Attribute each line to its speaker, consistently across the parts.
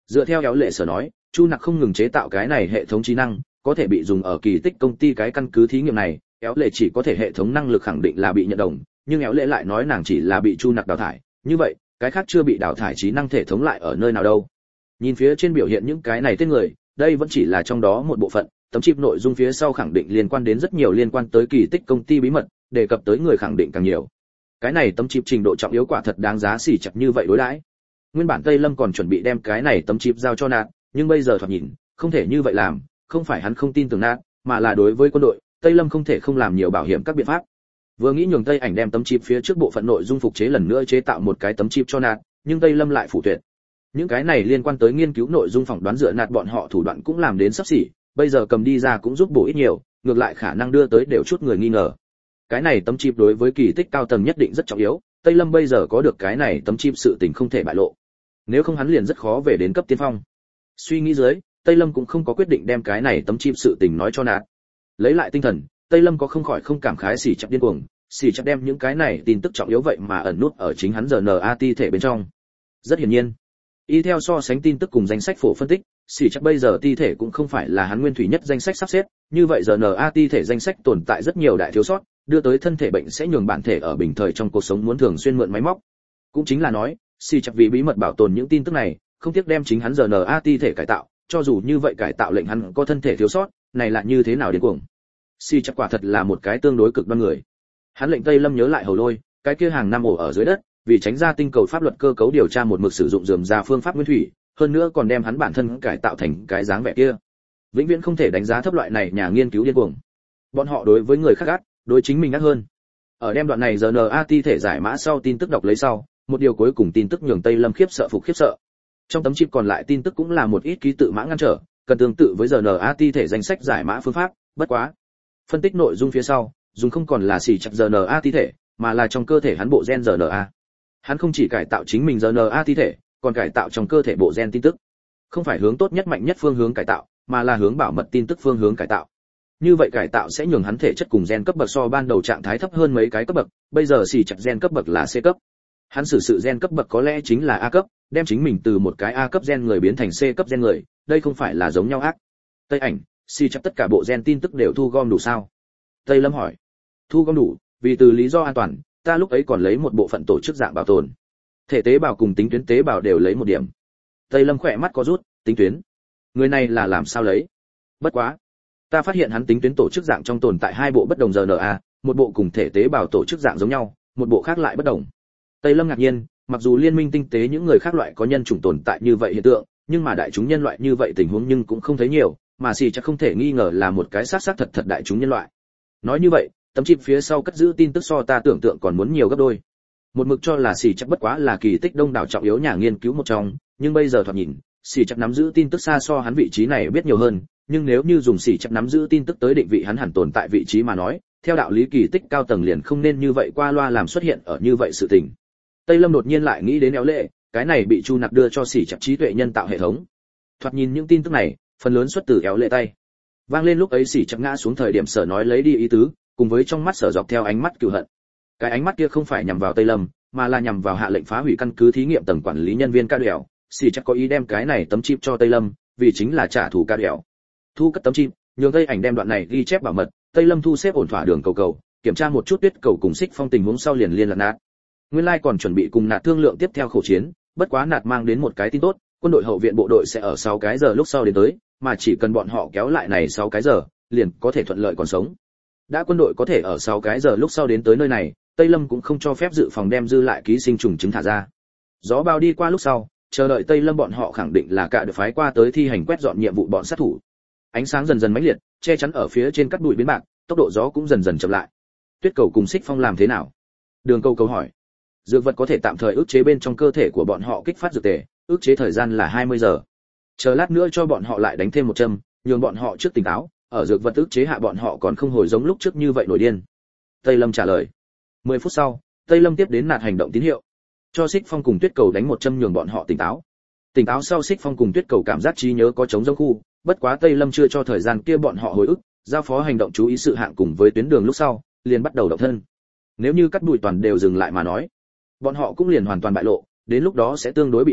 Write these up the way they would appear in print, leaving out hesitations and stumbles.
Speaker 1: Dựa theo kéo lệ sở nói, Chu Nặc không ngừng chế tạo cái này hệ thống trí năng, có thể bị dùng ở kỳ tích công ty cái căn cứ thí nghiệm này, kéo lệ chỉ có thể hệ thống năng lực khẳng định là bị nhận đồng, nhưng kéo lệ lại nói nàng chỉ là bị Chu Nặc đào thải, như vậy, cái khác chưa bị đào thải trí năng thể thống lại ở nơi nào đâu? Nhìn phía trên biểu hiện những cái này tên người, đây vẫn chỉ là trong đó một bộ phận, tấm chip nội dung phía sau khẳng định liên quan đến rất nhiều liên quan tới kỳ tích công ty bí mật, đề cập tới người khẳng định càng nhiều. Cái này tấm chip trình độ trọng yếu quả thật đáng giá xỉ chặt như vậy đối đãi. Nguyên bản Tây Lâm còn chuẩn bị đem cái này tấm chip giao cho Nạt, nhưng bây giờ thoạt nhìn, không thể như vậy làm, không phải hắn không tin tưởng Nạt, mà là đối với quân đội, Tây Lâm không thể không làm nhiều bảo hiểm các biện pháp. Vừa nghĩ nhường Tây Ảnh đem tấm chip phía trước bộ phận nội dung phục chế lần nữa chế tạo một cái tấm chip cho Nạt, nhưng Tây Lâm lại phủ tuyệt. Những cái này liên quan tới nghiên cứu nội dung phỏng đoán dựa Nạt bọn họ thủ đoạn cũng làm đến sắp xỉ, bây giờ cầm đi ra cũng giúp bổ ít nhiều, ngược lại khả năng đưa tới đều chút người nghi ngờ. Cái này tấm chip đối với kỳ tích cao tầng nhất định rất trọng yếu, Tây Lâm bây giờ có được cái này tấm chip sự tình không thể bại lộ. Nếu không hắn liền rất khó về đến cấp tiên phong. Suy nghĩ dưới, Tây Lâm cũng không có quyết định đem cái này tấm chip sự tình nói cho Nạt. Lấy lại tinh thần, Tây Lâm có không khỏi không cảm khái xỉ chặt điên cuồng, xỉ chặt đem những cái này tin tức trọng yếu vậy mà ẩn nút ở chính hắn RNA thể bên trong. Rất hiển nhiên, y theo so sánh tin tức cùng danh sách phổ phân tích, xỉ chặt bây giờ ti thể cũng không phải là hắn nguyên thủy nhất danh sách sắp xếp, như vậy RNA ti thể danh sách tồn tại rất nhiều đại thiếu sót, đưa tới thân thể bệnh sẽ nhường bản thể ở bình thời trong cuộc sống muốn thường xuyên mượn máy móc. Cũng chính là nói, xỉ chặt vì bí mật bảo tồn những tin tức này, không tiếc đem chính hắn RNA ti thể cải tạo, cho dù như vậy cải tạo lệnh hắn có thân thể thiếu sót, này là như thế nào điên cuồng. Xỉ chặt quả thật là một cái tương đối cực đoan người. Hắn lệnh Tây Lâm nhớ lại Hầu Lôi, cái kia hàng năm ổ ở dưới đất, vì tránh ra tinh cầu pháp luật cơ cấu điều tra một mực sử dụng rườm rà phương pháp nguyên thủy, hơn nữa còn đem hắn bản thân cải tạo thành cái dáng vẻ kia. Vĩnh viễn không thể đánh giá thấp loại này nhà nghiên cứu điên cuồng. Bọn họ đối với người khác ác, đối chính mình ác hơn. Ở đem đoạn này RNA ti thể giải mã sau tin tức đọc lấy sau, một điều cuối cùng tin tức nhường Tây Lâm khiếp sợ phục khiếp sợ. Trong tấm chip còn lại tin tức cũng là một ít ký tự mã ngăn trở, cần tương tự với RNA ti thể danh sách giải mã phương pháp, bất quá. Phân tích nội dung phía sau, dùng không còn là xỉ chặt RNA ti thể, mà là trong cơ thể hắn bộ gen RNA. Hắn không chỉ cải tạo chính mình RNA ti thể, còn cải tạo trong cơ thể bộ gen tin tức. Không phải hướng tốt nhất mạnh nhất phương hướng cải tạo, mà là hướng bảo mật tin tức phương hướng cải tạo. Như vậy cải tạo sẽ nhường hắn thể chất cùng gen cấp bậc so ban đầu trạng thái thấp hơn mấy cái cấp bậc, bây giờ xỉ chặt gen cấp bậc là C cấp. Hắn sử sự gen cấp bậc có lẽ chính là A cấp, đem chính mình từ một cái A cấp gen người biến thành C cấp gen người, đây không phải là giống nhau ác. Tây Ảnh, xỉ chặt tất cả bộ gen tin tức đều thu gom đủ sao? Tây Lâm hỏi. Thu gom đủ, vì từ lý do an toàn, ta lúc ấy còn lấy một bộ phận tổ chức dạng bảo tồn. Thể tế bào cùng tính tuyến tế bào đều lấy một điểm. Tây Lâm khỏe mắt có rút, tính tuyến. Người này là làm sao lấy? Bất quá, ta phát hiện hắn tính tuyến tổ chức dạng trong tồn tại hai bộ bất đồng RNA, một bộ cùng thể tế bào tổ chức dạng giống nhau, một bộ khác lại bất đồng. Tây Lâm ngạc nhiên, mặc dù liên minh tinh tế những người khác loại có nhân chủng tồn tại như vậy hiện tượng, nhưng mà đại chúng nhân loại như vậy tình huống nhưng cũng không thấy nhiều, mà xì chắc không thể nghi ngờ là một cái xác thật đại chúng nhân loại. Nói như vậy, tấm chip phía sau cất giữ tin tức so ta tưởng tượng còn muốn nhiều gấp đôi. Một mực cho là xì chắc bất quá là kỳ tích đông đảo trọng yếu nhà nghiên cứu một trong, nhưng bây giờ thoạt nhìn, xì chắc nắm giữ tin tức xa so hắn vị trí này biết nhiều hơn, nhưng nếu như dùng xì chắc nắm giữ tin tức tới định vị hắn hẳn tồn tại vị trí mà nói, theo đạo lý kỳ tích cao tầng liền không nên như vậy qua loa làm xuất hiện ở như vậy sự tình. Tây Lâm đột nhiên lại nghĩ đến Éo Lệ, cái này bị Chu Nặc đưa cho xì chắc trí tuệ nhân tạo hệ thống. Thoạt nhìn những tin tức này, phần lớn xuất từ Éo Lệ tay. Vang lên lúc ấy xì chắc ngã xuống thời điểm Sở nói lấy đi ý tứ, cùng với trong mắt Sở dọc theo ánh mắt cừu hận. Cái ánh mắt kia không phải nhằm vào Tây Lâm, mà là nhằm vào hạ lệnh phá hủy căn cứ thí nghiệm tầng quản lý nhân viên Ca Đẻo. Xì chắc có ý đem cái này tấm chip cho Tây Lâm, vì chính là trả thù Ca Đẻo. Thu cất tấm chip, nhường Tây Ảnh đem đoạn này ghi chép bảo mật, Tây Lâm thu xếp ổn thỏa đường cầu, kiểm tra một chút Tuyết Cầu cùng Xích Phong tình huống sau liền liên lạc Nạt. Nguyên lai còn chuẩn bị cùng Nạt thương lượng tiếp theo khẩu chiến, bất quá Nạt mang đến một cái tin tốt, quân đội hậu viện bộ đội sẽ ở 6 cái giờ lúc sau đến tới, mà chỉ cần bọn họ kéo lại này 6 cái giờ, liền có thể thuận lợi còn sống. Đã quân đội có thể ở 6 cái giờ lúc sau đến tới nơi này, Tây Lâm cũng không cho phép dự phòng đem dư lại ký sinh trùng trứng thả ra. Gió bao đi qua lúc sau, chờ đợi Tây Lâm bọn họ khẳng định là cả được phái qua tới thi hành quét dọn nhiệm vụ bọn sát thủ. Ánh sáng dần dần mãnh liệt, che chắn ở phía trên cắt bụi biến bạc, tốc độ gió cũng dần dần chậm lại. Tuyết Cầu cùng Xích Phong làm thế nào? Đường Câu hỏi. Dược vật có thể tạm thời ức chế bên trong cơ thể của bọn họ kích phát dược tề, ức chế thời gian là 20 giờ. Chờ lát nữa cho bọn họ lại đánh thêm một châm, nhường bọn họ trước tỉnh táo, ở dược vật ức chế hạ bọn họ còn không hồi giống lúc trước như vậy nổi điên. Tây Lâm trả lời. 10 phút sau, Tây Lâm tiếp đến Nạt hành động tín hiệu. Cho Xích Phong cùng Tuyết Cầu đánh một châm nhường bọn họ tỉnh táo. Tỉnh táo sau Xích Phong cùng Tuyết Cầu cảm giác trí nhớ có trống rỗng khu, bất quá Tây Lâm chưa cho thời gian kia bọn họ hồi ức, giao phó hành động chú ý sự hạng cùng với tuyến đường lúc sau, liền bắt đầu động thân. Nếu như cắt đuổi toàn đều dừng lại mà nói, bọn họ cũng liền hoàn toàn bại lộ, đến lúc đó sẽ tương đối bị động,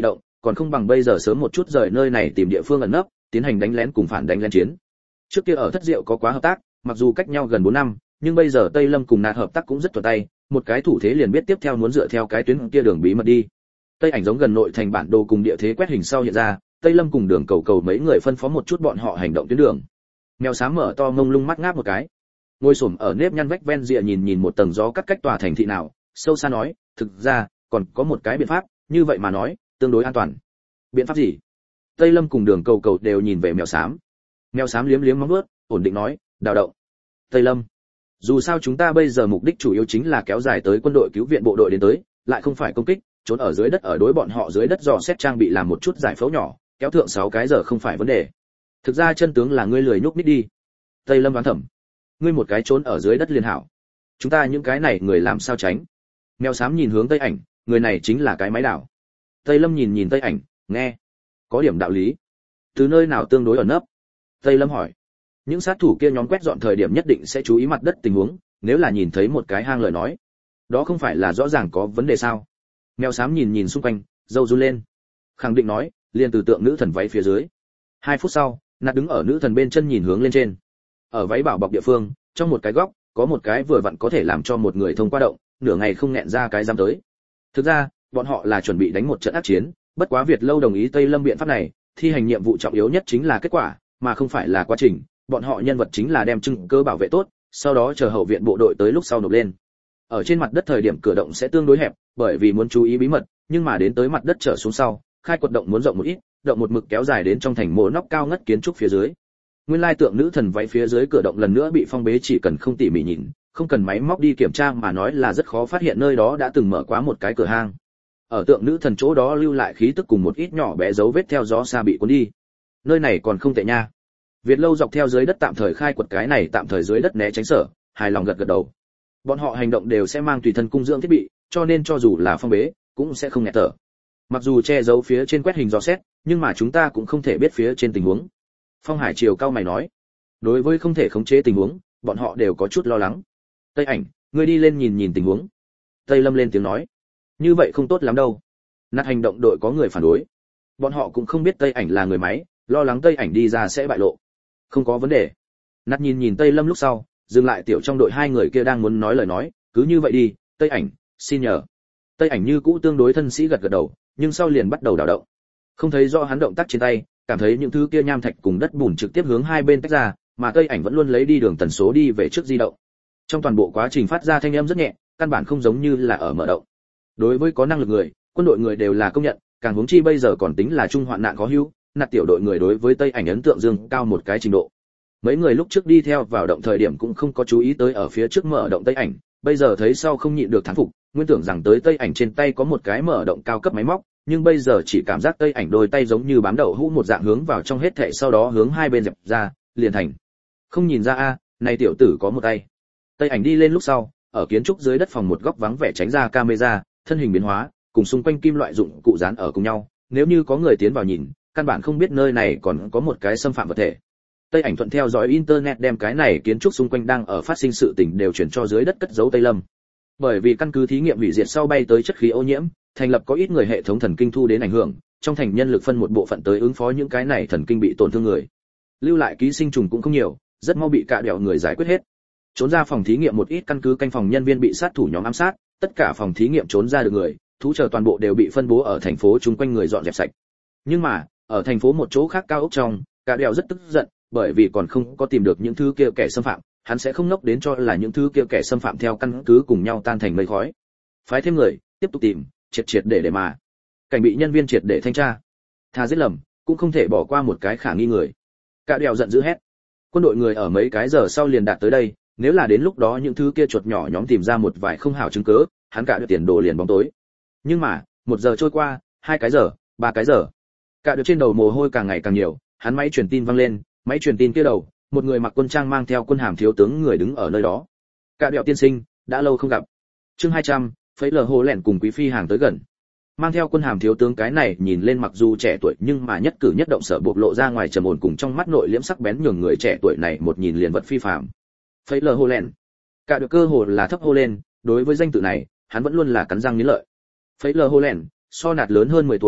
Speaker 1: còn không bằng bây giờ sớm một chút rời nơi này tìm địa phương ẩn nấp, tiến hành đánh lén cùng phản đánh lén chiến. Trước kia ở Thất Diệu có quá hợp tác, mặc dù cách nhau gần 4 năm, nhưng bây giờ Tây Lâm cùng Nạt hợp tác cũng rất thuận tay, một cái thủ thế liền biết tiếp theo muốn dựa theo cái tuyến kia đường bí mật đi. Tây ảnh giống gần nội thành bản đồ cùng địa thế quét hình sau hiện ra, Tây Lâm cùng Đường Cầu mấy người phân phó một chút bọn họ hành động tuyến đường. Mèo xám mở to ngông lung mắt ngáp một cái. Ngồi xổm ở nếp nhăn vách ven rìa nhìn một tầng gió cắt cách tòa thành thị nào, sâu xa nói, thực ra, còn có một cái biện pháp, như vậy mà nói, tương đối an toàn. Biện pháp gì? Tây Lâm cùng Đường Cầu đều nhìn về mèo xám. Mèo xám liếm liếm móng vuốt, ổn định nói, đào động. Tây Lâm, dù sao chúng ta bây giờ mục đích chủ yếu chính là kéo dài tới quân đội cứu viện bộ đội đến tới, lại không phải công kích, trốn ở dưới đất ở đối bọn họ dưới đất dò xét trang bị làm một chút giải phẫu nhỏ, kéo thượng 6 cái giờ không phải vấn đề. Thực ra chân tướng là ngươi lười nhúc nhích đi. Tây Lâm đoán thầm, ngươi một cái trốn ở dưới đất liền hảo. Chúng ta những cái này người làm sao tránh? Mèo xám nhìn hướng Tây ảnh, người này chính là cái máy đảo. Tây Lâm nhìn Tây ảnh, nghe, có điểm đạo lý. Từ nơi nào tương đối ẩn nấp? Tây Lâm hỏi. Những sát thủ kia nhóm quét dọn thời điểm nhất định sẽ chú ý mặt đất tình huống, nếu là nhìn thấy một cái hang lời nói, đó không phải là rõ ràng có vấn đề sao? Mèo xám nhìn xung quanh, râu run lên. Khẳng định nói, liền từ tượng nữ thần váy phía dưới. 2 phút sau, Nạt đứng ở nữ thần bên chân nhìn hướng lên trên. Ở váy bảo bọc địa phương, trong một cái góc, có một cái vừa vặn có thể làm cho một người thông qua động, nửa ngày không nghẹn ra cái dám tới. Thực ra, bọn họ là chuẩn bị đánh một trận ác chiến, bất quá Việt Lâu đồng ý Tây Lâm biện pháp này, thi hành nhiệm vụ trọng yếu nhất chính là kết quả, mà không phải là quá trình. Bọn họ nhân vật chính là đem chứng cơ bảo vệ tốt, sau đó chờ hậu viện bộ đội tới lúc sau nộp lên. Ở trên mặt đất thời điểm cửa động sẽ tương đối hẹp, bởi vì muốn chú ý bí mật, nhưng mà đến tới mặt đất trở xuống sau, khai quật động muốn rộng một ít, động một mực kéo dài đến trong thành mộ nóc cao ngất kiến trúc phía dưới. Nguyên lai tượng nữ thần váy phía dưới cửa động lần nữa bị phong bế, chỉ cần không tỉ mỉ nhìn, không cần máy móc đi kiểm tra mà nói là rất khó phát hiện nơi đó đã từng mở quá một cái cửa hang. Ở tượng nữ thần chỗ đó lưu lại khí tức cùng một ít nhỏ bé dấu vết theo gió xa bị cuốn đi. Nơi này còn không tệ nha. Việt Lâu dọc theo dưới đất tạm thời khai quật cái này tạm thời dưới đất né tránh sở, hài lòng gật gật đầu. Bọn họ hành động đều sẽ mang tùy thân cung dưỡng thiết bị, cho nên cho dù là phong bế, cũng sẽ không nghẹt thở. Mặc dù che giấu phía trên quét hình dò xét, nhưng mà chúng ta cũng không thể biết phía trên tình huống. Phong Hải Triều cao mày nói, đối với không thể khống chế tình huống, bọn họ đều có chút lo lắng. Tây ảnh, ngươi đi lên nhìn tình huống. Tây Lâm lên tiếng nói, như vậy không tốt lắm đâu. Nát hành động đội có người phản đối. Bọn họ cũng không biết Tây ảnh là người máy, lo lắng Tây ảnh đi ra sẽ bại lộ. Không có vấn đề. Nát nhìn Tây Lâm lúc sau, dừng lại tiểu trong đội 2 người kia đang muốn nói lời nói, cứ như vậy đi, Tây ảnh, xin nhờ. Tây ảnh như cũ tương đối thân sĩ gật gật đầu, nhưng sau liền bắt đầu đảo động. Không thấy rõ hắn động tác trên tay, cảm thấy những thứ kia nham thạch cùng đất bùn trực tiếp hướng hai bên tách ra, mà Tây ảnh vẫn luôn lấy đi đường tần số đi về trước di động. Trong toàn bộ quá trình phát ra thanh âm rất nhẹ, căn bản không giống như là ở mở động. Đối với có năng lực người, quân đội người đều là công nhận, càng huống chi bây giờ còn tính là trung hoạn nạn có hữu, nạt tiểu đội người đối với Tây ảnh ấn tượng dương cao một cái trình độ. Mấy người lúc trước đi theo vào động thời điểm cũng không có chú ý tới ở phía trước mở động Tây ảnh, bây giờ thấy sau không nhịn được thán phục, nguyên tưởng rằng tới Tây ảnh trên tay có một cái mở động cao cấp máy móc, nhưng bây giờ chỉ cảm giác Tây ảnh đôi tay giống như bám đậu hũ một dạng hướng vào trong hết thảy, sau đó hướng hai bên dẹp ra, liền thành. Không nhìn ra a, này tiểu tử có một tay. Tây ảnh đi lên lúc sau, ở kiến trúc dưới đất phòng một góc vắng vẻ tránh ra camera, thân hình biến hóa, cùng xung quanh kim loại dụng cụ dán ở cùng nhau, nếu như có người tiến vào nhìn, căn bản không biết nơi này còn có một cái xâm phạm vật thể. Tây ảnh thuận theo dõi internet đem cái này kiến trúc xung quanh đang ở phát sinh sự tình đều chuyển cho dưới đất cất giấu Tây Lâm. Bởi vì căn cứ thí nghiệm hủy diệt sau bay tới chất khí ô nhiễm, thành lập có ít người hệ thống thần kinh thu đến ảnh hưởng, trong thành nhân lực phân một bộ phận tới ứng phó những cái này thần kinh bị tổn thương người. Lưu lại ký sinh trùng cũng không nhiều, rất mau bị cả đẻo người giải quyết hết. Trốn ra phòng thí nghiệm một ít căn cứ canh phòng nhân viên bị sát thủ nhóm ám sát, tất cả phòng thí nghiệm trốn ra được người, thú chờ toàn bộ đều bị phân bố ở thành phố chung quanh người dọn dẹp sạch. Nhưng mà, ở thành phố một chỗ khác cao ốc trong, cả đẻo rất tức giận, bởi vì còn không có tìm được những thứ kia kẻ xâm phạm, hắn sẽ không ngốc đến cho là những thứ kia kẻ xâm phạm theo căn cứ cùng nhau tan thành mây khói. Phái thêm người, tiếp tục tìm, triệt để mà. Cảnh bị nhân viên triệt để thanh tra. Tha giết lầm, cũng không thể bỏ qua một cái khả nghi người. Cả đèo giận dữ hét. Quân đội người ở mấy cái giờ sau liền đạt tới đây, nếu là đến lúc đó những thứ kia chuột nhỏ nhóm tìm ra một vài không hảo chứng cứ, hắn cả được tiền đồ liền bóng tối. Nhưng mà, 1 giờ trôi qua, 2 cái giờ, 3 cái giờ. Cả được trên đầu mồ hôi càng ngày càng nhiều, hắn máy truyền tin vang lên, máy truyền tin kia đầu, một người mặc quân trang mang theo quân hàm thiếu tướng người đứng ở nơi đó. Cả đèo tiên sinh, đã lâu không gặp. Chương 200, Phấy lờ hồ lẹn cùng quý phi hàng tới gần. Mang theo quân hàm thiếu tướng cái này nhìn lên mặc dù trẻ tuổi nhưng mà nhất cử nhất động sở bộc lộ ra ngoài trầm ổn cùng trong mắt nội liễm sắc bén nhường người trẻ tuổi này một nhìn liền vật phi phàm. Phấy lờ hồ lẹn. Cả được cơ hồ là thấp hô lên, đối với danh tự này, hắn vẫn luôn là cắn răng nghiến lợi. Phấy lờ hồ lẹn, so nạt lớn hơn 10 tuổi,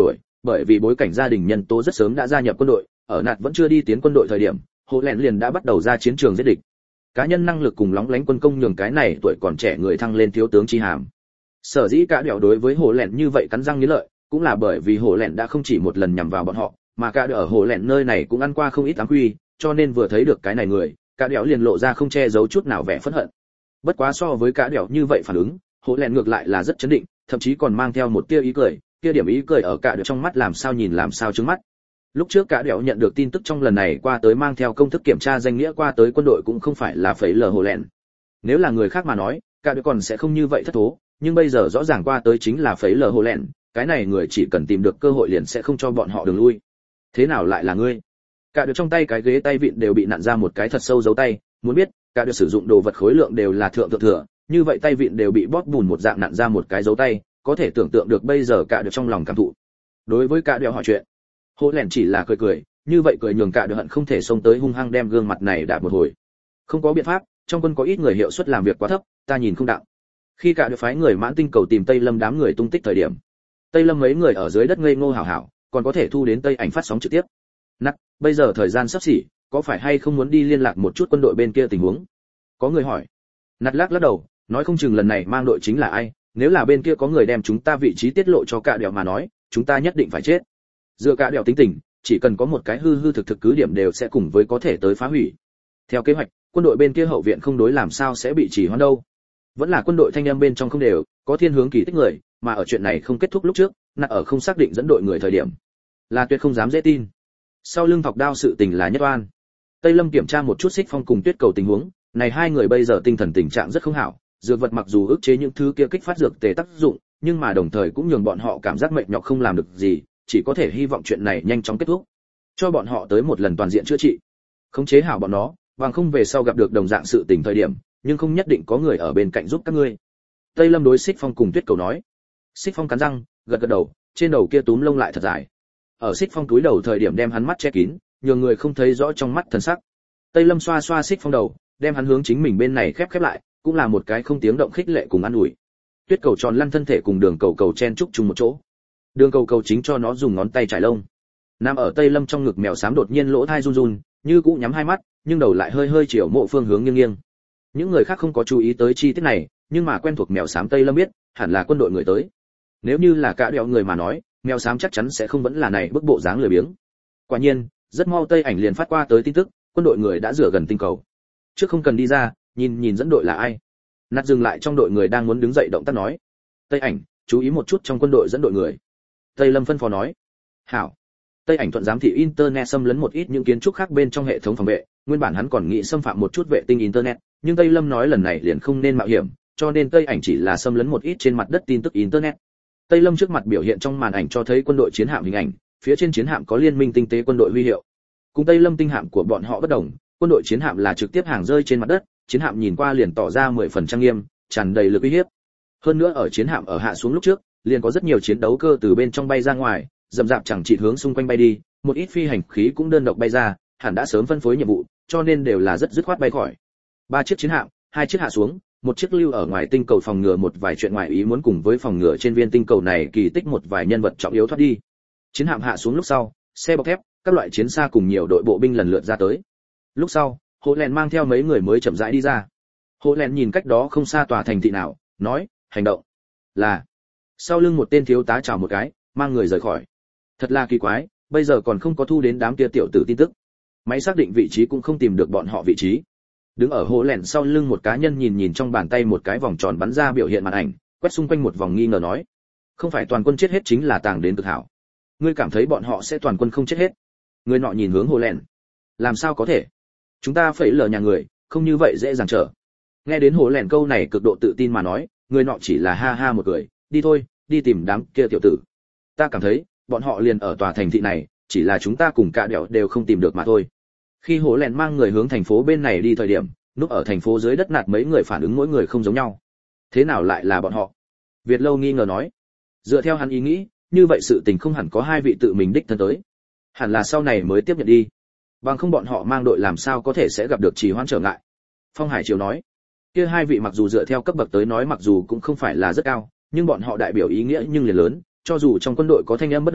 Speaker 1: bởi vì bối cảnh gia đình nhân tố rất sớm đã gia nhập quân đội, ở nạt vẫn chưa đi tiến quân đội thời điểm, Hồ Lẹn liền đã bắt đầu ra chiến trường giết địch. Cá nhân năng lực cùng lóng lánh quân công nhường cái này tuổi còn trẻ người thăng lên thiếu tướng chi hàm. Sở dĩ cả đẻo đối với Hồ Lẹn như vậy cắn răng nghiến lợi, cũng là bởi vì Hồ Lẹn đã không chỉ một lần nhằm vào bọn họ, mà cả đẻo ở Hồ Lẹn nơi này cũng ăn qua không ít ám quy, cho nên vừa thấy được cái này người, cả đẻo liền lộ ra không che giấu chút nào vẻ phẫn hận. Bất quá so với cả đẻo như vậy phản ứng, Hồ Lẹn ngược lại là rất chấn định, thậm chí còn mang theo một tia ý cười, tia điểm ý cười ở cả đẻo trong mắt làm sao nhìn làm sao trướng mắt. Lúc trước cả đẻo nhận được tin tức trong lần này qua tới mang theo công thức kiểm tra danh nghĩa qua tới quân đội cũng không phải là phẩy lờ Hồ Lẹn. Nếu là người khác mà nói, cả đẻo còn sẽ không như vậy thất thố, nhưng bây giờ rõ ràng qua tới chính là phẩy lờ Hồ Lẹn, cái này người chỉ cần tìm được cơ hội liền sẽ không cho bọn họ đường lui. Thế nào lại là ngươi? Cả đẻo trong tay cái ghế tay vịn đều bị nặn ra một cái thật sâu dấu tay, muốn biết, cả đẻo sử dụng đồ vật khối lượng đều là thượng thừa, như vậy tay vịn đều bị bóp bùn một dạng nặn ra một cái dấu tay, có thể tưởng tượng được bây giờ cả đẻo trong lòng cảm thụ. Đối với cả đẻo hỏi chuyện, Hồ Lẹn chỉ là cười cười, như vậy cười nhường cả đẻo hận không thể xông tới hung hăng đem gương mặt này đạp một hồi. Không có biện pháp, trong quân có ít người hiệu suất làm việc quá thấp, ta nhìn không đặng. Khi cả đẻo phái người mãn tinh cầu tìm Tây Lâm đám người tung tích thời điểm, Tây Lâm mấy người ở dưới đất ngây ngô hảo hảo, còn có thể thu đến Tây ảnh phát sóng trực tiếp. Nắc, bây giờ thời gian sắp xỉ, có phải hay không muốn đi liên lạc một chút quân đội bên kia tình huống? Có người hỏi. Nặt lắc đầu, nói không chừng lần này mang đội chính là ai, nếu là bên kia có người đem chúng ta vị trí tiết lộ cho cả đẻo mà nói, chúng ta nhất định phải chết. Dựa cả đẻo tính tình, chỉ cần có một cái hư hư thực thực cứ điểm đều sẽ cùng với có thể tới phá hủy. Theo kế hoạch, quân đội bên kia hậu viện không đối làm sao sẽ bị trì hoãn đâu. Vẫn là quân đội thanh em bên trong không đều, có thiên hướng kỳ tích người, mà ở chuyện này không kết thúc lúc trước, nặng ở không xác định dẫn đội người thời điểm, là tuyệt không dám dễ tin. Sau lưng thọc đao sự tình là nhất oan. Tây Lâm kiểm tra một chút Xích Phong cùng Tuyết Cầu tình huống, này hai người bây giờ tinh thần tình trạng rất không hảo, dược vật mặc dù ức chế những thứ kia kích phát dược tề tác dụng, nhưng mà đồng thời cũng nhường bọn họ cảm giác mệt nhọc không làm được gì, chỉ có thể hy vọng chuyện này nhanh chóng kết thúc, cho bọn họ tới một lần toàn diện chữa trị, khống chế hảo bọn nó, bằng không về sau gặp được đồng dạng sự tình thời điểm, nhưng không nhất định có người ở bên cạnh giúp các ngươi. Tây Lâm đối Xích Phong cùng Tuyết Cầu nói. Xích Phong cắn răng, gật gật đầu, trên đầu kia túm lông lại thật dài. Ở Xích Phong túi đầu thời điểm đem hắn mắt che kín, nhường người không thấy rõ trong mắt thần sắc. Tây Lâm xoa xoa Xích Phong đầu, đem hắn hướng chính mình bên này khép lại, cũng là một cái không tiếng động khích lệ cùng an ủi. Tuyết Cầu tròn lăn thân thể cùng Đường Cầu Cầu chen chúc chung một chỗ. Đường Cầu Cầu chính cho nó dùng ngón tay trải lông. Nằm ở Tây Lâm trong ngực mèo xám đột nhiên lỗ tai run run, như cũ nhắm hai mắt, nhưng đầu lại hơi hơi chiều mộ phương hướng nghiêng nghiêng. Những người khác không có chú ý tới chi tiết này, nhưng mà quen thuộc mèo xám Tây Lâm biết, hẳn là quân đội người tới. Nếu như là cả đẹo người mà nói, mèo xám chắc chắn sẽ không vẫn là này bức bộ dáng lười biếng. Quả nhiên, rất mau Tây ảnh liền phát qua tới tin tức, quân đội người đã rửa gần tinh cầu. Trước không cần đi ra, nhìn dẫn đội là ai. Nạt dừng lại trong đội người đang muốn đứng dậy động tác nói. Tây ảnh, chú ý một chút trong quân đội dẫn đội người. Tây Lâm phân phó nói. Hảo. Tây ảnh thuận giám thị internet xâm lấn một ít những kiến trúc khác bên trong hệ thống phòng vệ, nguyên bản hắn còn nghĩ xâm phạm một chút vệ tinh internet, nhưng Tây Lâm nói lần này liền không nên mạo hiểm, cho nên Tây ảnh chỉ là xâm lấn một ít trên mặt đất tin tức internet. Tây Lâm trước mặt biểu hiện trong màn ảnh cho thấy quân đội chiến hạm hình ảnh, phía trên chiến hạm có liên minh tinh tế quân đội huy hiệu. Cùng Tây Lâm tinh hạm của bọn họ bất đồng, quân đội chiến hạm là trực tiếp hàng rơi trên mặt đất, chiến hạm nhìn qua liền tỏ ra 10 phần trang nghiêm, tràn đầy lực uy hiếp. Hơn nữa ở chiến hạm ở hạ xuống lúc trước, liền có rất nhiều chiến đấu cơ từ bên trong bay ra ngoài, dầm dạp chẳng chỉ hướng xung quanh bay đi, một ít phi hành khí cũng đơn độc bay ra, hẳn đã sớm phân phối nhiệm vụ, cho nên đều là rất dứt khoát bay khỏi. 3 chiếc chiến hạm, 2 chiếc hạ xuống, một chiếc lưu ở ngoài tinh cầu phòng ngừa một vài chuyện ngoài ý muốn cùng với phòng ngừa trên viên tinh cầu này kỳ tích một vài nhân vật trọng yếu thoát đi. Chiến hạm hạ xuống lúc sau, xe bọc thép, các loại chiến xa cùng nhiều đội bộ binh lần lượt ra tới. Lúc sau, Hồ Lẹn mang theo mấy người mới chậm rãi đi ra. Hồ Lẹn nhìn cách đó không xa tòa thành thị nào, nói, hành động. Là. Sau lưng một tên thiếu tá chào một cái, mang người rời khỏi. Thật là kỳ quái, bây giờ còn không có thu đến đám kia tiểu tử tin tức. Máy xác định vị trí cũng không tìm được bọn họ vị trí. Đứng ở Hồ Lẹn sau lưng một cá nhân nhìn trong bàn tay một cái vòng tròn bắn ra biểu hiện màn ảnh, quét xung quanh một vòng nghi ngờ nói, không phải toàn quân chết hết chính là tàng đến cực hảo. Ngươi cảm thấy bọn họ sẽ toàn quân không chết hết? Người nọ nhìn hướng Hồ Lẹn. Làm sao có thể? Chúng ta phải lờ nhà người, không như vậy dễ dàng trở. Nghe đến Hồ Lẹn câu này cực độ tự tin mà nói, người nọ chỉ là ha ha một cười, đi thôi, đi tìm đám kia tiểu tử. Ta cảm thấy, bọn họ liền ở tòa thành thị này, chỉ là chúng ta cùng cả đẻo đều không tìm được mà thôi. Khi Hồ Lẹn mang người hướng thành phố bên này đi thời điểm, núp ở thành phố dưới đất nạt mấy người phản ứng mỗi người không giống nhau. Thế nào lại là bọn họ? Việt Lâu nghi ngờ nói. Dựa theo hắn ý nghĩ, như vậy sự tình không hẳn có hai vị tự mình đích thân tới, hẳn là sau này mới tiếp nhận đi. Bằng không bọn họ mang đội làm sao có thể sẽ gặp được trì hoãn trở ngại. Phong Hải Triều nói, kia hai vị mặc dù dựa theo cấp bậc tới nói mặc dù cũng không phải là rất cao, nhưng bọn họ đại biểu ý nghĩa nhưng liền lớn, cho dù trong quân đội có thanh âm bất đồng,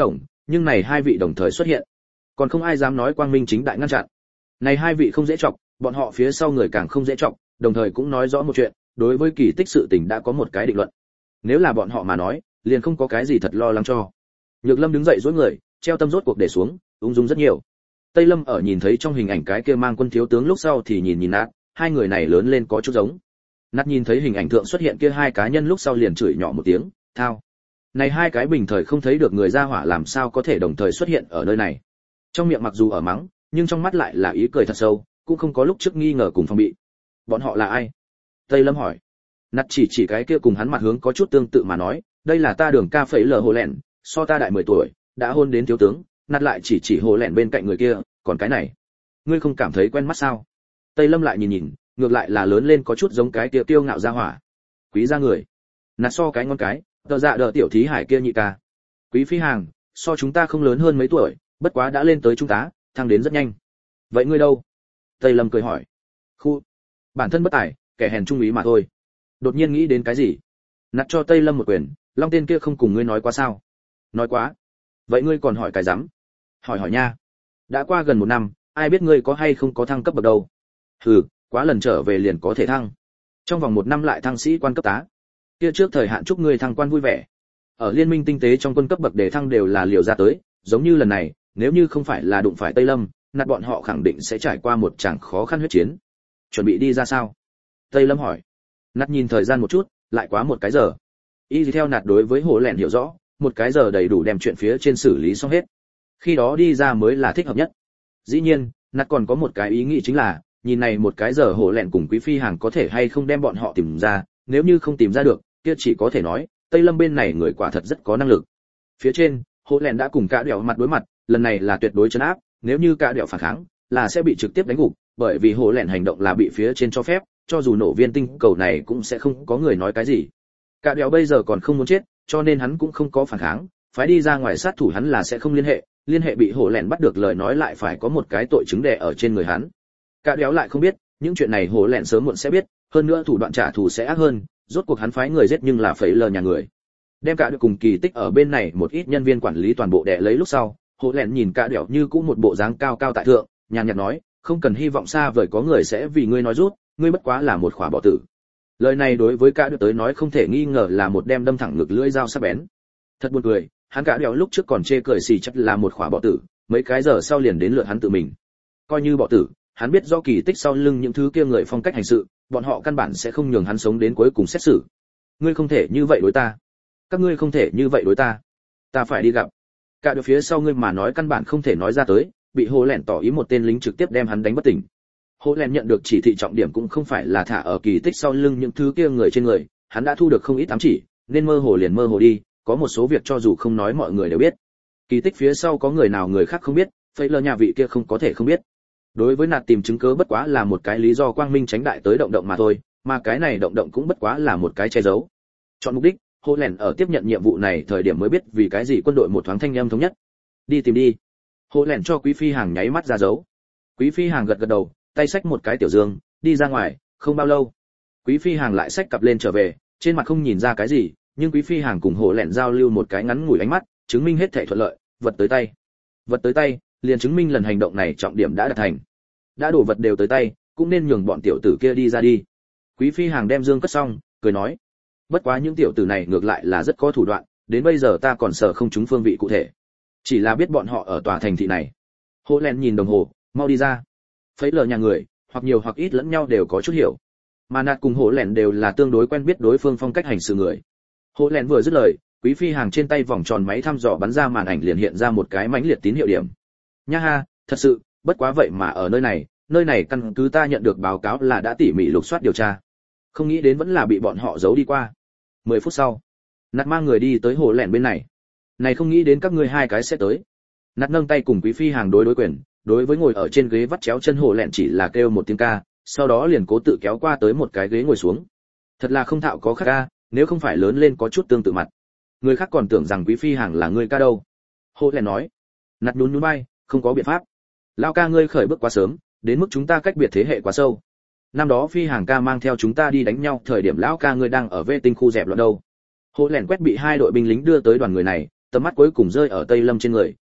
Speaker 1: nhưng này hai vị đồng thời xuất hiện, còn không ai dám nói quang minh chính đại ngăn chặn. Này hai vị không dễ chọc, bọn họ phía sau người càng không dễ chọc, đồng thời cũng nói rõ một chuyện, đối với kỳ tích sự tình đã có một cái định luận. Nếu là bọn họ mà nói, liền không có cái gì thật lo lắng cho. Nhược Lâm đứng dậy duỗi người, treo tâm rốt cuộc để xuống, ung dung rất nhiều. Tây Lâm ở nhìn thấy trong hình ảnh cái kia mang quân thiếu tướng lúc sau thì nhìn Nạt, hai người này lớn lên có chút giống. Nạt nhìn thấy hình ảnh thượng xuất hiện kia hai cá nhân lúc sau liền chửi nhỏ một tiếng, thao. Này hai cái bình thời không thấy được người ra hỏa làm sao có thể đồng thời xuất hiện ở nơi này. Trong miệng mặc dù ở mắng, nhưng trong mắt lại là ý cười thật sâu, cũng không có lúc trước nghi ngờ cùng phòng bị. Bọn họ là ai? Tây Lâm hỏi. Nạt chỉ cái kia cùng hắn mặt hướng có chút tương tự mà nói, đây là ta Đường Ca Phẩy Lờ Hồ Lẹn, so ta đại 10 tuổi, đã hôn đến thiếu tướng. Nạt lại chỉ Hồ Lẹn bên cạnh người kia, còn cái này, ngươi không cảm thấy quen mắt sao? Tây Lâm lại nhìn, ngược lại là lớn lên có chút giống cái kia tiêu ngạo ra hỏa. Quý gia người. Nạt so cái ngon cái, tờ dạ đỡ tiểu thí hải kia nhị ca. Quý Phi Hàng, so chúng ta không lớn hơn mấy tuổi, bất quá đã lên tới trung tá, thăng đến rất nhanh. Vậy ngươi đâu? Tây Lâm cười hỏi. Khu, bản thân bất tài, kẻ hèn trung úy mà thôi. Đột nhiên nghĩ đến cái gì? Nạt cho Tây Lâm một quyền, Long tên kia không cùng ngươi nói quá sao? Nói quá. Vậy ngươi còn hỏi cái rắm? Hỏi nha. Đã qua gần 1 năm, ai biết ngươi có hay không có thăng cấp bậc đâu? Hừ, quá lần trở về liền có thể thăng. Trong vòng 1 năm lại thăng sĩ quan cấp tá. Kia trước thời hạn chúc ngươi thăng quan vui vẻ. Ở liên minh tinh tế trong quân cấp bậc đề thăng đều là liều ra tới, giống như lần này, nếu như không phải là đụng phải Tây Lâm, Nạt bọn họ khẳng định sẽ trải qua một tràng khó khăn huyết chiến. Chuẩn bị đi ra sao? Tây Lâm hỏi. Nạt nhìn thời gian một chút, lại quá 1 cái giờ. Y theo Nạt đối với Hồ Lẹn hiểu rõ, 1 cái giờ đầy đủ đem chuyện phía trên xử lý xong hết. Khi đó đi ra mới là thích hợp nhất. Dĩ nhiên, Nạt còn có một cái ý nghĩ chính là, nhìn này 1 cái giờ Hồ Lẹn cùng Quý Phi Hàng có thể hay không đem bọn họ tìm ra, nếu như không tìm ra được, kia chỉ có thể nói, Tây Lâm bên này người quả thật rất có năng lực. Phía trên, Hồ Lẹn đã cùng cả đẻo mặt đối mặt, lần này là tuyệt đối trấn áp, nếu như cả đẻo phản kháng, là sẽ bị trực tiếp đánh gục, bởi vì Hồ Lẹn hành động là bị phía trên cho phép, cho dù nổ viên tinh cầu này cũng sẽ không có người nói cái gì. Cả đẻo bây giờ còn không muốn chết, cho nên hắn cũng không có phản kháng, phải đi ra ngoài sát thủ hắn là sẽ không liên hệ bị Hồ Lẹn bắt được lời nói lại phải có một cái tội chứng đè ở trên người hắn. Cả đéo lại không biết, những chuyện này Hồ Lẹn sớm muộn sẽ biết, hơn nữa thủ đoạn trả thù sẽ ác hơn, rốt cuộc hắn phái người giết nhưng là phẩy lờ nhà người. Đem cả được cùng kỳ tích ở bên này một ít nhân viên quản lý toàn bộ đè lấy lúc sau, Hồ Lẹn nhìn cả đéo như cũ một bộ dáng cao cao tại thượng, nhàn nhạt nói, không cần hy vọng xa vời có người sẽ vì ngươi nói rút, ngươi bất quá là một khỏa bỏ tử. Lời này đối với cả đéo tới nói không thể nghi ngờ là một đem đâm thẳng ngực lưỡi dao sắc bén. Thật buồn cười, hắn cả đéo lúc trước còn chê cười xì chắc là một khỏa bỏ tử, mấy cái giờ sau liền đến lượt hắn tự mình. Coi như bỏ tử, hắn biết do kỳ tích sau lưng những thứ kia người phong cách hành sự, bọn họ căn bản sẽ không nhường hắn sống đến cuối cùng xét xử. Ngươi không thể như vậy đối ta, các ngươi không thể như vậy đối ta, ta phải đi gặp. Cả được phía sau ngươi mà nói căn bản không thể nói ra tới, bị Hồ Lẹn tỏ ý một tên lính trực tiếp đem hắn đánh bất tỉnh. Hồ Lẹn nhận được chỉ thị trọng điểm cũng không phải là thả ở kỳ tích sau lưng những thứ kia người trên người, hắn đã thu được không ít ám chỉ, nên mơ hồ liền mơ hồ đi, có một số việc cho dù không nói mọi người đều biết. Kỳ tích phía sau có người nào người khác không biết, phẩy lờ nhà vị kia không có thể không biết. Đối với Nạt tìm chứng cứ bất quá là một cái lý do quang minh tránh đại tới động động mà thôi, mà cái này động động cũng bất quá là một cái che giấu. Chọn mục đích, Hồ Lẹn ở tiếp nhận nhiệm vụ này thời điểm mới biết vì cái gì quân đội một thoáng thanh âm thống nhất. Đi tìm đi. Hồ Lẹn cho Quý Phi Hàng nháy mắt ra dấu. Quý Phi Hàng gật gật đầu, tay xách một cái tiểu dương, đi ra ngoài, không bao lâu. Quý Phi Hàng lại xách cặp lên trở về, trên mặt không nhìn ra cái gì, nhưng Quý Phi Hàng cùng Hồ Lẹn giao lưu một cái ngắn ngủi ánh mắt, chứng minh hết thảy thuận lợi, vật tới tay. Vật tới tay, liền chứng minh lần hành động này trọng điểm đã đạt thành. Đã đổ vật đều tới tay, cũng nên nhường bọn tiểu tử kia đi ra đi. Quý Phi Hàng đem dương cất xong, cười nói, bất quá những tiểu tử này ngược lại là rất có thủ đoạn, đến bây giờ ta còn sợ không trúng phương vị cụ thể, chỉ là biết bọn họ ở tòa thành thị này. Hồ Lẹn nhìn đồng hồ, mau đi ra. Phẩy lờ nhà người, hoặc nhiều hoặc ít lẫn nhau đều có chút hiểu, mà Nạt cùng Hồ Lẹn đều là tương đối quen biết đối phương phong cách hành sự người. Hồ Lẹn vừa dứt lời, Quý Phi Hàng trên tay vòng tròn máy thăm dò bắn ra màn ảnh liền hiện ra một cái mãnh liệt tín hiệu điểm. Nha ha, thật sự, bất quá vậy mà ở nơi này căn cứ ta nhận được báo cáo là đã tỉ mỉ lục soát điều tra, không nghĩ đến vẫn là bị bọn họ giấu đi qua. 10 phút sau, Nạt mang người đi tới Hồ Lẹn bên này. Này không nghĩ đến các ngươi hai cái sẽ tới. Nạt nâng tay cùng Quý Phi Hàng đối quyền, đối với ngồi ở trên ghế vắt chéo chân Hồ Lẹn chỉ là kêu một tiếng ca, sau đó liền cố tự kéo qua tới một cái ghế ngồi xuống. Thật là không thạo có khác ca, nếu không phải lớn lên có chút tương tự mặt, người khác còn tưởng rằng Quý Phi Hàng là người ca đâu. Hồ Lẹn nói. Nạt nhún nhún vai, không có biện pháp. Lão ca ngươi khởi bước quá sớm, đến mức chúng ta cách biệt thế hệ quá sâu. Năm đó Phi Hàng ca mang theo chúng ta đi đánh nhau, thời điểm lão ca ngươi đang ở vệ tinh khu dẹp loạn đâu. Hồ Lẹn quét bị 2 đội binh lính đưa tới đoàn người này, tầm mắt cuối cùng rơi ở Tây Lâm trên người,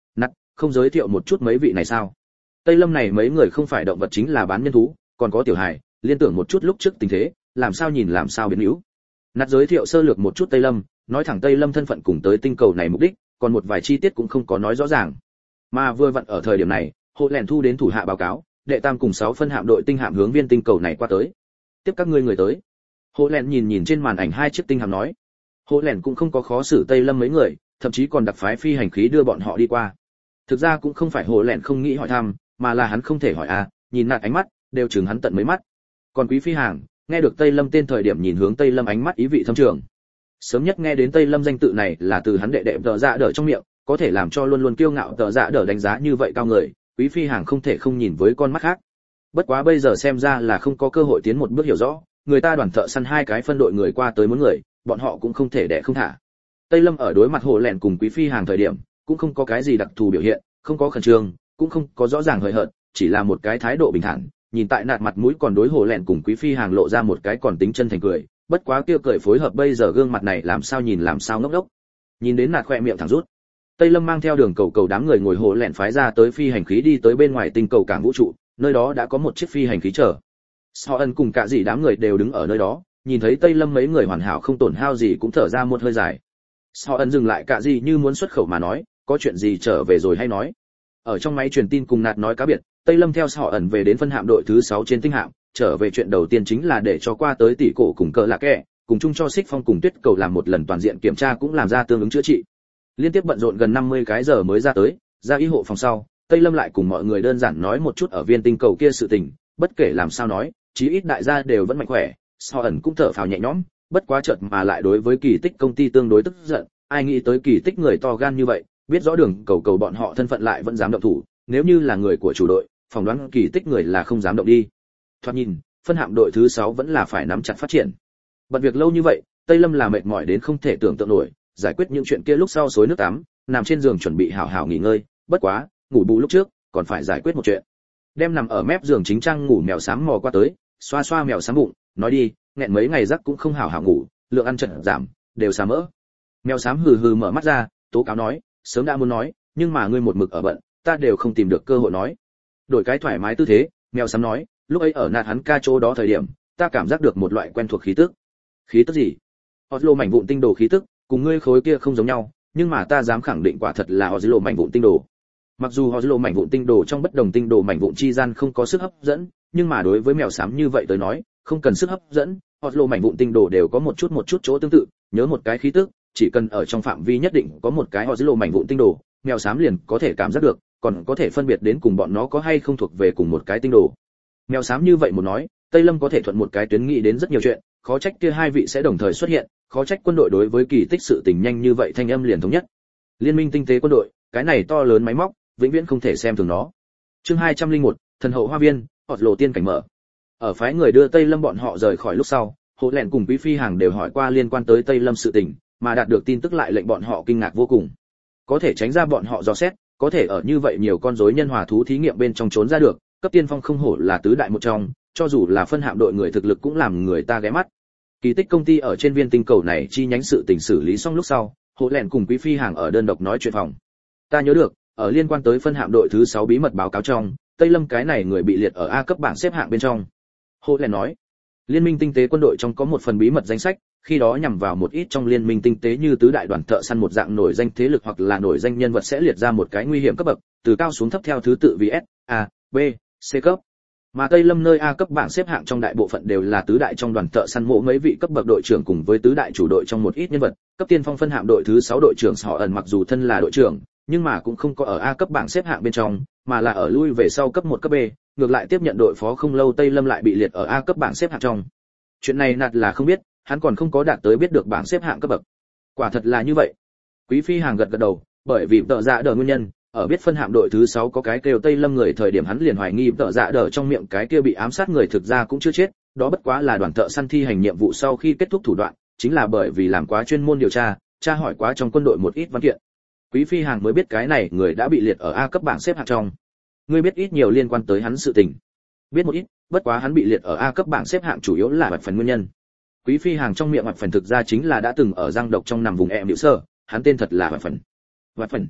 Speaker 1: Nặt, không giới thiệu một chút mấy vị này sao? Tây Lâm này mấy người không phải động vật chính là bán nhân thú, còn có tiểu hài, liên tưởng một chút lúc trước tình thế, làm sao nhìn làm sao biến hữu. Nặt giới thiệu sơ lược một chút Tây Lâm, nói thẳng Tây Lâm thân phận cùng tới tinh cầu này mục đích, còn một vài chi tiết cũng không có nói rõ ràng. Mà vừa vặn ở thời điểm này, hộ lẻn thu đến thủ hạ báo cáo, đệ tam cùng 6 phân hạm đội tinh hạm hướng viên tinh cầu này qua tới. Tiếp các ngươi người tới. Hộ lẻn nhìn trên màn ảnh 2 chiếc tinh hạm nói. Hộ lẻn cũng không có khó xử Tây Lâm mấy người, thậm chí còn đặc phái phi hành khí đưa bọn họ đi qua. Thực ra cũng không phải hộ lẻn không nghĩ hỏi thăm, mà là hắn không thể hỏi nhìn nạt ánh mắt, đều chừng hắn tận mấy mắt. Còn Quý Phi Hàng, nghe được Tây Lâm tên thời điểm nhìn hướng Tây Lâm ánh mắt ý vị thâm trường. Sớm nhất nghe đến Tây Lâm danh tự này là từ hắn đệ đệ Tở Dạ Đở trong miệng, có thể làm cho luôn luôn kiêu ngạo Tở Dạ Đở đánh giá như vậy cao người, Quý Phi Hàng không thể không nhìn với con mắt khác. Bất quá bây giờ xem ra là không có cơ hội tiến một bước hiểu rõ, người ta đoàn thợ săn 2 cái phân đội người qua tới muốn người, bọn họ cũng không thể đẻ không thả. Tây Lâm ở đối mặt Hồ Lẹn cùng Quý Phi Hàng thời điểm, cũng không có cái gì đặc thù biểu hiện, không có khẩn trương, cũng không có rõ ràng hời hợt, chỉ là một cái thái độ bình thản, nhìn tại nạt mặt mũi còn đối Hồ Lẹn cùng Quý Phi Hàng lộ ra một cái còn tính chân thành cười, bất quá kia cười phối hợp bây giờ gương mặt này làm sao nhìn làm sao ngốc ngốc. Nhìn đến nạt khỏe miệng thẳng rút. Tây Lâm mang theo đường cầu đám người ngồi Hồ Lẹn phái ra tới phi hành khí đi tới bên ngoài tinh cầu cảng vũ trụ, nơi đó đã có một chiếc phi hành khí chờ. Sao Ân cùng cả dì đám người đều đứng ở nơi đó, nhìn thấy Tây Lâm mấy người hoàn hảo không tổn hao gì cũng thở ra một hơi dài. Sao Ân dừng lại cả dì như muốn xuất khẩu mà nói, có chuyện gì trở về rồi hay nói. Ở trong máy truyền tin cùng nạt nói cá biệt, Tây Lâm theo Sao Ẩn về đến phân hạm đội thứ 6 trên tinh hạm, trở về chuyện đầu tiên chính là để cho qua tới tỷ cổ cùng cờ lạc kẹ, cùng chung cho Xích Phong cùng Tuyết Cầu làm một lần toàn diện kiểm tra cũng làm ra tương ứng chữa trị. Liên tiếp bận rộn gần 50 cái giờ mới ra tới, ra y hộ phòng sau, Tây Lâm lại cùng mọi người đơn giản nói một chút ở viên tinh cầu kia sự tình, bất kể làm sao nói, chí ít đại gia đều vẫn mạnh khỏe, Sao Ẩn cũng thở phào nhẹ nhõm, bất quá chợt mà lại đối với Kỳ Tích công ty tương đối tức giận, ai nghĩ tới Kỳ Tích người to gan như vậy, biết rõ đường cầu bọn họ thân phận lại vẫn dám động thủ, nếu như là người của chủ đội, phỏng đoán Kỳ Tích người là không dám động đi. Thoạt nhìn, phân hạm đội thứ 6 vẫn là phải nắm chặt phát triển. Bận việc lâu như vậy, Tây Lâm là mệt mỏi đến không thể tưởng tượng nổi, giải quyết những chuyện kia lúc sau xối nước tắm, nằm trên giường chuẩn bị hảo hảo nghỉ ngơi, bất quá, ngủ bù lúc trước, còn phải giải quyết một chuyện. Đem nằm ở mép giường chính trang ngủ mèo xám mò qua tới, xoa xoa mèo xám bụng, nói đi, nghẹn mấy ngày giấc cũng không hảo hảo ngủ, lượng ăn chật giảm, đều xả mỡ. Mèo xám hừ hừ mở mắt ra, tố cáo nói, sớm đã muốn nói, nhưng mà ngươi một mực ở bận, ta đều không tìm được cơ hội nói. Đổi cái thoải mái tư thế, mèo xám nói, lúc ấy ở nạt hắn ca chỗ đó thời điểm, ta cảm giác được một loại quen thuộc khí tức. Khí tức gì? Oslo mảnh vụn tinh đồ khí tức, cùng ngươi khối kia không giống nhau, nhưng mà ta dám khẳng định quả thật là Oslo mảnh vụn tinh đồ. Mặc dù Oslo mảnh vụn tinh đồ trong bất đồng tinh đồ mảnh vụn chi gian không có sức hấp dẫn, nhưng mà đối với mèo xám như vậy tới nói, không cần sức hấp dẫn, Oslo mảnh vụn tinh đồ đều có một chút chỗ tương tự, nhớ một cái khí tức, chỉ cần ở trong phạm vi nhất định có một cái Oslo mảnh vụn tinh đồ, mèo xám liền có thể cảm giác được, còn có thể phân biệt đến cùng bọn nó có hay không thuộc về cùng một cái tinh đồ. Mèo xám như vậy một nói, Tây Lâm có thể thuận một cái tuyến nghĩ đến rất nhiều chuyện, khó trách kia 2 vị sẽ đồng thời xuất hiện, khó trách quân đội đối với Kỳ Tích sự tình nhanh như vậy thanh âm liền thống nhất. Liên minh tinh tế quân đội, cái này to lớn máy móc, vĩnh viễn không thể xem thường nó. Chương 201, Thần hậu hoa viên, Oslo tiên cảnh mở. Ở phái người đưa Tây Lâm bọn họ rời khỏi lúc sau, Hồ Lẹn cùng Quý Phi Hàng đều hỏi qua liên quan tới Tây Lâm sự tình, mà đạt được tin tức lại lệnh bọn họ kinh ngạc vô cùng. Có thể tránh ra bọn họ dò xét, có thể ở như vậy nhiều con rối nhân hòa thú thí nghiệm bên trong trốn ra được, cấp tiên phong không hổ là tứ đại một trong, cho dù là phân hạm đội người thực lực cũng làm người ta ghé mắt. Kỳ Tích công ty ở trên viên tinh cầu này chi nhánh sự tình xử lý xong lúc sau, Hồ Lẹn cùng Quý Phi Hàng ở đơn độc nói chuyện phòng. Ta nhớ được, ở liên quan tới phân hạm đội thứ 6 bí mật báo cáo trong, Tây Lâm cái này người bị liệt ở A cấp bảng xếp hạng bên trong. Hồ Lẹn nói, liên minh tinh tế quân đội trong có một phần bí mật danh sách, khi đó nhằm vào một ít trong liên minh tinh tế như tứ đại đoàn thợ săn một dạng nổi danh thế lực hoặc là nổi danh nhân vật sẽ liệt ra một cái nguy hiểm cấp bậc, từ cao xuống thấp theo thứ tự vì S, A, B, C cấp. Mà Tây Lâm nơi A cấp bảng xếp hạng trong đại bộ phận đều là tứ đại trong đoàn thợ săn mộ mấy vị cấp bậc đội trưởng cùng với tứ đại chủ đội trong một ít nhân vật, cấp tiên phong phân hạm đội thứ 6 đội trưởng họ ẩn mặc dù thân là đội trưởng, nhưng mà cũng không có ở A cấp bảng xếp hạng bên trong, mà là ở lui về sau cấp 1 cấp B, ngược lại tiếp nhận đội phó không lâu Tây Lâm lại bị liệt ở A cấp bảng xếp hạng trong. Chuyện này nạt là không biết, hắn còn không có đạt tới biết được bảng xếp hạng cấp bậc. Quả thật là như vậy. Quý Phi Hàng gật gật đầu, bởi vì Tở Dạ Đở nguyên nhân, ở biết phân hạm đội thứ 6 có cái kêu Tây Lâm người thời điểm hắn liền hoài nghi Tở Dạ Đở trong miệng cái kia bị ám sát người thực ra cũng chưa chết, đó bất quá là đoàn thợ săn thi hành nhiệm vụ sau khi kết thúc thủ đoạn, chính là bởi vì làm quá chuyên môn điều tra hỏi quá trong quân đội một ít văn kiện. Quý Phi Hàng mới biết cái này người đã bị liệt ở A cấp bảng xếp hạng trong. Ngươi biết ít nhiều liên quan tới hắn sự tình. Biết một ít, bất quá hắn bị liệt ở A cấp bảng xếp hạng chủ yếu là mặt phần nguyên nhân. Quý Phi Hàng trong miệng mặt phần thực ra chính là đã từng ở giang độc trong nằm vùng em điệu sơ, hắn tên thật là mặt phần. Mặt phần.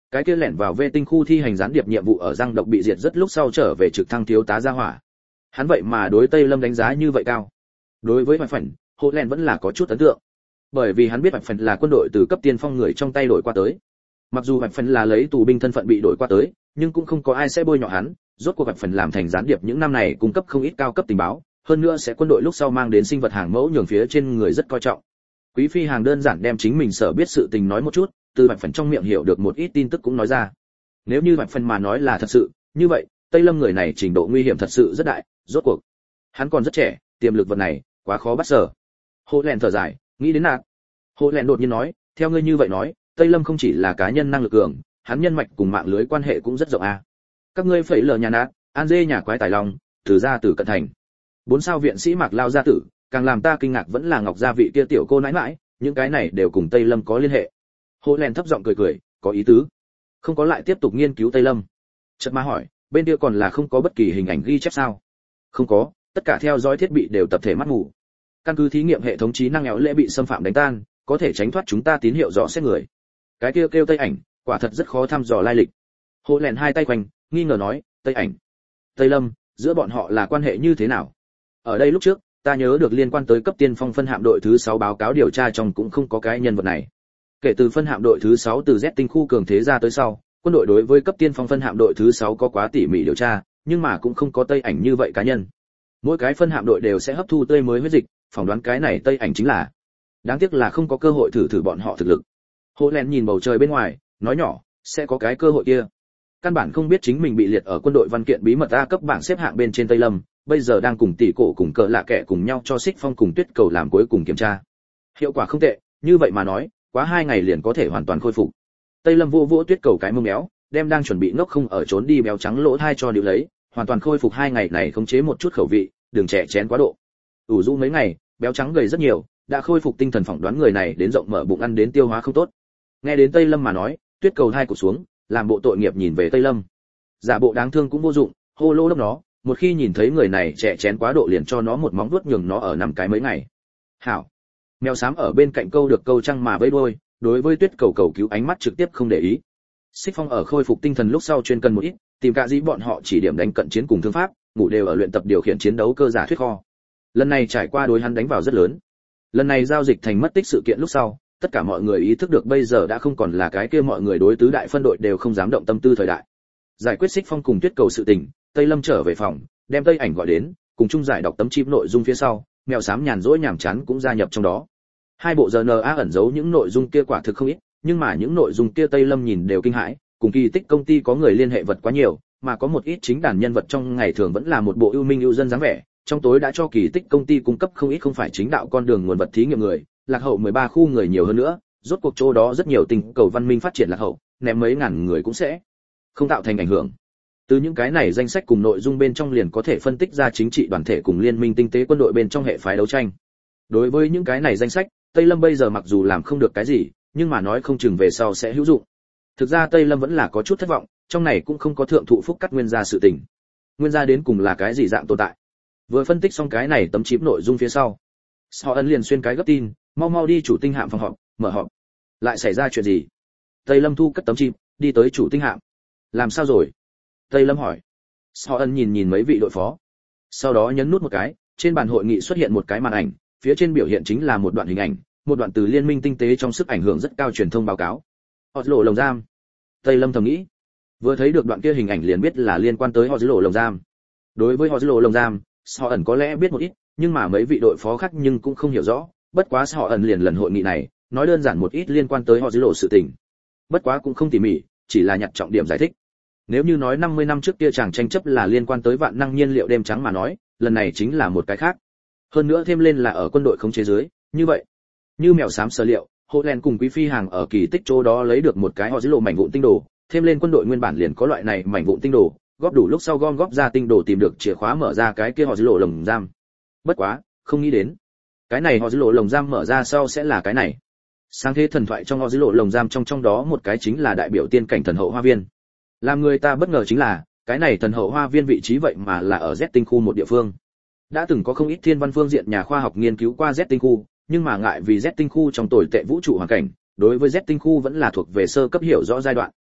Speaker 1: cái kia lẻn vào vệ tinh khu thi hành gián điệp nhiệm vụ ở răng độc bị diệt rất lúc sau trở về trực thăng thiếu tá gia hỏa. Hắn vậy mà đối Tây Lâm đánh giá như vậy cao. Đối với Hoạch Phần, Hồ Lèn vẫn là có chút ấn tượng. Bởi vì hắn biết Hoạch Phần là quân đội từ cấp tiên phong người trong tay đổi qua tới. Mặc dù Hoạch Phần là lấy tù binh thân phận bị đổi qua tới, nhưng cũng không có ai sẽ bôi nhọ hắn, rốt cuộc Hoạch Phần làm thành gián điệp những năm này cung cấp không ít cao cấp tình báo, hơn nữa sẽ quân đội lúc sau mang đến sinh vật hàng mẫu nhường phía trên người rất coi trọng. Quý phi hàng đơn giản đem chính mình sở biết sự tình nói một chút, từ Hoạch Phần trong miệng hiểu được một ít tin tức cũng nói ra. Nếu như Hoạch Phần mà nói là thật sự, như vậy, Tây Lâm người này trình độ nguy hiểm thật sự rất đại, rốt cuộc hắn còn rất trẻ, tiềm lực vật này quá khó bắt sở. Hồ Lèn thở dài, nghĩ đến nạn. Hồ Lèn đột nhiên nói, theo ngươi như vậy nói, Tây Lâm không chỉ là cá nhân năng lực cường, hắn nhân mạch cùng mạng lưới quan hệ cũng rất rộng a. Các ngươi phẩy lờ nhà nát, An Dê nhà quái tài lòng, từ gia tử cận thành. 4 sao viện sĩ Mạc Lao gia tử, càng làm ta kinh ngạc vẫn là Ngọc gia vị kia tiểu cô nãi nãi, những cái này đều cùng Tây Lâm có liên hệ. Hồ Lèn thấp giọng cười cười, có ý tứ. Không có lại tiếp tục nghiên cứu Tây Lâm. Chợt mà hỏi, bên kia còn là không có bất kỳ hình ảnh ghi chép sao? Không có, tất cả theo dõi thiết bị đều tập thể mắt ngủ. Căn cứ thí nghiệm hệ thống trí năng éo lễ bị xâm phạm đánh tan, có thể tránh thoát chúng ta tín hiệu dò xét người. Cái kia kêu Tây ảnh, quả thật rất khó thăm dò lai lịch. Hồ Lèn hai tay quanh, nghi ngờ nói, Tây ảnh, Tây Lâm, giữa bọn họ là quan hệ như thế nào? Ở đây lúc trước, ta nhớ được liên quan tới cấp tiên phong phân hạm đội thứ 6 báo cáo điều tra trong cũng không có cái nhân vật này. Kể từ phân hạm đội thứ 6 từ Z tinh khu cường thế ra tới sau, quân đội đối với cấp tiên phong phân hạm đội thứ 6 có quá tỉ mỉ điều tra, nhưng mà cũng không có Tây ảnh như vậy cá nhân. Mỗi cái phân hạm đội đều sẽ hấp thu tươi mới huyết dịch, phỏng đoán cái này Tây ảnh chính là. Đáng tiếc là không có cơ hội thử bọn họ thực lực. Hồ Lèn nhìn bầu trời bên ngoài, nói nhỏ, sẽ có cái cơ hội kia. Căn bản không biết chính mình bị liệt ở quân đội văn kiện bí mật A cấp bảng xếp hạng bên trên Tây Lâm, bây giờ đang cùng tỷ cổ cùng cỡ lạ kẻ cùng nhau cho Xích Phong cùng Tuyết Cầu làm cuối cùng kiểm tra. Hiệu quả không tệ, như vậy mà nói, quá 2 ngày liền có thể hoàn toàn khôi phục. Tây Lâm vô vỗ Tuyết Cầu cái mông béo, đem đang chuẩn bị ngốc không ở trốn đi béo trắng lỗ thai cho điệu lấy, hoàn toàn khôi phục 2 ngày này khống chế một chút khẩu vị, đừng trẻ chén quá độ. Ủ rũ mấy ngày, béo trắng gầy rất nhiều, đã khôi phục tinh thần phỏng đoán người này đến rộng mở bụng ăn đến tiêu hóa không tốt. Nghe đến Tây Lâm mà nói, Tuyết Cầu hai cụp xuống, làm bộ tội nghiệp nhìn về Tây Lâm. Giả bộ đáng thương cũng vô dụng, hô lô lấp nó, một khi nhìn thấy người này trẻ chén quá độ liền cho nó một móng vuốt nhường nó ở nằm cái mấy ngày. Hảo. Mèo xám ở bên cạnh câu được câu trăng mà vẫy đuôi, đối với Tuyết Cầu cầu cứu ánh mắt trực tiếp không để ý. Xích Phong ở khôi phục tinh thần lúc sau chuyên cần một ít, tìm cả dĩ bọn họ chỉ điểm đánh cận chiến cùng thương pháp, ngủ đều ở luyện tập điều khiển chiến đấu cơ giả thuyết kho. Lần này trải qua đối hắn đánh vào rất lớn. Lần này giao dịch thành mất tích sự kiện lúc sau, tất cả mọi người ý thức được bây giờ đã không còn là cái kia mọi người đối tứ đại phân đội đều không dám động tâm tư thời đại. Giải quyết Xích Phong cùng Tuyết Cầu sự tình, Tây Lâm trở về phòng, đem Tây ảnh gọi đến, cùng chung giải đọc tấm chip nội dung phía sau, mèo xám nhàn rỗi nhàm chán cũng gia nhập trong đó. Hai bộ RNA ẩn giấu những nội dung kia quả thực không ít, nhưng mà những nội dung kia Tây Lâm nhìn đều kinh hãi, cùng Kỳ Tích công ty có người liên hệ vật quá nhiều, mà có một ít chính đàn nhân vật trong ngày thường vẫn là một bộ ưu minh ưu dân dáng vẻ, trong tối đã cho Kỳ Tích công ty cung cấp không ít không phải chính đạo con đường nguồn vật thí nghiệm người, lạc hậu 13 khu người nhiều hơn nữa, rốt cuộc chỗ đó rất nhiều tình cầu văn minh phát triển lạc hậu, ném mấy ngàn người cũng sẽ không tạo thành ảnh hưởng. Từ những cái này danh sách cùng nội dung bên trong liền có thể phân tích ra chính trị đoàn thể cùng liên minh tinh tế quân đội bên trong hệ phái đấu tranh. Đối với những cái này danh sách, Tây Lâm bây giờ mặc dù làm không được cái gì, nhưng mà nói không chừng về sau sẽ hữu dụng. Thực ra Tây Lâm vẫn là có chút thất vọng, trong này cũng không có thượng thụ phúc cắt nguyên gia sự tình. Nguyên gia đến cùng là cái gì dạng tồn tại? Vừa phân tích xong cái này tấm chip nội dung phía sau, Họ ấn liền xuyên cái gấp tin, mau mau đi chủ tinh hạm phòng họp, mở họp. Lại xảy ra chuyện gì? Tây Lâm thu cất tấm chip, đi tới chủ tinh hạm. Làm sao rồi? Tây Lâm hỏi. Họ ấn nhìn mấy vị đội phó. Sau đó nhấn nút một cái, trên bàn hội nghị xuất hiện một cái màn ảnh, phía trên biểu hiện chính là một đoạn hình ảnh, một đoạn từ liên minh tinh tế trong sức ảnh hưởng rất cao truyền thông báo cáo. Họ lộ lồng giam. Tây Lâm thầm nghĩ. Vừa thấy được đoạn kia hình ảnh liền biết là liên quan tới họ lộ lồng giam. Đối với họ lộ lồng giam, Họ ẩn có lẽ biết một ít, nhưng mà mấy vị đội phó khác nhưng cũng không hiểu rõ, bất quá Họ ẩn liền lần hội nghị này, nói đơn giản một ít liên quan tới họ lộ sự tình. Bất quá cũng không tỉ mỉ, chỉ là nhặt trọng điểm giải thích. Nếu như nói 50 năm trước kia chàng tranh chấp là liên quan tới vạn năng nhiên liệu đêm trắng mà nói, lần này chính là một cái khác. Hơn nữa thêm lên là ở quân đội khống chế dưới, như vậy, như mèo xám sở liệu, Hồ Len cùng Quý Phi hàng ở Kỳ Tích chỗ đó lấy được một cái họ lộ mảnh vụn tinh đồ, thêm lên quân đội nguyên bản liền có loại này mảnh vụn tinh đồ, góp đủ lúc sau gom góp ra tinh đồ tìm được chìa khóa mở ra cái kia họ lộ lồng giam. Bất quá, không nghĩ đến, cái này họ lộ lồng giam mở ra sau sẽ là cái này. Sáng thế thần thoại trong họ lộ lồng giam trong đó một cái chính là đại biểu tiên cảnh thần hậu hoa viên. Làm người ta bất ngờ chính là, cái này thần hậu hoa viên vị trí vậy mà là ở Z tinh khu một địa phương. Đã từng có không ít thiên văn phương diện nhà khoa học nghiên cứu qua Z tinh khu, nhưng mà ngại vì Z tinh khu trong tồi tệ vũ trụ hoàn cảnh, đối với Z tinh khu vẫn là thuộc về sơ cấp hiểu rõ giai đoạn.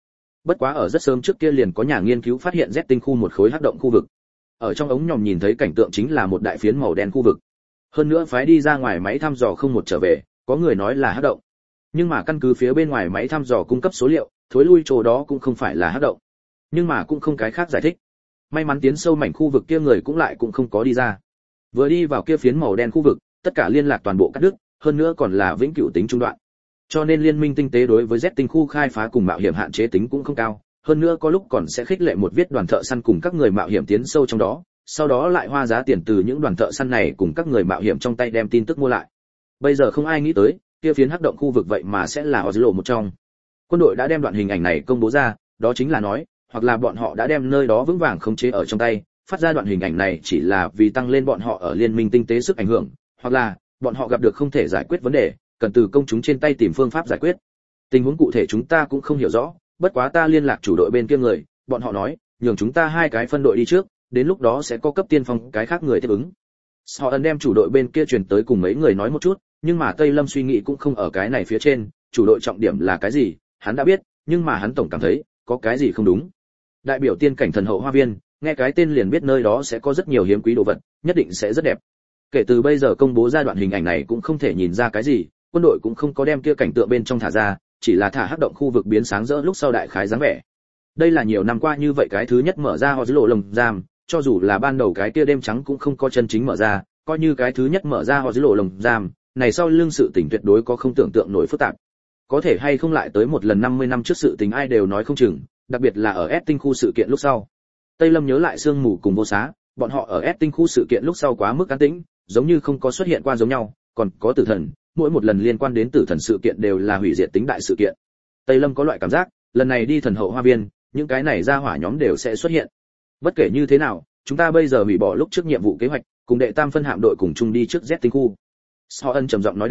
Speaker 1: Bất quá ở rất sớm trước kia liền có nhà nghiên cứu phát hiện Z tinh khu một khối hắc động khu vực. Ở trong ống nhòm nhìn thấy cảnh tượng chính là một đại phiến màu đen khu vực. Hơn nữa phái đi ra ngoài máy thăm dò không một trở về, có người nói là hắc động. Nhưng mà căn cứ phía bên ngoài máy thăm dò cung cấp số liệu, thối lui chỗ đó cũng không phải là hắc động. Nhưng mà cũng không cái khác giải thích. May mắn tiến sâu mảnh khu vực kia người cũng không có đi ra. Vừa đi vào kia phiến màu đen khu vực, tất cả liên lạc toàn bộ cắt đứt, hơn nữa còn là vĩnh cửu tính trung đoạn. Cho nên liên minh tinh tế đối với Z tinh khu khai phá cùng mạo hiểm hạn chế tính cũng không cao, hơn nữa có lúc còn sẽ khích lệ một viết đoàn thợ săn cùng các người mạo hiểm tiến sâu trong đó, sau đó lại hoa giá tiền từ những đoàn thợ săn này cùng các người mạo hiểm trong tay đem tin tức mua lại. Bây giờ không ai nghĩ tới, kia phiến hắc động khu vực vậy mà sẽ là Oslo một trong. Quân đội đã đem đoạn hình ảnh này công bố ra, đó chính là nói, hoặc là bọn họ đã đem nơi đó vững vàng khống chế ở trong tay, phát ra đoạn hình ảnh này chỉ là vì tăng lên bọn họ ở liên minh tinh tế sức ảnh hưởng, hoặc là bọn họ gặp được không thể giải quyết vấn đề, cần từ công chúng trên tay tìm phương pháp giải quyết. Tình huống cụ thể chúng ta cũng không hiểu rõ, bất quá ta liên lạc chủ đội bên kia người, bọn họ nói, nhường chúng ta hai cái phân đội đi trước, đến lúc đó sẽ có cấp tiên phong cái khác người tiếp ứng. Họ ấn đem chủ đội bên kia truyền tới cùng mấy người nói một chút, nhưng mà Tây Lâm suy nghĩ cũng không ở cái này phía trên, chủ đội trọng điểm là cái gì, hắn đã biết, nhưng mà hắn tổng cảm thấy có cái gì không đúng. Đại biểu tiên cảnh thần hậu hoa viên, nghe cái tên liền biết nơi đó sẽ có rất nhiều hiếm quý đồ vật, nhất định sẽ rất đẹp. Kể từ bây giờ công bố ra đoạn hình ảnh này cũng không thể nhìn ra cái gì, quân đội cũng không có đem kia cảnh tượng bên trong thả ra, chỉ là thả hắc động khu vực biến sáng rỡ lúc sau đại khái dáng vẻ. Đây là nhiều năm qua như vậy cái thứ nhất mở ra họ dưới lộ lồng giam, cho dù là ban đầu cái kia đêm trắng cũng không có chân chính mở ra, coi như cái thứ nhất mở ra họ dưới lộ lồng giam, này sau lưng sự tình tuyệt đối có không tưởng tượng nổi phức tạp. Có thể hay không lại tới một lần 50 năm trước sự tình ai đều nói không chừng, đặc biệt là ở S tinh khu sự kiện lúc sau. Tây Lâm nhớ lại sương mù cùng vô xá, bọn họ ở S tinh khu sự kiện lúc sau quá mức an tĩnh, giống như không có xuất hiện qua giống nhau, còn có tử thần, mỗi một lần liên quan đến tử thần sự kiện đều là hủy diệt tính đại sự kiện. Tây Lâm có loại cảm giác, lần này đi thần hậu hoa viên, những cái này ra hỏa nhóm đều sẽ xuất hiện. Bất kể như thế nào, chúng ta bây giờ hủy bỏ lúc trước nhiệm vụ kế hoạch, cùng đệ tam phân hạm đội cùng chung đi trước Z tinh khu. So Ân trầm giọng nói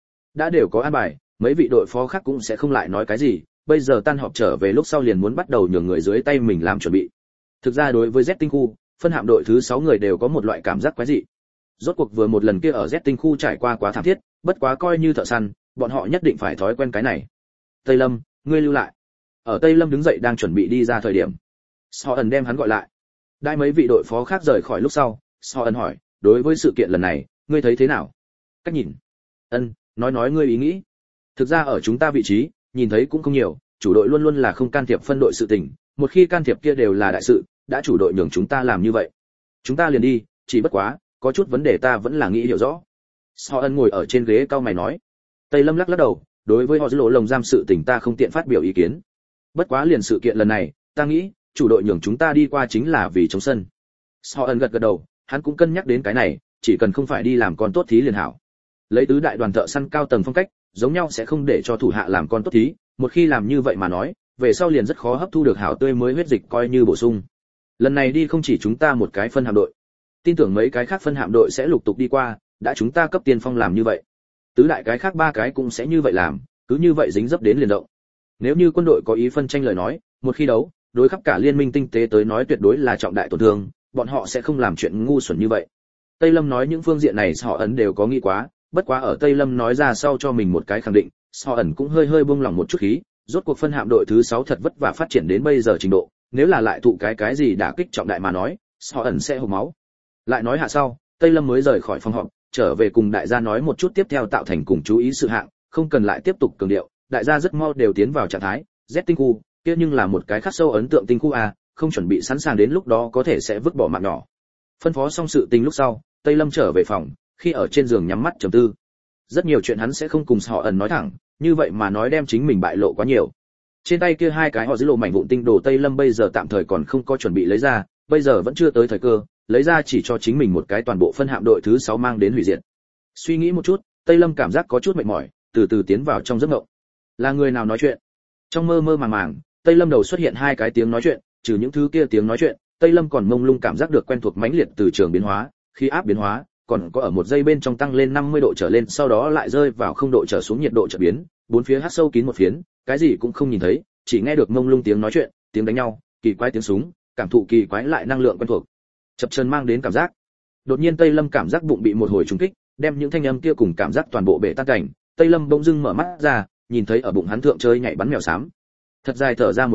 Speaker 1: đều có an bài, mấy vị đội phó khác cũng sẽ không lại nói cái gì, bây giờ tan họp trở về lúc sau liền muốn bắt đầu nhường người dưới tay mình làm chuẩn bị. Thực ra đối với Z tinh khu, phân hạm đội thứ 6 người đều có một loại cảm giác quái dị. Rốt cuộc vừa một lần kia ở Z tinh khu trải qua quá thảm thiết, bất quá coi như thợ săn, bọn họ nhất định phải thói quen cái này. Tây Lâm, ngươi lưu lại. Ở Tây Lâm đứng dậy đang chuẩn bị đi ra thời điểm, So Ân đem hắn gọi lại. Đai mấy vị đội phó khác rời khỏi lúc sau, So Ân hỏi, đối với sự kiện lần này, ngươi thấy thế nào? Cách nhìn. Ân, nói ngươi ý nghĩ. Thực ra ở chúng ta vị trí, nhìn thấy cũng không nhiều, chủ đội luôn luôn là không can thiệp phân đội sự tình, một khi can thiệp kia đều là đại sự, đã chủ đội nhường chúng ta làm như vậy. Chúng ta liền đi, chỉ bất quá, có chút vấn đề ta vẫn là nghĩ hiểu rõ. So Ân ngồi ở trên ghế cao mày nói. Tây Lâm lắc đầu, đối với họ dưới lộ lồng giam sự tình ta không tiện phát biểu ý kiến. Bất quá liền sự kiện lần này, ta nghĩ, chủ đội nhường chúng ta đi qua chính là vì chống sân. So Ân gật đầu, hắn cũng cân nhắc đến cái này, chỉ cần không phải đi làm con tốt thí liền hảo. Lấy tứ đại đoàn thợ săn cao tầng phong cách, giống nhau sẽ không để cho thủ hạ làm con tốt thí, một khi làm như vậy mà nói, về sau liền rất khó hấp thu được hảo tươi mới huyết dịch coi như bổ sung. Lần này đi không chỉ chúng ta một cái phân hạm đội, tin tưởng mấy cái khác phân hạm đội sẽ lục tục đi qua, đã chúng ta cấp tiên phong làm như vậy, tứ đại cái khác ba cái cũng sẽ như vậy làm, cứ như vậy dính dấp đến liền động. Nếu như quân đội có ý phân tranh lời nói, một khi đấu, đối khắp cả liên minh tinh tế tới nói tuyệt đối là trọng đại tổn thương, bọn họ sẽ không làm chuyện ngu xuẩn như vậy. Tây Lâm nói những phương diện này họ ấn đều có nghĩ quá, bất quá ở Tây Lâm nói ra sau cho mình một cái khẳng định, họ ẩn cũng hơi buông lỏng một chút khí, rốt cuộc phân hạm đội thứ 6 thật vất vả phát triển đến bây giờ trình độ, nếu là lại thụ cái gì đả kích trọng đại mà nói, họ ẩn sẽ hộc máu. Lại nói hạ sau, Tây Lâm mới rời khỏi phòng họp, trở về cùng đại gia nói một chút tiếp theo tạo thành cùng chú ý sự hạng, không cần lại tiếp tục cường điệu, đại gia rất mau đều tiến vào trạng thái, Z tinh khu, kia nhưng là một cái khắc sâu ấn tượng tinh khu a, không chuẩn bị sẵn sàng đến lúc đó có thể sẽ vứt bỏ mạng nhỏ. Phân phó xong sự tình lúc sau, Tây Lâm trở về phòng, khi ở trên giường nhắm mắt trầm tư. Rất nhiều chuyện hắn sẽ không cùng họ ẩn nói thẳng, như vậy mà nói đem chính mình bại lộ quá nhiều. Trên tay kia hai cái họ giữ lộ mảnh vụn tinh đồ Tây Lâm bây giờ tạm thời còn không có chuẩn bị lấy ra, bây giờ vẫn chưa tới thời cơ, lấy ra chỉ cho chính mình một cái toàn bộ phân hạm đội thứ 6 mang đến hủy diệt. Suy nghĩ một chút, Tây Lâm cảm giác có chút mệt mỏi, từ từ tiến vào trong giấc mộng. Là người nào nói chuyện? Trong mơ mơ màng, Tây Lâm đầu xuất hiện hai cái tiếng nói chuyện, trừ những thứ kia tiếng nói chuyện, Tây Lâm còn mông lung cảm giác được quen thuộc mãnh liệt từ trường biến hóa, khí áp biến hóa, còn có ở một giây bên trong tăng lên 50 độ trở lên, sau đó lại rơi vào 0 độ trở xuống, nhiệt độ trở biến, bốn phía hắt sâu kín một phiến, cái gì cũng không nhìn thấy, chỉ nghe được mông lung tiếng nói chuyện, tiếng đánh nhau, kỳ quái tiếng súng, cảm thụ kỳ quái lại năng lượng quen thuộc, chập chờn mang đến cảm giác. Đột nhiên Tây Lâm cảm giác bụng bị một hồi trùng kích, đem những thanh âm kia cùng cảm giác toàn bộ bể tan cảnh. Tây Lâm bỗng dưng mở mắt ra, nhìn thấy ở bụng hắn thượng chơi nhảy bắn mèo xám. Thật dài thở ra một hơi,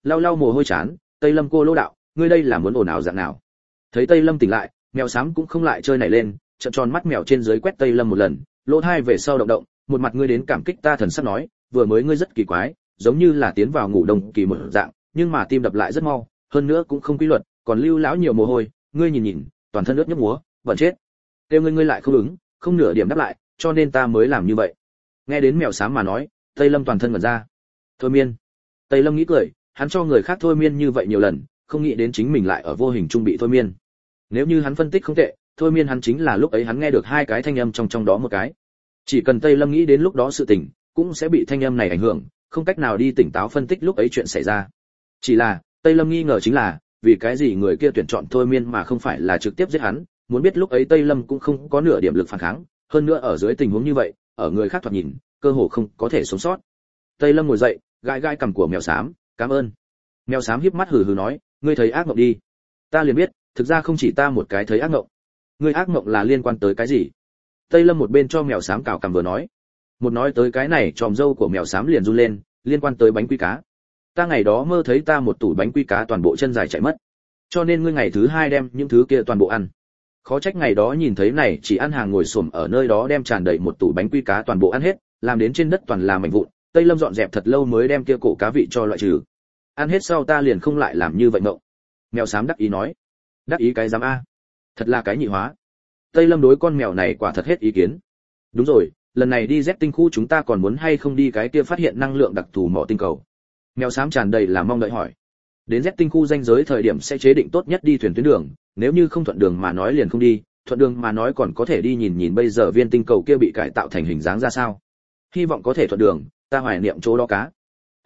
Speaker 1: lau lau mồ hôi chán, Tây Lâm cô lô đạo, ngươi đây là muốn ồn ào dạng nào? Thấy Tây Lâm tỉnh lại, mèo xám cũng không lại chơi nảy lên, trợn tròn mắt mèo trên dưới quét Tây Lâm một lần, lỗ hai về sau động động, một mặt ngươi đến cảm kích ta thần sắc nói, vừa mới ngươi rất kỳ quái, giống như là tiến vào ngủ đông kỳ một dạng, nhưng mà tim đập lại rất mau, hơn nữa cũng không quy luật, còn lưu lão nhiều mồ hôi, ngươi nhìn nhìn, toàn thân ướt nhức múa, bẩn chết. Kêu ngươi lại không ứng, không nửa điểm đáp lại, cho nên ta mới làm như vậy. Nghe đến mèo xám mà nói, Tây Lâm toàn thân ngẩn ra. Thôi miên. Tây Lâm nghĩ cười, hắn cho người khác thôi miên như vậy nhiều lần, không nghĩ đến chính mình lại ở vô hình trung bị thôi miên. Nếu như hắn phân tích không tệ, thôi miên hắn chính là lúc ấy hắn nghe được hai cái thanh âm trong đó một cái. Chỉ cần Tây Lâm nghĩ đến lúc đó sự tình, cũng sẽ bị thanh âm này ảnh hưởng, không cách nào đi tỉnh táo phân tích lúc ấy chuyện xảy ra. Chỉ là, Tây Lâm nghi ngờ chính là, vì cái gì người kia tuyển chọn thôi miên mà không phải là trực tiếp giết hắn, muốn biết lúc ấy Tây Lâm cũng không có nửa điểm lực phản kháng, hơn nữa ở dưới tình huống như vậy, ở người khác thoạt nhìn, cơ hồ không có thể sống sót. Tây Lâm ngồi dậy, gãi gãi cằm của mèo xám, "Cảm ơn." Mèo xám híp mắt hừ hừ nói, "Ngươi thấy ác mộng đi." Ta liền biết, thực ra không chỉ ta một cái thấy ác mộng. Ngươi ác mộng là liên quan tới cái gì? Tây Lâm một bên cho mèo xám cào cằm vừa nói. Một nói tới cái này, tròm râu của mèo xám liền run lên, liên quan tới bánh quy cá. Ta ngày đó mơ thấy ta một tủ bánh quy cá toàn bộ chân dài chạy mất. Cho nên ngươi ngày thứ hai đem những thứ kia toàn bộ ăn. Khó trách ngày đó nhìn thấy này chỉ ăn hàng ngồi xổm ở nơi đó đem tràn đầy một tủ bánh quy cá toàn bộ ăn hết, làm đến trên đất toàn là mảnh vụn. Tây Lâm dọn dẹp thật lâu mới đem kia cổ cá vị cho loại trừ. Ăn hết sau ta liền không lại làm như vậy ngộng. Mèo xám đắc ý nói. Đắc ý cái dám a? Thật là cái nhị hóa. Tây Lâm đối con mèo này quả thật hết ý kiến. Đúng rồi, lần này đi Z tinh khu chúng ta còn muốn hay không đi cái kia phát hiện năng lượng đặc thù mỏ tinh cầu? Mèo xám tràn đầy là mong đợi hỏi. Đến Z tinh khu ranh giới thời điểm sẽ chế định tốt nhất đi thuyền tuyến đường, nếu như không thuận đường mà nói liền không đi, thuận đường mà nói còn có thể đi nhìn nhìn bây giờ viên tinh cầu kia bị cải tạo thành hình dáng ra sao. Hy vọng có thể thuận đường, ta hoài niệm chỗ đó cá.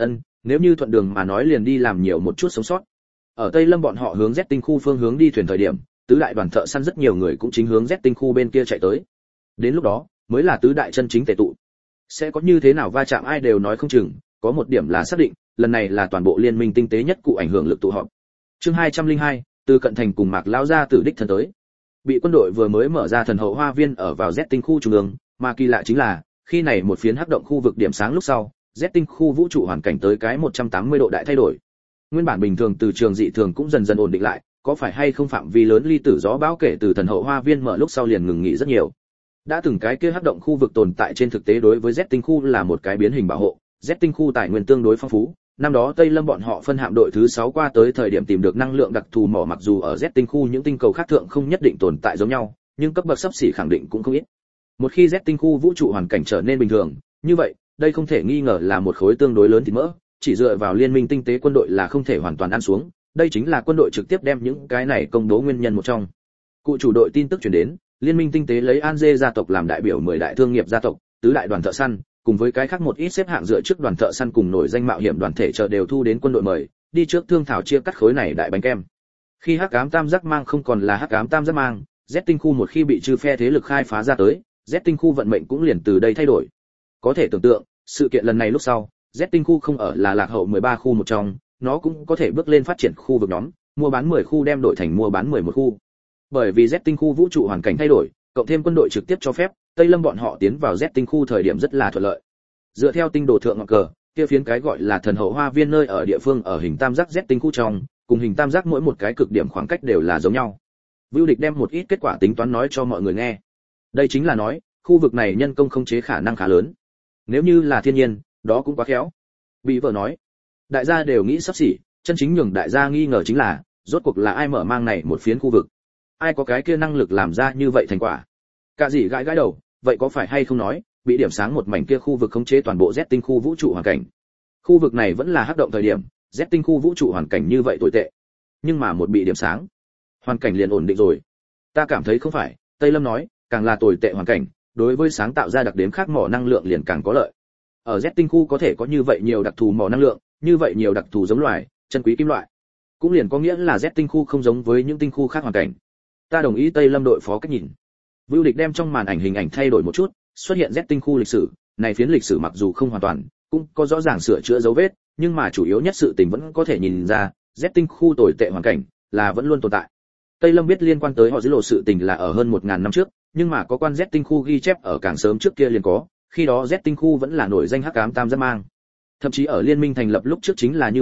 Speaker 1: Nếu như thuận đường mà nói liền đi làm nhiều một chút sống sót. Ở Tây Lâm bọn họ hướng Z tinh khu phương hướng đi thuyền thời điểm, tứ đại đoàn thợ săn rất nhiều người cũng chính hướng Z tinh khu bên kia chạy tới. Đến lúc đó, mới là tứ đại chân chính tề tụ. Sẽ có như thế nào va chạm ai đều nói không chừng, có một điểm là xác định, lần này là toàn bộ liên minh tinh tế nhất cụ ảnh hưởng lực tụ họp. Chương 202, từ cận thành cùng Mạc lão gia tử đích thân tới. Bị quân đội vừa mới mở ra thần hậu hoa viên ở vào Z tinh khu trung ương, mà kỳ lạ chính là, khi này một phiến hắc động khu vực điểm sáng lúc sau, Z tinh khu vũ trụ hoàn cảnh tới cái 180 độ đại thay đổi. Nguyên bản bình thường từ trường dị thường cũng dần dần ổn định lại, có phải hay không phạm vi lớn ly tử gió bão kể từ thần hậu hoa viên mở lúc sau liền ngừng nghỉ rất nhiều. Đã từng cái kia hắc động khu vực tồn tại trên thực tế đối với Z tinh khu là một cái biến hình bảo hộ, Z tinh khu tài nguyên tương đối phong phú. Năm đó Tây Lâm bọn họ phân hạm đội thứ 6 qua tới thời điểm tìm được năng lượng đặc thù mỏ, mặc dù ở Z tinh khu những tinh cầu khác thượng không nhất định tồn tại giống nhau, nhưng cấp bậc xấp xỉ khẳng định cũng không ít. Một khi Z tinh khu vũ trụ hoàn cảnh trở nên bình thường, như vậy, đây không thể nghi ngờ là một khối tương đối lớn thịt mỡ, chỉ dựa vào liên minh tinh tế quân đội là không thể hoàn toàn ăn xuống, đây chính là quân đội trực tiếp đem những cái này công bố nguyên nhân một trong. Cụ chủ đội tin tức truyền đến, liên minh tinh tế lấy An Dê gia tộc làm đại biểu 10 đại thương nghiệp gia tộc, tứ đại đoàn thợ săn, cùng với cái khác một ít xếp hạng dựa trước đoàn thợ săn cùng nổi danh mạo hiểm đoàn thể chờ đều thu đến quân đội mời, đi trước thương thảo chia cắt khối này đại bánh kem. Khi Hắc Ám Tam Giác mang không còn là Hắc Ám Tam Giác mang, Z tinh khu một khi bị trừ phe thế lực khai phá ra tới, Z tinh khu vận mệnh cũng liền từ đây thay đổi. Có thể tưởng tượng, sự kiện lần này lúc sau, Z tinh khu không ở là lạc hậu 13 khu một trong, nó cũng có thể bước lên phát triển khu vực nhóm, mua bán 10 khu đem đổi thành mua bán 11 khu. Bởi vì Z tinh khu vũ trụ hoàn cảnh thay đổi, cộng thêm quân đội trực tiếp cho phép, Tây Lâm bọn họ tiến vào Z tinh khu thời điểm rất là thuận lợi. Dựa theo tinh đồ thượng ngọn cờ, kia phiến cái gọi là thần hậu hoa viên nơi ở địa phương ở hình tam giác Z tinh khu trong, cùng hình tam giác mỗi một cái cực điểm khoảng cách đều là giống nhau. Vưu Địch đem một ít kết quả tính toán nói cho mọi người nghe. Đây chính là nói, khu vực này nhân công khống chế khả năng khá lớn. Nếu như là thiên nhiên, đó cũng quá khéo. Bị vợ nói, đại gia đều nghĩ sắp xỉ, chân chính nhường đại gia nghi ngờ chính là, rốt cuộc là ai mở mang này một phiến khu vực, ai có cái kia năng lực làm ra như vậy thành quả. Cả gì gãi gãi đầu, vậy có phải hay không nói, bị điểm sáng một mảnh kia khu vực khống chế toàn bộ Z tinh khu vũ trụ hoàn cảnh. Khu vực này vẫn là hắc động thời điểm, Z tinh khu vũ trụ hoàn cảnh như vậy tồi tệ. Nhưng mà một bị điểm sáng, hoàn cảnh liền ổn định rồi. Ta cảm thấy không phải, Tây Lâm nói, càng là tồi tệ hoàn cảnh, đối với sáng tạo ra đặc điểm khác mỏ năng lượng liền càng có lợi. Ở Z tinh khu có thể có như vậy nhiều đặc thù mỏ năng lượng, như vậy nhiều đặc thù giống loài, chân quý kim loại. Cũng liền có nghĩa là Z tinh khu không giống với những tinh khu khác hoàn cảnh. Ta đồng ý Tây Lâm đội phó cách nhìn. Vưu Địch đem trong màn ảnh hình ảnh thay đổi một chút, xuất hiện Z tinh khu lịch sử, này phiến lịch sử mặc dù không hoàn toàn, cũng có rõ ràng sửa chữa dấu vết, nhưng mà chủ yếu nhất sự tình vẫn có thể nhìn ra, Z tinh khu tồi tệ hoàn cảnh là vẫn luôn tồn tại. Tây Lâm biết liên quan tới họ dưới lộ sự tình là ở hơn 1000 năm trước, nhưng mà có quan Z tinh khu ghi chép ở càng sớm trước kia liền có, khi đó Z tinh khu vẫn là nổi danh Hắc Ám Tam Giác mang. Thậm chí ở liên minh thành lập lúc trước chính là như vậy,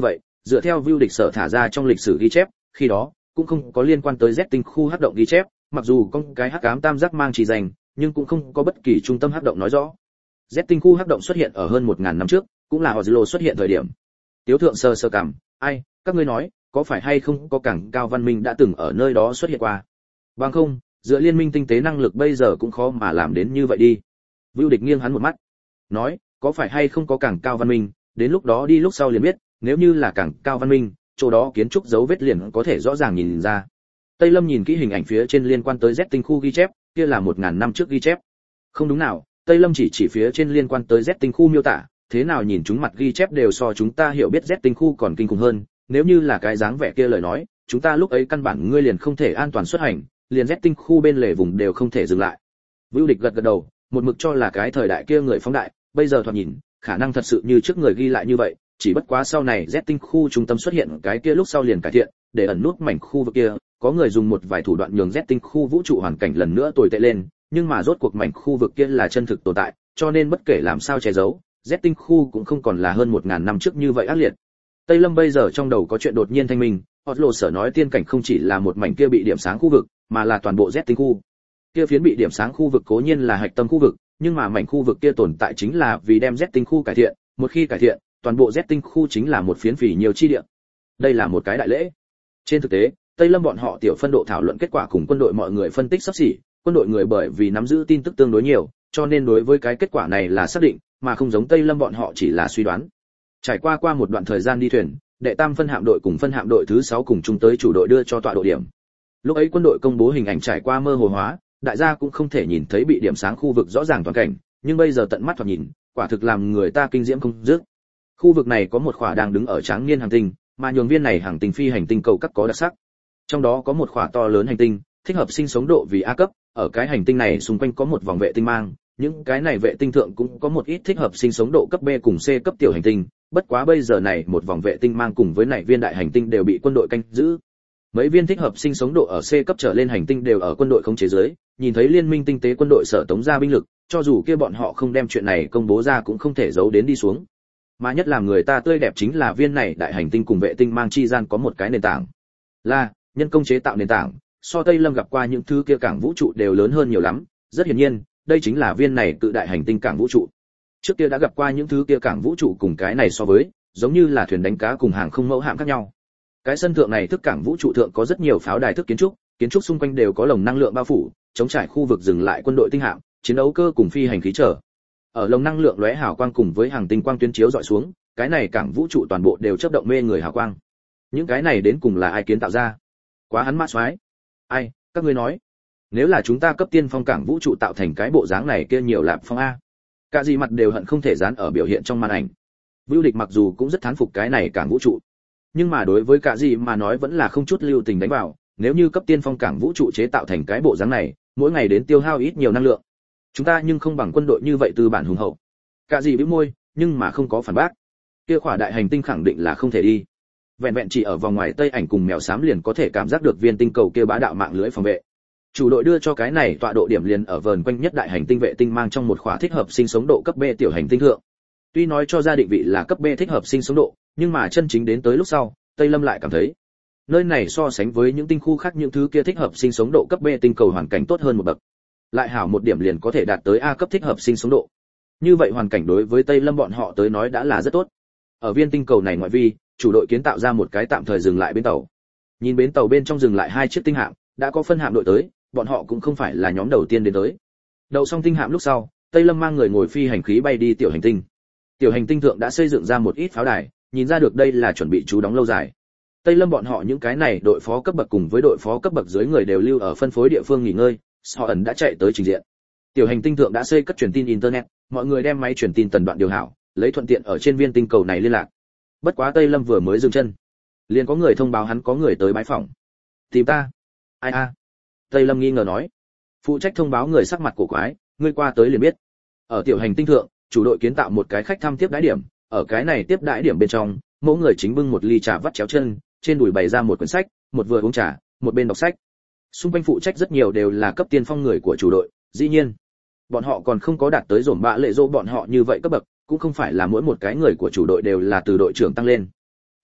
Speaker 1: dựa theo view địch sở thả ra trong lịch sử ghi chép, khi đó cũng không có liên quan tới Z tinh khu hắc động ghi chép, mặc dù có cái hắc ám tam giác mang chỉ danh, nhưng cũng không có bất kỳ trung tâm hắc động nói rõ. Z tinh khu hắc động xuất hiện ở hơn 1000 năm trước, cũng là Oslo xuất hiện thời điểm. Tiếu thượng sơ cảm, ai, các ngươi nói, có phải hay không có cảng cao văn minh đã từng ở nơi đó xuất hiện qua? Bằng không, dựa liên minh tinh tế năng lực bây giờ cũng khó mà làm đến như vậy đi. Vưu Địch nghiêng hắn một mắt, nói, có phải hay không có cảng cao văn minh, đến lúc đó đi lúc sau liền biết, nếu như là cảng cao văn minh, chỗ đó kiến trúc dấu vết liền có thể rõ ràng nhìn ra. Tây Lâm nhìn kỹ hình ảnh phía trên liên quan tới Z tinh khu ghi chép, kia là 1000 năm trước ghi chép. Không đúng nào, Tây Lâm chỉ phía trên liên quan tới Z tinh khu miêu tả, thế nào nhìn chúng mặt ghi chép đều so chúng ta hiểu biết Z tinh khu còn kinh khủng hơn, nếu như là cái dáng vẻ kia lời nói, chúng ta lúc ấy căn bản ngươi liền không thể an toàn xuất hành, liền Z tinh khu bên lề vùng đều không thể dừng lại. Vưu Địch gật đầu, một mực cho là cái thời đại kia người phóng đại, bây giờ thoạt nhìn, khả năng thật sự như trước người ghi lại như vậy, chỉ bất quá sau này Z tinh khu trung tâm xuất hiện cái kia lúc sau liền cải thiện, để ẩn nút mảnh khu vực kia, có người dùng một vài thủ đoạn nhường Z tinh khu vũ trụ hoàn cảnh lần nữa tồi tệ lên, nhưng mà rốt cuộc mảnh khu vực kia là chân thực tồn tại, cho nên bất kể làm sao che giấu, Z tinh khu cũng không còn là hơn 1000 năm trước như vậy ác liệt. Tây Lâm bây giờ trong đầu có chuyện đột nhiên thanh minh, Oslo sở nói tiên cảnh không chỉ là một mảnh kia bị điểm sáng khu vực, mà là toàn bộ Z tinh khu. Kia phiến bị điểm sáng khu vực cố nhiên là hạch tâm khu vực, nhưng mà mảnh khu vực kia tồn tại chính là vì đem Z tinh khu cải thiện, một khi cải thiện, toàn bộ Z tinh khu chính là một phiến phỉ nhiều chi địa. Đây là một cái đại lễ. Trên thực tế, Tây Lâm bọn họ tiểu phân độ thảo luận kết quả cùng quân đội mọi người phân tích sắp xỉ, quân đội người bởi vì nắm giữ tin tức tương đối nhiều, cho nên đối với cái kết quả này là xác định, mà không giống Tây Lâm bọn họ chỉ là suy đoán. Trải qua một đoạn thời gian đi thuyền, đệ tam phân hạm đội cùng phân hạm đội thứ 6 cùng chung tới chủ đội đưa cho tọa độ điểm. Lúc ấy quân đội công bố hình ảnh trải qua mơ hồ hóa, đại gia cũng không thể nhìn thấy bị điểm sáng khu vực rõ ràng toàn cảnh, nhưng bây giờ tận mắt thoạt nhìn, quả thực làm người ta kinh diễm không dứt. Khu vực này có một khỏa đang đứng ở tráng niên hành tinh, mà nhường viên này hành tinh phi hành tinh cầu các có đặc sắc. Trong đó có một khỏa to lớn hành tinh, thích hợp sinh sống độ vì A cấp, ở cái hành tinh này xung quanh có một vòng vệ tinh mang, những cái này vệ tinh thượng cũng có một ít thích hợp sinh sống độ cấp B cùng C cấp tiểu hành tinh, bất quá bây giờ này một vòng vệ tinh mang cùng với này viên đại hành tinh đều bị quân đội canh giữ. Mấy viên thích hợp sinh sống độ ở C cấp trở lên hành tinh đều ở quân đội khống chế dưới, nhìn thấy liên minh tinh tế quân đội sở tống ra binh lực, cho dù kia bọn họ không đem chuyện này công bố ra cũng không thể giấu đến đi xuống. Mà nhất làm người ta tươi đẹp chính là viên này đại hành tinh cùng vệ tinh mang chi gian có một cái nền tảng. Là nhân công chế tạo nền tảng, so Tây Lâm gặp qua những thứ kia cảng vũ trụ đều lớn hơn nhiều lắm, rất hiển nhiên, đây chính là viên này cự đại hành tinh cảng vũ trụ. Trước kia đã gặp qua những thứ kia cảng vũ trụ cùng cái này so với, giống như là thuyền đánh cá cùng hàng không mẫu hạm khác nhau. Cái sân thượng này thức cảng vũ trụ thượng có rất nhiều pháo đài thức kiến trúc xung quanh đều có lồng năng lượng bao phủ, chống trải khu vực dừng lại quân đội tinh hạm, chiến đấu cơ cùng phi hành khí trở. Ở lồng năng lượng lóe hào quang cùng với hàng tinh quang tuyến chiếu dọi xuống, cái này cảng vũ trụ toàn bộ đều chớp động mê người hào quang. Những cái này đến cùng là ai kiến tạo ra? Quá hắn mã soái. Ai, các ngươi nói, nếu là chúng ta cấp tiên phong cảng vũ trụ tạo thành cái bộ dáng này kia nhiều lạp phong a. Cả gì mặt đều hận không thể dán ở biểu hiện trong màn ảnh. Vưu Địch mặc dù cũng rất thán phục cái này cảng vũ trụ, nhưng mà đối với cả gì mà nói vẫn là không chút lưu tình đánh vào, nếu như cấp tiên phong cảng vũ trụ chế tạo thành cái bộ dáng này, mỗi ngày đến tiêu hao ít nhiều năng lượng. Chúng ta nhưng không bằng quân đội như vậy tư bản hùng hậu. Cả gì bĩu môi, nhưng mà không có phản bác. Kia khỏa đại hành tinh khẳng định là không thể đi. Vẹn vẹn chỉ ở vòng ngoài Tây ảnh cùng mèo xám liền có thể cảm giác được viên tinh cầu kia bá đạo mạng lưới phòng vệ. Chủ đội đưa cho cái này tọa độ điểm liền ở vờn quanh nhất đại hành tinh vệ tinh mang trong một khỏa thích hợp sinh sống độ cấp B tiểu hành tinh thượng. Tuy nói cho ra định vị là cấp B thích hợp sinh sống độ, nhưng mà chân chính đến tới lúc sau, Tây Lâm lại cảm thấy nơi này so sánh với những tinh khu khác những thứ kia thích hợp sinh sống độ cấp B tinh cầu hoàn cảnh tốt hơn một bậc. Lại hảo một điểm liền có thể đạt tới A cấp thích hợp sinh sống độ. Như vậy hoàn cảnh đối với Tây Lâm bọn họ tới nói đã là rất tốt. Ở viên tinh cầu này ngoại vi, chủ đội kiến tạo ra một cái tạm thời dừng lại bến tàu. Nhìn bến tàu bên trong dừng lại 2 chiếc tinh hạm, đã có phân hạm đội tới, bọn họ cũng không phải là nhóm đầu tiên đến tới. Đậu xong tinh hạm lúc sau, Tây Lâm mang người ngồi phi hành khí bay đi tiểu hành tinh. Tiểu hành tinh thượng đã xây dựng ra một ít pháo đài, nhìn ra được đây là chuẩn bị trú đóng lâu dài. Tây Lâm bọn họ những cái này đội phó cấp bậc cùng với đội phó cấp bậc dưới người đều lưu ở phân phối địa phương nghỉ ngơi, họ ẩn đã chạy tới trình diện. Tiểu hành tinh thượng đã xây cất truyền tin internet, mọi người đem máy truyền tin tần đoạn điều hảo, lấy thuận tiện ở trên viên tinh cầu này liên lạc. Bất quá Tây Lâm vừa mới dừng chân, liền có người thông báo hắn có người tới bái phỏng. Tìm ta? Ai a? Tây Lâm nghi ngờ nói. Phụ trách thông báo người sắc mặt cổ quái, ngươi qua tới liền biết. Ở tiểu hành tinh thượng, chủ đội kiến tạo một cái khách thăm tiếp đãi điểm, ở cái này tiếp đãi điểm bên trong, mỗi người chính bưng một ly trà vắt chéo chân, trên đùi bày ra một quyển sách, một vừa uống trà, một bên đọc sách. Xung quanh phụ trách rất nhiều đều là cấp tiên phong người của chủ đội, dĩ nhiên, bọn họ còn không có đạt tới dồn bạ lệ dỗ bọn họ như vậy cấp bậc, cũng không phải là mỗi một cái người của chủ đội đều là từ đội trưởng tăng lên,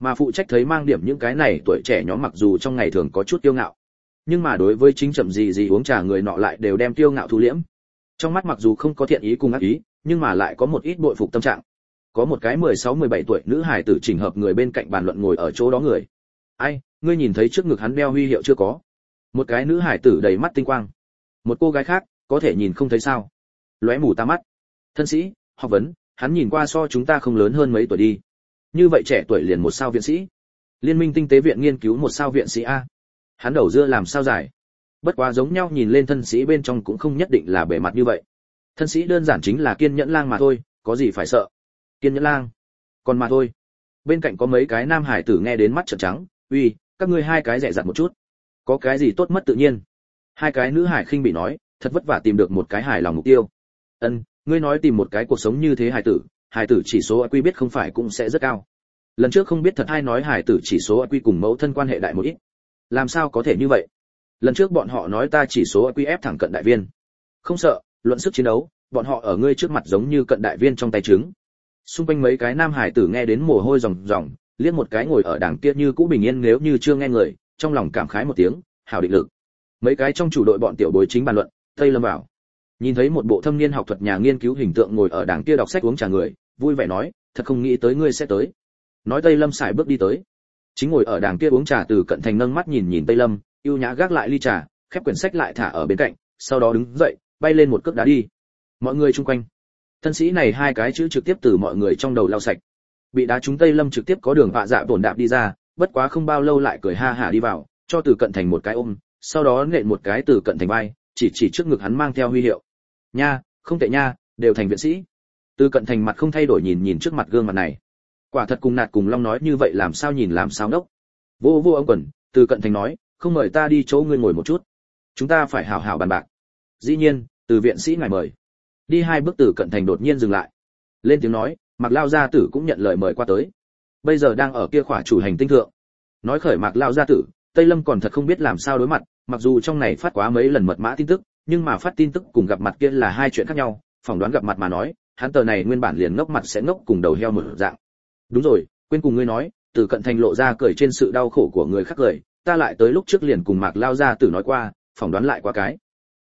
Speaker 1: Mà phụ trách thấy mang điểm những cái này tuổi trẻ nhóm mặc dù trong ngày thường có chút kiêu ngạo, nhưng mà đối với chính chậm gì uống trà người nọ lại đều đem kiêu ngạo thu liễm. Trong mắt mặc dù không có thiện ý cùng ác ý, nhưng mà lại có một ít bội phục tâm trạng. Có một cái 16-17 tuổi nữ hài tử chỉnh hợp người bên cạnh bàn luận ngồi ở chỗ đó người. Ai, ngươi nhìn thấy trước ngực hắn đeo huy hiệu chưa có? Một cái nữ hài tử đầy mắt tinh quang. Một cô gái khác, có thể nhìn không thấy sao? Lóe mù ta mắt. Thân sĩ, học vấn, hắn nhìn qua so chúng ta không lớn hơn mấy tuổi đi. Như vậy trẻ tuổi liền một sao viện sĩ. Liên minh tinh tế viện nghiên cứu một sao viện sĩ a. Hắn đầu dưa làm sao dài? Bất quá giống nhau nhìn lên thân sĩ bên trong cũng không nhất định là bề mặt như vậy. Thân sĩ đơn giản chính là kiên nhẫn lang mà thôi, có gì phải sợ? Kiên nhẫn lang. Còn mà thôi. Bên cạnh có mấy cái nam hải tử nghe đến mắt trợn trắng, uy, các ngươi hai cái dè dặt một chút. Có cái gì tốt mất tự nhiên? Hai cái nữ hải khinh bị nói, thật vất vả tìm được một cái hài lòng mục tiêu. Ân, ngươi nói tìm một cái cuộc sống như thế hài tử chỉ số IQ biết không phải cũng sẽ rất cao. Lần trước không biết thật hay nói hài tử chỉ số IQ cùng mẫu thân quan hệ đại một ít. Làm sao có thể như vậy? Lần trước bọn họ nói ta chỉ số IQ ép thẳng cận đại viên. Không sợ, luận sức chiến đấu, bọn họ ở ngươi trước mặt giống như cận đại viên trong tay trứng. Xung quanh mấy cái nam hải tử nghe đến mồ hôi ròng ròng, liếc một cái ngồi ở đằng kia như cũ bình yên nếu như chưa nghe người, trong lòng cảm khái một tiếng, hảo định lực. Mấy cái trong chủ đội bọn tiểu bối chính bàn luận, Tây Lâm vào. Nhìn thấy một bộ thâm niên học thuật nhà nghiên cứu hình tượng ngồi ở đằng kia đọc sách uống trà người, vui vẻ nói, thật không nghĩ tới ngươi sẽ tới. Nói Tây Lâm xài bước đi tới. Chính ngồi ở đằng kia uống trà Từ Cận Thành nâng mắt nhìn Tây Lâm, yêu nhã gác lại ly trà, khép quyển sách lại thả ở bên cạnh, sau đó đứng dậy, bay lên một cước đá đi. Mọi người chung quanh, thân sĩ này hai cái chữ trực tiếp từ mọi người trong đầu lau sạch. Bị đá trúng Tây Lâm trực tiếp có đường vạ dạ bổn đạp đi ra, bất quá không bao lâu lại cười ha hả đi vào, cho Từ Cận Thành một cái ôm, sau đó nện một cái Từ Cận Thành vai, chỉ trước ngực hắn mang theo huy hiệu. Nha, không tệ nha, đều thành viện sĩ. Từ Cận Thành mặt không thay đổi nhìn trước mặt gương mặt này. Quả thật cùng Nạt cùng Long nói như vậy làm sao nhìn làm sao đốc. Vô ông quần, Từ Cận Thành nói, không mời ta đi chỗ ngươi ngồi một chút. Chúng ta phải hảo hảo bàn bạc. Dĩ nhiên, Từ viện sĩ ngài mời. Đi hai bước Từ Cận Thành đột nhiên dừng lại. Lên tiếng nói, Mạc Lao gia tử cũng nhận lời mời qua tới. Bây giờ đang ở kia khỏa chủ hành tinh thượng. Nói khởi Mạc Lao gia tử, Tây Lâm còn thật không biết làm sao đối mặt, mặc dù trong này phát quá mấy lần mật mã tin tức, nhưng mà phát tin tức cùng gặp mặt kia là hai chuyện khác nhau, phỏng đoán gặp mặt mà nói, hắn tờ này nguyên bản liền ngốc mặt sẽ ngốc cùng đầu heo một dạng. Đúng rồi, quên cùng ngươi nói, Từ Cận Thành lộ ra cười trên sự đau khổ của người khác cười, ta lại tới lúc trước liền cùng Mạc Lao gia tử nói qua, phỏng đoán lại quá cái.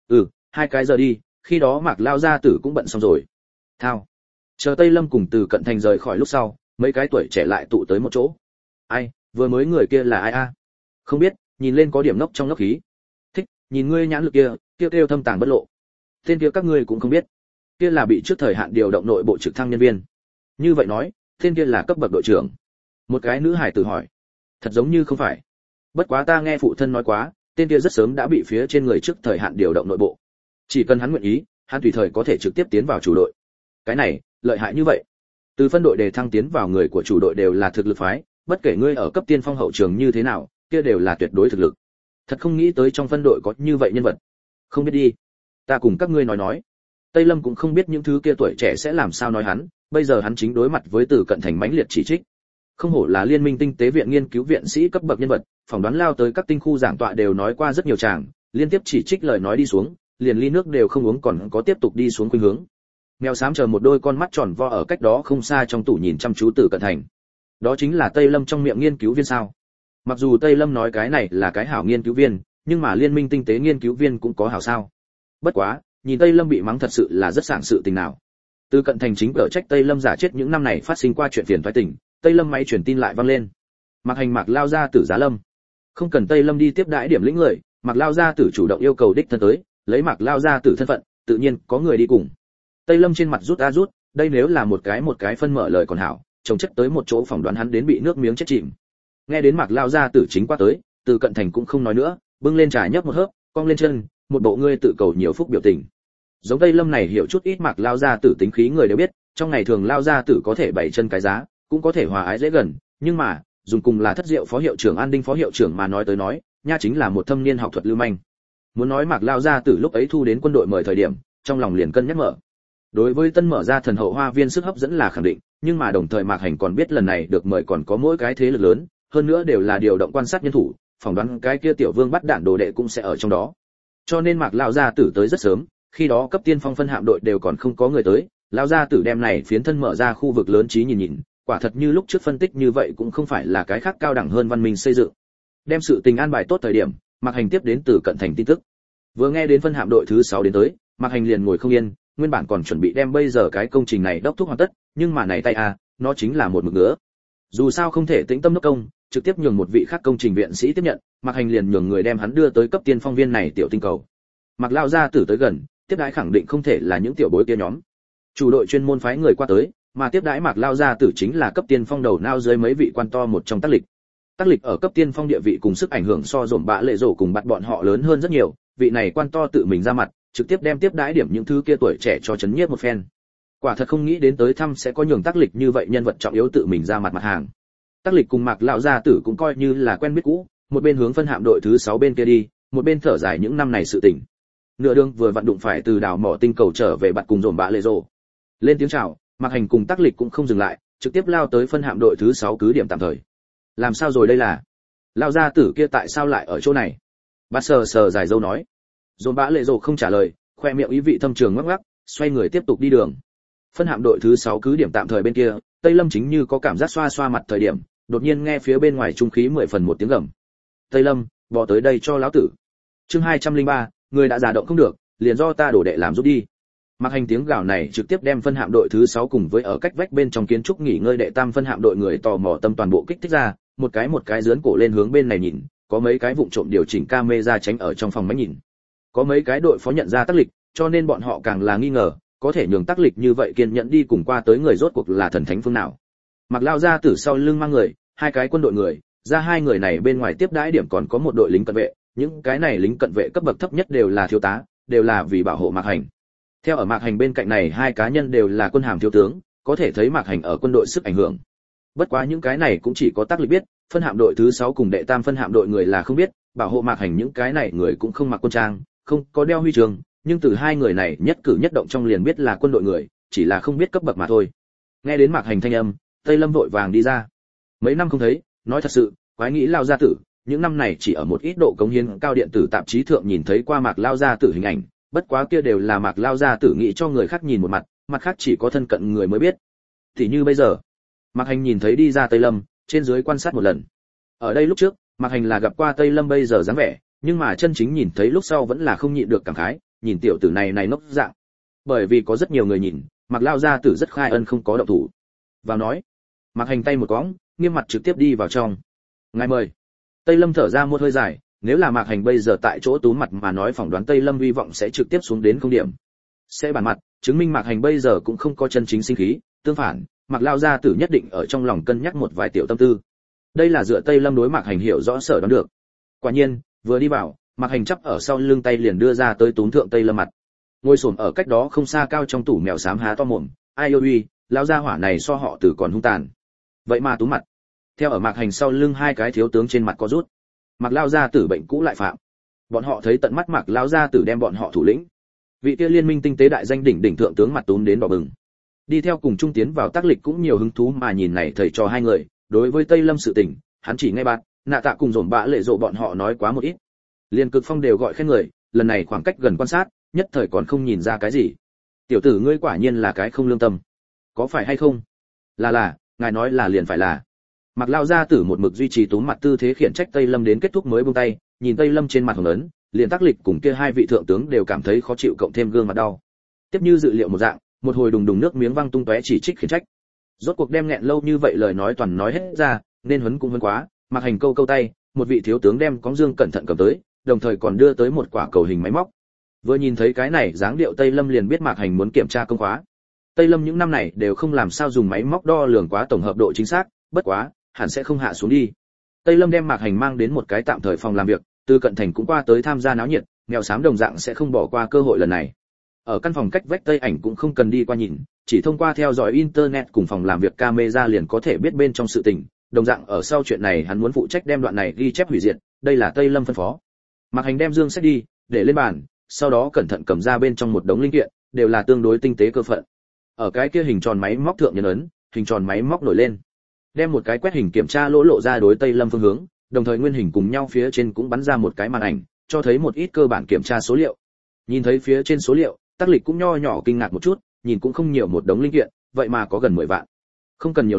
Speaker 1: Hai cái giờ đi, khi đó Mạc Lao gia tử cũng bận xong rồi. Thao. Chờ Tây Lâm cùng Từ Cận Thành rời khỏi lúc sau, mấy cái tuổi trẻ lại tụ tới một chỗ. Ai, vừa mới người kia là ai a? Không biết, nhìn lên có điểm ngốc trong ngốc khí. Thích, nhìn ngươi nhãn lực kia, kêu thâm tàng bất lộ. Tên kia các ngươi cũng không biết. Kia là bị trước thời hạn điều động nội bộ trực thăng nhân viên. Như vậy nói, tên kia là cấp bậc đội trưởng. Một cái nữ hải tử hỏi. Thật giống như không phải. Bất quá ta nghe phụ thân nói quá, tên kia rất sớm đã bị phía trên người trước thời hạn điều động nội bộ. Chỉ cần hắn nguyện ý, hắn tùy thời có thể trực tiếp tiến vào chủ đội. Cái này, lợi hại như vậy. Từ phân đội đề thăng tiến vào người của chủ đội đều là thực lực phái, bất kể ngươi ở cấp tiên phong hậu trường như thế nào, kia đều là tuyệt đối thực lực. Thật không nghĩ tới trong phân đội có như vậy nhân vật. Không biết đi, ta cùng các ngươi nói. Tây Lâm cũng không biết những thứ kia tuổi trẻ sẽ làm sao nói hắn, bây giờ hắn chính đối mặt với Từ Cận Thành mãnh liệt chỉ trích. Không hổ là liên minh tinh tế viện nghiên cứu viện sĩ cấp bậc nhân vật, phỏng đoán lao tới các tinh khu giảng tọa đều nói qua rất nhiều tràng, liên tiếp chỉ trích lời nói đi xuống, liền ly nước đều không uống còn có tiếp tục đi xuống khuynh hướng. Mèo xám chờ một đôi con mắt tròn vo ở cách đó không xa trong tủ nhìn chăm chú Từ Cận Thành. Đó chính là Tây Lâm trong miệng nghiên cứu viên sao? Mặc dù Tây Lâm nói cái này là cái hảo nghiên cứu viên, nhưng mà liên minh tinh tế nghiên cứu viên cũng có hảo sao? Bất quá, nhìn Tây Lâm bị mắng thật sự là rất sảng sự tình nào. Từ Cận Thành chính cở trách Tây Lâm giả chết những năm này phát sinh qua chuyện phiền toái tình, Tây Lâm máy truyền tin lại vang lên. Mạc Hành Mạc Lao gia tử Giá Lâm. Không cần Tây Lâm đi tiếp đãi điểm lĩnh người, Mạc Lao gia tử chủ động yêu cầu đích thân tới, lấy Mạc Lao gia tử thân phận, tự nhiên có người đi cùng. Tây Lâm trên mặt rút a rút, đây nếu là một cái phân mở lời còn hảo, chồng chất tới một chỗ phỏng đoán hắn đến bị nước miếng chết chìm. Nghe đến Mạc Lao gia tử chính qua tới, Từ Cận Thành cũng không nói nữa, bưng lên trà nhấp một hớp, cong lên chân, một bộ ngươi tự cầu nhiều phúc biểu tình. Giống Tây Lâm này hiểu chút ít Mạc Lao gia tử tính khí người đều biết, trong ngày thường Lao gia tử có thể bày chân cái giá, cũng có thể hòa ái dễ gần, nhưng mà, dùng cùng là Thất Diệu phó hiệu trưởng An Đinh phó hiệu trưởng mà nói tới nói, nha chính là một thâm niên học thuật lưu manh. Muốn nói Mạc Lao gia tử lúc ấy thu đến quân đội mời thời điểm, trong lòng liền cân nhắc mở. Đối với tân mở ra thần hậu hoa viên sức hấp dẫn là khẳng định, nhưng mà đồng thời Mạc Hành còn biết lần này được mời còn có mỗi cái thế lực lớn, hơn nữa đều là điều động quan sát nhân thủ, phỏng đoán cái kia tiểu vương bắt đạn đồ đệ cũng sẽ ở trong đó. Cho nên Mạc lão gia tử tới rất sớm, khi đó cấp tiên phong phân hạm đội đều còn không có người tới, lão gia tử đem này phiến thân mở ra khu vực lớn trí nhìn, quả thật như lúc trước phân tích như vậy cũng không phải là cái khác cao đẳng hơn văn minh xây dựng. Đem sự tình an bài tốt thời điểm, Mạc Hành tiếp đến từ Cận Thành tin tức. Vừa nghe đến phân hạm đội thứ 6 đến tới, Mạc Hành liền ngồi không yên, nguyên bản còn chuẩn bị đem bây giờ cái công trình này đốc thúc hoàn tất, nhưng mà này tay nó chính là một mực ngứa. Dù sao không thể tĩnh tâm đốc công, trực tiếp nhường một vị khác công trình viện sĩ tiếp nhận, Mạc Hành liền nhường người đem hắn đưa tới cấp tiên phong viên này tiểu tinh cầu. Mạc lao ra tử tới gần, tiếp đãi khẳng định không thể là những tiểu bối kia nhóm. Chủ đội chuyên môn phái người qua tới, mà tiếp đãi Mạc lao ra tử chính là cấp tiên phong đầu nao dưới mấy vị quan to một trong Tác Lịch. Tác Lịch ở cấp tiên phong địa vị cùng sức ảnh hưởng so dồn bạ lệ rổ cùng bắt bọn họ lớn hơn rất nhiều, vị này quan to tự mình ra mặt, trực tiếp đem tiếp đãi điểm những thứ kia tuổi trẻ cho chấn nhiếp một phen. Quả thật không nghĩ đến tới thăm sẽ có nhường Tác Lịch như vậy nhân vật trọng yếu tự mình ra mặt mặt hàng. Tác Lịch cùng Mạc lão gia tử cũng coi như là quen biết cũ, một bên hướng phân hạm đội thứ 6 bên kia đi, một bên thở dài những năm này sự tình. Nửa đường vừa vặn đụng phải từ đảo mỏ tinh cầu trở về bắt cùng dồn bạ lệ rổ. Lên tiếng chào, Mạc Hành cùng Tác Lịch cũng không dừng lại, trực tiếp lao tới phân hạm đội thứ 6 cứ điểm tạm thời. Làm sao rồi đây là? Lão gia tử kia tại sao lại ở chỗ này? Bát sờ dài dâu nói. Dồn bạ lệ rổ không trả lời, khoe miệng ý vị thâm trường ngắc ngắc, xoay người tiếp tục đi đường. Phân hạm đội thứ 6 cứ điểm tạm thời bên kia, Tây Lâm chính như có cảm giác xoa xoa mặt thời điểm, đột nhiên nghe phía bên ngoài trung khí 10 phần một tiếng gầm. Tây Lâm, bỏ tới đây cho lão tử. Chương 203, người đã giả động không được, liền do ta đổ đệ làm giúp đi. Mặc Hành tiếng gào này trực tiếp đem phân hạm đội thứ 6 cùng với ở cách vách bên trong kiến trúc nghỉ ngơi đệ tam phân hạm đội người tò mò tâm toàn bộ kích thích ra, một cái dướn cổ lên hướng bên này nhìn, có mấy cái vụng trộm điều chỉnh camera tránh ở trong phòng máy nhìn. Có mấy cái đội phó nhận ra Tác Lịch, cho nên bọn họ càng là nghi ngờ, có thể nhường Tác Lịch như vậy kiên nhẫn đi cùng qua tới người rốt cuộc là thần thánh phương nào. Mặc lao ra từ sau lưng mang người, hai cái quân đội người, ra hai người này bên ngoài tiếp đãi điểm còn có một đội lính cận vệ, những cái này lính cận vệ cấp bậc thấp nhất đều là thiếu tá, đều là vì bảo hộ Mạc Hành. Theo ở Mạc Hành bên cạnh này hai cá nhân đều là quân hàm thiếu tướng, có thể thấy Mạc Hành ở quân đội sức ảnh hưởng. Bất quá những cái này cũng chỉ có Tác Lịch biết, phân hạm đội thứ 6 cùng đệ tam phân hạm đội người là không biết, bảo hộ Mạc Hành những cái này người cũng không mặc quân trang, không có đeo huy chương, nhưng từ hai người này nhất cử nhất động trong liền biết là quân đội người, chỉ là không biết cấp bậc mà thôi. Nghe đến Mạc Hành thanh âm, Tây Lâm vội vàng đi ra. Mấy năm không thấy, nói thật sự, quái nghĩ lao gia tử, những năm này chỉ ở một ít độ cống hiến cao điện tử tạp chí thượng nhìn thấy qua Mạc lao gia tử hình ảnh, bất quá kia đều là Mạc lao gia tử nghĩ cho người khác nhìn một mặt, mặt khác chỉ có thân cận người mới biết. Thì như bây giờ, Mạc Hành nhìn thấy đi ra Tây Lâm, trên dưới quan sát một lần. Ở đây lúc trước, Mạc Hành là gặp qua Tây Lâm bây giờ dáng vẻ, nhưng mà chân chính nhìn thấy lúc sau vẫn là không nhịn được cảm khái, nhìn tiểu tử này nốc dạng. Bởi vì có rất nhiều người nhìn, Mạc lao gia tử rất khai ân không có động thủ. Vào nói, Mạc Hành tay một cõng, nghiêm mặt trực tiếp đi vào trong. Ngài mời. Tây Lâm thở ra một hơi dài, nếu là Mạc Hành bây giờ tại chỗ tú mặt mà nói phỏng đoán Tây Lâm hy vọng sẽ trực tiếp xuống đến không điểm. Sẽ bản mặt, chứng minh Mạc Hành bây giờ cũng không có chân chính sinh khí, tương phản, Mạc lao gia tử nhất định ở trong lòng cân nhắc một vài tiểu tâm tư. Đây là dựa Tây Lâm đối Mạc Hành hiểu rõ sở đoán được. Quả nhiên, vừa đi vào, Mạc Hành chắp ở sau lưng tay liền đưa ra tới túm thượng Tây Lâm mặt. Ngồi xổm ở cách đó không xa cao trong tủ mèo xám há to mồm, ai ôi, lão gia hỏa này so họ Tử còn hung tàn. Vậy mà túm mặt. Theo ở Mạc Hành sau lưng hai cái thiếu tướng trên mặt có rút. Mạc lao gia tử bệnh cũ lại phạm. Bọn họ thấy tận mắt Mạc lão gia tử đem bọn họ thủ lĩnh. Vị kia liên minh tinh tế đại danh đỉnh thượng tướng mặt túm đến đỏ bừng. Đi theo cùng trung tiến vào Tác Lịch cũng nhiều hứng thú mà nhìn này thầy trò hai người, đối với Tây Lâm sự tình, hắn chỉ nghe bạn, nạ tạ cùng dồn bạ lệ rộ bọn họ nói quá một ít. Liên Cực Phong đều gọi khen người, lần này khoảng cách gần quan sát, nhất thời còn không nhìn ra cái gì. Tiểu tử ngươi quả nhiên là cái không lương tâm. Có phải hay không? Là, ngài nói là liền phải là. Mạc lao gia tử một mực duy trì túm mặt tư thế khiển trách Tây Lâm đến kết thúc mới buông tay, nhìn Tây Lâm trên mặt hồng ấn, liền Tác Lịch cùng kia hai vị thượng tướng đều cảm thấy khó chịu cộng thêm gương mặt đau. Tiếp như dự liệu một dạng, một hồi đùng nước miếng văng tung tóe chỉ trích khiển trách. Rốt cuộc đem nghẹn lâu như vậy lời nói toàn nói hết ra, nên huấn cũng huấn quá, Mạc Hành câu tay, một vị thiếu tướng đem cóng dương cẩn thận cầm tới, đồng thời còn đưa tới một quả cầu hình máy móc. Vừa nhìn thấy cái này dáng điệu Tây Lâm liền biết Mạc Hành muốn kiểm tra công khóa. Tây Lâm những năm này đều không làm sao dùng máy móc đo lường quá tổng hợp độ chính xác, bất quá, hẳn sẽ không hạ xuống đi. Tây Lâm đem Mạc Hành mang đến một cái tạm thời phòng làm việc, từ Cận Thành cũng qua tới tham gia náo nhiệt, nghèo xám đồng dạng sẽ không bỏ qua cơ hội lần này. Ở căn phòng cách vách Tây Ảnh cũng không cần đi qua nhìn, chỉ thông qua theo dõi internet cùng phòng làm việc camera liền có thể biết bên trong sự tình, đồng dạng ở sau chuyện này hắn muốn phụ trách đem đoạn này ghi chép hủy diệt, đây là Tây Lâm phân phó. Mạc Hành đem dương sách đi, để lên bàn, sau đó cẩn thận cầm ra bên trong một đống linh kiện, đều là tương đối tinh tế cơ phận. Ở cái kia hình tròn máy móc thượng nhấn ấn, hình tròn máy móc nổi lên. Đem một cái quét hình kiểm tra lỗ lộ ra đối Tây Lâm phương hướng, đồng thời nguyên hình cùng nhau phía trên cũng bắn ra một cái màn ảnh, cho thấy một ít cơ bản kiểm tra số liệu. Nhìn thấy phía trên số liệu, Tác Lịch cũng nho nhỏ kinh ngạc một chút, nhìn cũng không nhiều một đống linh kiện, vậy mà có gần 10 vạn. Không cần nhiều nói,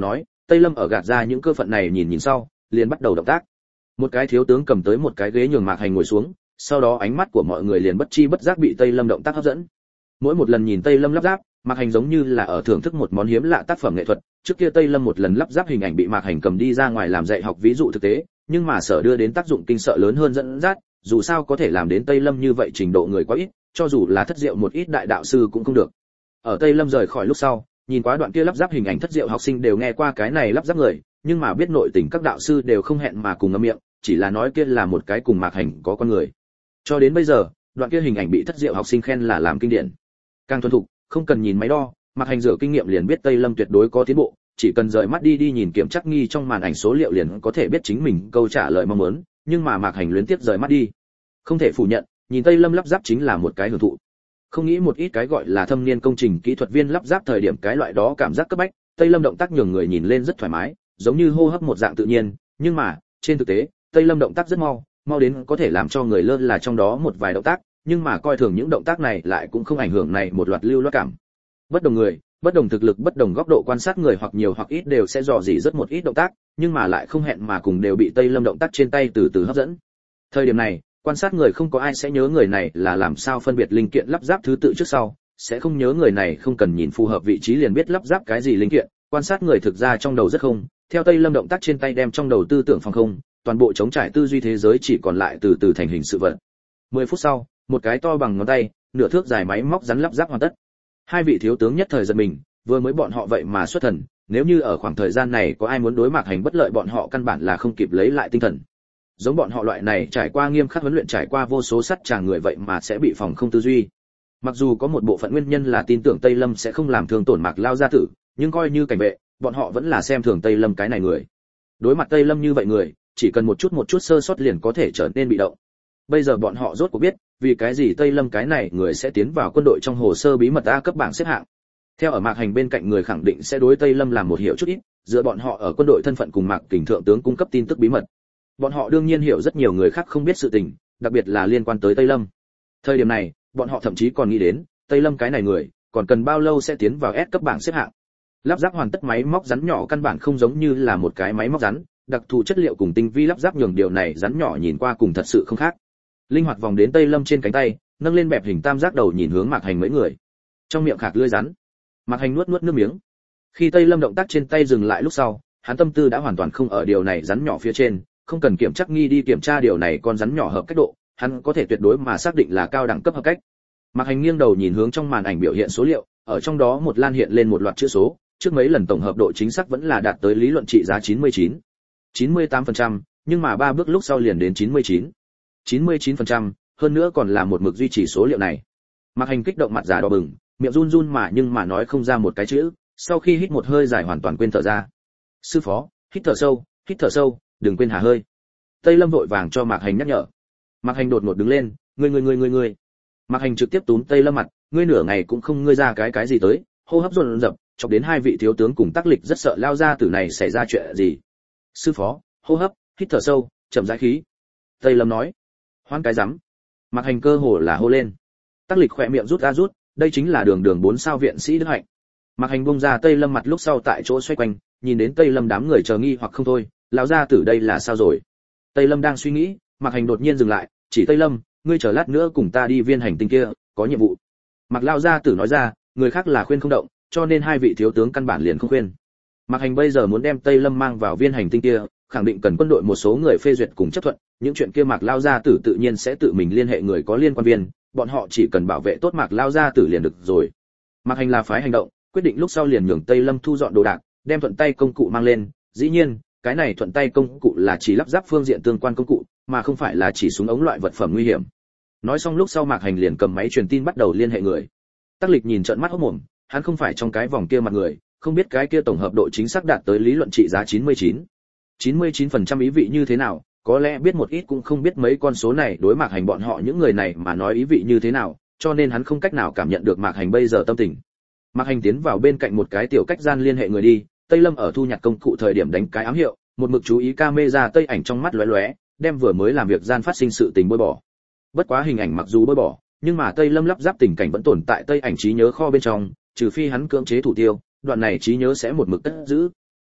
Speaker 1: Tây Lâm ở gạt ra những cơ phận này nhìn sau, liền bắt đầu động tác. Một cái thiếu tướng cầm tới một cái ghế nhường Mạc Hành ngồi xuống, sau đó ánh mắt của mọi người liền bất chi bất giác bị Tây Lâm động tác hấp dẫn. Mỗi một lần nhìn Tây Lâm lắp ráp, Mạc Hành giống như là ở thưởng thức một món hiếm lạ tác phẩm nghệ thuật. Trước kia Tây Lâm một lần lắp ráp hình ảnh bị Mạc Hành cầm đi ra ngoài làm dạy học ví dụ thực tế, nhưng mà sở đưa đến tác dụng kinh sợ lớn hơn dẫn dắt, dù sao có thể làm đến Tây Lâm như vậy trình độ người quá ít, cho dù là thất diệu một ít đại đạo sư cũng không được. Ở Tây Lâm rời khỏi lúc sau, nhìn quá đoạn kia lắp ráp hình ảnh thất diệu học sinh đều nghe qua cái này lắp ráp người, nhưng mà biết nội tình các đạo sư đều không hẹn mà cùng ngậm miệng, chỉ là nói kia là một cái cùng Mạc Hành có con người. Cho đến bây giờ, đoạn kia hình ảnh bị thất diệu học sinh khen là làm kinh điển. Càng thuần thục, không cần nhìn máy đo, Mạc Hành dựa kinh nghiệm liền biết Tây Lâm tuyệt đối có tiến bộ, chỉ cần rời mắt đi nhìn kiểm chắc nghi trong màn ảnh số liệu liền có thể biết chính mình câu trả lời mong muốn, nhưng mà Mạc Hành luyến tiếp rời mắt đi. Không thể phủ nhận, nhìn Tây Lâm lắp ráp chính là một cái hưởng thụ. Không nghĩ một ít cái gọi là thâm niên công trình kỹ thuật viên lắp ráp thời điểm cái loại đó cảm giác cấp bách, Tây Lâm động tác nhường người nhìn lên rất thoải mái, giống như hô hấp một dạng tự nhiên, nhưng mà, trên thực tế, Tây Lâm động tác rất mau, mau đến có thể làm cho người lơ là trong đó một vài động tác, nhưng mà coi thường những động tác này lại cũng không ảnh hưởng này một loạt lưu loát cảm. Bất đồng người, bất đồng thực lực, bất đồng góc độ quan sát người hoặc nhiều hoặc ít đều sẽ dò dỉ rất một ít động tác, nhưng mà lại không hẹn mà cùng đều bị Tây Lâm động tác trên tay từ từ hấp dẫn. Thời điểm này, quan sát người không có ai sẽ nhớ người này là làm sao phân biệt linh kiện lắp ráp thứ tự trước sau, sẽ không nhớ người này không cần nhìn phù hợp vị trí liền biết lắp ráp cái gì linh kiện, quan sát người thực ra trong đầu rất không, theo Tây Lâm động tác trên tay đem trong đầu tư tưởng phòng không, toàn bộ chống trải tư duy thế giới chỉ còn lại từ từ thành hình sự vật. 10 phút sau, một cái to bằng ngón tay, nửa thước dài máy móc rắn lắp ráp hoàn tất. Hai vị thiếu tướng nhất thời giật mình, vừa mới bọn họ vậy mà xuất thần, nếu như ở khoảng thời gian này có ai muốn đối Mạc Hành bất lợi bọn họ căn bản là không kịp lấy lại tinh thần. Giống bọn họ loại này trải qua nghiêm khắc huấn luyện trải qua vô số sắt tràng người vậy mà sẽ bị phòng không tư duy. Mặc dù có một bộ phận nguyên nhân là tin tưởng Tây Lâm sẽ không làm thương tổn Mạc Lao gia tử, nhưng coi như cảnh vệ, bọn họ vẫn là xem thường Tây Lâm cái này người. Đối mặt Tây Lâm như vậy người, chỉ cần một chút sơ sót liền có thể trở nên bị động. Bây giờ bọn họ rốt cuộc biết, vì cái gì Tây Lâm cái này người sẽ tiến vào quân đội trong hồ sơ bí mật A cấp bảng xếp hạng. Theo ở Mạc Hành bên cạnh người khẳng định sẽ đối Tây Lâm làm một hiểu chút ít, giữa bọn họ ở quân đội thân phận cùng Mạc Kình thượng tướng cung cấp tin tức bí mật. Bọn họ đương nhiên hiểu rất nhiều người khác không biết sự tình, đặc biệt là liên quan tới Tây Lâm. Thời điểm này, bọn họ thậm chí còn nghĩ đến, Tây Lâm cái này người, còn cần bao lâu sẽ tiến vào S cấp bảng xếp hạng. Lắp ráp hoàn tất máy móc rắn nhỏ căn bản không giống như là một cái máy móc rắn, đặc thù chất liệu cùng tinh vi lắp ráp nhường điều này rắn nhỏ nhìn qua cùng thật sự không khác. Linh hoạt vòng đến Tây Lâm trên cánh tay, nâng lên bẹp hình tam giác đầu nhìn hướng Mạc Hành mấy người. Trong miệng khạc lưỡi rắn. Mạc Hành nuốt nước miếng. Khi Tây Lâm động tác trên tay dừng lại lúc sau, hắn tâm tư đã hoàn toàn không ở điều này rắn nhỏ phía trên, không cần kiểm chắc nghi đi kiểm tra điều này con rắn nhỏ hợp cách độ, hắn có thể tuyệt đối mà xác định là cao đẳng cấp hợp cách. Mạc Hành nghiêng đầu nhìn hướng trong màn ảnh biểu hiện số liệu, ở trong đó một lan hiện lên một loạt chữ số, trước mấy lần tổng hợp độ chính xác vẫn là đạt tới lý luận trị giá 99, 98%, nhưng mà 3 bước lúc sau liền đến 99, 99%, hơn nữa còn là một mực duy trì số liệu này. Mạc Hành kích động mặt già đỏ bừng, miệng run run mà nhưng mà nói không ra một cái chữ, sau khi hít một hơi dài hoàn toàn quên thở ra. Sư phó, hít thở sâu, đừng quên hà hơi. Tây Lâm vội vàng cho Mạc Hành nhắc nhở. Mạc Hành đột ngột đứng lên, ngươi. Mạc Hành trực tiếp túm Tây Lâm mặt, ngươi nửa ngày cũng không ngươi ra cái gì tới, hô hấp dồn dập, chọc đến hai vị thiếu tướng cùng tác lịch rất sợ lao ra từ này xảy ra chuyện gì. Sư phó, hô hấp, hít thở sâu, chậm rãi khí. Tây Lâm nói. Hoan cái rắm. Mạc Hành cơ hồ là hô lên. Tác lịch khỏe miệng rút ra rút, đây chính là đường 4 sao viện sĩ đức hạnh. Mạc Hành bung ra Tây Lâm mặt lúc sau tại chỗ xoay quanh, nhìn đến Tây Lâm đám người chờ nghi hoặc không thôi, lão gia tử đây là sao rồi? Tây Lâm đang suy nghĩ, Mạc Hành đột nhiên dừng lại, chỉ Tây Lâm, ngươi chờ lát nữa cùng ta đi viên hành tinh kia, có nhiệm vụ. Mạc lão gia tử nói ra, người khác là khuyên không động, cho nên hai vị thiếu tướng căn bản liền không khuyên. Mạc Hành bây giờ muốn đem Tây Lâm mang vào viên hành tinh kia, khẳng định cần quân đội một số người phê duyệt cùng chấp thuận, những chuyện kia Mạc lão gia tử tự nhiên sẽ tự mình liên hệ người có liên quan viên, bọn họ chỉ cần bảo vệ tốt Mạc lão gia tử liền được rồi. Mạc Hành là phái hành động, quyết định lúc sau liền nhường Tây Lâm thu dọn đồ đạc, đem thuận tay công cụ mang lên, dĩ nhiên, cái này thuận tay công cụ là chỉ lắp ráp phương diện tương quan công cụ, mà không phải là chỉ súng ống loại vật phẩm nguy hiểm. Nói xong lúc sau Mạc Hành liền cầm máy truyền tin bắt đầu liên hệ người. Tác Lịch nhìn trợn mắt hốt mồm, hắn không phải trong cái vòng kia mặt người, không biết cái kia tổng hợp độ chính xác đạt tới lý luận trị giá 99. 99% ý vị như thế nào, có lẽ biết một ít cũng không biết mấy con số này đối Mạc Hành bọn họ những người này mà nói ý vị như thế nào, cho nên hắn không cách nào cảm nhận được Mạc Hành bây giờ tâm tình. Mạc Hành tiến vào bên cạnh một cái tiểu cách gian liên hệ người đi, Tây Lâm ở thu nhặt công cụ thời điểm đánh cái ám hiệu, một mực chú ý camera Tây ảnh trong mắt lóe lóe, đem vừa mới làm việc gian phát sinh sự tình bôi bỏ. Bất quá hình ảnh mặc dù bôi bỏ, nhưng mà Tây Lâm lắp ráp tình cảnh vẫn tồn tại Tây ảnh trí nhớ kho bên trong, trừ phi hắn cưỡng chế thủ tiêu, đoạn này trí nhớ sẽ một mực cất giữ.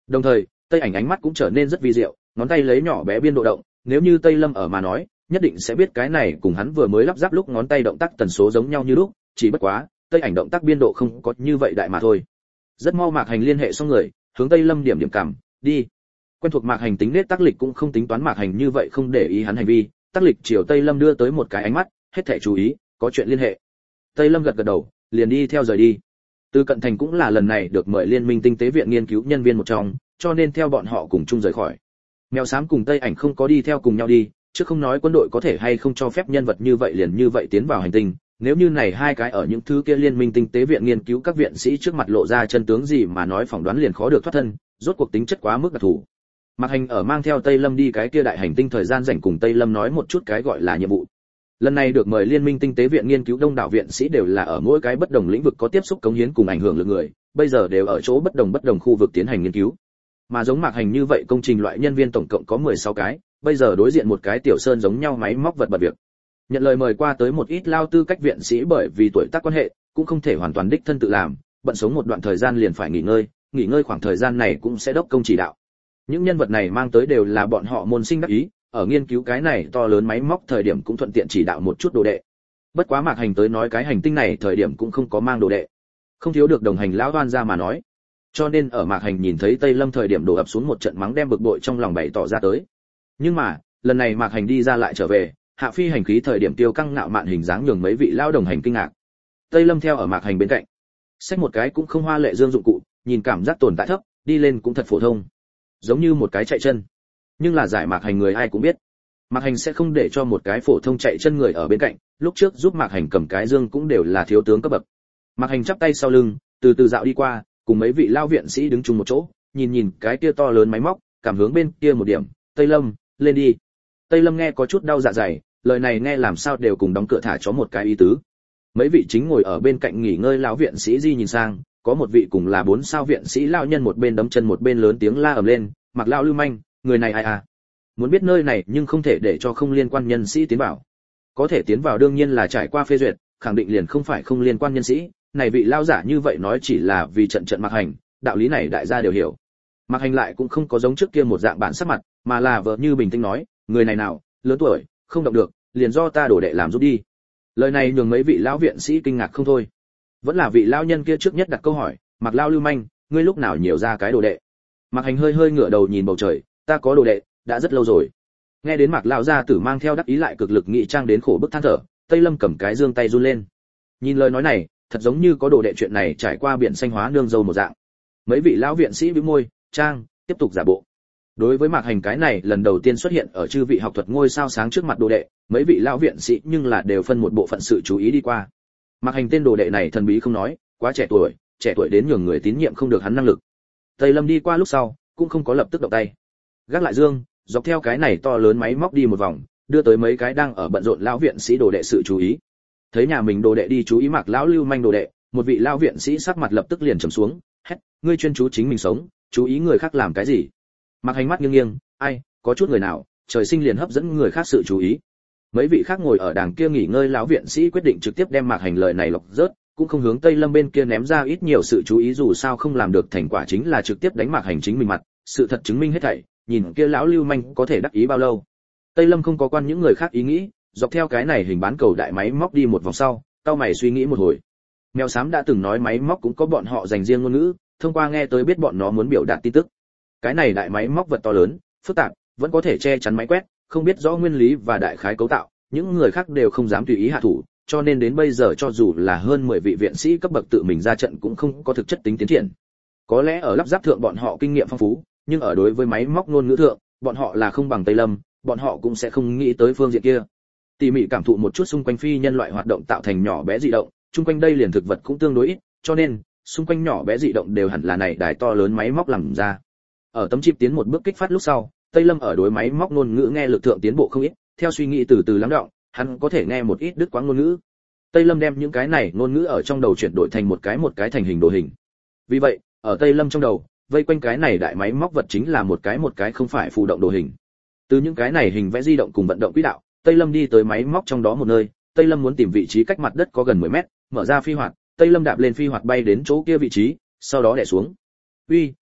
Speaker 1: Đồng thời, Tây Ảnh ánh mắt cũng trở nên rất vi diệu, ngón tay lấy nhỏ bé biên độ động, nếu như Tây Lâm ở mà nói, nhất định sẽ biết cái này cùng hắn vừa mới lắp ráp lúc ngón tay động tác tần số giống nhau như lúc, chỉ bất quá, Tây Ảnh động tác biên độ không có như vậy đại mà thôi. Rất mau Mạc Hành liên hệ xong người, hướng Tây Lâm điểm điểm cảm, đi. Quen thuộc Mạc Hành tính nết tác lịch cũng không tính toán Mạc Hành như vậy không để ý hắn hành vi, tác lịch chiều Tây Lâm đưa tới một cái ánh mắt, hết thảy chú ý, có chuyện liên hệ. Tây Lâm gật gật đầu, liền đi theo rời đi. Từ Cận Thành cũng là lần này được mời Liên minh Tinh tế viện nghiên cứu nhân viên một trong, cho nên theo bọn họ cùng chung rời khỏi. Mèo xám cùng Tây Ảnh không có đi theo cùng nhau đi, chứ không nói quân đội có thể hay không cho phép nhân vật như vậy liền như vậy tiến vào hành tinh, nếu như này hai cái ở những thứ kia Liên minh Tinh tế viện nghiên cứu các viện sĩ trước mặt lộ ra chân tướng gì mà nói phỏng đoán liền khó được thoát thân, rốt cuộc tính chất quá mức đặc thù. Mạc Hành ở mang theo Tây Lâm đi cái kia đại hành tinh thời gian rảnh cùng Tây Lâm nói một chút cái gọi là nhiệm vụ. Lần này được mời Liên minh Tinh tế viện nghiên cứu đông đảo viện sĩ đều là ở mỗi cái bất đồng lĩnh vực có tiếp xúc cống hiến cùng ảnh hưởng lực người, bây giờ đều ở chỗ bất đồng khu vực tiến hành nghiên cứu. Mà giống Mạc Hành như vậy công trình loại nhân viên tổng cộng có 16 cái, bây giờ đối diện một cái tiểu sơn giống nhau máy móc vật bật việc. Nhận lời mời qua tới một ít lao tư cách viện sĩ bởi vì tuổi tác quan hệ, cũng không thể hoàn toàn đích thân tự làm, bận sống một đoạn thời gian liền phải nghỉ ngơi khoảng thời gian này cũng sẽ đốc công chỉ đạo. Những nhân vật này mang tới đều là bọn họ môn sinh đắc ý, ở nghiên cứu cái này to lớn máy móc thời điểm cũng thuận tiện chỉ đạo một chút đồ đệ. Bất quá Mạc Hành tới nói cái hành tinh này thời điểm cũng không có mang đồ đệ, không thiếu được đồng hành lão đoan ra mà nói. Cho nên ở Mạc Hành nhìn thấy Tây Lâm thời điểm đổ ập xuống một trận mắng đem bực bội trong lòng bày tỏ ra tới. Nhưng mà, lần này Mạc Hành đi ra lại trở về, hạ phi hành khí thời điểm tiêu căng ngạo mạn hình dáng nhường mấy vị lão đồng hành kinh ngạc. Tây Lâm theo ở Mạc Hành bên cạnh, xách một cái cũng không hoa lệ dương dụng cụ, nhìn cảm giác tồn tại thấp, đi lên cũng thật phổ thông, giống như một cái chạy chân. Nhưng là giải Mạc Hành người ai cũng biết, Mạc Hành sẽ không để cho một cái phổ thông chạy chân người ở bên cạnh, lúc trước giúp Mạc Hành cầm cái dương cũng đều là thiếu tướng cấp bậc. Mạc Hành chắp tay sau lưng, từ từ dạo đi qua, cùng mấy vị lao viện sĩ đứng chung một chỗ, nhìn cái kia to lớn máy móc, cảm hướng bên kia một điểm, Tây Lâm, lên đi. Tây Lâm nghe có chút đau dạ dày, lời này nghe làm sao đều cùng đóng cửa thả chó một cái ý tứ. Mấy vị chính ngồi ở bên cạnh nghỉ ngơi lão viện sĩ di nhìn sang, có một vị cùng là 4 sao viện sĩ lão nhân một bên đấm chân một bên lớn tiếng la ầm lên, Mạc lão lưu manh, người này ai à? Muốn biết nơi này nhưng không thể để cho không liên quan nhân sĩ tiến vào. Có thể tiến vào đương nhiên là trải qua phê duyệt, khẳng định liền không phải không liên quan nhân sĩ, này vị lão giả như vậy nói chỉ là vì trận Mạc Hành, đạo lý này đại gia đều hiểu. Mạc Hành lại cũng không có giống trước kia một dạng bản sắc mặt, mà là vợ như bình tĩnh nói, người này nào, lớn tuổi, không động được, liền do ta đổ đệ làm giúp đi. Lời này nhường mấy vị lão viện sĩ kinh ngạc không thôi. Vẫn là vị lão nhân kia trước nhất đặt câu hỏi, Mạc lão lưu manh, ngươi lúc nào nhiều ra cái đồ đệ? Mạc Hành hơi hơi ngửa đầu nhìn bầu trời, ta có đồ đệ, đã rất lâu rồi. Nghe đến Mạc lão gia tử mang theo đắc ý lại cực lực nghị trang đến khổ bức than thở, Tây Lâm cầm cái dương tay run lên. Nhìn lời nói này, thật giống như có đồ đệ chuyện này trải qua biển xanh hóa nương dâu một dạng. Mấy vị lão viện sĩ bĩu môi, trang, tiếp tục giả bộ. Đối với Mạc Hành cái này lần đầu tiên xuất hiện ở chư vị học thuật ngôi sao sáng trước mặt đồ đệ, mấy vị lão viện sĩ nhưng là đều phân một bộ phận sự chú ý đi qua. Mạc Hành tên đồ đệ này thần bí không nói, quá trẻ tuổi đến nhường người tín nhiệm không được hắn năng lực. Tây Lâm đi qua lúc sau, cũng không có lập tức động tay. Gác lại dương, dọc theo cái này to lớn máy móc đi một vòng, đưa tới mấy cái đang ở bận rộn lão viện sĩ đồ đệ sự chú ý. Thấy nhà mình đồ đệ đi chú ý Mạc lão lưu manh đồ đệ, một vị lão viện sĩ sắc mặt lập tức liền trầm xuống, hét, ngươi chuyên chú chính mình sống, chú ý người khác làm cái gì? Mạc Hành mắt nghiêng nghiêng, ai, có chút người nào, trời sinh liền hấp dẫn người khác sự chú ý. Mấy vị khác ngồi ở đàng kia nghỉ ngơi lão viện sĩ quyết định trực tiếp đem Mạc Hành lời này lọc rớt, cũng không hướng Tây Lâm bên kia ném ra ít nhiều sự chú ý dù sao không làm được thành quả chính là trực tiếp đánh Mạc Hành chính mình mặt, sự thật chứng minh hết thảy, nhìn kia lão lưu manh có thể đắc ý bao lâu. Tây Lâm không có quan những người khác ý nghĩ, dọc theo cái này hình bán cầu đại máy móc đi một vòng sau, cau mày suy nghĩ một hồi. Mèo xám đã từng nói máy móc cũng có bọn họ dành riêng ngôn ngữ, thông qua nghe tới biết bọn nó muốn biểu đạt tin tức. Cái này đại máy móc vật to lớn, phức tạp, vẫn có thể che chắn máy quét, không biết rõ nguyên lý và đại khái cấu tạo, những người khác đều không dám tùy ý hạ thủ, cho nên đến bây giờ cho dù là hơn 10 vị viện sĩ cấp bậc tự mình ra trận cũng không có thực chất tính tiến triển. Có lẽ ở lắp ráp thượng bọn họ kinh nghiệm phong phú, nhưng ở đối với máy móc ngôn ngữ thượng, bọn họ là không bằng Tây Lâm, bọn họ cũng sẽ không nghĩ tới phương diện kia. Tỉ mỉ cảm thụ một chút xung quanh phi nhân loại hoạt động tạo thành nhỏ bé dị động, xung quanh đây liền thực vật cũng tương đối ít, cho nên xung quanh nhỏ bé dị động đều hẳn là này đài to lớn máy móc làm ra. Ở tấm chip tiến một bước kích phát lúc sau, Tây Lâm ở đối máy móc ngôn ngữ nghe lực thượng tiến bộ không ít, theo suy nghĩ từ từ lắng đọng, hắn có thể nghe một ít đứt quãng ngôn ngữ. Tây Lâm đem những cái này ngôn ngữ ở trong đầu chuyển đổi thành một cái thành hình đồ hình. Vì vậy, ở Tây Lâm trong đầu, vây quanh cái này đại máy móc vật chính là một cái không phải phù động đồ hình. Từ những cái này hình vẽ di động cùng vận động quỹ đạo, Tây Lâm đi tới máy móc trong đó một nơi, Tây Lâm muốn tìm vị trí cách mặt đất có gần 10 mét, mở ra phi hoạt, Tây Lâm đạp lên phi hoạt bay đến chỗ kia vị trí, sau đó đè xuống. "Uy,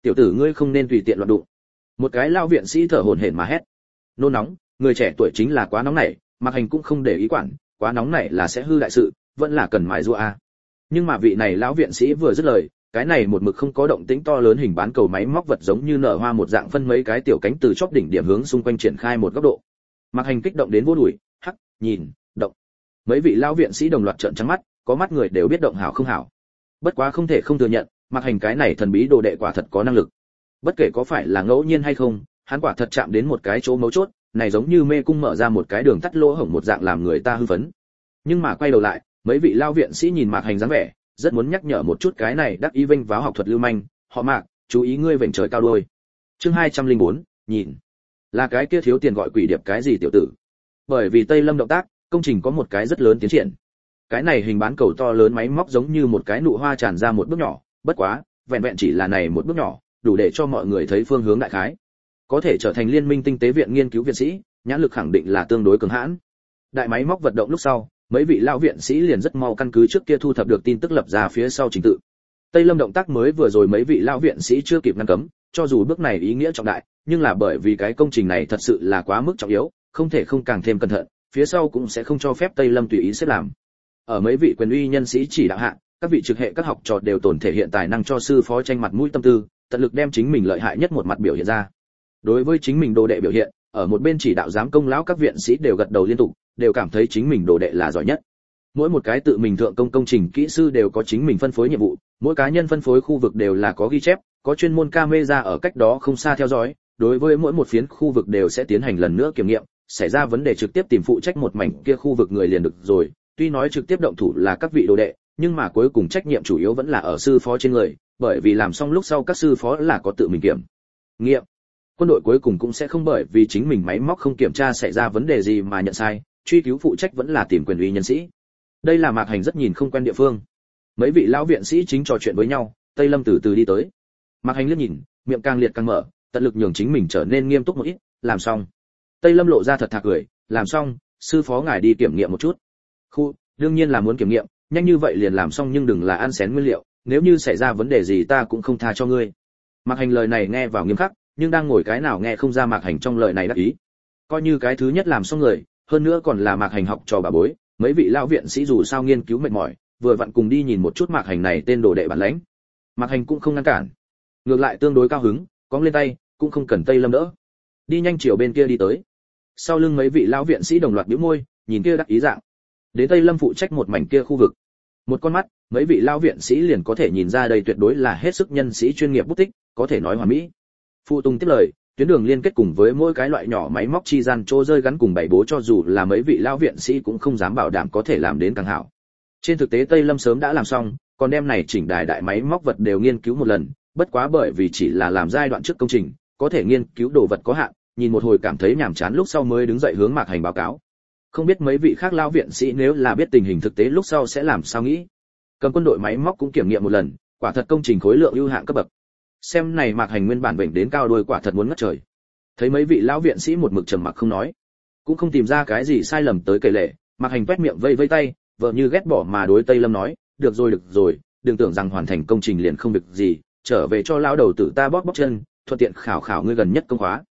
Speaker 1: tiểu tử ngươi không nên tùy tiện loạn đụng. Một cái lao viện sĩ thở hổn hển mà hét. Nôn nóng, người trẻ tuổi chính là quá nóng nảy, Mạc Hành cũng không để ý quản, quá nóng nảy là sẽ hư đại sự, vẫn là cần mài giũa a. Nhưng mà vị này lão viện sĩ vừa dứt lời, cái này một mực không có động tĩnh to lớn hình bán cầu máy móc vật giống như nở hoa một dạng phân mấy cái tiểu cánh từ chóp đỉnh điểm hướng xung quanh triển khai một góc độ. Mạc Hành kích động đến vô đuổi, hắc, nhìn, động. Mấy vị lão viện sĩ đồng loạt trợn trắng mắt, có mắt người đều biết động hảo không hảo. Bất quá không thể không thừa nhận, Mạc Hành cái này thần bí đồ đệ quả thật có năng lực. Bất kể có phải là ngẫu nhiên hay không, hắn quả thật chạm đến một cái chỗ mấu chốt, này giống như mê cung mở ra một cái đường tắt lỗ hổng một dạng làm người ta hưng phấn. Nhưng mà quay đầu lại, mấy vị lao viện sĩ nhìn Mạc Hành dáng vẻ, rất muốn nhắc nhở một chút cái này đắc ý vênh váo học thuật lưu manh, họ Mạc, chú ý ngươi vểnh trời cao đuôi. Chương 204, nhìn. Là cái kia thiếu tiền gọi quỷ điệp cái gì tiểu tử. Bởi vì Tây Lâm động tác, công trình có một cái rất lớn tiến triển. Cái này hình bán cầu to lớn máy móc giống như một cái nụ hoa tràn ra một bước nhỏ, bất quá, vẹn vẹn chỉ là này một bước nhỏ, đủ để cho mọi người thấy phương hướng đại khái. Có thể trở thành liên minh tinh tế viện nghiên cứu viện sĩ, nhãn lực khẳng định là tương đối cường hãn. Đại máy móc vận động lúc sau, mấy vị lão viện sĩ liền rất mau căn cứ trước kia thu thập được tin tức lập ra phía sau trình tự. Tây Lâm động tác mới vừa rồi mấy vị lão viện sĩ chưa kịp ngăn cấm, cho dù bước này ý nghĩa trọng đại, nhưng là bởi vì cái công trình này thật sự là quá mức trọng yếu, không thể không càng thêm cẩn thận, phía sau cũng sẽ không cho phép Tây Lâm tùy ý xếp làm. Ở mấy vị quyền uy nhân sĩ chỉ đạo hạ, các vị trực hệ các học trò đều tổn thể hiện tài năng cho sư phó tranh mặt mũi tâm tư, tận lực đem chính mình lợi hại nhất một mặt biểu hiện ra. Đối với chính mình đồ đệ biểu hiện, ở một bên chỉ đạo giám công lão các viện sĩ đều gật đầu liên tục, đều cảm thấy chính mình đồ đệ là giỏi nhất. Mỗi một cái tự mình thượng công công trình kỹ sư đều có chính mình phân phối nhiệm vụ, mỗi cá nhân phân phối khu vực đều là có ghi chép, có chuyên môn camera ở cách đó không xa theo dõi, đối với mỗi một phiến khu vực đều sẽ tiến hành lần nữa kiểm nghiệm, xảy ra vấn đề trực tiếp tìm phụ trách một mảnh kia khu vực người liền được rồi. Tuy nói trực tiếp động thủ là các vị đồ đệ, nhưng mà cuối cùng trách nhiệm chủ yếu vẫn là ở sư phó trên người, bởi vì làm xong lúc sau các sư phó là có tự mình kiểm nghiệm. Quân đội cuối cùng cũng sẽ không bởi vì chính mình máy móc không kiểm tra xảy ra vấn đề gì mà nhận sai, truy cứu phụ trách vẫn là tìm quyền uy nhân sĩ. Đây là Mạc Hành rất nhìn không quen địa phương. Mấy vị lão viện sĩ chính trò chuyện với nhau, Tây Lâm từ từ đi tới. Mạc Hành liếc nhìn, miệng càng liệt càng mở, tận lực nhường chính mình trở nên nghiêm túc một ít, làm xong. Tây Lâm lộ ra thật thà cười, làm xong, sư phó ngài đi kiểm nghiệm một chút. Khu, đương nhiên là muốn kiểm nghiệm, nhanh như vậy liền làm xong nhưng đừng là ăn xén nguyên liệu, nếu như xảy ra vấn đề gì ta cũng không tha cho ngươi. Mạc Hành lời này nghe vào nghiêm khắc, nhưng đang ngồi cái nào nghe không ra Mạc Hành trong lời này đắc ý. Coi như cái thứ nhất làm xong người, hơn nữa còn là Mạc Hành học trò bà bối, mấy vị lão viện sĩ dù sao nghiên cứu mệt mỏi, vừa vặn cùng đi nhìn một chút Mạc Hành này tên đồ đệ bản lãnh. Mạc Hành cũng không ngăn cản, ngược lại tương đối cao hứng, cong lên tay, cũng không cần Tây Lâm đỡ. Đi nhanh chiều bên kia đi tới. Sau lưng mấy vị lão viện sĩ đồng loạt bĩu môi, nhìn kia đắc ý dạng. Đến Tây Lâm phụ trách một mảnh kia khu vực. Một con mắt, mấy vị lão viện sĩ liền có thể nhìn ra đây tuyệt đối là hết sức nhân sĩ chuyên nghiệp bút tích, có thể nói hoàn mỹ. Phụ Tùng tiếp lời, tuyến đường liên kết cùng với mỗi cái loại nhỏ máy móc chi gian trô rơi gắn cùng bảy bố cho dù là mấy vị lão viện sĩ cũng không dám bảo đảm có thể làm đến càng hảo. Trên thực tế Tây Lâm sớm đã làm xong, còn đem này chỉnh đài đại máy móc vật đều nghiên cứu một lần, bất quá bởi vì chỉ là làm giai đoạn trước công trình, có thể nghiên cứu đồ vật có hạn, nhìn một hồi cảm thấy nhàm chán lúc sau mới đứng dậy hướng Mạc Hành báo cáo. Không biết mấy vị khác lão viện sĩ nếu là biết tình hình thực tế lúc sau sẽ làm sao nghĩ. Cầm quân đội máy móc cũng kiểm nghiệm một lần, quả thật công trình khối lượng ưu hạng cấp bậc. Xem này Mạc Hành nguyên bản bệnh đến cao đuôi quả thật muốn ngất trời. Thấy mấy vị lão viện sĩ một mực trầm mặc không nói, cũng không tìm ra cái gì sai lầm tới kể lể, Mạc Hành quét miệng vây vây tay, vợ như ghét bỏ mà đối Tây Lâm nói, được rồi, đừng tưởng rằng hoàn thành công trình liền không việc gì, trở về cho lão đầu tử ta bóp bóp chân, thuận tiện khảo ngươi gần nhất công khóa.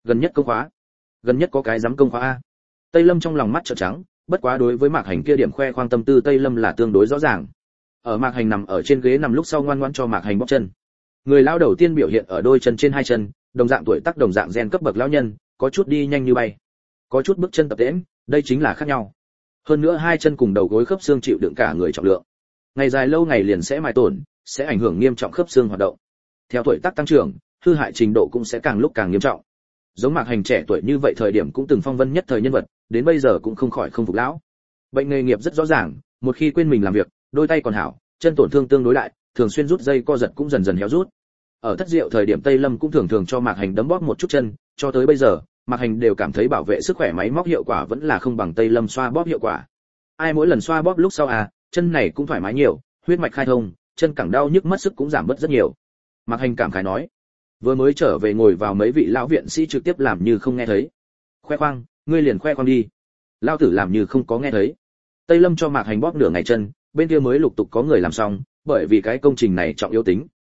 Speaker 1: Gần nhất có cái dám công khóa a. Tây Lâm trong lòng mắt trợn trắng, bất quá đối với Mạc Hành kia điểm khoe khoang tâm tư Tây Lâm là tương đối rõ ràng. Ở Mạc Hành nằm ở trên ghế nằm lúc sau ngoan ngoãn cho Mạc Hành bóp chân. Người lão đầu tiên biểu hiện ở đôi chân trên hai chân, đồng dạng tuổi tác đồng dạng gen cấp bậc lão nhân, có chút đi nhanh như bay, có chút bước chân tập tễnh, đây chính là khác nhau. Hơn nữa hai chân cùng đầu gối khớp xương chịu đựng cả người trọng lượng. Ngày dài lâu ngày liền sẽ mài tổn, sẽ ảnh hưởng nghiêm trọng khớp xương hoạt động. Theo tuổi tác tăng trưởng, hư hại trình độ cũng sẽ càng lúc càng nghiêm trọng. Giống Mạc Hành trẻ tuổi như vậy thời điểm cũng từng phong vân nhất thời nhân vật, đến bây giờ cũng không khỏi không phục lão. Bệnh nghề nghiệp rất rõ ràng, một khi quên mình làm việc, đôi tay còn hảo, chân tổn thương tương đối đại, thường xuyên rút dây co giật cũng dần dần héo rút. Ở thất diệu thời điểm Tây Lâm cũng thường thường cho Mạc Hành đấm bóp một chút chân, cho tới bây giờ, Mạc Hành đều cảm thấy bảo vệ sức khỏe máy móc hiệu quả vẫn là không bằng Tây Lâm xoa bóp hiệu quả. Ai mỗi lần xoa bóp lúc sau chân này cũng thoải mái nhiều, huyết mạch khai thông, chân cẳng đau nhức mất sức cũng giảm bớt rất nhiều. Mạc Hành cảm khái nói. Vừa mới trở về ngồi vào mấy vị lão viện sĩ trực tiếp làm như không nghe thấy. Khoe khoang, ngươi liền khoe khoang đi. Lão tử làm như không có nghe thấy. Tây Lâm cho Mạc Hành bóp nửa ngày chân, bên kia mới lục tục có người làm xong, bởi vì cái công trình này trọng yếu tính,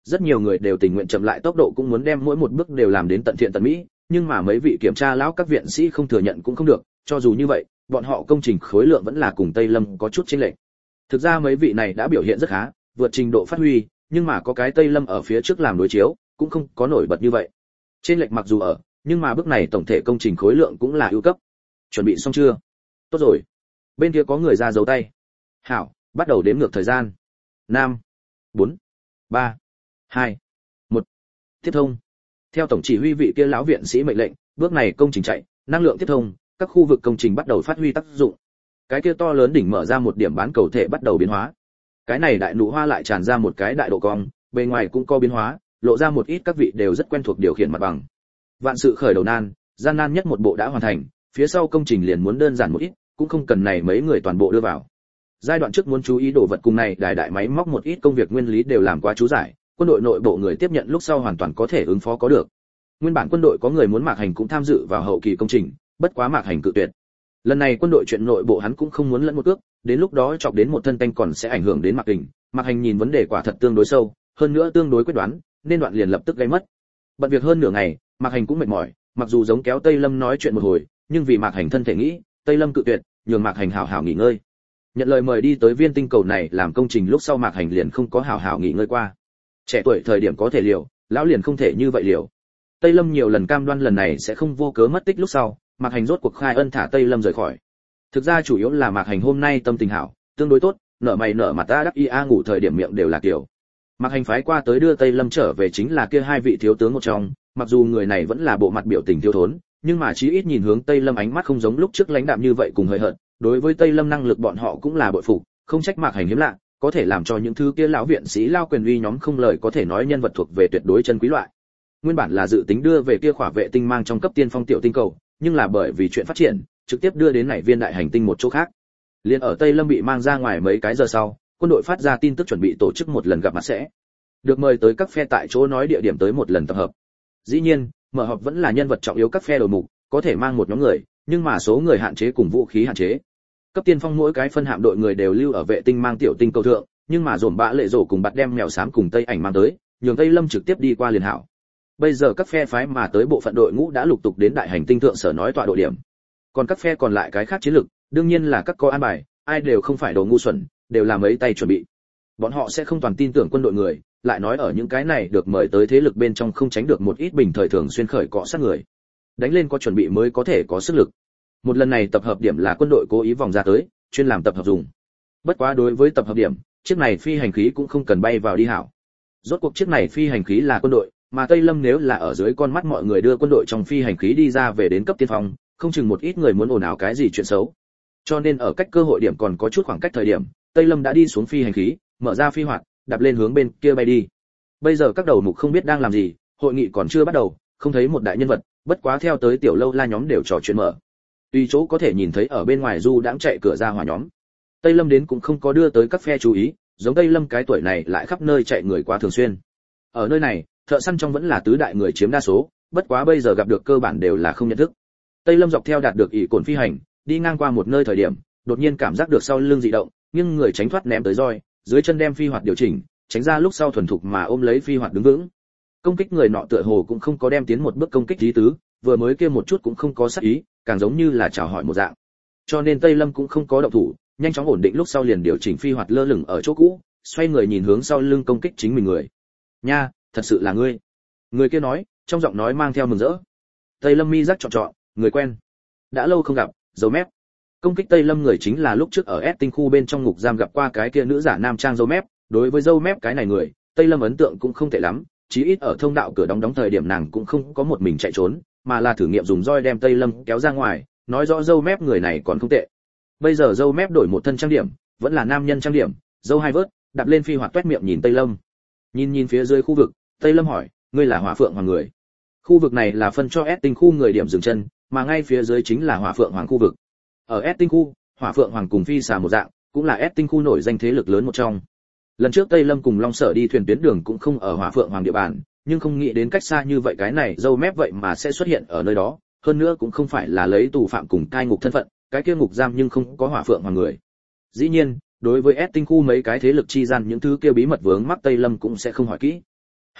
Speaker 1: Rất nhiều người đều tình nguyện chậm lại tốc độ cũng muốn đem mỗi một bước đều làm đến tận thiện tận mỹ, nhưng mà mấy vị kiểm tra lão các viện sĩ không thừa nhận cũng không được, cho dù như vậy, bọn họ công trình khối lượng vẫn là cùng Tây Lâm có chút chênh lệch. Thực ra mấy vị này đã biểu hiện rất khá, vượt trình độ phát huy, nhưng mà có cái Tây Lâm ở phía trước làm đối chiếu, cũng không có nổi bật như vậy. Trên lệch mặc dù ở, nhưng mà bước này tổng thể công trình khối lượng cũng là ưu cấp. Chuẩn bị xong chưa? Tốt rồi. Bên kia có người ra dấu tay. Hảo, bắt đầu đếm ngược thời gian. 5, 4, 3, 2, 1. Tiếp thông. Theo tổng chỉ huy vị kia lão viện sĩ mệnh lệnh, bước này công trình chạy, năng lượng tiếp thông, các khu vực công trình bắt đầu phát huy tác dụng. Cái kia to lớn đỉnh mở ra một điểm bán cầu thể bắt đầu biến hóa. Cái này đại nụ hoa lại tràn ra một cái đại độ cong, bề ngoài cũng có biến hóa, lộ ra một ít các vị đều rất quen thuộc điều khiển mặt bằng. Vạn sự khởi đầu nan, gian nan nhất một bộ đã hoàn thành, phía sau công trình liền muốn đơn giản một ít, cũng không cần này mấy người toàn bộ đưa vào. Giai đoạn trước muốn chú ý đồ vật cùng này đại máy móc một ít công việc nguyên lý đều làm qua chú giải, quân đội nội bộ người tiếp nhận lúc sau hoàn toàn có thể ứng phó có được. Nguyên bản quân đội có người muốn Mạc Hành cũng tham dự vào hậu kỳ công trình, bất quá Mạc Hành cự tuyệt. Lần này quân đội chuyện nội bộ hắn cũng không muốn lẫn một cước, đến lúc đó chọc đến một thân tanh còn sẽ ảnh hưởng đến Mạc Hành. Mạc Hành nhìn vấn đề quả thật tương đối sâu, hơn nữa tương đối quyết đoán, nên đoạn liền lập tức gây mất. Bận việc hơn nửa ngày, Mạc Hành cũng mệt mỏi, mặc dù giống kéo Tây Lâm nói chuyện một hồi, nhưng vì Mạc Hành thân thể nghĩ, Tây Lâm cự tuyệt, nhường Mạc Hành hảo hảo nghỉ ngơi. Nhận lời mời đi tới viên tinh cầu này làm công trình lúc sau Mạc Hành liền không có hảo hảo nghỉ ngơi qua. Trẻ tuổi thời điểm có thể liều, lão liền không thể như vậy liều. Tây Lâm nhiều lần cam đoan lần này sẽ không vô cớ mất tích lúc sau, Mạc Hành rốt cuộc khai ân thả Tây Lâm rời khỏi. Thực ra chủ yếu là Mạc Hành hôm nay tâm tình hảo, tương đối tốt, nở mày nở mặt ta đắc ia ngủ thời điểm miệng đều là kiểu. Mạc Hành phái qua tới đưa Tây Lâm trở về chính là kia hai vị thiếu tướng một trong, mặc dù người này vẫn là bộ mặt biểu tình thiếu thốn, nhưng mà chí ít nhìn hướng Tây Lâm ánh mắt không giống lúc trước lãnh đạm như vậy cùng hơi hận, đối với Tây Lâm năng lực bọn họ cũng là bội phục, không trách Mạc Hành hiếm lạ, có thể làm cho những thứ kia lão viện sĩ lao quyền uy nhóm không lời có thể nói nhân vật thuộc về tuyệt đối chân quý loại. Nguyên bản là dự tính đưa về kia khỏa vệ tinh mang trong cấp tiên phong tiểu tinh cầu, nhưng là bởi vì chuyện phát triển, trực tiếp đưa đến này viên đại hành tinh một chỗ khác. Liên ở Tây Lâm bị mang ra ngoài mấy cái giờ sau, quân đội phát ra tin tức chuẩn bị tổ chức một lần gặp mặt sẽ. Được mời tới các phe tại chỗ nói địa điểm tới một lần tập hợp. Dĩ nhiên, mở họp vẫn là nhân vật trọng yếu các phe đầu mục, có thể mang một nhóm người, nhưng mà số người hạn chế cùng vũ khí hạn chế. Cấp tiên phong mỗi cái phân hạm đội người đều lưu ở vệ tinh mang tiểu tinh cầu thượng, nhưng mà dồn bạ lệ rổ cùng bắt đem mèo xám cùng Tây Ảnh mang tới, nhường Tây Lâm trực tiếp đi qua liền hảo. Bây giờ các phe phái mà tới bộ phận đội ngũ đã lục tục đến đại hành tinh thượng sở nói tọa độ điểm. Còn các phe còn lại cái khác chiến lược, đương nhiên là các có an bài, ai đều không phải đồ ngu xuẩn, đều là mấy tay chuẩn bị. Bọn họ sẽ không toàn tin tưởng quân đội người, lại nói ở những cái này được mời tới thế lực bên trong không tránh được một ít bình thời thường xuyên khởi cọ sát người. Đánh lên có chuẩn bị mới có thể có sức lực. Một lần này tập hợp điểm là quân đội cố ý vòng ra tới, chuyên làm tập hợp dùng. Bất quá đối với tập hợp điểm, chiếc này phi hành khí cũng không cần bay vào đi hảo. Rốt cuộc chiếc này phi hành khí là quân đội, mà Tây Lâm nếu là ở dưới con mắt mọi người đưa quân đội trong phi hành khí đi ra về đến cấp tiên phong, không chừng một ít người muốn ồn ào cái gì chuyện xấu. Cho nên ở cách cơ hội điểm còn có chút khoảng cách thời điểm, Tây Lâm đã đi xuống phi hành khí, mở ra phi hoạt, đạp lên hướng bên kia bay đi. Bây giờ các đầu mục không biết đang làm gì, hội nghị còn chưa bắt đầu, không thấy một đại nhân vật, bất quá theo tới tiểu lâu la nhóm đều trò chuyện mở. Tuy chỗ có thể nhìn thấy ở bên ngoài du đãng chạy cửa ra hỏa nhóm. Tây Lâm đến cũng không có đưa tới các phe chú ý, giống Tây Lâm cái tuổi này lại khắp nơi chạy người quá thường xuyên. Ở nơi này, thợ săn trong vẫn là tứ đại người chiếm đa số, bất quá bây giờ gặp được cơ bản đều là không nhận thức. Tây Lâm dọc theo đạt được ỷ cồn phi hành, đi ngang qua một nơi thời điểm, đột nhiên cảm giác được sau lưng dị động, nhưng người tránh thoát ném tới roi, dưới chân đem phi hoạt điều chỉnh, tránh ra lúc sau thuần thục mà ôm lấy phi hoạt đứng vững. Công kích người nọ tựa hồ cũng không có đem tiến một bước công kích ý tứ, vừa mới kia một chút cũng không có sát ý, càng giống như là chào hỏi một dạng. Cho nên Tây Lâm cũng không có động thủ, nhanh chóng ổn định lúc sau liền điều chỉnh phi hoạt lơ lửng ở chỗ cũ, xoay người nhìn hướng sau lưng công kích chính mình người. Nha, thật sự là ngươi. Người kia nói, trong giọng nói mang theo mừng rỡ. Tây Lâm mi giác chọn, người quen. Đã lâu không gặp, dấu mép. Công kích Tây Lâm người chính là lúc trước ở S tinh khu bên trong ngục giam gặp qua cái kia nữ giả nam trang dâu mép, đối với dâu mép cái này người, Tây Lâm ấn tượng cũng không tệ lắm, chí ít ở thông đạo cửa đóng thời điểm nàng cũng không có một mình chạy trốn, mà là thử nghiệm dùng roi đem Tây Lâm kéo ra ngoài, nói rõ dâu mép người này còn không tệ. Bây giờ dâu mép đổi một thân trang điểm, vẫn là nam nhân trang điểm, dâu hai vớt, đạp lên phi hoạt toét miệng nhìn Tây Lâm. Nhìn phía dưới khu vực, Tây Lâm hỏi, ngươi là Hỏa Phượng Hoàng người? Khu vực này là phân cho S tinh khu người điểm dừng chân, mà ngay phía dưới chính là Hỏa Phượng Hoàng khu vực. Ở S tinh khu, Hỏa Phượng Hoàng cùng Phi Xà một dạng, cũng là S tinh khu nổi danh thế lực lớn một trong. Lần trước Tây Lâm cùng Long Sở đi thuyền tuyến đường cũng không ở Hỏa Phượng Hoàng địa bàn, nhưng không nghĩ đến cách xa như vậy cái này dâu mép vậy mà sẽ xuất hiện ở nơi đó, hơn nữa cũng không phải là lấy tù phạm cùng cai ngục thân phận, cái kia ngục giam nhưng không có Hỏa Phượng Hoàng người. Dĩ nhiên, đối với S tinh khu mấy cái thế lực chi gian những thứ kia bí mật vướng mắc Tây Lâm cũng sẽ không hỏi kỹ.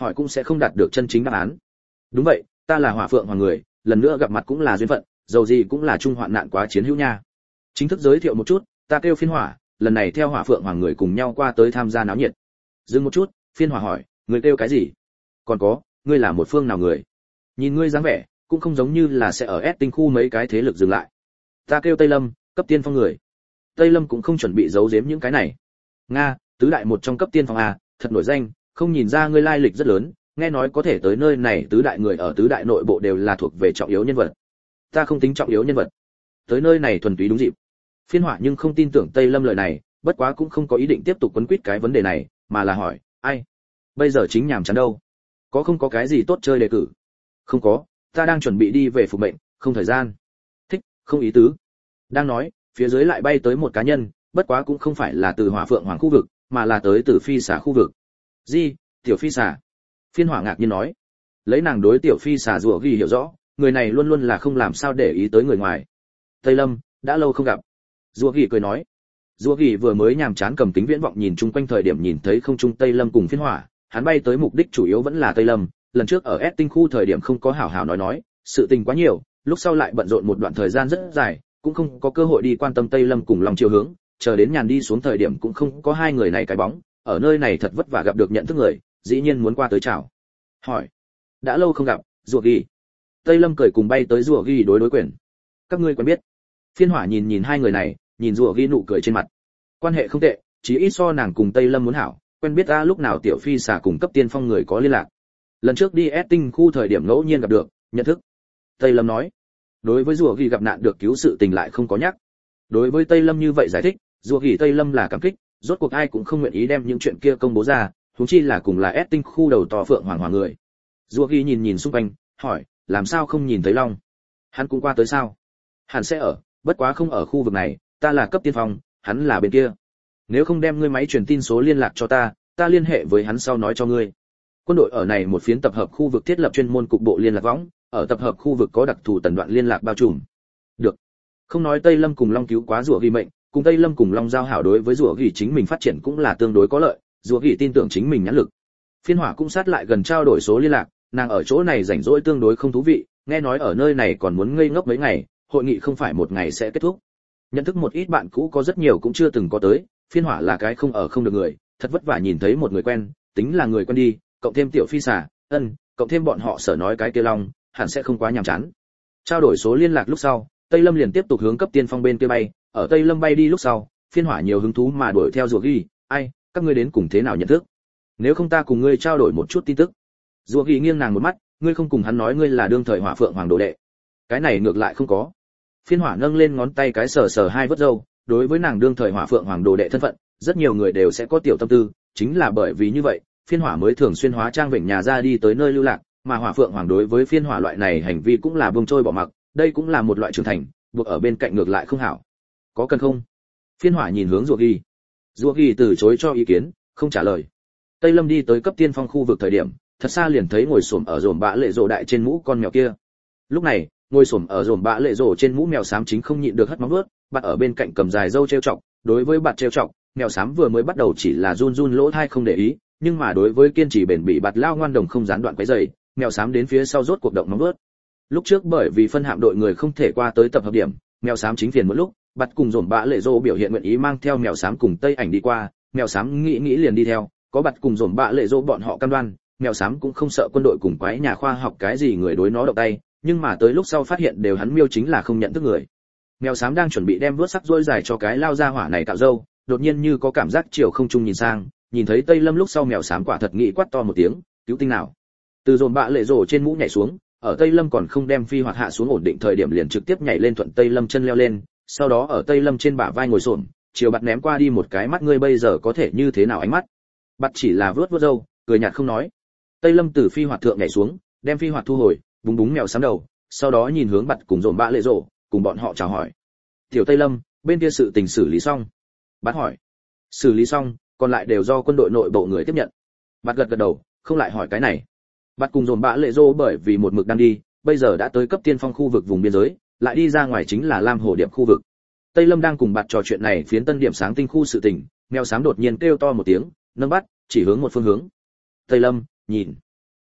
Speaker 1: hỏi cũng sẽ không đạt được chân chính đáp án. Đúng vậy, ta là Hỏa Phượng Hoàng người, lần nữa gặp mặt cũng là duyên phận, dầu gì cũng là chung hoạn nạn quá chiến hữu nha. Chính thức giới thiệu một chút, ta kêu Phiên Hỏa, lần này theo Hỏa Phượng Hoàng người cùng nhau qua tới tham gia náo nhiệt. Dừng một chút, Phiên Hỏa hỏi, người kêu cái gì? Còn có, ngươi là một phương nào người? Nhìn ngươi dáng vẻ, cũng không giống như là sẽ ở S tinh khu mấy cái thế lực dừng lại. Ta kêu Tây Lâm, cấp tiên phong người. Tây Lâm cũng không chuẩn bị giấu giếm những cái này. Nga, tứ đại một trong cấp tiên phong a, thật nổi danh, không nhìn ra ngươi lai lịch rất lớn, nghe nói có thể tới nơi này tứ đại người ở tứ đại nội bộ đều là thuộc về trọng yếu nhân vật. Ta không tính trọng yếu nhân vật. Tới nơi này thuần túy đúng dịp. Phiên Hỏa nhưng không tin tưởng Tây Lâm lời này, bất quá cũng không có ý định tiếp tục quấn quýt cái vấn đề này, mà là hỏi, ai? Bây giờ chính nhàm chán đâu? Có không có cái gì tốt chơi đề cử? Không có, ta đang chuẩn bị đi về phục mệnh, không thời gian. Thích, không ý tứ. Đang nói, phía dưới lại bay tới một cá nhân, bất quá cũng không phải là từ Hỏa Phượng Hoàng khu vực, mà là tới từ Phi Xà khu vực. Gì? Tiểu Phi Xà? Phiên Hỏa ngạc nhiên nói. Lấy nàng đối Tiểu Phi Xà rủa ghi hiểu rõ, người này luôn luôn là không làm sao để ý tới người ngoài. Tây Lâm, đã lâu không gặp. Rủa ghi cười nói. Rủa ghi vừa mới nhàm chán cầm kính viễn vọng nhìn chung quanh thời điểm nhìn thấy không trung Tây Lâm cùng Phiên Hỏa, hắn bay tới mục đích chủ yếu vẫn là Tây Lâm, lần trước ở S tinh khu thời điểm không có hảo hảo nói, sự tình quá nhiều, lúc sau lại bận rộn một đoạn thời gian rất dài, cũng không có cơ hội đi quan tâm Tây Lâm cùng Long Chiêu hướng, chờ đến nhàn đi xuống thời điểm cũng không có hai người này cái bóng, ở nơi này thật vất vả gặp được nhận thức người, dĩ nhiên muốn qua tới chào. Hỏi, đã lâu không gặp, Rùa Ghi. Tây Lâm cười cùng bay tới Rùa Ghi đối quyền. Các ngươi quen biết? Phiên Hỏa nhìn hai người này, nhìn Rùa Ghi nụ cười trên mặt. Quan hệ không tệ, chỉ ít so nàng cùng Tây Lâm muốn hảo, quen biết ta lúc nào Tiểu Phi Xà cùng cấp tiên phong người có liên lạc. Lần trước đi S tinh khu thời điểm ngẫu nhiên gặp được, nhận thức. Tây Lâm nói. Đối với Rùa Ghi gặp nạn được cứu sự tình lại không có nhắc. Đối với Tây Lâm như vậy giải thích, Rùa Ghi Tây Lâm là cảm kích, rốt cuộc ai cũng không nguyện ý đem những chuyện kia công bố ra, huống chi là cùng là S tinh khu đầu to Phượng Hoàng Hoàng người. Rùa Ghi nhìn xung quanh, hỏi, làm sao không nhìn thấy Long? Hắn cũng qua tới sao? Hắn sẽ ở, bất quá không ở khu vực này, ta là cấp tiên phong, hắn là bên kia. Nếu không đem ngươi máy truyền tin số liên lạc cho ta, ta liên hệ với hắn sau nói cho ngươi. Quân đội ở này một phiến tập hợp khu vực thiết lập chuyên môn cục bộ liên lạc võng, ở tập hợp khu vực có đặc thù tần đoạn liên lạc bao trùm. Được. Không nói Tây Lâm cùng Long cứu quá Rùa Ghi mệnh, cùng Tây Lâm cùng Long giao hảo đối với Rùa Ghi chính mình phát triển cũng là tương đối có lợi, Rùa Ghi tin tưởng chính mình nhãn lực. Phiên Hỏa cũng sát lại gần trao đổi số liên lạc, nàng ở chỗ này rảnh rỗi tương đối không thú vị, nghe nói ở nơi này còn muốn ngây ngốc mấy ngày, hội nghị không phải một ngày sẽ kết thúc. Nhận thức một ít bạn cũ có rất nhiều cũng chưa từng có tới, Phiên Hỏa là cái không ở không được người, thật vất vả nhìn thấy một người quen, tính là người quen đi, cộng thêm Tiểu Phi Xà, cộng thêm bọn họ sở nói cái kia Long, hẳn sẽ không quá nhàm chán. Trao đổi số liên lạc lúc sau, Tây Lâm liền tiếp tục hướng cấp tiên phong bên kia bay, ở Tây Lâm bay đi lúc sau, Phiên Hỏa nhiều hứng thú mà đuổi theo Rùa Ghi, ai, các ngươi đến cùng thế nào nhận thức? Nếu không ta cùng ngươi trao đổi một chút tin tức. Rùa Ghi nghiêng nàng một mắt, ngươi không cùng hắn nói ngươi là đương thời Hỏa Phượng Hoàng đồ đệ. Cái này ngược lại không có. Phiên Hỏa nâng lên ngón tay cái sờ hai vớt râu, đối với nàng đương thời Hỏa Phượng Hoàng đồ đệ thân phận, rất nhiều người đều sẽ có tiểu tâm tư, chính là bởi vì như vậy, Phiên Hỏa mới thường xuyên hóa trang vểnh nhà ra đi tới nơi lưu lạc, mà Hỏa Phượng Hoàng đối với Phiên Hỏa loại này hành vi cũng là buông trôi bỏ mặc, đây cũng là một loại trưởng thành, buộc ở bên cạnh ngược lại không hảo. Có cần không? Phiên Hỏa nhìn hướng Rùa Ghi. Rùa Ghi từ chối cho ý kiến, không trả lời. Tây Lâm đi tới cấp tiên phong khu vực thời điểm, thật xa liền thấy ngồi xổm ở rồm bã lệ rồ đại trên mũ con mèo kia. Lúc này, ngồi xổm ở rồm bã lệ rồ trên mũ mèo xám chính không nhịn được hất móng vuốt, bạn ở bên cạnh cầm dài râu trêu chọc, đối với bạn trêu chọc, mèo xám vừa mới bắt đầu chỉ là run lỗ tai không để ý, nhưng mà đối với kiên trì bền bỉ bạt lao ngoan đồng không gián đoạn quấy rầy, mèo xám đến phía sau rốt cuộc động móng vuốt. Lúc trước bởi vì phân hạm đội người không thể qua tới tập hợp điểm, mèo xám chính phiền một lúc, bạt cùng rồm bã lệ rồ biểu hiện nguyện ý mang theo mèo xám cùng Tây Ảnh đi qua, mèo xám nghĩ liền đi theo, có bạt cùng rồm bã lệ rồ bọn họ cam đoan, mèo xám cũng không sợ quân đội cùng quái nhà khoa học cái gì người đối nó động tay, nhưng mà tới lúc sau phát hiện đều hắn miêu chính là không nhận thức người. Mèo xám đang chuẩn bị đem vuốt sắc rối dài cho cái lao ra hỏa này cạo râu, đột nhiên như có cảm giác chiều không trung nhìn sang, nhìn thấy Tây Lâm lúc sau mèo xám quả thật nghĩ quát to một tiếng, cứu tinh nào. Từ dồn bạ lệ rổ trên mũ nhảy xuống, ở Tây Lâm còn không đem phi hoạt hạ xuống ổn định thời điểm liền trực tiếp nhảy lên thuận Tây Lâm chân leo lên, sau đó ở Tây Lâm trên bả vai ngồi xổm, chiều bạt ném qua đi một cái mắt ngươi bây giờ có thể như thế nào ánh mắt. Bạt chỉ là vuốt râu, cười nhạt không nói. Tây Lâm từ phi hoạt thượng nhảy xuống, đem phi hoạt thu hồi, búng búng mèo xám đầu, sau đó nhìn hướng bạt cùng dồn bạ lệ rổ, cùng bọn họ chào hỏi. Tiểu Tây Lâm, bên kia sự tình xử lý xong. Bạt hỏi. Xử lý xong, còn lại đều do quân đội nội bộ người tiếp nhận. Bạt gật đầu, không lại hỏi cái này. Bạt cùng dồn bạ lệ rổ bởi vì một mực đang đi, bây giờ đã tới cấp tiên phong khu vực vùng biên giới, lại đi ra ngoài chính là Lam Hồ Điệp khu vực. Tây Lâm đang cùng Bạt trò chuyện này phiến tân điểm sáng tinh khu sự tình, mèo xám đột nhiên kêu to một tiếng, nâng bắt, chỉ hướng một phương hướng. Tây Lâm, nhìn.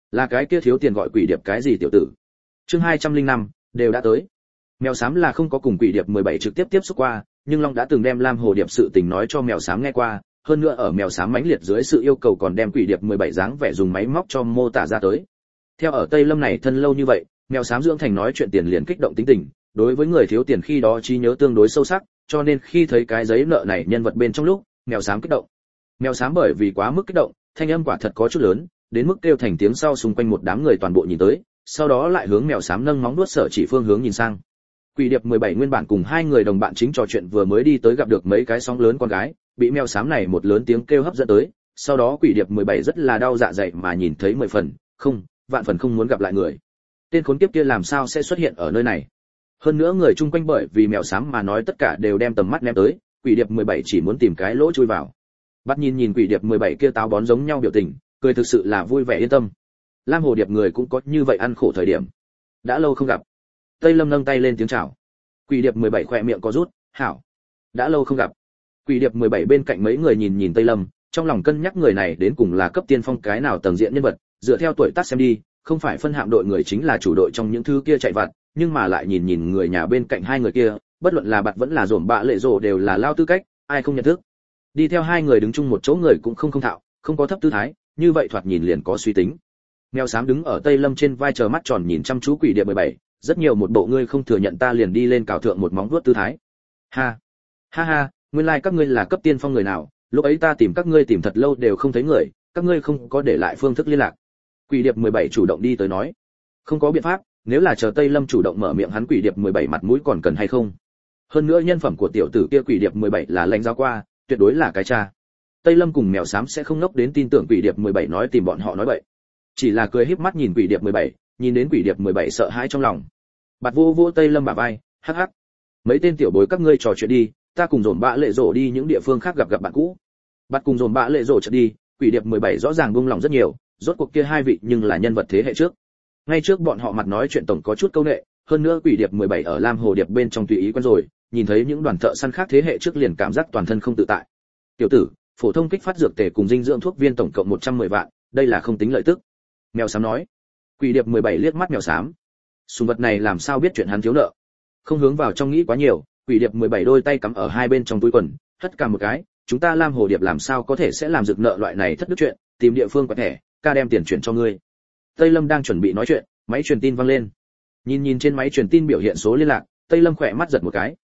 Speaker 1: Là cái kia thiếu tiền gọi quỷ điệp cái gì tiểu tử? Chương 205, đều đã tới. Mèo xám là không có cùng quỷ điệp 17 trực tiếp tiếp xúc qua, nhưng Long đã từng đem Lam Hồ Điệp sự tình nói cho mèo xám nghe qua, hơn nữa ở mèo xám mãnh liệt dưới sự yêu cầu còn đem quỷ điệp 17 dáng vẻ dùng máy móc cho mô tả ra tới. Theo ở Tây Lâm này thân lâu như vậy, mèo xám dưỡng thành nói chuyện tiền liền kích động tính tình, đối với người thiếu tiền khi đó trí nhớ tương đối sâu sắc, cho nên khi thấy cái giấy nợ này nhân vật bên trong lúc, mèo xám kích động. Mèo xám bởi vì quá mức kích động, thanh âm quả thật có chút lớn, đến mức kêu thành tiếng sau xung quanh một đám người toàn bộ nhìn tới, sau đó lại hướng mèo xám nâng móng vuốt sở chỉ phương hướng nhìn sang. Quỷ điệp 17 nguyên bản cùng hai người đồng bạn chính trò chuyện vừa mới đi tới gặp được mấy cái sóng lớn con gái, bị mèo xám này một lớn tiếng kêu hấp dẫn tới, sau đó quỷ điệp 17 rất là đau dạ dày mà nhìn thấy 10 phần, không, vạn phần không muốn gặp lại người. Tên khốn kiếp kia làm sao sẽ xuất hiện ở nơi này? Hơn nữa người chung quanh bởi vì mèo xám mà nói tất cả đều đem tầm mắt ném tới, quỷ điệp 17 chỉ muốn tìm cái lỗ chui vào. Bắt nhìn quỷ điệp 17 kia táo bón giống nhau biểu tình, cười thực sự là vui vẻ yên tâm. Lam Hồ Điệp người cũng có như vậy ăn khổ thời điểm. Đã lâu không gặp. Tây Lâm nâng tay lên tiếng chào. Quỷ điệp 17 khỏe miệng có rút, hảo. Đã lâu không gặp. Quỷ điệp 17 bên cạnh mấy người nhìn Tây Lâm, trong lòng cân nhắc người này đến cùng là cấp tiên phong cái nào tầng diện nhân vật, dựa theo tuổi tác xem đi, không phải phân hạm đội người chính là chủ đội trong những thứ kia chạy vặt, nhưng mà lại nhìn người nhà bên cạnh hai người kia, bất luận là bạt vẫn là dồn bạ lệ rồ đều là lao tư cách, ai không nhận thức. Đi theo hai người đứng chung một chỗ người cũng không thạo, không có thấp tư thái, như vậy thoạt nhìn liền có suy tính. Mèo xám đứng ở Tây Lâm trên vai chờ mắt tròn nhìn chăm chú quỷ điệp 17, rất nhiều một bộ ngươi không thừa nhận ta liền đi lên cào thượng một móng vuốt tư thái. Ha ha, nguyên lai các ngươi là cấp tiên phong người nào, lúc ấy ta tìm các ngươi tìm thật lâu đều không thấy người, các ngươi không có để lại phương thức liên lạc. Quỷ điệp 17 chủ động đi tới nói, không có biện pháp, nếu là chờ Tây Lâm chủ động mở miệng hắn quỷ điệp 17 mặt mũi còn cần hay không? Hơn nữa nhân phẩm của tiểu tử kia quỷ điệp 17 là lãnh giáo qua, tuyệt đối là cái cha. Tây Lâm cùng mèo xám sẽ không ngốc đến tin tưởng quỷ điệp 17 nói tìm bọn họ nói vậy. Chỉ là cười híp mắt nhìn quỷ điệp 17, nhìn đến quỷ điệp 17 sợ hãi trong lòng. Bạt vô Tây Lâm bả vai, hắc hắc. Mấy tên tiểu bối các ngươi trò chuyện đi, ta cùng dồn bạ lệ rổ đi những địa phương khác gặp bạn cũ. Bạt cùng dồn bạ lệ rổ chợt đi, quỷ điệp 17 rõ ràng buông lòng rất nhiều, rốt cuộc kia hai vị nhưng là nhân vật thế hệ trước. Ngay trước bọn họ mặt nói chuyện tổng có chút câu nệ, hơn nữa quỷ điệp 17 ở Lam Hồ Điệp bên trong tùy ý quen rồi, nhìn thấy những đoàn thợ săn khác thế hệ trước liền cảm giác toàn thân không tự tại. Tiểu tử, phổ thông kích phát dược tề cùng dinh dưỡng thuốc viên tổng cộng 110 vạn, đây là không tính lợi tức. Mèo xám nói. Quỷ điệp 17 liếc mắt mèo xám. Sùng vật này làm sao biết chuyện hắn thiếu nợ? Không hướng vào trong nghĩ quá nhiều, quỷ điệp 17 đôi tay cắm ở hai bên trong túi quần, hất cả một cái, chúng ta Lam Hồ Điệp làm sao có thể sẽ làm dược nợ loại này thất đức chuyện, tìm địa phương quẹt thẻ, ca đem tiền chuyển cho ngươi. Tây Lâm đang chuẩn bị nói chuyện, máy truyền tin vang lên. Nhìn trên máy truyền tin biểu hiện số liên lạc, Tây Lâm khỏe mắt giật một cái.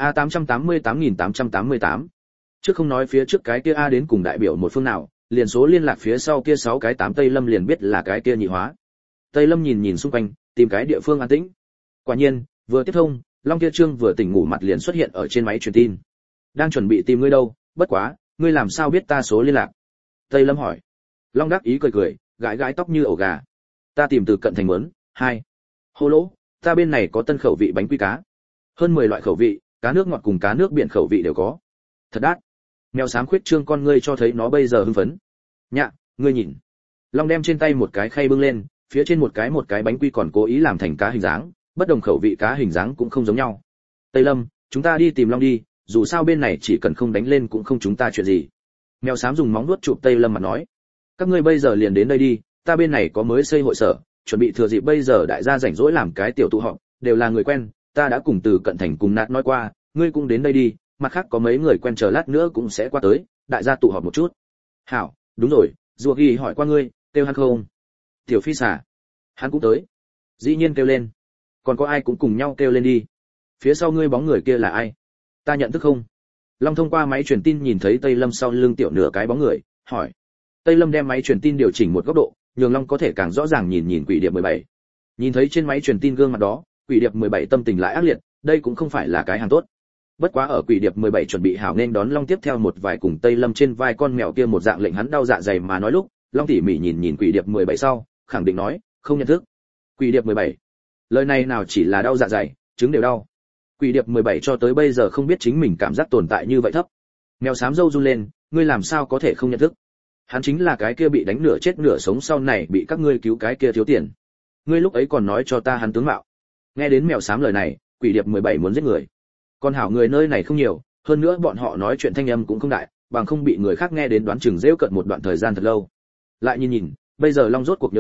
Speaker 1: A888888. Trước không nói phía trước cái kia A đến cùng đại biểu một phương nào, liền số liên lạc phía sau kia 6 cái 8 Tây Lâm liền biết là cái kia nhị hóa. Tây Lâm nhìn xung quanh, tìm cái địa phương an tĩnh. Quả nhiên, vừa tiếp thông, Long Kia Trương vừa tỉnh ngủ mặt liền xuất hiện ở trên máy truyền tin. Đang chuẩn bị tìm ngươi đâu, bất quá, ngươi làm sao biết ta số liên lạc? Tây Lâm hỏi. Long đáp ý cười, gãi tóc như ổ gà. Ta tìm từ cận thành muốn, 2. Hô lỗ, ta bên này có tân khẩu vị bánh quy cá. Hơn 10 loại khẩu vị, cá nước ngọt cùng cá nước biển khẩu vị đều có. Thật đắt. Mèo xám khuyết trương con ngươi cho thấy nó bây giờ hưng phấn. Nhạ, ngươi nhìn. Long đem trên tay một cái khay bưng lên, phía trên một cái bánh quy còn cố ý làm thành cá hình dáng, bất đồng khẩu vị cá hình dáng cũng không giống nhau. Tây Lâm, chúng ta đi tìm Long đi, dù sao bên này chỉ cần không đánh lên cũng không chúng ta chuyện gì. Mèo xám dùng móng vuốt chụp Tây Lâm mặt nói. Các ngươi bây giờ liền đến đây đi, ta bên này có mới xây hội sở, chuẩn bị thừa dịp bây giờ đại gia rảnh rỗi làm cái tiểu tụ họp, đều là người quen, ta đã cùng từ cận thành cùng nạt nói qua, ngươi cũng đến đây đi, mặt khác có mấy người quen chờ lát nữa cũng sẽ qua tới, đại gia tụ họp một chút. Hảo, đúng rồi, Rùa Ghi hỏi qua ngươi, kêu hắn không? Tiểu Phi xà, hắn cũng tới. Dĩ nhiên kêu lên. Còn có ai cũng cùng nhau kêu lên đi. Phía sau ngươi bóng người kia là ai? Ta nhận thức không? Long thông qua máy truyền tin nhìn thấy Tây Lâm sau lưng tiểu nửa cái bóng người, hỏi. Tây Lâm đem máy truyền tin điều chỉnh một góc độ, nhường Long có thể càng rõ ràng nhìn quỷ điệp 17. Nhìn thấy trên máy truyền tin gương mặt đó, quỷ điệp 17 tâm tình lại ác liệt, đây cũng không phải là cái hàng tốt. Bất quá ở quỷ điệp 17 chuẩn bị hảo nên đón Long tiếp theo một vài cùng Tây Lâm trên vai con mèo kia một dạng lệnh hắn đau dạ dày mà nói lúc, Long tỉ mỉ nhìn quỷ điệp 17 sau, khẳng định nói, không nhận thức. Quỷ điệp 17. Lời này nào chỉ là đau dạ dày, trứng đều đau. Quỷ điệp 17 cho tới bây giờ không biết chính mình cảm giác tồn tại như vậy thấp. Mèo xám râu run lên, ngươi làm sao có thể không nhận thức? Hắn chính là cái kia bị đánh nửa chết nửa sống sau này bị các ngươi cứu cái kia thiếu tiền. Ngươi lúc ấy còn nói cho ta hắn tướng mạo. Nghe đến mèo xám lời này, quỷ điệp 17 muốn giết người. Còn hảo người nơi này không nhiều, hơn nữa bọn họ nói chuyện thanh âm cũng không đại, bằng không bị người khác nghe đến đoán chừng rêu cận một đoạn thời gian thật lâu. Lại nhìn, bây giờ Long rốt cuộc nhớ tới,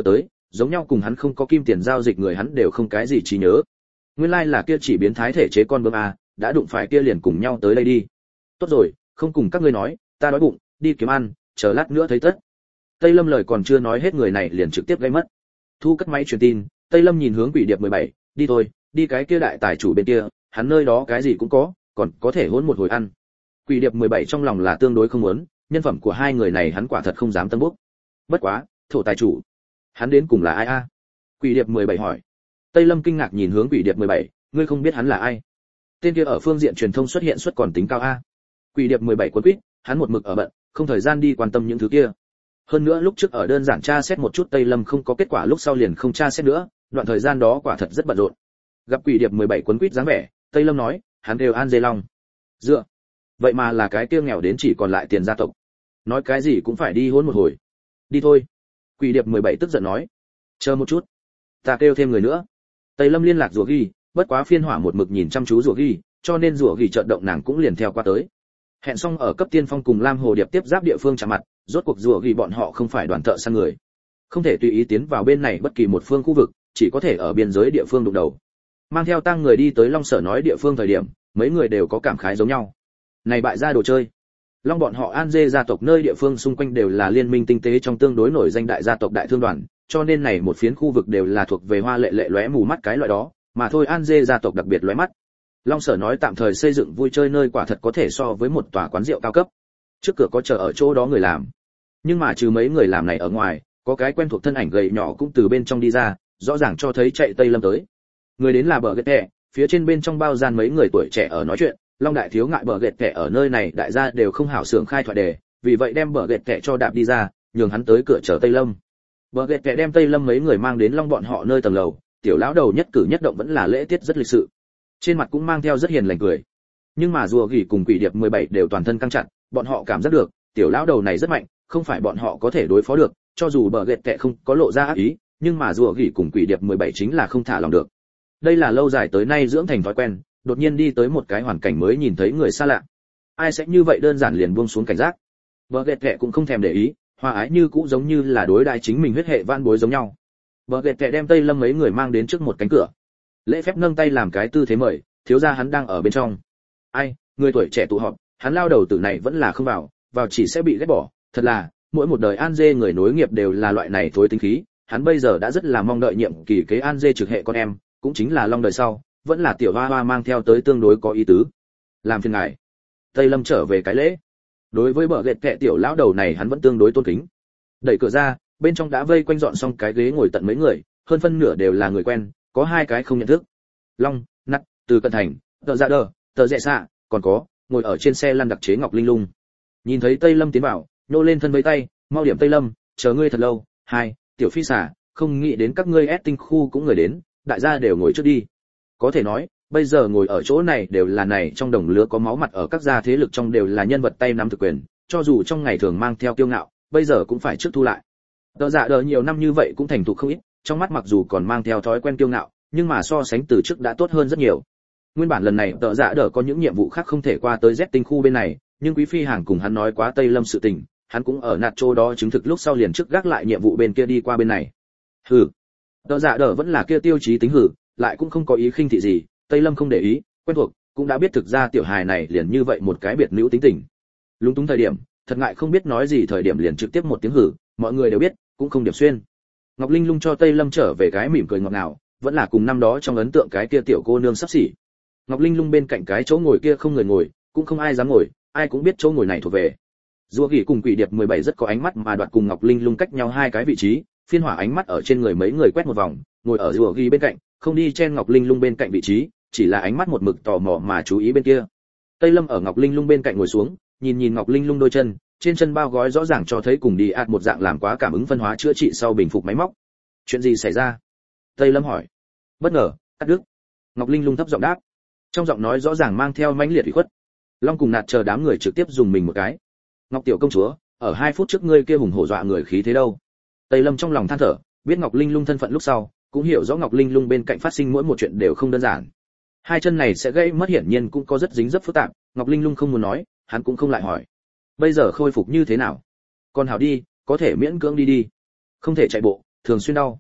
Speaker 1: giống nhau cùng hắn không có kim tiền giao dịch người hắn đều không cái gì trí nhớ. Nguyên lai là kia chỉ biến thái thể chế con bướm a, đã đụng phải kia liền cùng nhau tới đây đi. Tốt rồi, không cùng các ngươi nói, ta đói bụng, đi kiếm ăn, chờ lát nữa thấy tất. Tây Lâm lời còn chưa nói hết người này liền trực tiếp gây mất. Thu cất máy truyền tin, Tây Lâm nhìn hướng Quỷ Điệp 17, đi thôi, đi cái kia đại tài chủ bên kia, hắn nơi đó cái gì cũng có, còn có thể hỗn một hồi ăn. Quỷ Điệp 17 trong lòng là tương đối không muốn, nhân phẩm của hai người này hắn quả thật không dám tân bốc. Bất quá, thổ tài chủ, hắn đến cùng là ai a? Quỷ Điệp 17 hỏi. Tây Lâm kinh ngạc nhìn hướng Quỷ Điệp 17, ngươi không biết hắn là ai? Tên kia ở phương diện truyền thông xuất hiện suất còn tính cao a. Quỷ Điệp 17 cuốn quýt, hắn một mực ở bận, không thời gian đi quan tâm những thứ kia. Hơn nữa lúc trước ở đơn giản tra xét một chút Tây Lâm không có kết quả lúc sau liền không tra xét nữa, đoạn thời gian đó quả thật rất bận rộn. Gặp Quỷ Điệp 17 cuốn quýt dáng vẻ, Tây Lâm nói, hắn đều An Dê Long. Dựa, vậy mà là cái kia nghèo đến chỉ còn lại tiền gia tộc. Nói cái gì cũng phải đi hôn một hồi. Đi thôi. Quỷ Điệp 17 tức giận nói. Chờ một chút, ta kêu thêm người nữa. Tây Lâm liên lạc rủa ghi, bất quá phiên hỏa một mực nhìn chăm chú rủa ghi, cho nên rủa ghi chợt động nàng cũng liền theo qua tới. Hẹn xong ở cấp tiên phong cùng Lam Hồ Điệp tiếp giáp địa phương chạm mặt, rốt cuộc rủa ghi bọn họ không phải đoàn thợ săn người, không thể tùy ý tiến vào bên này bất kỳ một phương khu vực, chỉ có thể ở biên giới địa phương đụng đầu. Mang theo tăng người đi tới Long Sở nói địa phương thời điểm, mấy người đều có cảm khái giống nhau. Này bại gia đồ chơi. Long bọn họ An Dê gia tộc nơi địa phương xung quanh đều là liên minh tinh tế trong tương đối nổi danh đại gia tộc đại thương đoàn, cho nên này một phiến khu vực đều là thuộc về hoa lệ lệ lóe mù mắt cái loại đó, mà thôi An Dê gia tộc đặc biệt lóe mắt. Long Sở nói tạm thời xây dựng vui chơi nơi quả thật có thể so với một tòa quán rượu cao cấp. Trước cửa có chờ ở chỗ đó người làm. Nhưng mà trừ mấy người làm này ở ngoài, có cái quen thuộc thân ảnh gầy nhỏ cũng từ bên trong đi ra, rõ ràng cho thấy chạy Tây Lâm tới. Người đến là bờ ghét kẻ, phía trên bên trong bao gian mấy người tuổi trẻ ở nói chuyện, Long đại thiếu ngại bờ ghét kẻ ở nơi này đại gia đều không hảo xưởng khai thoại đề, vì vậy đem bờ ghét kẻ cho đạp đi ra, nhường hắn tới cửa chờ Tây Lâm. Bờ ghét kẻ đem Tây Lâm mấy người mang đến Long bọn họ nơi tầng lầu, tiểu lão đầu nhất cử nhất động vẫn là lễ tiết rất lịch sự. Trên mặt cũng mang theo rất hiền lành cười. Nhưng mà rùa gỉ cùng Quỷ Điệp 17 đều toàn thân căng chặt, bọn họ cảm giác được, tiểu lão đầu này rất mạnh, không phải bọn họ có thể đối phó được, cho dù bờ ghét kẻ không có lộ ra ác ý, nhưng mà rùa gỉ cùng Quỷ Điệp 17 chính là không thả lòng được. Đây là lâu dài tới nay dưỡng thành thói quen, đột nhiên đi tới một cái hoàn cảnh mới nhìn thấy người xa lạ, ai sẽ như vậy đơn giản liền buông xuống cảnh giác. Bờ ghét kẻ cũng không thèm để ý, hòa ái như cũ giống như là đối đãi chính mình huyết hệ van bối giống nhau. Bờ ghét kẻ đem Tây Lâm mấy người mang đến trước một cánh cửa, lễ phép nâng tay làm cái tư thế mời, thiếu gia hắn đang ở bên trong. Ai, người tuổi trẻ tụ họp, hắn lao đầu tử này vẫn là không vào, vào chỉ sẽ bị ghét bỏ, thật là, mỗi một đời An Dê người nối nghiệp đều là loại này thối tính khí, hắn bây giờ đã rất là mong đợi nhiệm kỳ kế An Dê trực hệ con em, cũng chính là Long đời sau, vẫn là tiểu hoa hoa mang theo tới tương đối có ý tứ. Làm phiền ngài. Tây Lâm trở về cái lễ. Đối với bờ ghét kệ tiểu lão đầu này hắn vẫn tương đối tôn kính. Đẩy cửa ra, bên trong đã vây quanh dọn xong cái ghế ngồi tận mấy người, hơn phân nửa đều là người quen, có hai cái không nhận thức. Long, Nặc, Từ Cận Thành, Tờ Dạ Đờ, Tờ Dẹ Xạ, còn có, ngồi ở trên xe lăn đặc chế Ngọc Linh Lung. Nhìn thấy Tây Lâm tiến vào, nô lên thân với tay, mau điểm Tây Lâm, chờ ngươi thật lâu. Hai, tiểu phi xà, không nghĩ đến các ngươi ép tinh khu cũng người đến, đại gia đều ngồi trước đi. Có thể nói, bây giờ ngồi ở chỗ này đều là này trong đồng lứa có máu mặt ở các gia thế lực trong đều là nhân vật tay nắm thực quyền, cho dù trong ngày thường mang theo kiêu ngạo, bây giờ cũng phải trước thu lại. Tờ Dạ Đờ nhiều năm như vậy cũng thành thục không ít, trong mắt mặc dù còn mang theo thói quen kiêu ngạo, nhưng mà so sánh từ trước đã tốt hơn rất nhiều. Nguyên bản lần này Tờ Dạ Đờ có những nhiệm vụ khác không thể qua tới Z tinh khu bên này, nhưng Quý Phi Hàng cùng hắn nói quá Tây Lâm sự tình, hắn cũng ở nạt chỗ đó chứng thực lúc sau liền trước gác lại nhiệm vụ bên kia đi qua bên này. Hừ. Tờ Dạ Đờ vẫn là kia tiêu chí tính hử, lại cũng không có ý khinh thị gì, Tây Lâm không để ý, quen thuộc, cũng đã biết thực ra tiểu hài này liền như vậy một cái biệt nữ tính tình. Lúng túng thời điểm, thật ngại không biết nói gì thời điểm liền trực tiếp một tiếng hử, mọi người đều biết, cũng không điểm xuyên. Ngọc Linh Lung cho Tây Lâm trở về cái mỉm cười ngọt ngào, vẫn là cùng năm đó trong ấn tượng cái kia tiểu cô nương sắp xỉ. Ngọc Linh Lung bên cạnh cái chỗ ngồi kia không người ngồi, cũng không ai dám ngồi, ai cũng biết chỗ ngồi này thuộc về. Rùa Gỉ cùng Quỷ Điệp 17 rất có ánh mắt mà đoạt cùng Ngọc Linh Lung cách nhau hai cái vị trí, phiên hỏa ánh mắt ở trên người mấy người quét một vòng, ngồi ở Rùa Gỉ bên cạnh, không đi chen Ngọc Linh Lung bên cạnh vị trí, chỉ là ánh mắt một mực tò mò mà chú ý bên kia. Tây Lâm ở Ngọc Linh Lung bên cạnh ngồi xuống, nhìn Ngọc Linh Lung đôi chân, trên chân bao gói rõ ràng cho thấy cùng đi ạt một dạng làm quá cảm ứng phân hóa chữa trị sau bình phục máy móc. Chuyện gì xảy ra? Tây Lâm hỏi. Bất ngờ, cắt đứt. Ngọc Linh Lung thấp giọng đáp. Trong giọng nói rõ ràng mang theo mãnh liệt ủy khuất. Long cùng Nạt chờ đám người trực tiếp dùng mình một cái. Ngọc tiểu công chúa, ở 2 phút trước ngươi kia hùng hổ dọa người khí thế đâu? Tây Lâm trong lòng than thở, biết Ngọc Linh Lung thân phận lúc sau, cũng hiểu rõ Ngọc Linh Lung bên cạnh phát sinh mỗi một chuyện đều không đơn giản. Hai chân này sẽ gây mất hiển nhiên cũng có rất dính dấp phức tạp, Ngọc Linh Lung không muốn nói, hắn cũng không lại hỏi. Bây giờ khôi phục như thế nào? Còn hảo đi, có thể miễn cưỡng đi đi. Không thể chạy bộ, thường xuyên đau.